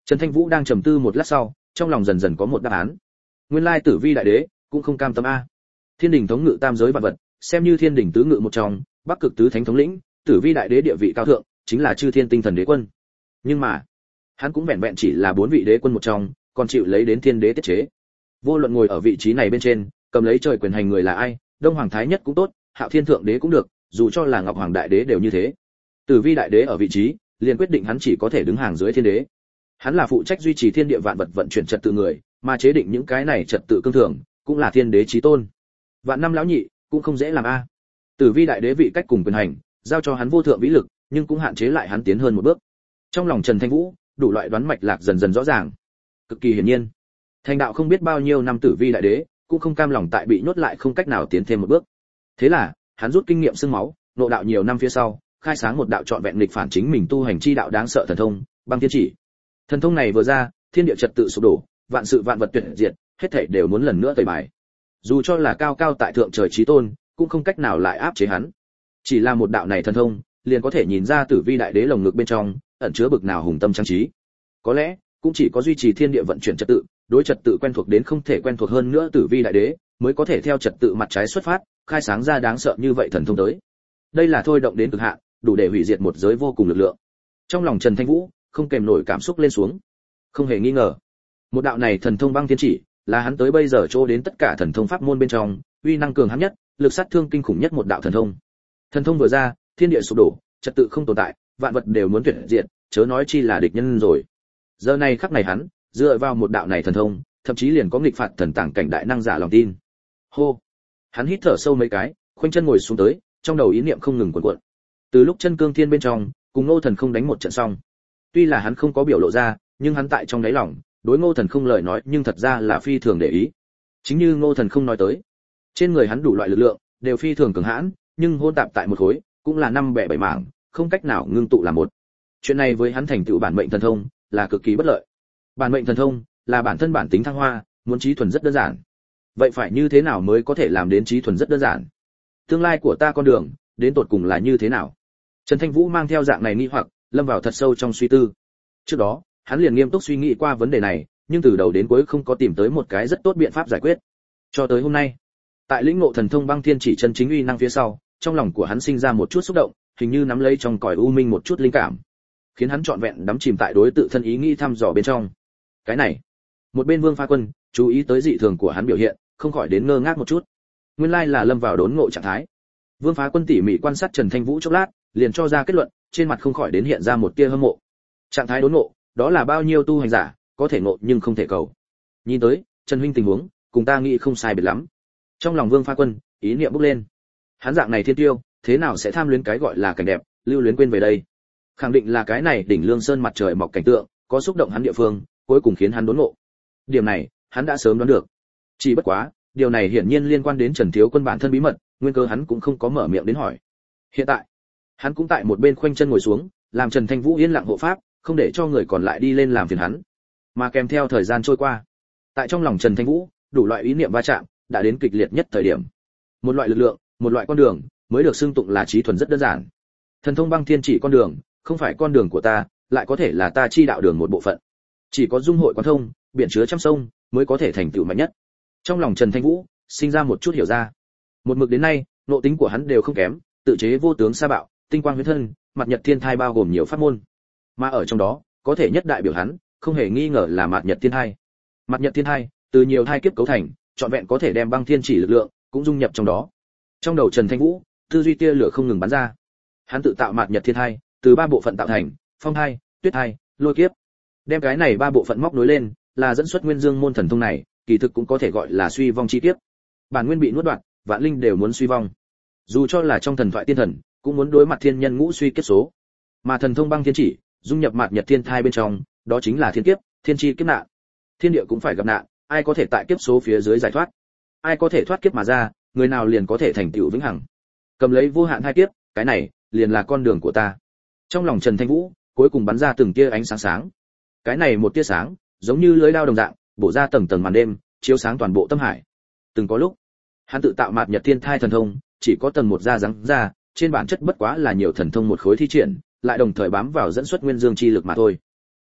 Trần Thanh Vũ đang trầm tư một lát sau, trong lòng dần dần có một đáp án. Nguyên lai Tử Vi đại đế cũng không cam tâm a. Thiên đình thống ngự tam giới vạn vật, xem như thiên đình tứ ngự một trong, Bắc Cực tứ thánh thống lĩnh, Tử Vi đại đế địa vị cao thượng, chính là chư thiên tinh thần đế quân. Nhưng mà, hắn cũng vẹn vẹn chỉ là 4 vị đế quân một trong, còn chịu lấy đến thiên đế tiết chế. Vô luận ngồi ở vị trí này bên trên, cầm lấy trời quyền hành người là ai, Đông Hoàng thái nhất cũng tốt, Hạo Thiên thượng đế cũng được, dù cho là Ngọc Hoàng đại đế đều như thế. Tử Vi đại đế ở vị trí, liền quyết định hắn chỉ có thể đứng hàng dưới thiên đế. Hắn là phụ trách duy trì thiên địa vạn vật vận chuyển trật tự người, mà chế định những cái này trật tự cương thường, cũng là thiên đế chí tôn. Vạn năm lão nhị, cũng không dễ làm a. Tử Vi đại đế vị cách cùng quyền hành, giao cho hắn vô thượng vĩ lực, nhưng cũng hạn chế lại hắn tiến hơn một bước. Trong lòng Trần Thanh Vũ, đủ loại đoán mạch lạc dần dần rõ ràng. Cực kỳ hiển nhiên, thành đạo không biết bao nhiêu năm Tử Vi đại đế, cũng không cam lòng tại bị nhốt lại không cách nào tiến thêm một bước. Thế là, hắn rút kinh nghiệm xương máu, nộ đạo nhiều năm phía sau, khai sáng một đạo trọn vẹn nghịch phản chính mình tu hành chi đạo đáng sợ thần thông, Băng Thiên Chỉ. Thần thông này vừa ra, thiên địa trật tự sụp đổ, vạn sự vạn vật tuyệt diệt, hết thảy đều muốn lần nữa tẩy bài. Dù cho là cao cao tại thượng trời chí tôn, cũng không cách nào lại áp chế hắn. Chỉ là một đạo này thần thông, liền có thể nhìn ra Tử Vi đại đế lồng ngực bên trong ẩn chứa bực nào hùng tâm trang trí. Có lẽ, cũng chỉ có duy trì thiên địa vận chuyển trật tự, đối trật tự quen thuộc đến không thể quen thuộc hơn nữa Tử Vi đại đế, mới có thể theo trật tự mặt trái xuất phát, khai sáng ra đáng sợ như vậy thần thông tới. Đây là thôi động đến cực hạn, đủ để hủy diệt một giới vô cùng lực lượng. Trong lòng Trần Thanh Vũ không kềm nổi cảm xúc lên xuống. Không hề nghi ngờ, một đạo này thần thông Băng Thiên Chỉ là hắn tới bây giờ chỗ đến tất cả thần thông pháp môn bên trong, uy năng cường hãn nhất, lực sát thương kinh khủng nhất một đạo thần thông. Thần thông vừa ra, thiên địa sụp đổ, trật tự không tồn tại, vạn vật đều muốn tuyệt diệt, chớ nói chi là địch nhân rồi. Giờ này khắc này hắn, dựa vào một đạo này thần thông, thậm chí liền có nghịch phạt thần tàng cảnh đại năng giả lòng tin. Hô, hắn hít thở sâu mấy cái, khoanh chân ngồi xuống tới, trong đầu ý niệm không ngừng cuộn cuộn. Từ lúc chân cương thiên bên trong, cùng Ngô Thần không đánh một trận xong. Tuy là hắn không có biểu lộ ra, nhưng hắn tại trong đáy lòng, đối Ngô Thần không lời nói, nhưng thật ra là phi thường để ý. Chính như Ngô Thần không nói tới, trên người hắn đủ loại lực lượng đều phi thường cường hãn, nhưng hỗn tạp tại một khối, cũng là năm bẻ bảy mảng, không cách nào ngưng tụ làm một. Chuyện này với hắn thành tựu bản mệnh thần thông là cực kỳ bất lợi. Bản mệnh thần thông là bản thân bản tính thăng hoa, muốn trí thuần rất đơn giản. Vậy phải như thế nào mới có thể làm đến trí thuần rất đơn giản? Tương lai của ta con đường đến tột cùng là như thế nào? Trần Thanh Vũ mang theo dạng này nghi hoặc, lâm vào thật sâu trong suy tư. Trước đó, hắn liền nghiêm túc suy nghĩ qua vấn đề này, nhưng từ đầu đến cuối không có tìm tới một cái rất tốt biện pháp giải quyết. Cho tới hôm nay, tại lĩnh ngộ thần thông Băng Thiên Chỉ chân chính uy năng phía sau, trong lòng của hắn sinh ra một chút xúc động, hình như nắm lấy trong cõi u minh một chút linh cảm, khiến hắn trọn vẹn đắm chìm tại đối tự thân ý nghĩ thăm dò bên trong. Cái này, một bên Vương Phá Quân chú ý tới dị thường của hắn biểu hiện, không khỏi đến ngơ ngác một chút. Nguyên lai là lâm vào đốn ngộ trạng thái. Vương Phá Quân tỉ mỉ quan sát Trần Thanh Vũ chốc lát, liền cho ra kết luận, trên mặt không khỏi đến hiện ra một tia hâm mộ. Trạng thái đốn ngộ, đó là bao nhiêu tu hành giả có thể ngộ nhưng không thể cầu. Nhìn tới, Trần huynh tình huống, cùng ta nghĩ không sai biệt lắm. Trong lòng Vương Phá Quân, ý niệm bốc lên. Hắn dạng này thiên tiêu, thế nào sẽ tham luyến cái gọi là cảnh đẹp, lưu luyến quên về đây? Khẳng định là cái này đỉnh Lương Sơn mặt trời mọc cảnh tượng, có xúc động hắn địa phương, cuối cùng khiến hắn đốn ngộ. Điểm này, hắn đã sớm đoán được. Chỉ bất quá, điều này hiển nhiên liên quan đến Trần Thiếu Quân bản thân bí mật, nguyên cơ hắn cũng không có mở miệng đến hỏi. Hiện tại, hắn cũng tại một bên khoanh chân ngồi xuống, làm Trần Thanh Vũ yên lặng hộ pháp, không để cho người còn lại đi lên làm phiền hắn. Mà kèm theo thời gian trôi qua, tại trong lòng Trần Thanh Vũ, đủ loại ý niệm va chạm, đã đến kịch liệt nhất thời điểm. Một loại lực lượng, một loại con đường, mới được xưng tụng là trí thuần rất đơn giản. Thần thông Băng Thiên Chỉ con đường, không phải con đường của ta, lại có thể là ta chi đạo đường một bộ phận. Chỉ có dung hội quán thông, biển chứa trăm sông, mới có thể thành tựu mạnh nhất. Trong lòng Trần Thanh Vũ sinh ra một chút hiểu ra. Một mực đến nay, nội tính của hắn đều không kém, tự chế vô tướng sa bạo, tinh quang huyễn thân, mặt nhật thiên thai bao gồm nhiều pháp môn. Mà ở trong đó, có thể nhất đại biểu hắn, không hề nghi ngờ là mặt nhật thiên thai. Mặt nhật thiên thai, từ nhiều thai kiếp cấu thành, trọn vẹn có thể đem Băng Thiên Chỉ lực lượng cũng dung nhập trong đó. Trong đầu Trần Thanh Vũ, tư duy tia lửa không ngừng bắn ra. Hắn tự tạo mặt nhật thiên thai, từ 3 bộ phận tạo thành, phong thai, tuyết thai, lôi kiếp. Đem cái này 3 bộ phận móc nối lên, là dẫn xuất Nguyên Dương môn thần thông này, kỳ thực cũng có thể gọi là suy vong chi kiếp. Bản nguyên bị nuốt đoạt, vạn linh đều muốn suy vong. Dù cho là trong thần thoại tiên thần, cũng muốn đối mặt thiên nhân ngũ suy kiếp số. Mà thần thông Băng Thiên Chỉ, dung nhập mặt nhật thiên thai bên trong, đó chính là thiên kiếp, thiên chi kiếp nạn. Thiên địa cũng phải gặp nạn, ai có thể tại kiếp số phía dưới giải thoát, ai có thể thoát kiếp mà ra, người nào liền có thể thành tựu vĩnh hằng. Cầm lấy vô hạn hai kiếp, cái này liền là con đường của ta. Trong lòng Trần Thanh Vũ, cuối cùng bắn ra từng tia ánh sáng sáng. Cái này một tia sáng, giống như lưới đao đồng dạng, bổ ra tầng tầng màn đêm, chiếu sáng toàn bộ tâm hải. Từng có lúc, hắn tự tạo mạt nhật thiên thai thần thông, chỉ có tầng một ra răng ra, trên bản chất bất quá là nhiều thần thông một khối thi triển, lại đồng thời bám vào dẫn xuất nguyên dương chi lực mà thôi.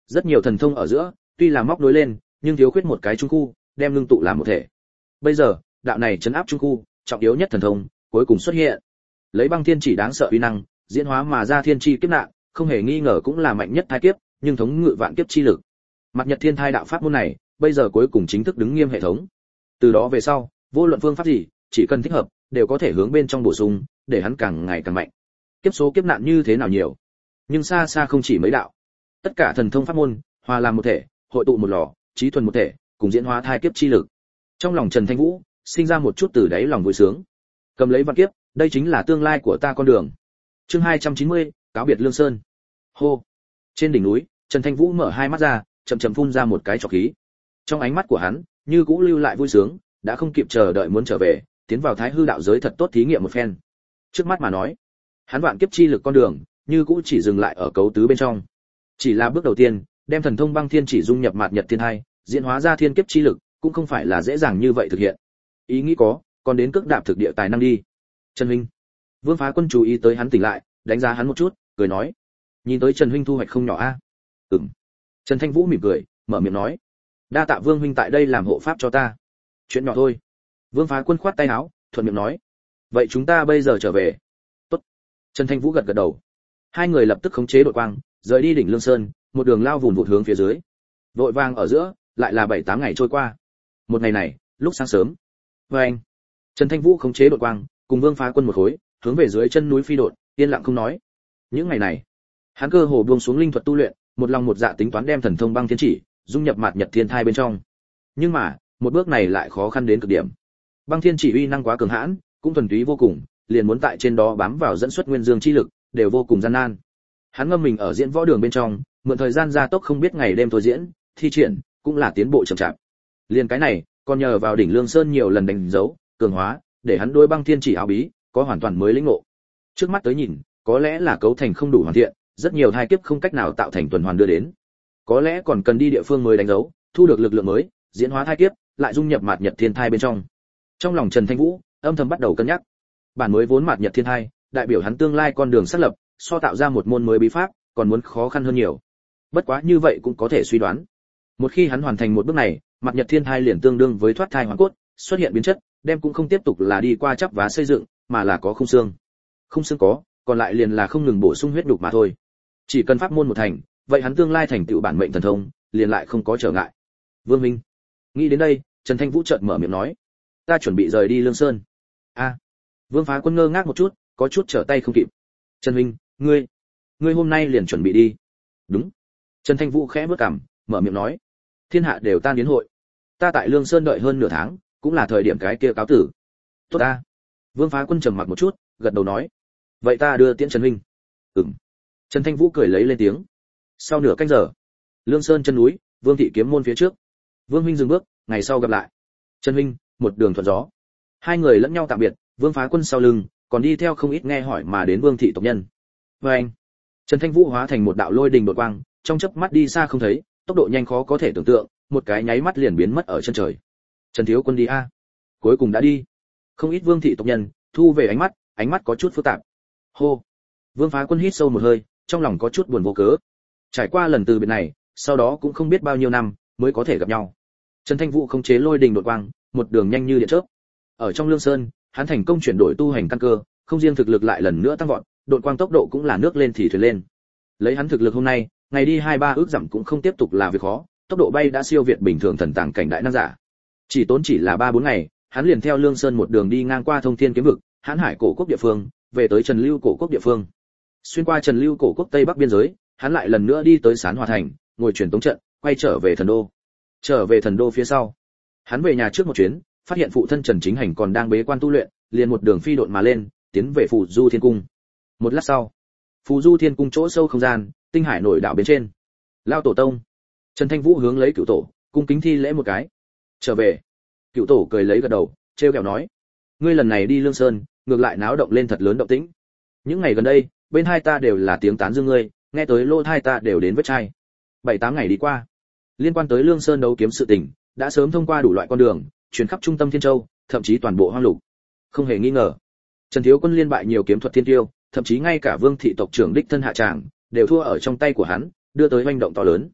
Rất nhiều thần thông ở giữa, tuy là móc nối lên, nhưng thiếu khuyết một cái trung khu, đem ngưng tụ làm một thể. Bây giờ, đạo này chấn áp trung khu, trọng yếu nhất thần thông, cuối cùng xuất hiện. Lấy băng thiên chỉ đáng sợ uy năng, diễn hóa mà ra thiên chi kiếp nạn, không hề nghi ngờ cũng là mạnh nhất thai kiếp, nhưng thống ngự vạn kiếp chi lực. Mặt Nhật Thiên Thai đạo pháp môn này, bây giờ cuối cùng chính thức đứng nghiêm hệ thống. Từ đó về sau, vô luận phương pháp gì, chỉ cần thích hợp, đều có thể hướng bên trong bổ sung, để hắn càng ngày càng mạnh. Kiếp số kiếp nạn như thế nào nhiều, nhưng xa xa không chỉ mấy đạo. Tất cả thần thông pháp môn, hòa làm một thể, hội tụ một lò, chí thuần một thể, cùng diễn hóa thai kiếp chi lực. Trong lòng Trần Thanh Vũ, sinh ra một chút từ đáy lòng vui sướng. Cầm lấy vạn kiếp, đây chính là tương lai của ta con đường. Chương 290, cáo biệt Lương Sơn. Hô. Trên đỉnh núi, Trần Thanh Vũ mở hai mắt ra, chậm chậm phun ra một cái trọc khí. Trong ánh mắt của hắn, như cũ lưu lại vui sướng, đã không kịp chờ đợi muốn trở về, tiến vào Thái Hư đạo giới thật tốt thí nghiệm một phen. Trước mắt mà nói, hắn vạn kiếp chi lực con đường, như cũ chỉ dừng lại ở cấu tứ bên trong. Chỉ là bước đầu tiên, đem thần thông băng thiên chỉ dung nhập mạt nhật thiên hai, diễn hóa ra thiên kiếp chi lực, cũng không phải là dễ dàng như vậy thực hiện. Ý nghĩ có, còn đến cước đạp thực địa tài năng đi. Trần huynh. Vương Phá Quân chú ý tới hắn tỉnh lại, đánh giá hắn một chút, cười nói: "Nhìn tới Trần huynh thu hoạch không nhỏ a." "Ừm." Trần Thanh Vũ mỉm cười, mở miệng nói: "Đa tạ Vương huynh tại đây làm hộ pháp cho ta. Chuyện nhỏ thôi." Vương Phá Quân khoát tay áo, thuận miệng nói: "Vậy chúng ta bây giờ trở về." "Tốt." Trần Thanh Vũ gật gật đầu. Hai người lập tức khống chế đội quang, rời đi đỉnh Lương Sơn, một đường lao vùn vụt hướng phía dưới. Vội vàng ở giữa, lại là 7-8 ngày trôi qua. Một ngày này, lúc sáng sớm, anh Trần Thanh Vũ khống chế đội quang, cùng Vương Phá Quân một khối, hướng về dưới chân núi phi đột, yên lặng không nói. Những ngày này, hắn cơ hồ buông xuống linh thuật tu luyện, một lòng một dạ tính toán đem thần thông băng thiên chỉ dung nhập mạt nhật thiên thai bên trong. Nhưng mà, một bước này lại khó khăn đến cực điểm. Băng thiên chỉ uy năng quá cường hãn, cũng thuần túy vô cùng, liền muốn tại trên đó bám vào dẫn xuất nguyên dương chi lực, đều vô cùng gian nan. Hắn ngâm mình ở diễn võ đường bên trong, mượn thời gian gia tốc không biết ngày đêm thôi diễn, thi triển, cũng là tiến bộ chậm chạp. Liền cái này, còn nhờ vào đỉnh Lương Sơn nhiều lần đánh dấu, cường hóa, để hắn đối băng thiên chỉ áo bí có hoàn toàn mới lĩnh ngộ. Trước mắt tới nhìn, có lẽ là cấu thành không đủ hoàn thiện, rất nhiều thai kiếp không cách nào tạo thành tuần hoàn đưa đến. Có lẽ còn cần đi địa phương mới đánh dấu, thu được lực lượng mới, diễn hóa thai kiếp, lại dung nhập mạt nhật thiên thai bên trong. Trong lòng Trần Thanh Vũ âm thầm bắt đầu cân nhắc. Bản mới vốn mạt nhật thiên thai, đại biểu hắn tương lai con đường xác lập, so tạo ra một môn mới bí pháp, còn muốn khó khăn hơn nhiều. Bất quá như vậy cũng có thể suy đoán. Một khi hắn hoàn thành một bước này, mạt nhật thiên thai liền tương đương với thoát thai hoàn cốt, xuất hiện biến chất, đem cũng không tiếp tục là đi qua chắp vá xây dựng, mà là có khung xương. Khung xương có, còn lại liền là không ngừng bổ sung huyết đục mà thôi. Chỉ cần pháp môn một thành, vậy hắn tương lai thành tựu bản mệnh thần thông, liền lại không có trở ngại. Vương Minh. Nghĩ đến đây, Trần Thanh Vũ chợt mở miệng nói: "Ta chuẩn bị rời đi Lương Sơn." "A." Vương Phá Quân ngơ ngác một chút, có chút trở tay không kịp. "Trần huynh, ngươi hôm nay liền chuẩn bị đi?" "Đúng." Trần Thanh Vũ khẽ bước cằm, mở miệng nói: "Thiên hạ đều tan yến hội, ta tại Lương Sơn đợi hơn nửa tháng, cũng là thời điểm cái kia cáo tử." "Tốt ta." Vương Phá Quân trầm mặc một chút, gật đầu nói: "Vậy ta đưa tiễn Trần huynh." "Ừm." Trần Thanh Vũ cười lấy lên tiếng. Sau nửa canh giờ, Lương Sơn chân núi, Vương thị kiếm môn phía trước. Vương huynh dừng bước, ngày sau gặp lại. Trần huynh, một đường thuận gió. Hai người lẫn nhau tạm biệt, Vương Phá Quân sau lưng, còn đi theo không ít nghe hỏi mà đến Vương thị tộc nhân. Và anh, Trần Thanh Vũ hóa thành một đạo lôi đình đột quang, trong chớp mắt đi xa không thấy, tốc độ nhanh khó có thể tưởng tượng, một cái nháy mắt liền biến mất ở chân trời. Trần thiếu quân đi a. Cuối cùng đã đi. Không ít Vương thị tộc nhân thu về ánh mắt có chút phức tạp. Hô. Vương Phá Quân hít sâu một hơi, trong lòng có chút buồn vô cớ. Trải qua lần từ biệt này, sau đó cũng không biết bao nhiêu năm mới có thể gặp nhau. Trần Thanh Vũ khống chế lôi đình đột quang, một đường nhanh như điện chớp. Ở trong Lương Sơn, hắn thành công chuyển đổi tu hành căn cơ, không riêng thực lực lại lần nữa tăng vọt, đột quang tốc độ cũng là nước lên thì thuyền lên. Lấy hắn thực lực hôm nay, ngày đi 2-3 ước dặm cũng không tiếp tục là việc khó, tốc độ bay đã siêu việt bình thường thần tàng cảnh đại năng giả. Chỉ là 3-4 ngày, hắn liền theo Lương Sơn một đường đi ngang qua Thông Thiên kiếm vực, Hán Hải cổ quốc địa phương, về tới Trần Lưu cổ quốc địa phương. Xuyên qua Trần Lưu cổ quốc tây bắc biên giới, hắn lại lần nữa đi tới Sán Hòa thành, ngồi truyền tống trận, quay trở về thần đô. Trở về thần đô phía sau, hắn về nhà trước một chuyến, phát hiện phụ thân Trần Chính Hành còn đang bế quan tu luyện, liền một đường phi độn mà lên, tiến về Phù Du Thiên Cung. Một lát sau, Phù Du Thiên Cung chỗ sâu không gian, tinh hải nổi đạo bên trên. Lao tổ tông. Trần Thanh Vũ hướng lấy Cửu tổ, cung kính thi lễ một cái. Trở về. Cửu tổ cười lấy gật đầu, trêu ghẹo nói: "Ngươi lần này đi Lương Sơn, ngược lại náo động lên thật lớn động tĩnh. Những ngày gần đây, bên hai ta đều là tiếng tán dương ngươi, nghe tới lỗ tai ta đều đến vết chai. 7-8 ngày đi qua, liên quan tới Lương Sơn đấu kiếm sự tình, đã sớm thông qua đủ loại con đường, truyền khắp trung tâm Thiên Châu, thậm chí toàn bộ hoang lục. Không hề nghi ngờ, Trần thiếu quân liên bại nhiều kiếm thuật thiên tiêu, thậm chí ngay cả Vương thị tộc trưởng đích thân hạ tràng, đều thua ở trong tay của hắn, đưa tới hoành động to lớn.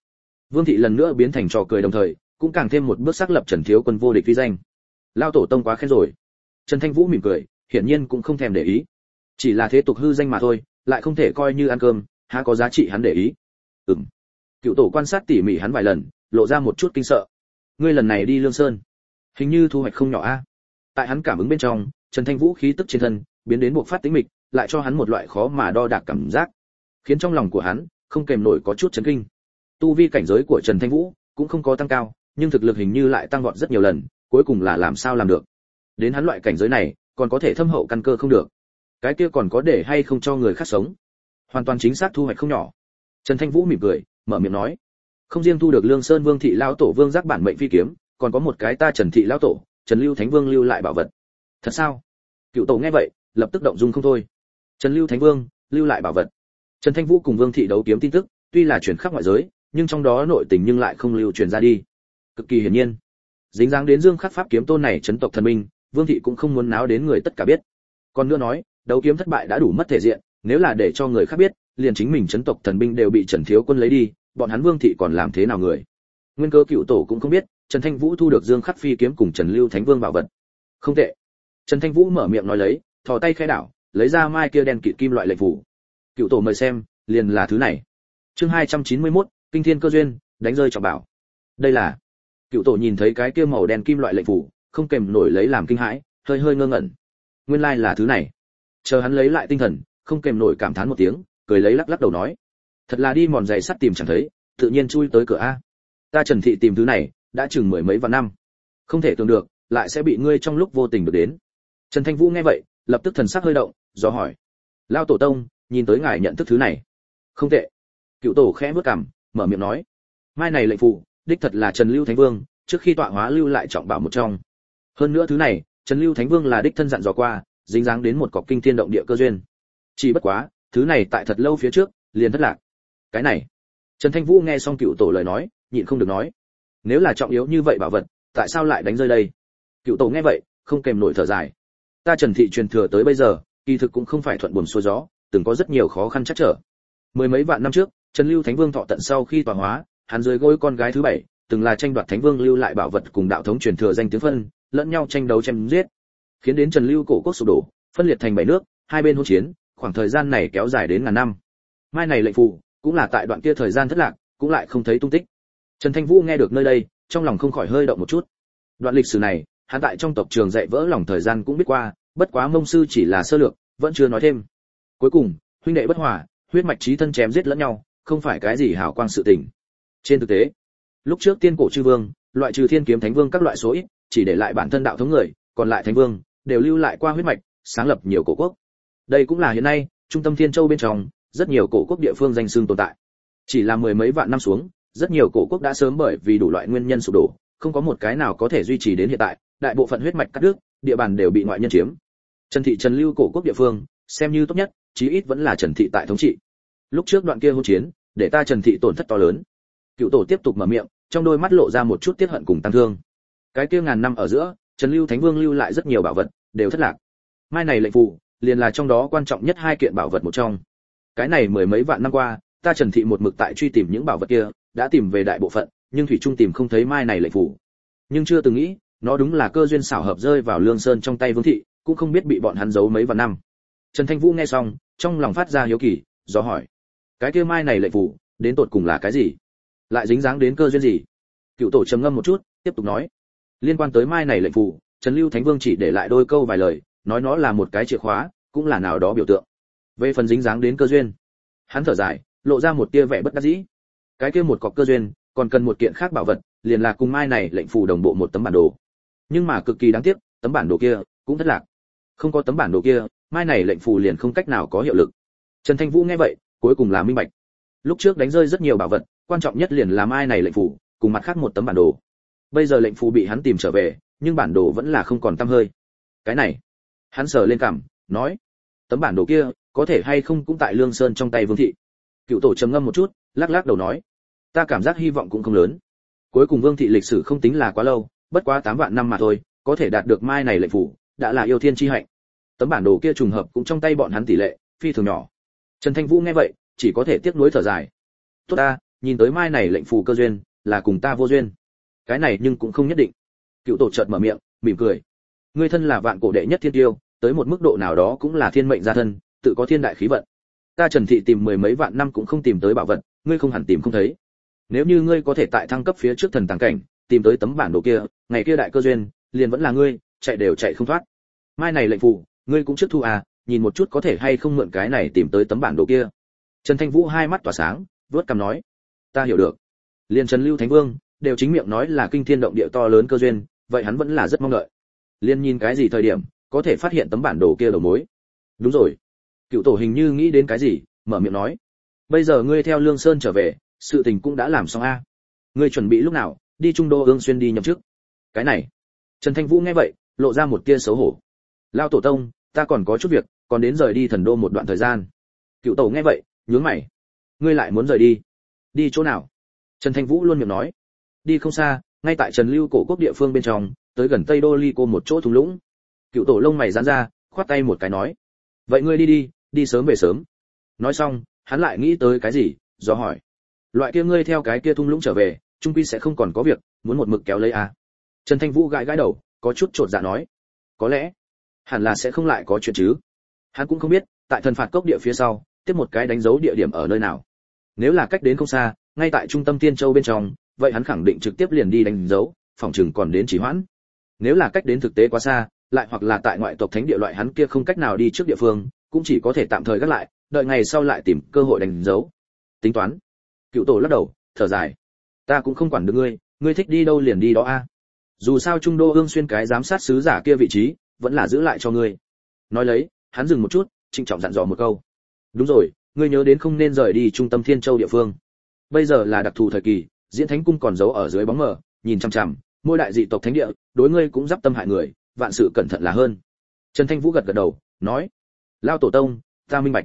Vương thị lần nữa biến thành trò cười, đồng thời cũng càng thêm một bước xác lập Trần Thiếu Quân vô địch uy danh. Lao tổ tông quá khen rồi. Trần Thanh Vũ mỉm cười, hiển nhiên cũng không thèm để ý. Chỉ là thế tục hư danh mà thôi, lại không thể coi như ăn cơm, há có giá trị hắn để ý. Cựu tổ quan sát tỉ mỉ hắn vài lần, lộ ra một chút kinh sợ. Ngươi lần này đi Lương Sơn, hình như thu hoạch không nhỏ a. Tại hắn cảm ứng bên trong, Trần Thanh Vũ khí tức trên thân biến đến buộc phát tĩnh mịch, lại cho hắn một loại khó mà đo đạc cảm giác, khiến trong lòng của hắn không kềm nổi có chút chấn kinh. Tu vi cảnh giới của Trần Thanh Vũ cũng không có tăng cao, nhưng thực lực hình như lại tăng vọt rất nhiều lần, cuối cùng là làm sao làm được? Đến hắn loại cảnh giới này, còn có thể thâm hậu căn cơ không được. Cái kia còn có để hay không cho người khác sống? Hoàn toàn chính xác thu hoạch không nhỏ. Trần Thanh Vũ mỉm cười, mở miệng nói, không riêng thu được Lương Sơn Vương thị lão tổ Vương Giác bản mệnh phi kiếm, còn có một cái ta Trần thị lão tổ, Trần Lưu Thánh Vương lưu lại bảo vật. Thật sao? Cựu tổ nghe vậy, lập tức động dung không thôi. Trần Lưu Thánh Vương lưu lại bảo vật. Trần Thanh Vũ cùng Vương thị đấu kiếm tin tức, tuy là truyền khắp ngoại giới, nhưng trong đó nội tình nhưng lại không lưu truyền ra đi. Cực kỳ hiển nhiên, dính dáng đến Dương Khắc pháp kiếm tôn này chấn tộc thần minh, Vương thị cũng không muốn náo đến người tất cả biết. Còn nữa nói, đấu kiếm thất bại đã đủ mất thể diện, nếu là để cho người khác biết, liền chính mình chấn tộc thần binh đều bị Trần Thiếu Quân lấy đi, bọn hắn Vương thị còn làm thế nào người? Nguyên cơ cựu tổ cũng không biết, Trần Thanh Vũ thu được Dương Khắc phi kiếm cùng Trần Lưu Thánh Vương bảo vật. Không tệ. Trần Thanh Vũ mở miệng nói lấy, thò tay khẽ đảo, lấy ra mai kia đen kịt kim loại lệnh phủ. Cựu tổ mời xem, liền là thứ này. Chương 291, Kinh Thiên Cơ Duyên, đánh rơi trọng bảo. Đây là. Cựu tổ nhìn thấy cái kia màu đen kim loại lệnh phủ, không kềm nổi lấy làm kinh hãi, hơi hơi ngơ ngẩn. Nguyên lai là thứ này. Chờ hắn lấy lại tinh thần, không kềm nổi cảm thán một tiếng, cười lấy lắc lắc đầu nói, thật là đi mòn giày sắt tìm chẳng thấy, tự nhiên chui tới cửa a. Ta Trần thị tìm thứ này, đã chừng mười mấy vạn năm, không thể tưởng được, lại sẽ bị ngươi trong lúc vô tình được đến. Trần Thanh Vũ nghe vậy, lập tức thần sắc hơi động, do hỏi, lao tổ tông, nhìn tới ngài nhận thức thứ này. Không tệ. Cựu tổ khẽ bước cằm, mở miệng nói, mai này lệnh phụ, đích thật là Trần Lưu Thánh Vương trước khi tọa hóa lưu lại trọng bảo một trong. Hơn nữa thứ này, Trần Lưu Thánh Vương là đích thân dặn dò qua, dính dáng đến một cọc kinh thiên động địa cơ duyên. Chỉ bất quá, thứ này tại thật lâu phía trước liền thất lạc. Cái này. Trần Thanh Vũ nghe xong cựu tổ lời nói, nhịn không được nói, nếu là trọng yếu như vậy bảo vật, tại sao lại đánh rơi đây? Cựu tổ nghe vậy, không kèm nổi thở dài. Ta Trần thị truyền thừa tới bây giờ, kỳ thực cũng không phải thuận buồm xuôi gió, từng có rất nhiều khó khăn trắc trở. Mười mấy vạn năm trước, Trần Lưu Thánh Vương thọ tận sau khi tọa hóa, hắn dưới gối con gái thứ bảy, từng là tranh đoạt Thánh Vương lưu lại bảo vật cùng đạo thống truyền thừa danh tiếng phân, lẫn nhau tranh đấu chém giết, khiến đến Trần Lưu cổ quốc sụp đổ, phân liệt thành bảy nước, hai bên hỗn chiến, khoảng thời gian này kéo dài đến ngàn năm. Mai này lệnh phù, cũng là tại đoạn kia thời gian thất lạc, cũng lại không thấy tung tích. Trần Thanh Vũ nghe được nơi đây, trong lòng không khỏi hơi động một chút. Đoạn lịch sử này, hắn tại trong tộc trường dạy vỡ lòng thời gian cũng biết qua, bất quá Mông sư chỉ là sơ lược, vẫn chưa nói thêm. Cuối cùng, huynh đệ bất hòa, huyết mạch chí thân chém giết lẫn nhau, không phải cái gì hào quang sự tình. Trên thực tế, lúc trước tiên cổ chư vương, loại trừ thiên kiếm thánh vương các loại số ít, chỉ để lại bản thân đạo thống người, còn lại thánh vương đều lưu lại qua huyết mạch, sáng lập nhiều cổ quốc. Đây cũng là hiện nay, trung tâm Thiên Châu bên trong, rất nhiều cổ quốc địa phương danh xưng tồn tại. Chỉ là mười mấy vạn năm xuống, rất nhiều cổ quốc đã sớm bởi vì đủ loại nguyên nhân sụp đổ, không có một cái nào có thể duy trì đến hiện tại, đại bộ phận huyết mạch cắt đứt, địa bàn đều bị ngoại nhân chiếm. Trần thị Trần Lưu cổ quốc địa phương, xem như tốt nhất, chí ít vẫn là Trần thị tại thống trị. Lúc trước đoạn kia hỗn chiến, để ta Trần thị tổn thất to lớn. Cựu tổ tiếp tục mở miệng, trong đôi mắt lộ ra một chút tiếc hận cùng tăng thương. Cái kia ngàn năm ở giữa, Trần Lưu Thánh Vương lưu lại rất nhiều bảo vật, đều thất lạc. Mai này lệnh phù, liền là trong đó quan trọng nhất hai kiện bảo vật một trong. Cái này mười mấy vạn năm qua, ta Trần thị một mực tại truy tìm những bảo vật kia, đã tìm về đại bộ phận, nhưng thủy trung tìm không thấy mai này lệnh phù. Nhưng chưa từng nghĩ, nó đúng là cơ duyên xảo hợp rơi vào Lương Sơn trong tay Vương thị, cũng không biết bị bọn hắn giấu mấy vạn năm. Trần Thanh Vũ nghe xong, trong lòng phát ra hiếu kỳ, do hỏi: cái kia mai này lệnh phù, đến tột cùng là cái gì? Lại dính dáng đến cơ duyên gì? Cựu tổ trầm ngâm một chút, tiếp tục nói: liên quan tới mai này lệnh phù, Trần Lưu Thánh Vương chỉ để lại đôi câu vài lời, nói nó là một cái chìa khóa, cũng là nào đó biểu tượng. Về phần dính dáng đến cơ duyên, hắn thở dài, lộ ra một tia vẻ bất đắc dĩ. Cái kia một cọc cơ duyên, còn cần một kiện khác bảo vật, liền là cùng mai này lệnh phù đồng bộ một tấm bản đồ. Nhưng mà cực kỳ đáng tiếc, tấm bản đồ kia cũng thất lạc. Không có tấm bản đồ kia, mai này lệnh phù liền không cách nào có hiệu lực. Trần Thanh Vũ nghe vậy, cuối cùng là minh bạch. Lúc trước đánh rơi rất nhiều bảo vật, quan trọng nhất liền là mai này lệnh phù, cùng mặt khác một tấm bản đồ. Bây giờ lệnh phù bị hắn tìm trở về, nhưng bản đồ vẫn là không còn tăm hơi. Cái này, hắn sờ lên cằm, nói: tấm bản đồ kia, có thể hay không cũng tại Lương Sơn trong tay Vương thị. Cựu tổ trầm ngâm một chút, lắc lắc đầu nói: ta cảm giác hy vọng cũng không lớn. Cuối cùng Vương thị lịch sử không tính là quá lâu, bất quá 8 vạn năm mà thôi, có thể đạt được mai này lệnh phù, đã là yêu thiên chi hạnh. Tấm bản đồ kia trùng hợp cũng trong tay bọn hắn tỷ lệ phi thường nhỏ. Trần Thanh Vũ nghe vậy, chỉ có thể tiếc nuối thở dài. Tốt ta, nhìn tới mai này lệnh phù cơ duyên là cùng ta vô duyên. Cái này nhưng cũng không nhất định. Cựu tổ chợt mở miệng, mỉm cười. Ngươi thân là vạn cổ đệ nhất thiên tiêu, tới một mức độ nào đó cũng là thiên mệnh gia thân, tự có thiên đại khí vận. Ta Trần Thị tìm mười mấy vạn năm cũng không tìm tới bảo vật, ngươi không hẳn tìm không thấy. Nếu như ngươi có thể tại thăng cấp phía trước thần tàng cảnh, tìm tới tấm bản đồ kia, ngày kia đại cơ duyên, liền vẫn là ngươi, chạy đều chạy không thoát. Mai này lệnh phù, ngươi cũng trước thu à, nhìn một chút có thể hay không mượn cái này tìm tới tấm bản đồ kia. Trần Thanh Vũ hai mắt tỏa sáng, vớt cằm nói, ta hiểu được. Liên Trần Lưu Thánh Vương đều chính miệng nói là kinh thiên động địa to lớn cơ duyên, vậy hắn vẫn là rất mong đợi. Liên nhìn cái gì thời điểm có thể phát hiện tấm bản đồ kia đầu mối. Đúng rồi. Cựu tổ hình như nghĩ đến cái gì, mở miệng nói, bây giờ ngươi theo Lương Sơn trở về, sự tình cũng đã làm xong a. Ngươi chuẩn bị lúc nào đi Trung Đô Ương Xuyên đi nhậm chức? Cái này. Trần Thanh Vũ nghe vậy, lộ ra một tia xấu hổ. Lao tổ tông, ta còn có chút việc, còn đến rời đi Thần Đô một đoạn thời gian. Cựu tổ nghe vậy, nhướng mày. Ngươi lại muốn rời đi? Đi chỗ nào? Trần Thanh Vũ luôn miệng nói, đi không xa, ngay tại Trần Lưu cổ quốc địa phương bên trong, tới gần Tây Đô Ly Cô một chỗ thung lũng. Cựu tổ lông mày giãn ra, khoát tay một cái nói, vậy ngươi đi đi, đi sớm về sớm. Nói xong, hắn lại nghĩ tới cái gì, do hỏi, loại kia ngươi theo cái kia thung lũng trở về, trung quy sẽ không còn có việc, muốn một mực kéo lấy à? Trần Thanh Vũ gãi gãi đầu, có chút chột dạ nói, có lẽ, hẳn là sẽ không lại có chuyện chứ. Hắn cũng không biết, tại thần phạt cốc địa phía sau, tiếp một cái đánh dấu địa điểm ở nơi nào. Nếu là cách đến không xa, ngay tại trung tâm Tiên Châu bên trong, vậy hắn khẳng định trực tiếp liền đi đánh dấu, phòng trường còn đến trì hoãn. Nếu là cách đến thực tế quá xa, lại hoặc là tại ngoại tộc thánh địa loại hắn kia không cách nào đi trước địa phương, cũng chỉ có thể tạm thời gác lại, đợi ngày sau lại tìm cơ hội đánh dấu. Tính toán. Cựu tổ lắc đầu, thở dài. Ta cũng không quản được ngươi, ngươi thích đi đâu liền đi đó a. Dù sao Trung Đô Ương Xuyên cái giám sát sứ giả kia vị trí, vẫn là giữ lại cho ngươi. Nói lấy, hắn dừng một chút, trịnh trọng dặn dò một câu. Đúng rồi, ngươi nhớ đến không nên rời đi trung tâm Thiên Châu địa phương. Bây giờ là đặc thù thời kỳ, Diễn Thánh cung còn giấu ở dưới bóng mờ, nhìn chằm chằm, mỗi đại dị tộc thánh địa, đối ngươi cũng giáp tâm hại người, vạn sự cẩn thận là hơn. Trần Thanh Vũ gật gật đầu, nói, lao tổ tông, ta minh bạch.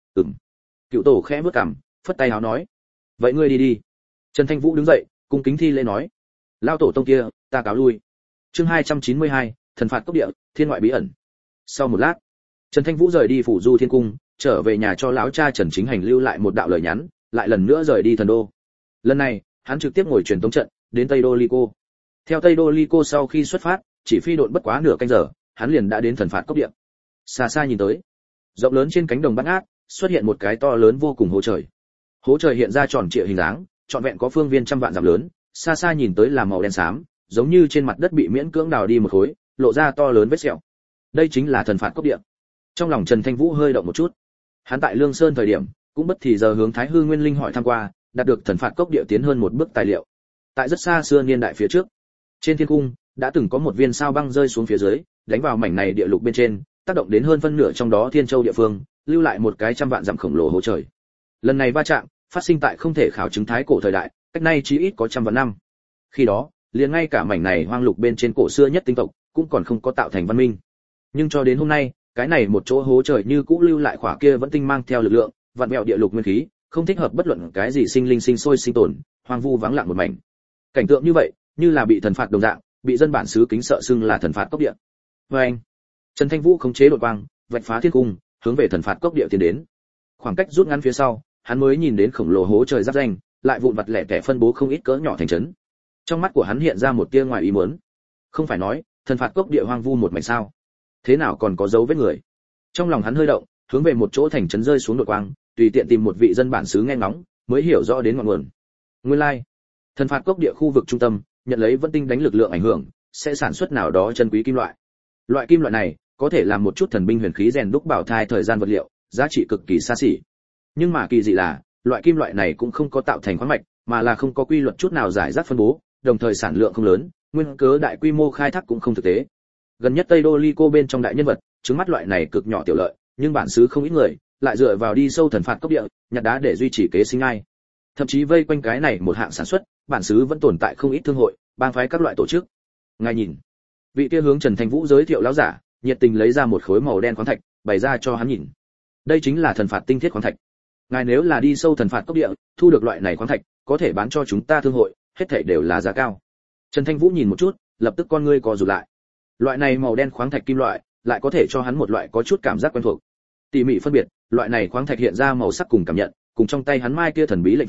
Cựu tổ khẽ bước cằm, phất tay áo nói, vậy ngươi đi đi. Trần Thanh Vũ đứng dậy, cung kính thi lễ nói, lao tổ tông kia, ta cáo lui. Chương 292, thần phạt cốc địa, thiên ngoại bí ẩn. Sau một lát, Trần Thanh Vũ rời đi phủ Du Thiên cung, trở về nhà cho lão cha Trần Chính Hành lưu lại một đạo lời nhắn, lại lần nữa rời đi Thần Đô. Lần này, hắn trực tiếp ngồi truyền tống trận đến Tây Đô Ly Cô. Theo Tây Đô Ly Cô sau khi xuất phát, chỉ phi độn bất quá nửa canh giờ, hắn liền đã đến thần phạt cốc địa. Xa xa nhìn tới, rộng lớn trên cánh đồng bát ngát, xuất hiện một cái to lớn vô cùng hố trời. Hố trời hiện ra tròn trịa hình dáng, trọn vẹn có phương viên trăm vạn dặm lớn, xa xa nhìn tới là màu đen xám, giống như trên mặt đất bị miễn cưỡng đào đi một khối, lộ ra to lớn vết sẹo. Đây chính là thần phạt cốc địa. Trong lòng Trần Thanh Vũ hơi động một chút. Hắn tại Lương Sơn thời điểm, cũng bất thì giờ hướng Thái Hư Nguyên Linh hỏi thăm qua, đạt được thần phạt cốc địa tiến hơn một bước tài liệu. Tại rất xa xưa niên đại phía trước, trên thiên cung đã từng có một viên sao băng rơi xuống phía dưới, đánh vào mảnh này địa lục bên trên, tác động đến hơn phân nửa trong đó Thiên Châu địa phương, lưu lại một cái trăm vạn dặm khổng lồ hố trời. Lần này va chạm, phát sinh tại không thể khảo chứng thái cổ thời đại, cách nay chí ít có trăm vạn năm. Khi đó, liền ngay cả mảnh này hoang lục bên trên cổ xưa nhất tinh tộc, cũng còn không có tạo thành văn minh. Nhưng cho đến hôm nay, cái này một chỗ hố trời như cũ lưu lại khỏa kia vẫn tinh mang theo lực lượng, vạn mẹo địa lục nguyên khí, không thích hợp bất luận cái gì sinh linh sinh sôi sinh tồn, hoang vu vắng lặng một mảnh. Cảnh tượng như vậy, như là bị thần phạt đồng dạng, bị dân bản xứ kính sợ xưng là thần phạt cốc địa. Anh, Trần Thanh Vũ khống chế đột quang, vạch phá thiên cung, hướng về thần phạt cốc địa tiến đến. Khoảng cách rút ngắn phía sau, hắn mới nhìn đến khổng lồ hố trời giáp danh, lại vụn vặt lẻ tẻ phân bố không ít cỡ nhỏ thành trấn. Trong mắt của hắn hiện ra một tia ngoài ý muốn. Không phải nói, thần phạt cốc địa hoang vu một mảnh sao? Thế nào còn có dấu vết người? Trong lòng hắn hơi động, hướng về một chỗ thành trấn rơi xuống đột quang, tùy tiện tìm một vị dân bản xứ nghe ngóng, mới hiểu rõ đến ngọn nguồn. Nguyên lai, thần phạt cốc địa khu vực trung tâm, nhận lấy vẫn tinh đánh lực lượng ảnh hưởng, sẽ sản xuất nào đó chân quý kim loại. Loại kim loại này có thể làm một chút thần binh huyền khí rèn đúc bảo thai thời gian vật liệu, giá trị cực kỳ xa xỉ. Nhưng mà kỳ dị là, loại kim loại này cũng không có tạo thành khoáng mạch, mà là không có quy luật chút nào giải rác phân bố, đồng thời sản lượng không lớn, nguyên cớ đại quy mô khai thác cũng không thực tế. Gần nhất Tây Đô Ly Cô bên trong đại nhân vật, trứng mắt loại này cực nhỏ tiểu lợi, nhưng bản xứ không ít người, lại dựa vào đi sâu thần phạt cốc địa, nhặt đá để duy trì kế sinh ai. Thậm chí vây quanh cái này một hạng sản xuất, bản xứ vẫn tồn tại không ít thương hội, bang phái các loại tổ chức. Ngài nhìn, vị kia hướng Trần Thanh Vũ giới thiệu lão giả, nhiệt tình lấy ra một khối màu đen khoáng thạch, bày ra cho hắn nhìn. Đây chính là thần phạt tinh thiết khoáng thạch. Ngài nếu là đi sâu thần phạt cốc địa, thu được loại này khoáng thạch, có thể bán cho chúng ta thương hội, hết thảy đều là giá cao. Trần Thanh Vũ nhìn một chút, lập tức con ngươi co rụt lại. Loại này màu đen khoáng thạch kim loại, lại có thể cho hắn một loại có chút cảm giác quen thuộc. Tỉ mỉ phân biệt, loại này khoáng thạch hiện ra màu sắc cùng cảm nhận, cùng trong tay hắn mai kia thần bí lệnh phù,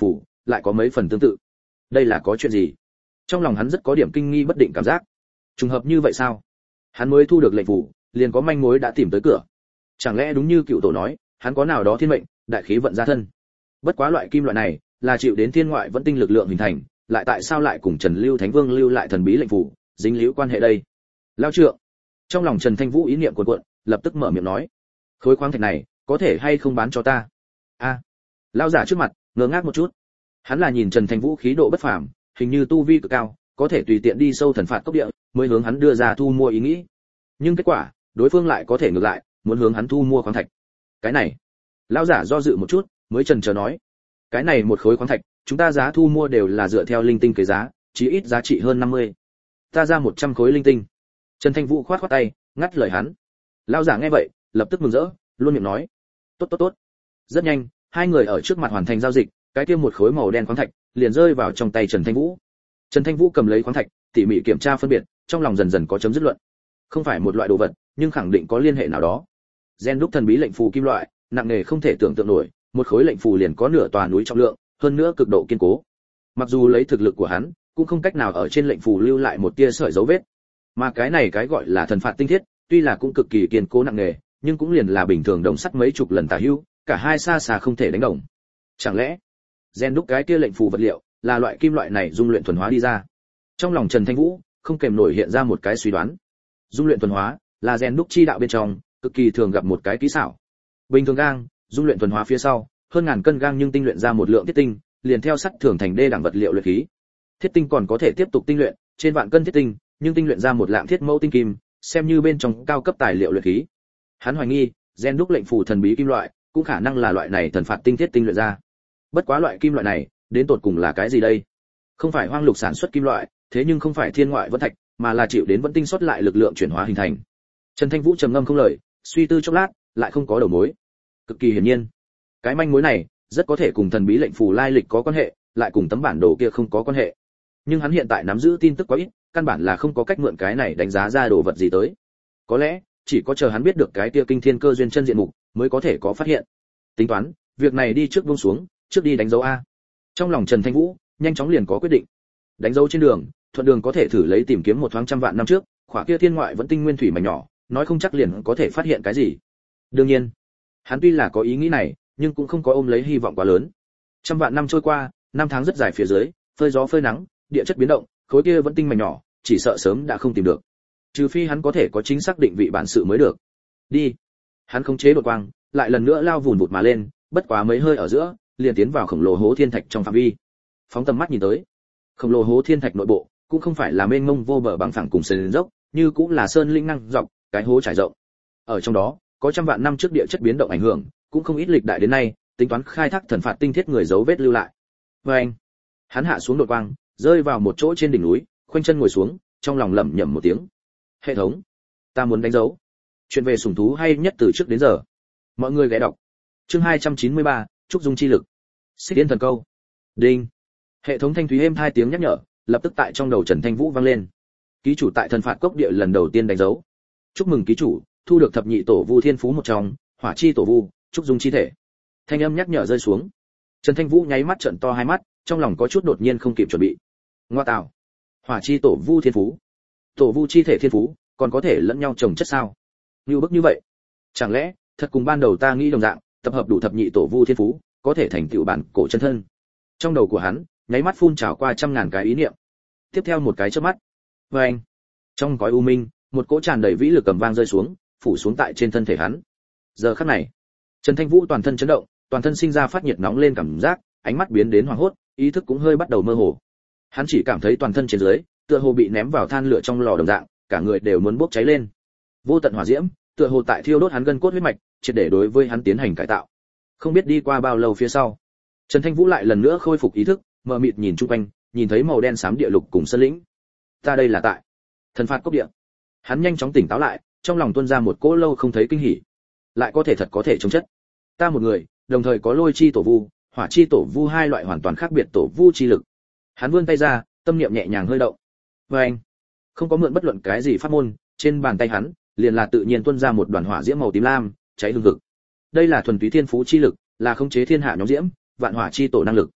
lại có mấy phần tương tự. Đây là có chuyện gì? Trong lòng hắn rất có điểm kinh nghi bất định cảm giác. Trùng hợp như vậy sao? Hắn mới thu được lệnh phù, liền có manh mối đã tìm tới cửa. Chẳng lẽ đúng như cựu tổ nói, hắn có nào đó thiên mệnh, đại khí vận ra thân. Bất quá loại kim loại này là chịu đến thiên ngoại vẫn tinh lực lượng hình thành, lại tại sao lại cùng Trần Lưu Thánh Vương lưu lại thần bí lệnh phù, dính líu quan hệ đây? Lao trượng. Trong lòng Trần Thanh Vũ ý niệm cuộn cuộn, lập tức mở miệng nói: "Khối khoáng thạch này, có thể hay không bán cho ta?" A. Lão giả trước mặt ngơ ngác một chút. Hắn là nhìn Trần Thanh Vũ khí độ bất phàm, hình như tu vi cực cao, có thể tùy tiện đi sâu thần phạt cốc địa, mới hướng hắn đưa ra thu mua ý nghĩ. Nhưng kết quả, đối phương lại có thể ngược lại, muốn hướng hắn thu mua khoáng thạch. Cái này, lão giả do dự một chút, mới chần chờ nói: "Cái này một khối khoáng thạch, chúng ta giá thu mua đều là dựa theo linh tinh kế giá, chí ít giá trị hơn 50. Ta ra 100 khối linh tinh." Trần Thanh Vũ khoát khoát tay, ngắt lời hắn. Lão giả nghe vậy, lập tức mừng rỡ, luôn miệng nói: "Tốt tốt tốt." Rất nhanh, hai người ở trước mặt hoàn thành giao dịch, cái kia một khối màu đen khoáng thạch liền rơi vào trong tay Trần Thanh Vũ. Trần Thanh Vũ cầm lấy khoáng thạch, tỉ mỉ kiểm tra phân biệt, trong lòng dần dần có chấm dứt luận. Không phải một loại đồ vật, nhưng khẳng định có liên hệ nào đó. Gen đúc thần bí lệnh phù kim loại, nặng nề không thể tưởng tượng nổi, một khối lệnh phù liền có nửa tòa núi trọng lượng, hơn nữa cực độ kiên cố. Mặc dù lấy thực lực của hắn, cũng không cách nào ở trên lệnh phù lưu lại một tia sợi dấu vết. Mà cái này cái gọi là thần phạt tinh thiết, tuy là cũng cực kỳ kiên cố nặng nề, nhưng cũng liền là bình thường đồng sắt mấy chục lần tả hữu, cả hai xa xa không thể đánh đồng. Chẳng lẽ gen đúc cái kia lệnh phù vật liệu là loại kim loại này dung luyện thuần hóa đi ra? Trong lòng Trần Thanh Vũ không kèm nổi hiện ra một cái suy đoán. Dung luyện thuần hóa là gen đúc chi đạo bên trong cực kỳ thường gặp một cái kỹ xảo. Bình thường gang dung luyện thuần hóa phía sau, hơn ngàn cân gang nhưng tinh luyện ra một lượng thiết tinh, liền theo sắt thường thành đê đẳng vật liệu luyện khí. Thiết tinh còn có thể tiếp tục tinh luyện, trên vạn cân thiết tinh, nhưng tinh luyện ra một lạng thiết mẫu tinh kim, xem như bên trong cao cấp tài liệu luyện khí. Hắn hoài nghi, gen đúc lệnh phù thần bí kim loại, cũng khả năng là loại này thần phạt tinh thiết tinh luyện ra. Bất quá loại kim loại này, đến tột cùng là cái gì đây? Không phải hoang lục sản xuất kim loại, thế nhưng không phải thiên ngoại vẫn thạch, mà là chịu đến vẫn tinh xuất lại lực lượng chuyển hóa hình thành. Trần Thanh Vũ trầm ngâm không lời, suy tư chốc lát, lại không có đầu mối. Cực kỳ hiển nhiên, cái manh mối này rất có thể cùng thần bí lệnh phù lai lịch có quan hệ, lại cùng tấm bản đồ kia không có quan hệ. Nhưng hắn hiện tại nắm giữ tin tức quá ít, căn bản là không có cách mượn cái này đánh giá ra đồ vật gì tới. Có lẽ, chỉ có chờ hắn biết được cái kia kinh thiên cơ duyên chân diện mục, mới có thể có phát hiện. Tính toán, việc này đi trước buông xuống, trước đi đánh dấu a. Trong lòng Trần Thanh Vũ nhanh chóng liền có quyết định. Đánh dấu trên đường, thuận đường có thể thử lấy tìm kiếm một thoáng trăm vạn năm trước, khỏa kia thiên ngoại vẫn tinh nguyên thủy mảnh nhỏ, nói không chắc liền có thể phát hiện cái gì. Đương nhiên, hắn tuy là có ý nghĩ này, nhưng cũng không có ôm lấy hy vọng quá lớn. Trăm vạn năm trôi qua, năm tháng rất dài phía dưới, phơi gió phơi nắng, địa chất biến động, khối kia vẫn tinh mảnh nhỏ, chỉ sợ sớm đã không tìm được. Trừ phi hắn có thể có chính xác định vị bản sự mới được. Đi. Hắn khống chế đột quang, lại lần nữa lao vùn vụt mà lên, bất quá mấy hơi ở giữa, liền tiến vào khổng lồ hố thiên thạch trong phạm vi. Phóng tầm mắt nhìn tới, khổng lồ hố thiên thạch nội bộ cũng không phải là mênh mông vô bờ bằng phẳng cùng sườn dốc, như cũng là sơn linh năng dọc, cái hố trải rộng. Ở trong đó, có trăm vạn năm trước địa chất biến động ảnh hưởng, cũng không ít lịch đại đến nay, tính toán khai thác thần phạt tinh thiết người dấu vết lưu lại. Và anh, hắn hạ xuống đột quang, rơi vào một chỗ trên đỉnh núi, khoanh chân ngồi xuống, trong lòng lẩm nhẩm một tiếng. Hệ thống, ta muốn đánh dấu. Chuyện về sủng thú hay nhất từ trước đến giờ. Mọi người ghé đọc. Chương 293, trúc dung chi lực. Xích Yên thần câu. Đinh. Hệ thống thanh thúy êm hai tiếng nhắc nhở, lập tức tại trong đầu Trần Thanh Vũ vang lên. Ký chủ tại thần phạt cốc địa lần đầu tiên đánh dấu. Chúc mừng ký chủ, thu được thập nhị tổ vu thiên phú một trong, hỏa chi tổ vu, trúc dung chi thể. Thanh âm nhắc nhở rơi xuống. Trần Thanh Vũ nháy mắt trợn to hai mắt, trong lòng có chút đột nhiên không kịp chuẩn bị. Ngoa tạo. Hỏa chi tổ vu thiên phú, tổ vu chi thể thiên phú, còn có thể lẫn nhau trồng chất sao? Như bức như vậy, chẳng lẽ thật cùng ban đầu ta nghĩ đồng dạng, tập hợp đủ thập nhị tổ vu thiên phú, có thể thành tựu bản cổ chân thân? Trong đầu của hắn, nháy mắt phun trào qua trăm ngàn cái ý niệm. Tiếp theo một cái chớp mắt, anh, trong cõi u minh, một cỗ tràn đầy vĩ lực cầm vang rơi xuống, phủ xuống tại trên thân thể hắn. Giờ khắc này, Trần Thanh Vũ toàn thân chấn động, toàn thân sinh ra phát nhiệt nóng lên cảm giác, ánh mắt biến đến hoảng hốt, ý thức cũng hơi bắt đầu mơ hồ. Hắn chỉ cảm thấy toàn thân trên dưới, tựa hồ bị ném vào than lửa trong lò đồng dạng, cả người đều muốn bốc cháy lên. Vô tận hỏa diễm, tựa hồ tại thiêu đốt hắn gân cốt huyết mạch, triệt để đối với hắn tiến hành cải tạo. Không biết đi qua bao lâu phía sau, Trần Thanh Vũ lại lần nữa khôi phục ý thức, mờ mịt nhìn chung quanh, nhìn thấy màu đen xám địa lục cùng sơn lĩnh. Ta đây là tại thần phạt cốc địa. Hắn nhanh chóng tỉnh táo lại, trong lòng tuôn ra một cỗ lâu không thấy kinh hỉ. Lại có thể thật có thể chống chất. Ta một người, đồng thời có lôi chi tổ vu, hỏa chi tổ vu hai loại hoàn toàn khác biệt tổ vu chi lực. Hắn vươn tay ra, tâm niệm nhẹ nhàng hơi động. Và anh, không có mượn bất luận cái gì pháp môn, trên bàn tay hắn liền là tự nhiên tuôn ra một đoàn hỏa diễm màu tím lam, cháy hừng hực. Đây là thuần túy thiên phú chi lực, là khống chế thiên hạ nhóm diễm, vạn hỏa chi tổ năng lực.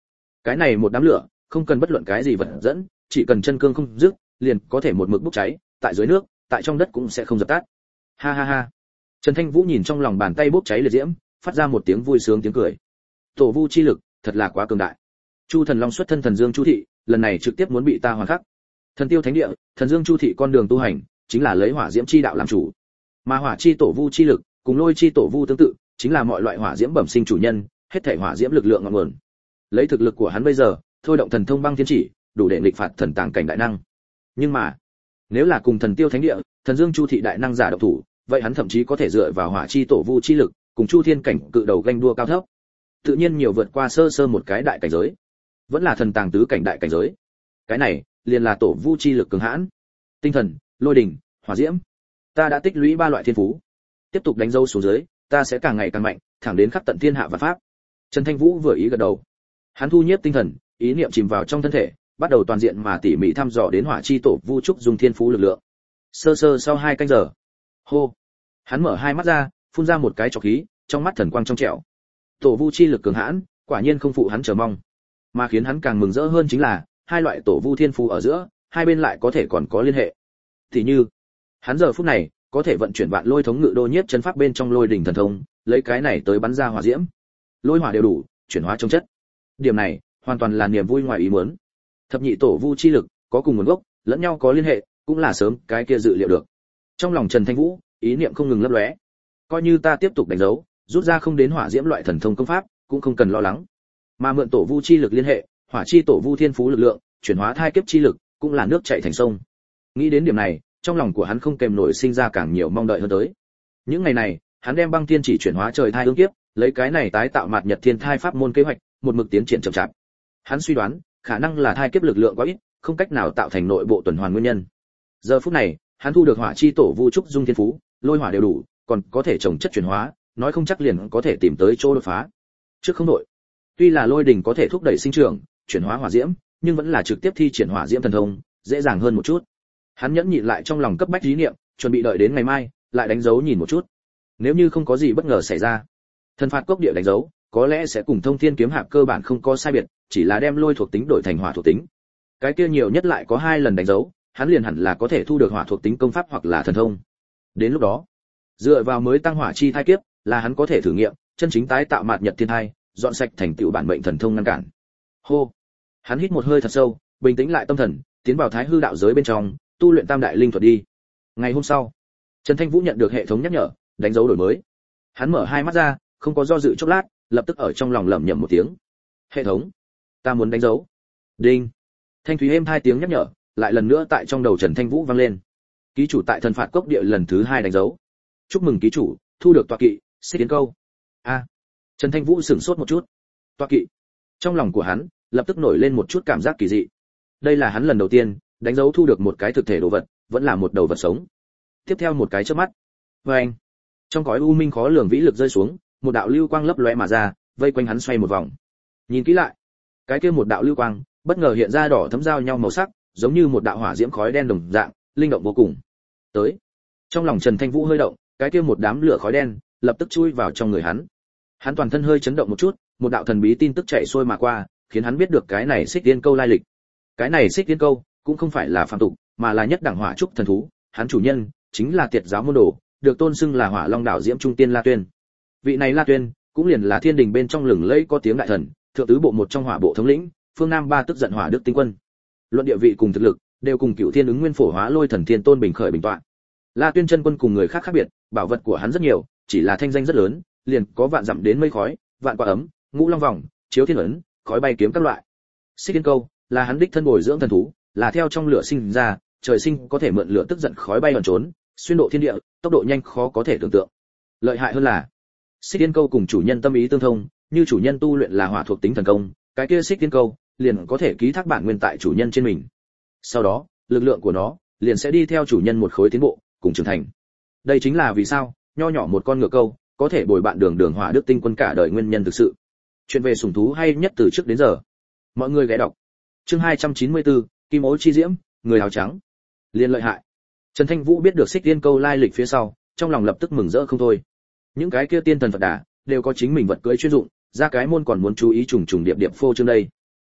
Cái này một đám lửa, không cần bất luận cái gì vật dẫn, chỉ cần chân cương không dứt, liền có thể một mực bốc cháy, tại dưới nước, tại trong đất cũng sẽ không dập tắt. Ha ha ha. Trần Thanh Vũ nhìn trong lòng bàn tay bốc cháy liệt diễm, phát ra một tiếng vui sướng tiếng cười. Tổ vu chi lực, thật là quá cường đại. Chu Thần Long xuất thân Thần Dương Chu thị, lần này trực tiếp muốn bị ta hoàn khắc. Thần Tiêu Thánh Địa, Thần Dương Chu thị con đường tu hành, chính là lấy hỏa diễm chi đạo làm chủ. Mà hỏa chi tổ vu chi lực, cùng lôi chi tổ vu tương tự, chính là mọi loại hỏa diễm bẩm sinh chủ nhân, hết thảy hỏa diễm lực lượng ngọn nguồn. Lấy thực lực của hắn bây giờ, thôi động thần thông băng thiên chỉ, đủ để nghịch phạt thần tàng cảnh đại năng. Nhưng mà, nếu là cùng Thần Tiêu Thánh Địa, Thần Dương Chu thị đại năng giả độc thủ, vậy hắn thậm chí có thể dựa vào hỏa chi tổ vu chi lực, cùng Chu Thiên cảnh cự đầu ganh đua cao thấp. Tự nhiên nhiều vượt qua sơ sơ một cái đại cảnh giới, vẫn là thần tàng tứ cảnh đại cảnh giới. Cái này, liền là tổ vu chi lực cường hãn. Tinh thần, lôi đỉnh, hỏa diễm. Ta đã tích lũy 3 loại thiên phú. Tiếp tục đánh dấu xuống dưới, ta sẽ càng ngày càng mạnh, thẳng đến khắp tận thiên hạ và pháp. Trần Thanh Vũ vừa ý gật đầu. Hắn thu nhiếp tinh thần, ý niệm chìm vào trong thân thể, bắt đầu toàn diện mà tỉ mỉ thăm dò đến hỏa chi tổ vu trúc dùng thiên phú lực lượng. Sơ sơ sau 2 canh giờ. Hô. Hắn mở hai mắt ra, phun ra một cái trọc khí, trong mắt thần quang trong trẻo. Tổ vu chi lực cường hãn, quả nhiên không phụ hắn chờ mong. Mà khiến hắn càng mừng rỡ hơn chính là, hai loại tổ vu thiên phú ở giữa, hai bên lại có thể còn có liên hệ. Thì như, hắn giờ phút này có thể vận chuyển vạn lôi thống ngự đô nhiếp chân pháp bên trong lôi đỉnh thần thông, lấy cái này tới bắn ra hỏa diễm. Lôi hỏa đều đủ, chuyển hóa trong chất. Điểm này, hoàn toàn là niềm vui ngoài ý muốn. Thập nhị tổ vu chi lực có cùng nguồn gốc, lẫn nhau có liên hệ, cũng là sớm cái kia dự liệu được. Trong lòng Trần Thanh Vũ, ý niệm không ngừng lấp lóe. Coi như ta tiếp tục đánh dấu, rút ra không đến hỏa diễm loại thần thông công pháp, cũng không cần lo lắng. Mà mượn tổ vu chi lực liên hệ, hỏa chi tổ vu thiên phú lực lượng, chuyển hóa thai kiếp chi lực, cũng là nước chảy thành sông. Nghĩ đến điểm này, trong lòng của hắn không kèm nổi sinh ra càng nhiều mong đợi hơn tới. Những ngày này, hắn đem băng thiên chỉ chuyển hóa trời thai ương kiếp, lấy cái này tái tạo mạt nhật thiên thai pháp môn kế hoạch, một mực tiến triển chậm chạp. Hắn suy đoán, khả năng là thai kiếp lực lượng quá ít, không cách nào tạo thành nội bộ tuần hoàn nguyên nhân. Giờ phút này, hắn thu được hỏa chi tổ vu trúc dung thiên phú, lôi hỏa đều đủ, còn có thể trồng chất chuyển hóa, nói không chắc liền có thể tìm tới chỗ đột phá. Trước không đội, tuy là lôi đỉnh có thể thúc đẩy sinh trưởng, chuyển hóa hỏa diễm, nhưng vẫn là trực tiếp thi triển hỏa diễm thần thông, dễ dàng hơn một chút. Hắn nhẫn nhịn lại trong lòng cấp bách ý niệm, chuẩn bị đợi đến ngày mai, lại đánh dấu nhìn một chút. Nếu như không có gì bất ngờ xảy ra, thần phạt cốc địa đánh dấu, có lẽ sẽ cùng thông thiên kiếm hạp cơ bản không có sai biệt, chỉ là đem lôi thuộc tính đổi thành hỏa thuộc tính. Cái kia nhiều nhất lại có 2 lần đánh dấu, hắn liền hẳn là có thể thu được hỏa thuộc tính công pháp hoặc là thần thông. Đến lúc đó, dựa vào mới tăng hỏa chi thai kiếp, là hắn có thể thử nghiệm, chân chính tái tạo mạt nhật thiên thai, dọn sạch thành tựu bản mệnh thần thông ngăn cản. Hô. Hắn hít một hơi thật sâu, bình tĩnh lại tâm thần, tiến vào thái hư đạo giới bên trong, tu luyện tam đại linh thuật đi. Ngày hôm sau, Trần Thanh Vũ nhận được hệ thống nhắc nhở, đánh dấu đổi mới. Hắn mở hai mắt ra, không có do dự chốc lát, lập tức ở trong lòng lẩm nhẩm một tiếng. Hệ thống, ta muốn đánh dấu. Đinh. Thanh thúy êm 2 tiếng nhắc nhở, lại lần nữa tại trong đầu Trần Thanh Vũ vang lên. Ký chủ tại thần phạt cốc địa lần thứ 2 đánh dấu. Chúc mừng ký chủ, thu được tọa kỵ, xích tiến câu. A. Trần Thanh Vũ sửng sốt một chút. Tọa kỵ. Trong lòng của hắn lập tức nổi lên một chút cảm giác kỳ dị. Đây là hắn lần đầu tiên đánh dấu thu được một cái thực thể đồ vật, vẫn là một đầu vật sống. Tiếp theo một cái chớp mắt, anh, trong cõi u minh khó lường vĩ lực rơi xuống, một đạo lưu quang lấp lóe mà ra, vây quanh hắn xoay một vòng. Nhìn kỹ lại, cái kia một đạo lưu quang bất ngờ hiện ra đỏ thấm giao nhau màu sắc, giống như một đạo hỏa diễm khói đen đồng dạng, linh động vô cùng. Tới. Trong lòng Trần Thanh Vũ hơi động, cái kia một đám lửa khói đen lập tức chui vào trong người hắn. Hắn toàn thân hơi chấn động một chút, một đạo thần bí tin tức chạy xuôi mà qua, khiến hắn biết được cái này Xích Tiên Câu lai lịch. Cái này Xích Tiên Câu cũng không phải là phàm tục, mà là nhất đẳng hỏa trúc thần thú, hắn chủ nhân chính là Tiệt giáo môn đồ, được tôn xưng là Hỏa Long đảo Diễm Trung Tiên La Tuyên. Vị này La Tuyên cũng liền là thiên đình bên trong lừng lẫy có tiếng đại thần, thượng tứ bộ một trong hỏa bộ thống lĩnh, phương Nam ba tức giận hỏa đức tinh quân. Luận địa vị cùng thực lực, đều cùng Cửu Thiên ứng nguyên phổ hóa lôi thần thiên tôn bình khởi bình tọa. La Tuyên chân quân cùng người khác khác biệt, bảo vật của hắn rất nhiều, chỉ là thanh danh rất lớn, liền có vạn dặm đến mây khói, vạn quả ấm, ngũ long vòng, chiếu thiên ấn, khói bay kiếm các loại. Xích Tiên Câu là hắn đích thân bồi dưỡng thần thú, là theo trong lửa sinh ra, trời sinh có thể mượn lửa tức giận khói bay ẩn trốn, xuyên độ thiên địa, tốc độ nhanh khó có thể tưởng tượng. Lợi hại hơn là, Xích Tiên Câu cùng chủ nhân tâm ý tương thông, như chủ nhân tu luyện là hỏa thuộc tính thần công, cái kia Xích Tiên Câu liền có thể ký thác bản nguyên tại chủ nhân trên mình. Sau đó, lực lượng của nó liền sẽ đi theo chủ nhân một khối tiến bộ, cùng trưởng thành. Đây chính là vì sao, nho nhỏ một con ngựa câu, có thể bồi bạn đường đường hỏa đức tinh quân cả đời nguyên nhân thực sự. Chuyện về sủng thú hay nhất từ trước đến giờ. Mọi người ghé đọc. Chương 294, Kim Ố chi diễm, người áo trắng. Liên lợi hại. Trần Thanh Vũ biết được Xích Tiên Câu lai lịch phía sau, trong lòng lập tức mừng rỡ không thôi. Những cái kia tiên thần Phật đà đều có chính mình vật cưỡi chuyên dụng, ra cái môn còn muốn chú ý trùng trùng điệp điệp phô trương đây.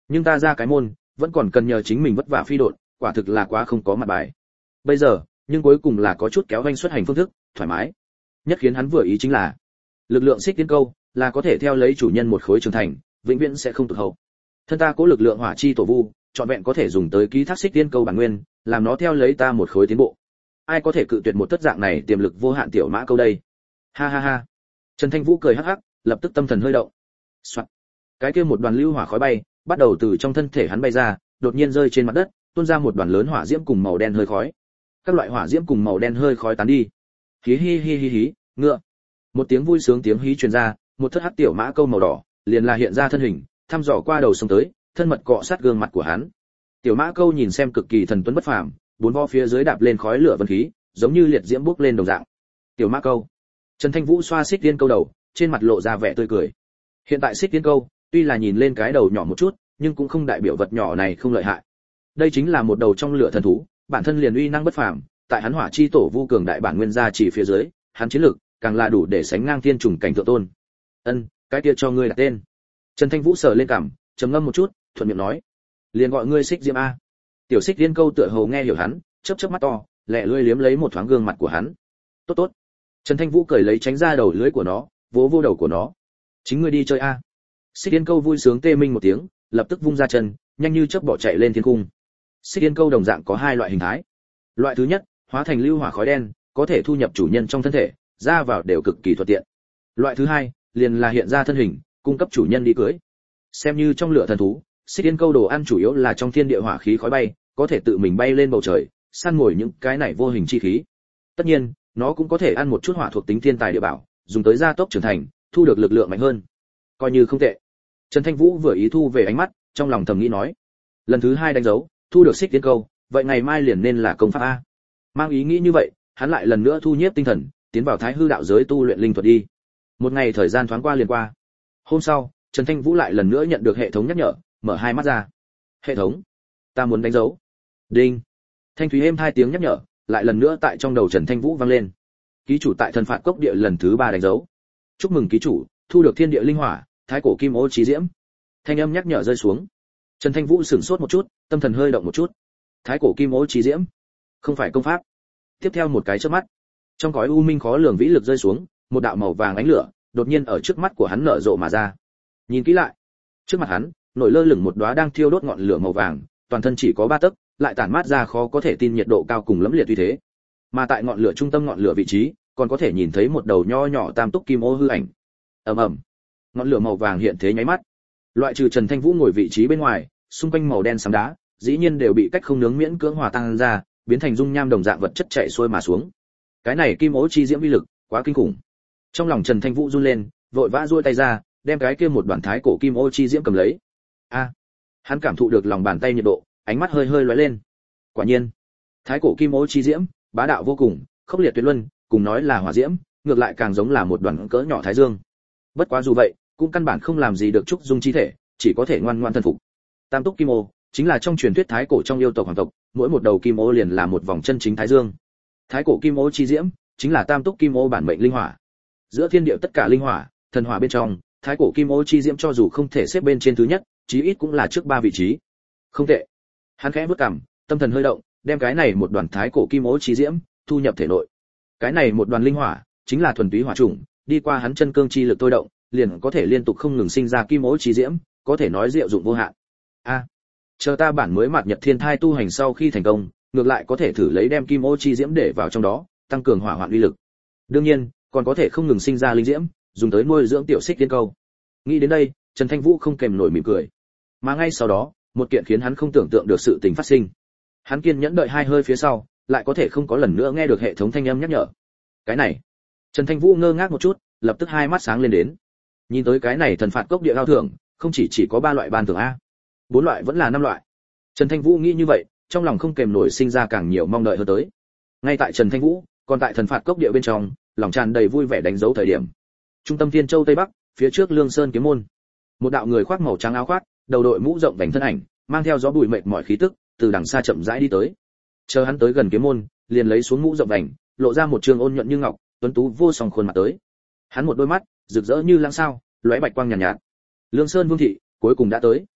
Nhưng ta ra cái môn, vẫn còn cần nhờ chính mình vất vả phi độn, quả thực là quá không có mặt bài. Bây giờ, nhưng cuối cùng là có chút kéo vanh xuất hành phương thức, thoải mái. Nhất khiến hắn vừa ý chính là, lực lượng xích tiến câu là có thể theo lấy chủ nhân một khối trưởng thành, vĩnh viễn sẽ không tụt hậu. Thân ta có lực lượng hỏa chi tổ vu, chọn vẹn có thể dùng tới ký thác xích tiến câu bản nguyên, làm nó theo lấy ta một khối tiến bộ. Ai có thể cự tuyệt một tất dạng này tiềm lực vô hạn tiểu mã câu đây? Ha ha ha. Trần Thanh Vũ cười hắc hắc, lập tức tâm thần hơi động. Soạt. Cái kia một đoàn lưu hỏa khói bay, bắt đầu từ trong thân thể hắn bay ra, đột nhiên rơi trên mặt đất, tuôn ra một đoàn lớn hỏa diễm cùng màu đen hơi khói. Các loại hỏa diễm cùng màu đen hơi khói tán đi. Hí hí hí hí hí, ngựa. Một tiếng vui sướng tiếng hí truyền ra, một thất hắc tiểu mã câu màu đỏ, liền là hiện ra thân hình, thăm dò qua đầu sông tới, thân mật cọ sát gương mặt của hắn. Tiểu mã câu nhìn xem cực kỳ thần tuấn bất phàm, bốn vo phía dưới đạp lên khói lửa vân khí, giống như liệt diễm bốc lên đồng dạng. Tiểu mã câu. Trần Thanh Vũ xoa xích tiên câu đầu, trên mặt lộ ra vẻ tươi cười. Hiện tại xích tiên câu, tuy là nhìn lên cái đầu nhỏ một chút, nhưng cũng không đại biểu vật nhỏ này không lợi hại. Đây chính là một đầu trong lửa thần thú, bản thân liền uy năng bất phàm, tại hắn hỏa chi tổ vu cường đại bản nguyên gia chỉ phía dưới, hắn chiến lực càng là đủ để sánh ngang thiên trùng cảnh thượng tôn. Ân, cái kia cho ngươi đặt tên. Trần Thanh Vũ sờ lên cằm, trầm ngâm một chút, thuận miệng nói, liền gọi ngươi xích diễm a. Tiểu xích tiên câu tựa hồ nghe hiểu hắn, chớp chớp mắt to, lẹ lưỡi liếm lấy một thoáng gương mặt của hắn. Tốt tốt. Trần Thanh Vũ cười lấy tránh ra đầu lưỡi của nó, vỗ vô đầu của nó. Chính ngươi đi chơi a. Xích tiên câu vui sướng tê minh một tiếng, lập tức vung ra chân, nhanh như chớp bỏ chạy lên thiên cung. Xích tiên câu đồng dạng có hai loại hình thái. Loại thứ nhất, hóa thành lưu hỏa khói đen, có thể thu nhập chủ nhân trong thân thể, ra vào đều cực kỳ thuận tiện. Loại thứ hai, liền là hiện ra thân hình, cung cấp chủ nhân đi cưới. Xem như trong lửa thần thú, xích tiên câu đồ ăn chủ yếu là trong thiên địa hỏa khí khói bay, có thể tự mình bay lên bầu trời, săn mồi những cái này vô hình chi khí. Tất nhiên, nó cũng có thể ăn một chút hỏa thuộc tính thiên tài địa bảo, dùng tới gia tốc trưởng thành, thu được lực lượng mạnh hơn. Coi như không tệ. Trần Thanh Vũ vừa ý thu về ánh mắt, trong lòng thầm nghĩ nói, lần thứ hai đánh dấu, thu được xích tiên câu, vậy ngày mai liền nên là công pháp a. Mang ý nghĩ như vậy, hắn lại lần nữa thu nhiếp tinh thần, tiến vào Thái hư đạo giới tu luyện linh thuật đi. Một ngày thời gian thoáng qua liền qua. Hôm sau, Trần Thanh Vũ lại lần nữa nhận được hệ thống nhắc nhở, mở hai mắt ra. Hệ thống, ta muốn đánh dấu. Đinh. Thanh thúy êm hai tiếng nhắc nhở, lại lần nữa tại trong đầu Trần Thanh Vũ vang lên. Ký chủ tại thần phạt cốc địa lần thứ 3 đánh dấu. Chúc mừng ký chủ, thu được thiên địa linh hỏa, thái cổ kim ô chí diễm. Thanh âm nhắc nhở rơi xuống. Trần Thanh Vũ sửng sốt một chút, tâm thần hơi động một chút. Thái cổ kim ô chí diễm, không phải công pháp. Tiếp theo một cái chớp mắt, trong cõi u minh khó lường vĩ lực rơi xuống, một đạo màu vàng ánh lửa đột nhiên ở trước mắt của hắn nở rộ mà ra. Nhìn kỹ lại, trước mặt hắn nổi lơ lửng một đóa đang thiêu đốt ngọn lửa màu vàng, toàn thân chỉ có 3 tấc, lại tản mát ra khó có thể tin nhiệt độ cao cùng lẫm liệt uy thế. Mà tại ngọn lửa trung tâm ngọn lửa vị trí, còn có thể nhìn thấy một đầu nho nhỏ tam túc kim ô hư ảnh. Ầm ầm. Ngọn lửa màu vàng hiện thế nháy mắt. Loại trừ Trần Thanh Vũ ngồi vị trí bên ngoài, xung quanh màu đen sám đá, dĩ nhiên đều bị cách không nướng miễn cưỡng hòa tan ra, biến thành dung nham đồng dạng vật chất chảy xuôi mà xuống. Cái này kim ô chi diễm uy lực, quá kinh khủng. Trong lòng Trần Thanh Vũ run lên, vội vã duỗi tay ra, đem cái kia một đoàn thái cổ kim ô chi diễm cầm lấy. A, hắn cảm thụ được lòng bàn tay nhiệt độ, ánh mắt hơi hơi lóe lên. Quả nhiên, thái cổ kim ô chi diễm, bá đạo vô cùng, khốc liệt tuyệt luân, cùng nói là hỏa diễm, ngược lại càng giống là một đoàn cỡ nhỏ thái dương. Bất quá dù vậy, cũng căn bản không làm gì được trúc dung chi thể, chỉ có thể ngoan ngoãn thân phục. Tam túc kim ô, chính là trong truyền thuyết thái cổ trong yêu tộc hoàng tộc, mỗi một đầu kim ô liền là một vòng chân chính thái dương. Thái cổ kim ô chi diễm, chính là tam túc kim ô bản mệnh linh hỏa. Giữa thiên địa tất cả linh hỏa, thần hỏa bên trong, thái cổ kim ô chi diễm cho dù không thể xếp bên trên thứ nhất, chí ít cũng là trước 3 vị trí. Không tệ. Hắn khẽ bước cằm, tâm thần hơi động, đem cái này một đoàn thái cổ kim ô chi diễm thu nhập thể nội. Cái này một đoàn linh hỏa, chính là thuần túy hỏa chủng, đi qua hắn chân cương chi lực tôi động, liền có thể liên tục không ngừng sinh ra kim ô chi diễm, có thể nói diệu dụng vô hạn. A, chờ ta bản mới mạt nhật thiên thai tu hành sau khi thành công, ngược lại có thể thử lấy đem kim ô chi diễm để vào trong đó, tăng cường hỏa hoạn uy lực. Đương nhiên, còn có thể không ngừng sinh ra linh diễm, dùng tới nuôi dưỡng tiểu xích tiên câu. Nghĩ đến đây, Trần Thanh Vũ không kềm nổi mỉm cười. Mà ngay sau đó, một kiện khiến hắn không tưởng tượng được sự tình phát sinh. Hắn kiên nhẫn đợi 2 hơi phía sau, lại có thể không có lần nữa nghe được hệ thống thanh âm nhắc nhở. Cái này, Trần Thanh Vũ ngơ ngác một chút, lập tức 2 mắt sáng lên đến. Nhìn tới cái này thần phạt cốc địa cao thưởng, không chỉ có 3 loại ban thưởng a, 4 loại vẫn là 5 loại. Trần Thanh Vũ nghĩ như vậy, trong lòng không kềm nổi sinh ra càng nhiều mong đợi hơn tới. Ngay tại Trần Thanh Vũ, còn tại thần phạt cốc địa bên trong, lòng tràn đầy vui vẻ đánh dấu thời điểm. Trung tâm Thiên Châu Tây Bắc, phía trước Lương Sơn kiếm môn. Một đạo người khoác màu trắng áo khoác, đầu đội mũ rộng vành thân ảnh, mang theo gió bụi mệt mỏi khí tức, từ đằng xa chậm rãi đi tới. Chờ hắn tới gần kiếm môn, liền lấy xuống mũ rộng vành, lộ ra một trương ôn nhuận như ngọc, tuấn tú vô song khuôn mặt tới. Hắn một đôi mắt rực rỡ như lãng sao, lóe bạch quang nhàn nhạt, nhạt. Lương Sơn Vương thị cuối cùng đã tới.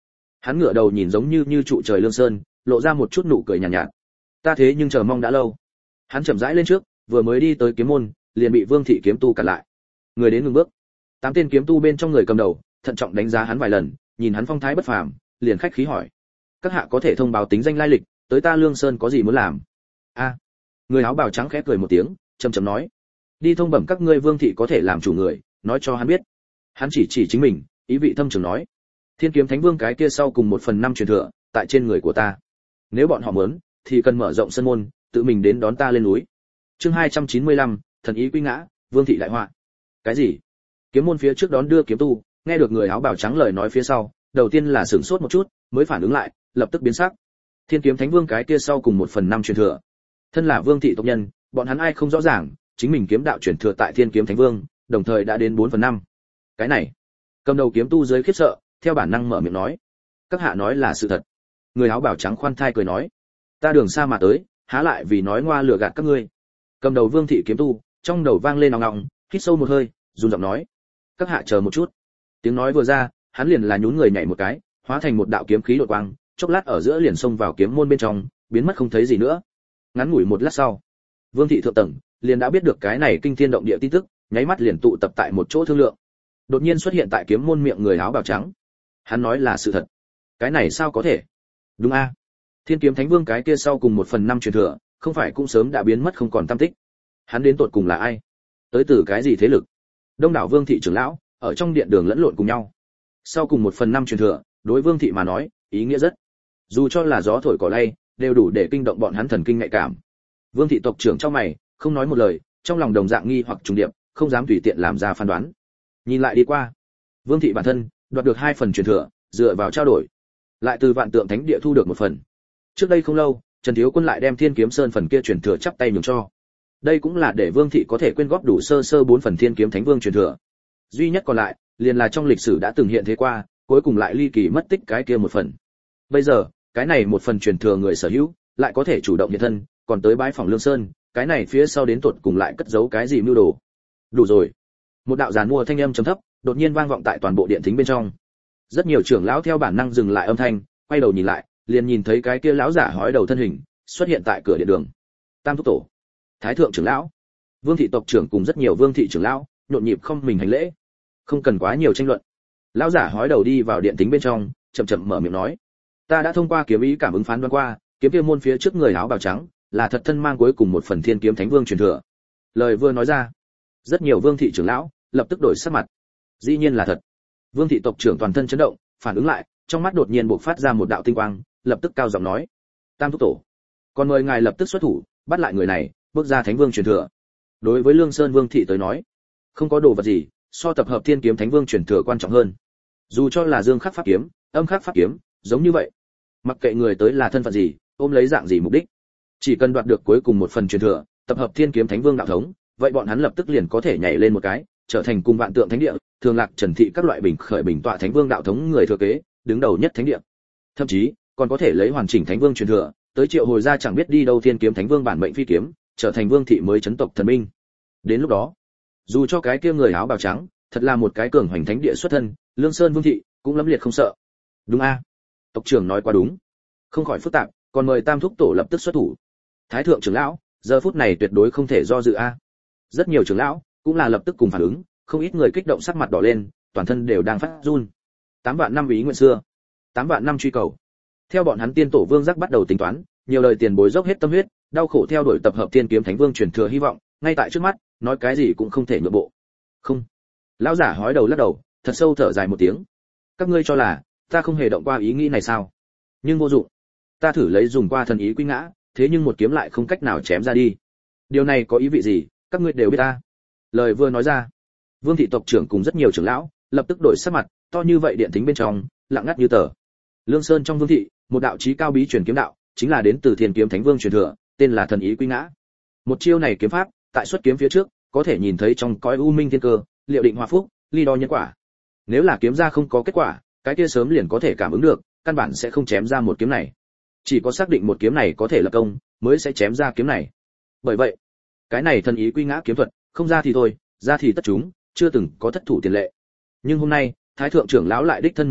Hắn ngửa đầu nhìn giống như trụ trời Lương Sơn, lộ ra một chút nụ cười nhàn nhạt. Ta thế nhưng chờ mong đã lâu. Hắn chậm rãi lên trước, vừa mới đi tới kiếm môn, liền bị Vương thị kiếm tu cản lại. Người đến ngừng bước. 8 tên kiếm tu bên trong người cầm đầu, thận trọng đánh giá hắn vài lần, nhìn hắn phong thái bất phàm, liền khách khí hỏi: các hạ có thể thông báo tính danh lai lịch, tới ta Lương Sơn có gì muốn làm? A. Người áo bào trắng khẽ cười một tiếng, trầm trầm nói: đi thông bẩm các ngươi Vương thị có thể làm chủ người, nói cho hắn biết. Hắn chỉ chính mình, ý vị thâm trường nói: Thiên kiếm Thánh Vương cái kia sau cùng 1/5 truyền thừa, tại trên người của ta. Nếu bọn họ muốn, thì cần mở rộng sân môn, tự mình đến đón ta lên núi. Chương 295, thần ý quy ngã, Vương thị đại họa. Cái gì? Kiếm môn phía trước đón đưa kiếm tu, nghe được người áo bào trắng lời nói phía sau, đầu tiên là sửng sốt một chút, mới phản ứng lại, lập tức biến sắc. Thiên kiếm Thánh Vương cái kia sau cùng 1/5 truyền thừa. Thân là Vương thị tộc nhân, bọn hắn ai không rõ ràng, chính mình kiếm đạo truyền thừa tại Thiên kiếm Thánh Vương, đồng thời đã đến 4/5. Cái này, cầm đầu kiếm tu dưới khiếp sợ, theo bản năng mở miệng nói: các hạ nói là sự thật. Người áo bào trắng khoan thai cười nói: ta đường xa mà tới, há lại vì nói ngoa lừa gạt các ngươi. Cầm đầu Vương thị kiếm tu, trong đầu vang lên ong ong, hít sâu một hơi, run giọng nói: các hạ chờ một chút. Tiếng nói vừa ra, hắn liền là nhún người nhảy một cái, hóa thành một đạo kiếm khí đột quang, chốc lát ở giữa liền xông vào kiếm môn bên trong, biến mất không thấy gì nữa. Ngắn ngủi một lát sau, Vương thị thượng tầng liền đã biết được cái này kinh thiên động địa tin tức, nháy mắt liền tụ tập tại một chỗ thương lượng. Đột nhiên xuất hiện tại kiếm môn miệng người áo bào trắng. Hắn nói là sự thật. Cái này sao có thể? Đúng a. Thiên kiếm Thánh Vương cái kia sau cùng 1/5 truyền thừa, không phải cũng sớm đã biến mất không còn tăm tích. Hắn đến tột cùng là ai? Tới từ cái gì thế lực? Đông đảo Vương thị trưởng lão ở trong điện đường lẫn lộn cùng nhau. Sau cùng 1/5 truyền thừa, đối Vương thị mà nói, ý nghĩa rất. Dù cho là gió thổi cỏ lay, đều đủ để kinh động bọn hắn thần kinh nhạy cảm. Vương thị tộc trưởng trong mày, không nói một lời, trong lòng đồng dạng nghi hoặc trùng điệp, không dám tùy tiện làm ra phán đoán. Nhìn lại đi qua, Vương thị bản thân đoạt được 2 phần truyền thừa, dựa vào trao đổi, lại từ Vạn Tượng Thánh Địa thu được 1 phần. Trước đây không lâu, Trần Thiếu Quân lại đem Thiên Kiếm Sơn phần kia truyền thừa chắp tay nhường cho. Đây cũng là để Vương thị có thể quyên góp đủ sơ 4 phần Thiên Kiếm Thánh Vương truyền thừa. Duy nhất còn lại, liền là trong lịch sử đã từng hiện thế qua, cuối cùng lại ly kỳ mất tích cái kia 1 phần. Bây giờ, cái này 1 phần truyền thừa người sở hữu, lại có thể chủ động hiện thân, còn tới bái phỏng Lương Sơn, cái này phía sau đến tuột cùng lại cất giấu cái gì mưu đồ. Đủ rồi. Một đạo giàn mua thanh âm trầm thấp, đột nhiên vang vọng tại toàn bộ điện thính bên trong. Rất nhiều trưởng lão theo bản năng dừng lại âm thanh, quay đầu nhìn lại, liền nhìn thấy cái kia lão giả hói đầu thân hình xuất hiện tại cửa điện đường. Tam thúc tổ, Thái thượng trưởng lão, Vương thị tộc trưởng cùng rất nhiều Vương thị trưởng lão nhộn nhịp không mình hành lễ. Không cần quá nhiều tranh luận. Lão giả hói đầu đi vào điện thính bên trong, chậm chậm mở miệng nói: ta đã thông qua kiếm ý cảm ứng phán đoán qua, kiếm kia môn phía trước người áo bào trắng là thật thân mang cuối cùng 1 phần Thiên kiếm Thánh Vương truyền thừa. Lời vừa nói ra, rất nhiều Vương thị trưởng lão lập tức đổi sắc mặt. Dĩ nhiên là thật. Vương thị tộc trưởng toàn thân chấn động, phản ứng lại, trong mắt đột nhiên bộc phát ra một đạo tinh quang, lập tức cao giọng nói: tam thúc tổ, còn mời ngài lập tức xuất thủ, bắt lại người này, bước ra Thánh Vương truyền thừa. Đối với Lương Sơn Vương thị tới nói, không có đồ vật gì so tập hợp Thiên kiếm Thánh Vương truyền thừa quan trọng hơn. Dù cho là dương khắc pháp kiếm, âm khắc pháp kiếm, giống như vậy, mặc kệ người tới là thân phận gì, ôm lấy dạng gì mục đích, chỉ cần đoạt được cuối cùng 1 phần truyền thừa, tập hợp Thiên kiếm Thánh Vương đạo thống, vậy bọn hắn lập tức liền có thể nhảy lên một cái, trở thành cùng Vạn Tượng Thánh Địa, Thường Lạc Trần Thị các loại bình khởi bình tọa Thánh Vương đạo thống người thừa kế, đứng đầu nhất thánh địa. Thậm chí, còn có thể lấy hoàn chỉnh Thánh Vương truyền thừa, tới triệu hồi ra chẳng biết đi đâu Thiên kiếm Thánh Vương bản mệnh phi kiếm, trở thành Vương thị mới chấn tộc thần minh. Đến lúc đó, dù cho cái kia người áo bào trắng thật là một cái cường hoành thánh địa xuất thân, Lương Sơn Vương thị cũng lẫm liệt không sợ. Đúng a, tộc trưởng nói quá đúng. Không khỏi phức tạp, còn mời Tam thúc tổ lập tức xuất thủ. Thái thượng trưởng lão, giờ phút này tuyệt đối không thể do dự a. Rất nhiều trưởng lão cũng là lập tức cùng phản ứng, không ít người kích động sắc mặt đỏ lên, toàn thân đều đang phát run. 8 vạn năm ý nguyện xưa, 8 vạn năm truy cầu. Theo bọn hắn tiên tổ Vương Giác bắt đầu tính toán, nhiều lời tiền bối dốc hết tâm huyết, đau khổ theo đuổi tập hợp Thiên kiếm Thánh Vương truyền thừa hy vọng, ngay tại trước mắt, nói cái gì cũng không thể nhượng bộ. Không. Lão giả hói đầu lắc đầu, thật sâu thở dài một tiếng. Các ngươi cho là ta không hề động qua ý nghĩ này sao? Nhưng vô dụng. Ta thử lấy dùng qua thần ý quy ngã, thế nhưng một kiếm lại không cách nào chém ra đi. Điều này có ý vị gì, các ngươi đều biết ta. Lời vừa nói ra, Vương thị tộc trưởng cùng rất nhiều trưởng lão lập tức đổi sắc mặt, to như vậy điện thính bên trong lặng ngắt như tờ. Lương Sơn trong Vương thị, một đạo chí cao bí truyền kiếm đạo, chính là đến từ Thiên kiếm Thánh Vương truyền thừa, tên là thần ý quy ngã. Một chiêu này kiếm pháp, tại xuất kiếm phía trước, có thể nhìn thấy trong cõi u minh thiên cơ, liệu định hòa phúc, ly đo nhân quả. Nếu là kiếm ra không có kết quả, cái kia sớm liền có thể cảm ứng được, căn bản sẽ không chém ra một kiếm này. Chỉ có xác định một kiếm này có thể lập công, mới sẽ chém ra kiếm này. Bởi vậy, cái này thần ý quy ngã kiếm thuật, không ra thì thôi, ra thì tất chúng, chưa từng có thất thủ tiền lệ. Nhưng hôm nay, Thái thượng trưởng lão lại đích thân mở miệng,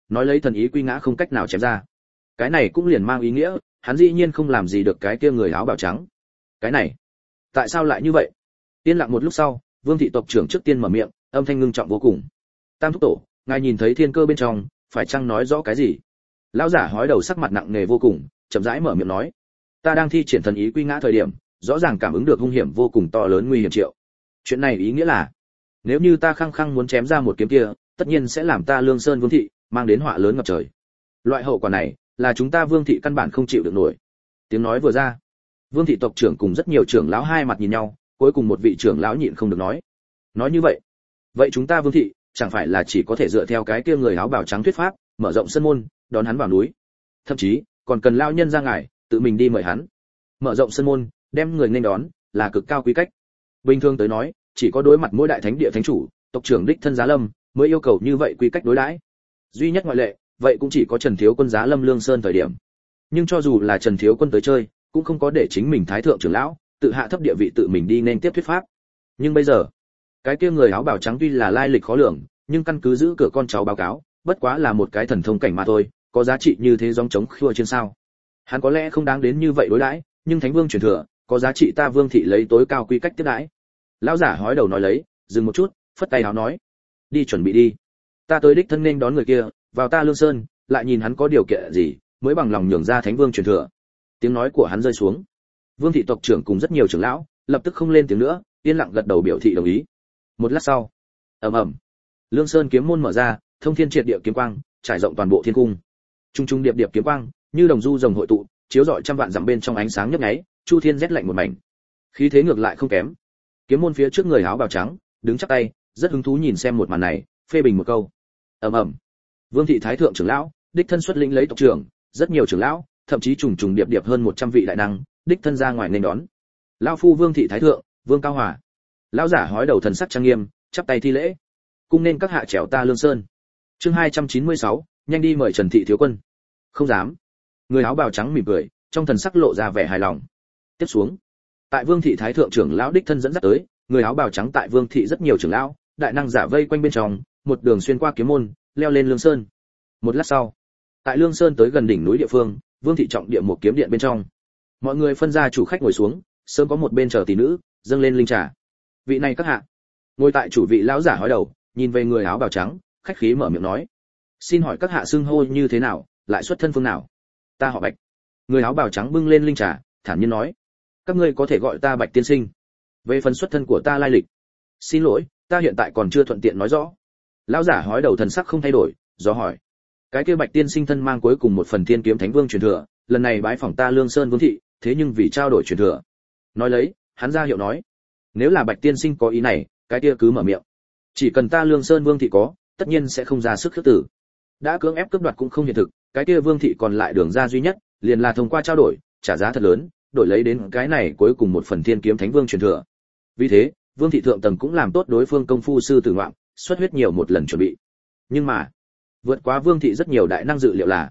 nói lấy thần ý quy ngã không cách nào chém ra. Cái này cũng liền mang ý nghĩa, hắn dĩ nhiên không làm gì được cái kia người áo bào trắng. Cái này, tại sao lại như vậy? Yên lặng một lúc sau, Vương thị tộc trưởng trước tiên mở miệng, âm thanh ngưng trọng vô cùng. Tam thúc tổ, ngài nhìn thấy thiên cơ bên trong, phải chăng nói rõ cái gì? Lão giả hói đầu sắc mặt nặng nề vô cùng, chậm rãi mở miệng nói: ta đang thi triển thần ý quy ngã thời điểm, rõ ràng cảm ứng được hung hiểm vô cùng to lớn nguy hiểm triệu. Chuyện này ý nghĩa là, nếu như ta khăng khăng muốn chém ra một kiếm kia, tất nhiên sẽ làm ta Lương Sơn Vương thị mang đến họa lớn ngập trời. Loại hậu quả này, là chúng ta Vương thị căn bản không chịu được nổi. Tiếng nói vừa ra, Vương thị tộc trưởng cùng rất nhiều trưởng lão hai mặt nhìn nhau, cuối cùng một vị trưởng lão nhịn không được nói: nói như vậy chúng ta Vương thị chẳng phải là chỉ có thể dựa theo cái kia người áo bào trắng thuyết pháp, mở rộng sân môn, đón hắn vào núi, thậm chí còn cần lao nhân ra ngài tự mình đi mời hắn. Mở rộng sân môn, đem người nên đón, là cực cao quy cách. Bình thường tới nói, chỉ có đối mặt mỗi đại thánh địa thánh chủ, tộc trưởng đích thân Giá Lâm mới yêu cầu như vậy quy cách đối đãi. Duy nhất ngoại lệ, vậy cũng chỉ có Trần Thiếu Quân Giá Lâm Lương Sơn thời điểm. Nhưng cho dù là Trần Thiếu Quân tới chơi, cũng không có để chính mình thái thượng trưởng lão tự hạ thấp địa vị tự mình đi nên tiếp thuyết pháp. Nhưng bây giờ, cái kia người áo bào trắng tuy là lai lịch khó lường, nhưng căn cứ giữ cửa con cháu báo cáo, bất quá là một cái thần thông cảnh mà thôi, có giá trị như thế gióng trống khua trên sao? Hắn có lẽ không đáng đến như vậy đối đãi, nhưng Thánh Vương truyền thừa, có giá trị ta Vương thị lấy tối cao quy cách tiếp đãi. Lão giả hói đầu nói lấy, dừng một chút, phất tay áo nói: đi chuẩn bị đi. Ta tới đích thân nên đón người kia, vào ta Lương Sơn, lại nhìn hắn có điều kiện gì, mới bằng lòng nhường ra Thánh Vương truyền thừa. Tiếng nói của hắn rơi xuống, Vương thị tộc trưởng cùng rất nhiều trưởng lão, lập tức không lên tiếng nữa, yên lặng gật đầu biểu thị đồng ý. Một lát sau, ầm ầm, Lương Sơn kiếm môn mở ra, thông thiên triệt địa kiếm quang, trải rộng toàn bộ thiên cung. Trung trung điệp điệp kiếm quang, như đồng du rồng hội tụ, chiếu rọi trăm vạn dặm bên trong ánh sáng nhấp nháy, chu thiên rét lạnh một mảnh. Khí thế ngược lại không kém. Kiếm môn phía trước người áo bào trắng, đứng chắp tay, rất hứng thú nhìn xem một màn này, phê bình một câu. Ầm ầm. Vương thị thái thượng trưởng lão, đích thân xuất lĩnh lấy tộc trưởng, rất nhiều trưởng lão, thậm chí trùng trùng điệp điệp hơn 100 vị đại năng, đích thân ra ngoài nên đón. Lão phu Vương thị thái thượng, Vương Cao Hòa. Lão giả hói đầu thần sắc trang nghiêm, chắp tay thi lễ. Cung nên các hạ trèo ta Lương Sơn. Chương 296, nhanh đi mời Trần thị thiếu quân. Không dám. Người áo bào trắng mỉm cười, trong thần sắc lộ ra vẻ hài lòng. Tiếp xuống, tại Vương thị thái thượng trưởng lão đích thân dẫn dắt tới, người áo bào trắng tại Vương thị rất nhiều trưởng lão, đại năng giả vây quanh bên trong, một đường xuyên qua kiếm môn, leo lên Lương Sơn. Một lát sau, tại Lương Sơn tới gần đỉnh núi địa phương, Vương thị trọng địa một kiếm điện bên trong. Mọi người phân ra chủ khách ngồi xuống, sớm có một bên chờ tỷ nữ, dâng lên linh trà. Vị này các hạ. Ngồi tại chủ vị lão giả hói đầu, nhìn về người áo bào trắng, khách khí mở miệng nói: xin hỏi các hạ xưng hô như thế nào, lại xuất thân phương nào? Ta họ Bạch. Người áo bào trắng bưng lên linh trà, thản nhiên nói: các ngươi có thể gọi ta Bạch tiên sinh. Về phần xuất thân của ta lai lịch, xin lỗi, ta hiện tại còn chưa thuận tiện nói rõ. Lão giả hói đầu thần sắc không thay đổi, do hỏi: cái kia Bạch tiên sinh thân mang cuối cùng một phần Thiên Kiếm Thánh Vương truyền thừa, lần này bái phỏng ta Lương Sơn Vương thị, thế nhưng vì trao đổi truyền thừa. Nói lấy, hắn ra hiệu nói: nếu là Bạch tiên sinh có ý này, cái kia cứ mở miệng. Chỉ cần ta Lương Sơn Vương thị có, tất nhiên sẽ không ra sức khước tử. Đã cưỡng ép cướp đoạt cũng không hiện thực, cái kia Vương thị còn lại đường ra duy nhất, liền là thông qua trao đổi, trả giá thật lớn, đổi lấy đến cái này cuối cùng một phần Thiên Kiếm Thánh Vương truyền thừa. Vì thế, Vương thị thượng tầng cũng làm tốt đối phương công phu sư tử ngoạm, xuất huyết nhiều một lần chuẩn bị. Nhưng mà, vượt quá Vương thị rất nhiều đại năng dự liệu là: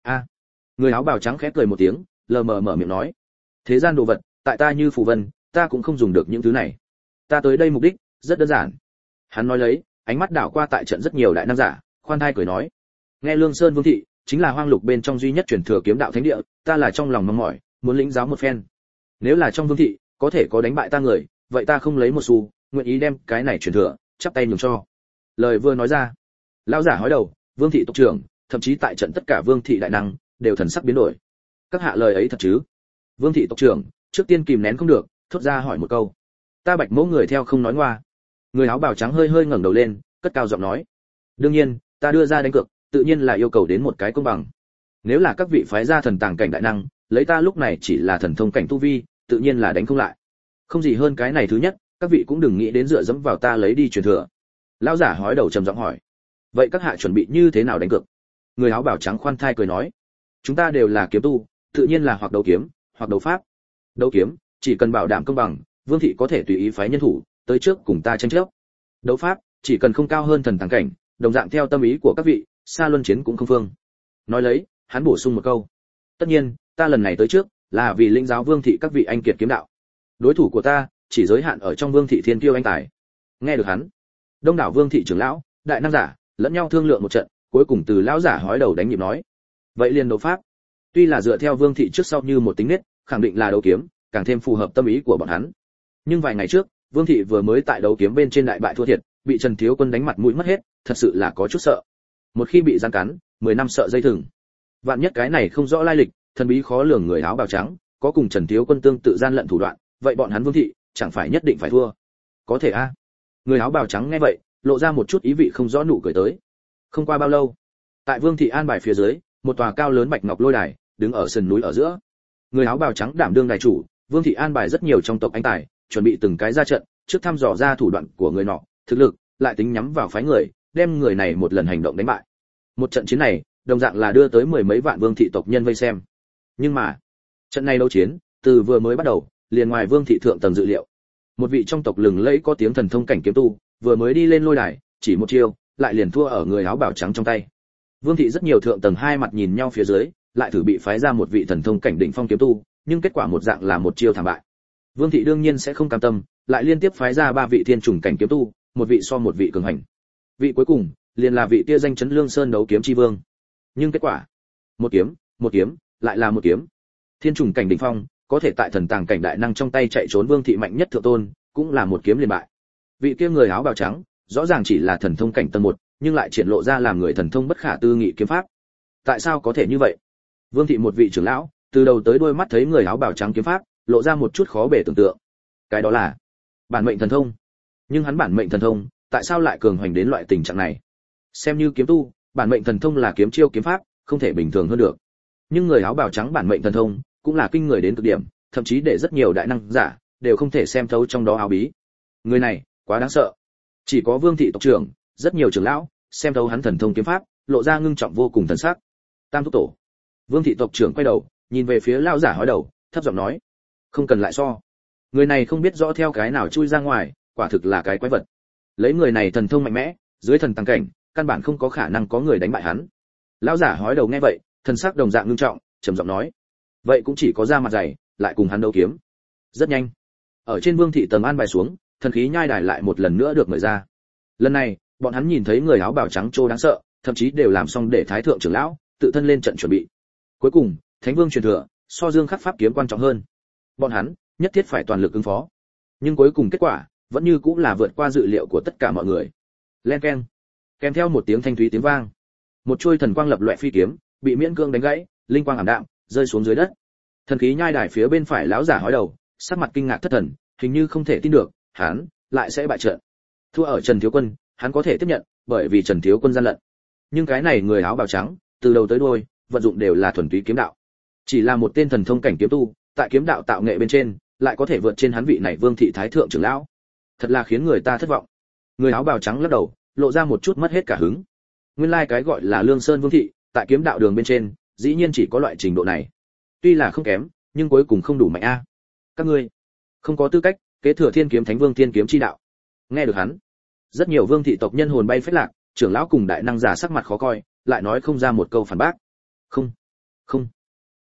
người áo bào trắng khẽ cười một tiếng, lờ mờ mở miệng nói: thế gian đồ vật, tại ta như phù vân, ta cũng không dùng được những thứ này. Ta tới đây mục đích rất đơn giản. Hắn nói lấy, ánh mắt đảo qua tại trận rất nhiều đại năng giả, khoan thai cười nói: nghe Lương Sơn Vương thị chính là hoang lục bên trong duy nhất truyền thừa kiếm đạo thánh địa, ta là trong lòng mong mỏi, muốn lĩnh giáo một phen. Nếu là trong Vương thị có thể có đánh bại ta người, vậy ta không lấy một xu, nguyện ý đem cái này truyền thừa chắp tay nhường cho. Lời vừa nói ra, lão giả hói đầu, Vương thị tộc trưởng, thậm chí tại trận tất cả Vương thị đại năng đều thần sắc biến đổi. Các hạ lời ấy thật chứ? Vương thị tộc trưởng trước tiên kìm nén không được, thốt ra hỏi một câu. Ta Bạch mẫu người theo không nói ngoa. Người áo bào trắng hơi hơi ngẩng đầu lên, cất cao giọng nói: đương nhiên, ta đưa ra đánh cược, tự nhiên là yêu cầu đến một cái công bằng. Nếu là các vị phái gia thần tàng cảnh đại năng, lấy ta lúc này chỉ là thần thông cảnh tu vi, tự nhiên là đánh không lại. Không gì hơn cái này thứ nhất, các vị cũng đừng nghĩ đến dựa dẫm vào ta lấy đi truyền thừa. Lão giả hói đầu trầm giọng hỏi: vậy các hạ chuẩn bị như thế nào đánh cược? Người áo bào trắng khoan thai cười nói: chúng ta đều là kiếm tu, tự nhiên là hoặc đấu kiếm, hoặc đấu pháp. Đấu kiếm, chỉ cần bảo đảm công bằng, Vương thị có thể tùy ý phái nhân thủ tới trước cùng ta tranh chấp. Đấu pháp, chỉ cần không cao hơn thần tàng cảnh, đồng dạng theo tâm ý của các vị, xa luân chiến cũng không phương. Nói lấy, hắn bổ sung một câu: tất nhiên, ta lần này tới trước là vì lĩnh giáo Vương thị các vị anh kiệt kiếm đạo. Đối thủ của ta chỉ giới hạn ở trong Vương thị thiên kiêu anh tài. Nghe được hắn, đông đảo Vương thị trưởng lão, đại năng giả lẫn nhau thương lượng một trận, cuối cùng từ lão giả hói đầu đánh nhịp nói: "Vậy liền đấu pháp." Tuy là dựa theo Vương thị trước sau như một tính nết, khẳng định là đấu kiếm, càng thêm phù hợp tâm ý của bọn hắn. Nhưng vài ngày trước, Vương thị vừa mới tại đấu kiếm bên trên đại bại thua thiệt, bị Trần Thiếu Quân đánh mặt mũi mất hết, thật sự là có chút sợ. Một khi bị gian cắn, 10 năm sợ dây thừng. Vạn nhất cái này không rõ lai lịch, thần bí khó lường người áo bào trắng, có cùng Trần Thiếu Quân tương tự gian lận thủ đoạn, vậy bọn hắn Vương thị chẳng phải nhất định phải thua. Có thể a. Người áo bào trắng nghe vậy, lộ ra một chút ý vị không rõ nụ cười tới. Không qua bao lâu, tại Vương thị an bài phía dưới, một tòa cao lớn bạch ngọc lôi đài đứng ở sườn núi ở giữa. Người áo bào trắng đảm đương đài chủ, Vương thị an bài rất nhiều trong tộc anh tài, chuẩn bị từng cái ra trận, trước thăm dò ra thủ đoạn của người nọ, thực lực, lại tính nhắm vào phái người, đem người này một lần hành động đánh bại. Một trận chiến này, đồng dạng là đưa tới mười mấy vạn Vương thị tộc nhân vây xem. Nhưng mà, trận này đấu chiến, từ vừa mới bắt đầu, liền ngoài Vương thị thượng tầng dự liệu. Một vị trong tộc lừng lẫy có tiếng thần thông cảnh kiếm tu, vừa mới đi lên lôi đài, chỉ một chiêu, lại liền thua ở người áo bào trắng trong tay. Vương thị rất nhiều thượng tầng hai mặt nhìn nhau phía dưới, lại thử bị phái ra một vị thần thông cảnh đỉnh phong kiếm tu, nhưng kết quả một dạng là một chiêu thảm bại. Vương thị đương nhiên sẽ không cam tâm, lại liên tiếp phái ra ba vị thiên trùng cảnh kiếm tu, một vị so một vị cường hành. Vị cuối cùng, liền là vị tia danh chấn Lương Sơn đấu kiếm chi vương. Nhưng kết quả, một kiếm, lại là một kiếm. Thiên trùng cảnh đỉnh phong, có thể tại thần tàng cảnh đại năng trong tay chạy trốn Vương thị mạnh nhất thượng tôn, cũng là một kiếm liền bại. Vị kia người áo bào trắng, rõ ràng chỉ là thần thông cảnh tầng 1, nhưng lại triển lộ ra làm người thần thông bất khả tư nghị kiếm pháp. Tại sao có thể như vậy? Vương thị một vị trưởng lão, từ đầu tới đuôi mắt thấy người áo bào trắng kiếm pháp, lộ ra một chút khó bề tưởng tượng. Cái đó là bản mệnh thần thông. Nhưng hắn bản mệnh thần thông, tại sao lại cường hoành đến loại tình trạng này? Xem như kiếm tu, bản mệnh thần thông là kiếm chiêu kiếm pháp, không thể bình thường hơn được. Nhưng người áo bào trắng bản mệnh thần thông, cũng là kinh người đến cực điểm, thậm chí để rất nhiều đại năng giả đều không thể xem thấu trong đó áo bí. Người này, quá đáng sợ. Chỉ có Vương thị tộc trưởng, rất nhiều trưởng lão xem thấu hắn thần thông kiếm pháp, lộ ra ngưng trọng vô cùng thần sắc. Tam thúc tổ. Vương thị tộc trưởng quay đầu, nhìn về phía lão giả hói đầu, thấp giọng nói: "Không cần lại so. Người này không biết rõ theo cái nào chui ra ngoài, quả thực là cái quái vật. Lấy người này thần thông mạnh mẽ, dưới thần tăng cảnh, căn bản không có khả năng có người đánh bại hắn." Lão giả hói đầu nghe vậy, thần sắc đồng dạng ngưng trọng, trầm giọng nói: "Vậy cũng chỉ có ra mặt dày, lại cùng hắn đấu kiếm." Rất nhanh, ở trên Vương thị tầng an bài xuống, thần khí nhai đài lại một lần nữa được mở ra. Lần này, bọn hắn nhìn thấy người áo bào trắng trô đáng sợ, thậm chí đều làm xong để thái thượng trưởng lão tự thân lên trận chuẩn bị. Cuối cùng, Thánh Vương truyền thừa, so Dương Khắc pháp kiếm quan trọng hơn. Bọn hắn nhất thiết phải toàn lực ứng phó. Nhưng cuối cùng kết quả, vẫn như cũng là vượt qua dự liệu của tất cả mọi người. Len keng. Kèm theo một tiếng thanh thúy tiếng vang, một chuôi thần quang lập loè phi kiếm, bị miễn cương đánh gãy, linh quang ảm đạm, rơi xuống dưới đất. Thần khí nhai đài phía bên phải lão giả hói đầu, sắc mặt kinh ngạc thất thần, hình như không thể tin được, hắn lại sẽ bại trận. Thua ở Trần Thiếu Quân, hắn có thể tiếp nhận, bởi vì Trần Thiếu Quân gian lận. Nhưng cái này người áo bào trắng, từ đầu tới đuôi, vận dụng đều là thuần túy kiếm đạo. Chỉ là một tên thần thông cảnh kiếm tu, tại kiếm đạo tạo nghệ bên trên, lại có thể vượt trên hắn vị này Vương thị thái thượng trưởng lão. Thật là khiến người ta thất vọng. Người áo bào trắng lắc đầu, lộ ra một chút mất hết cả hứng. Nguyên lai cái gọi là Lương Sơn Vương thị, tại kiếm đạo đường bên trên, dĩ nhiên chỉ có loại trình độ này. Tuy là không kém, nhưng cuối cùng không đủ mạnh a. Các ngươi không có tư cách kế thừa Thiên Kiếm Thánh Vương Thiên Kiếm chi đạo. Nghe được hắn, rất nhiều Vương thị tộc nhân hồn bay phết lạc, trưởng lão cùng đại năng giả sắc mặt khó coi, lại nói không ra một câu phản bác. Không,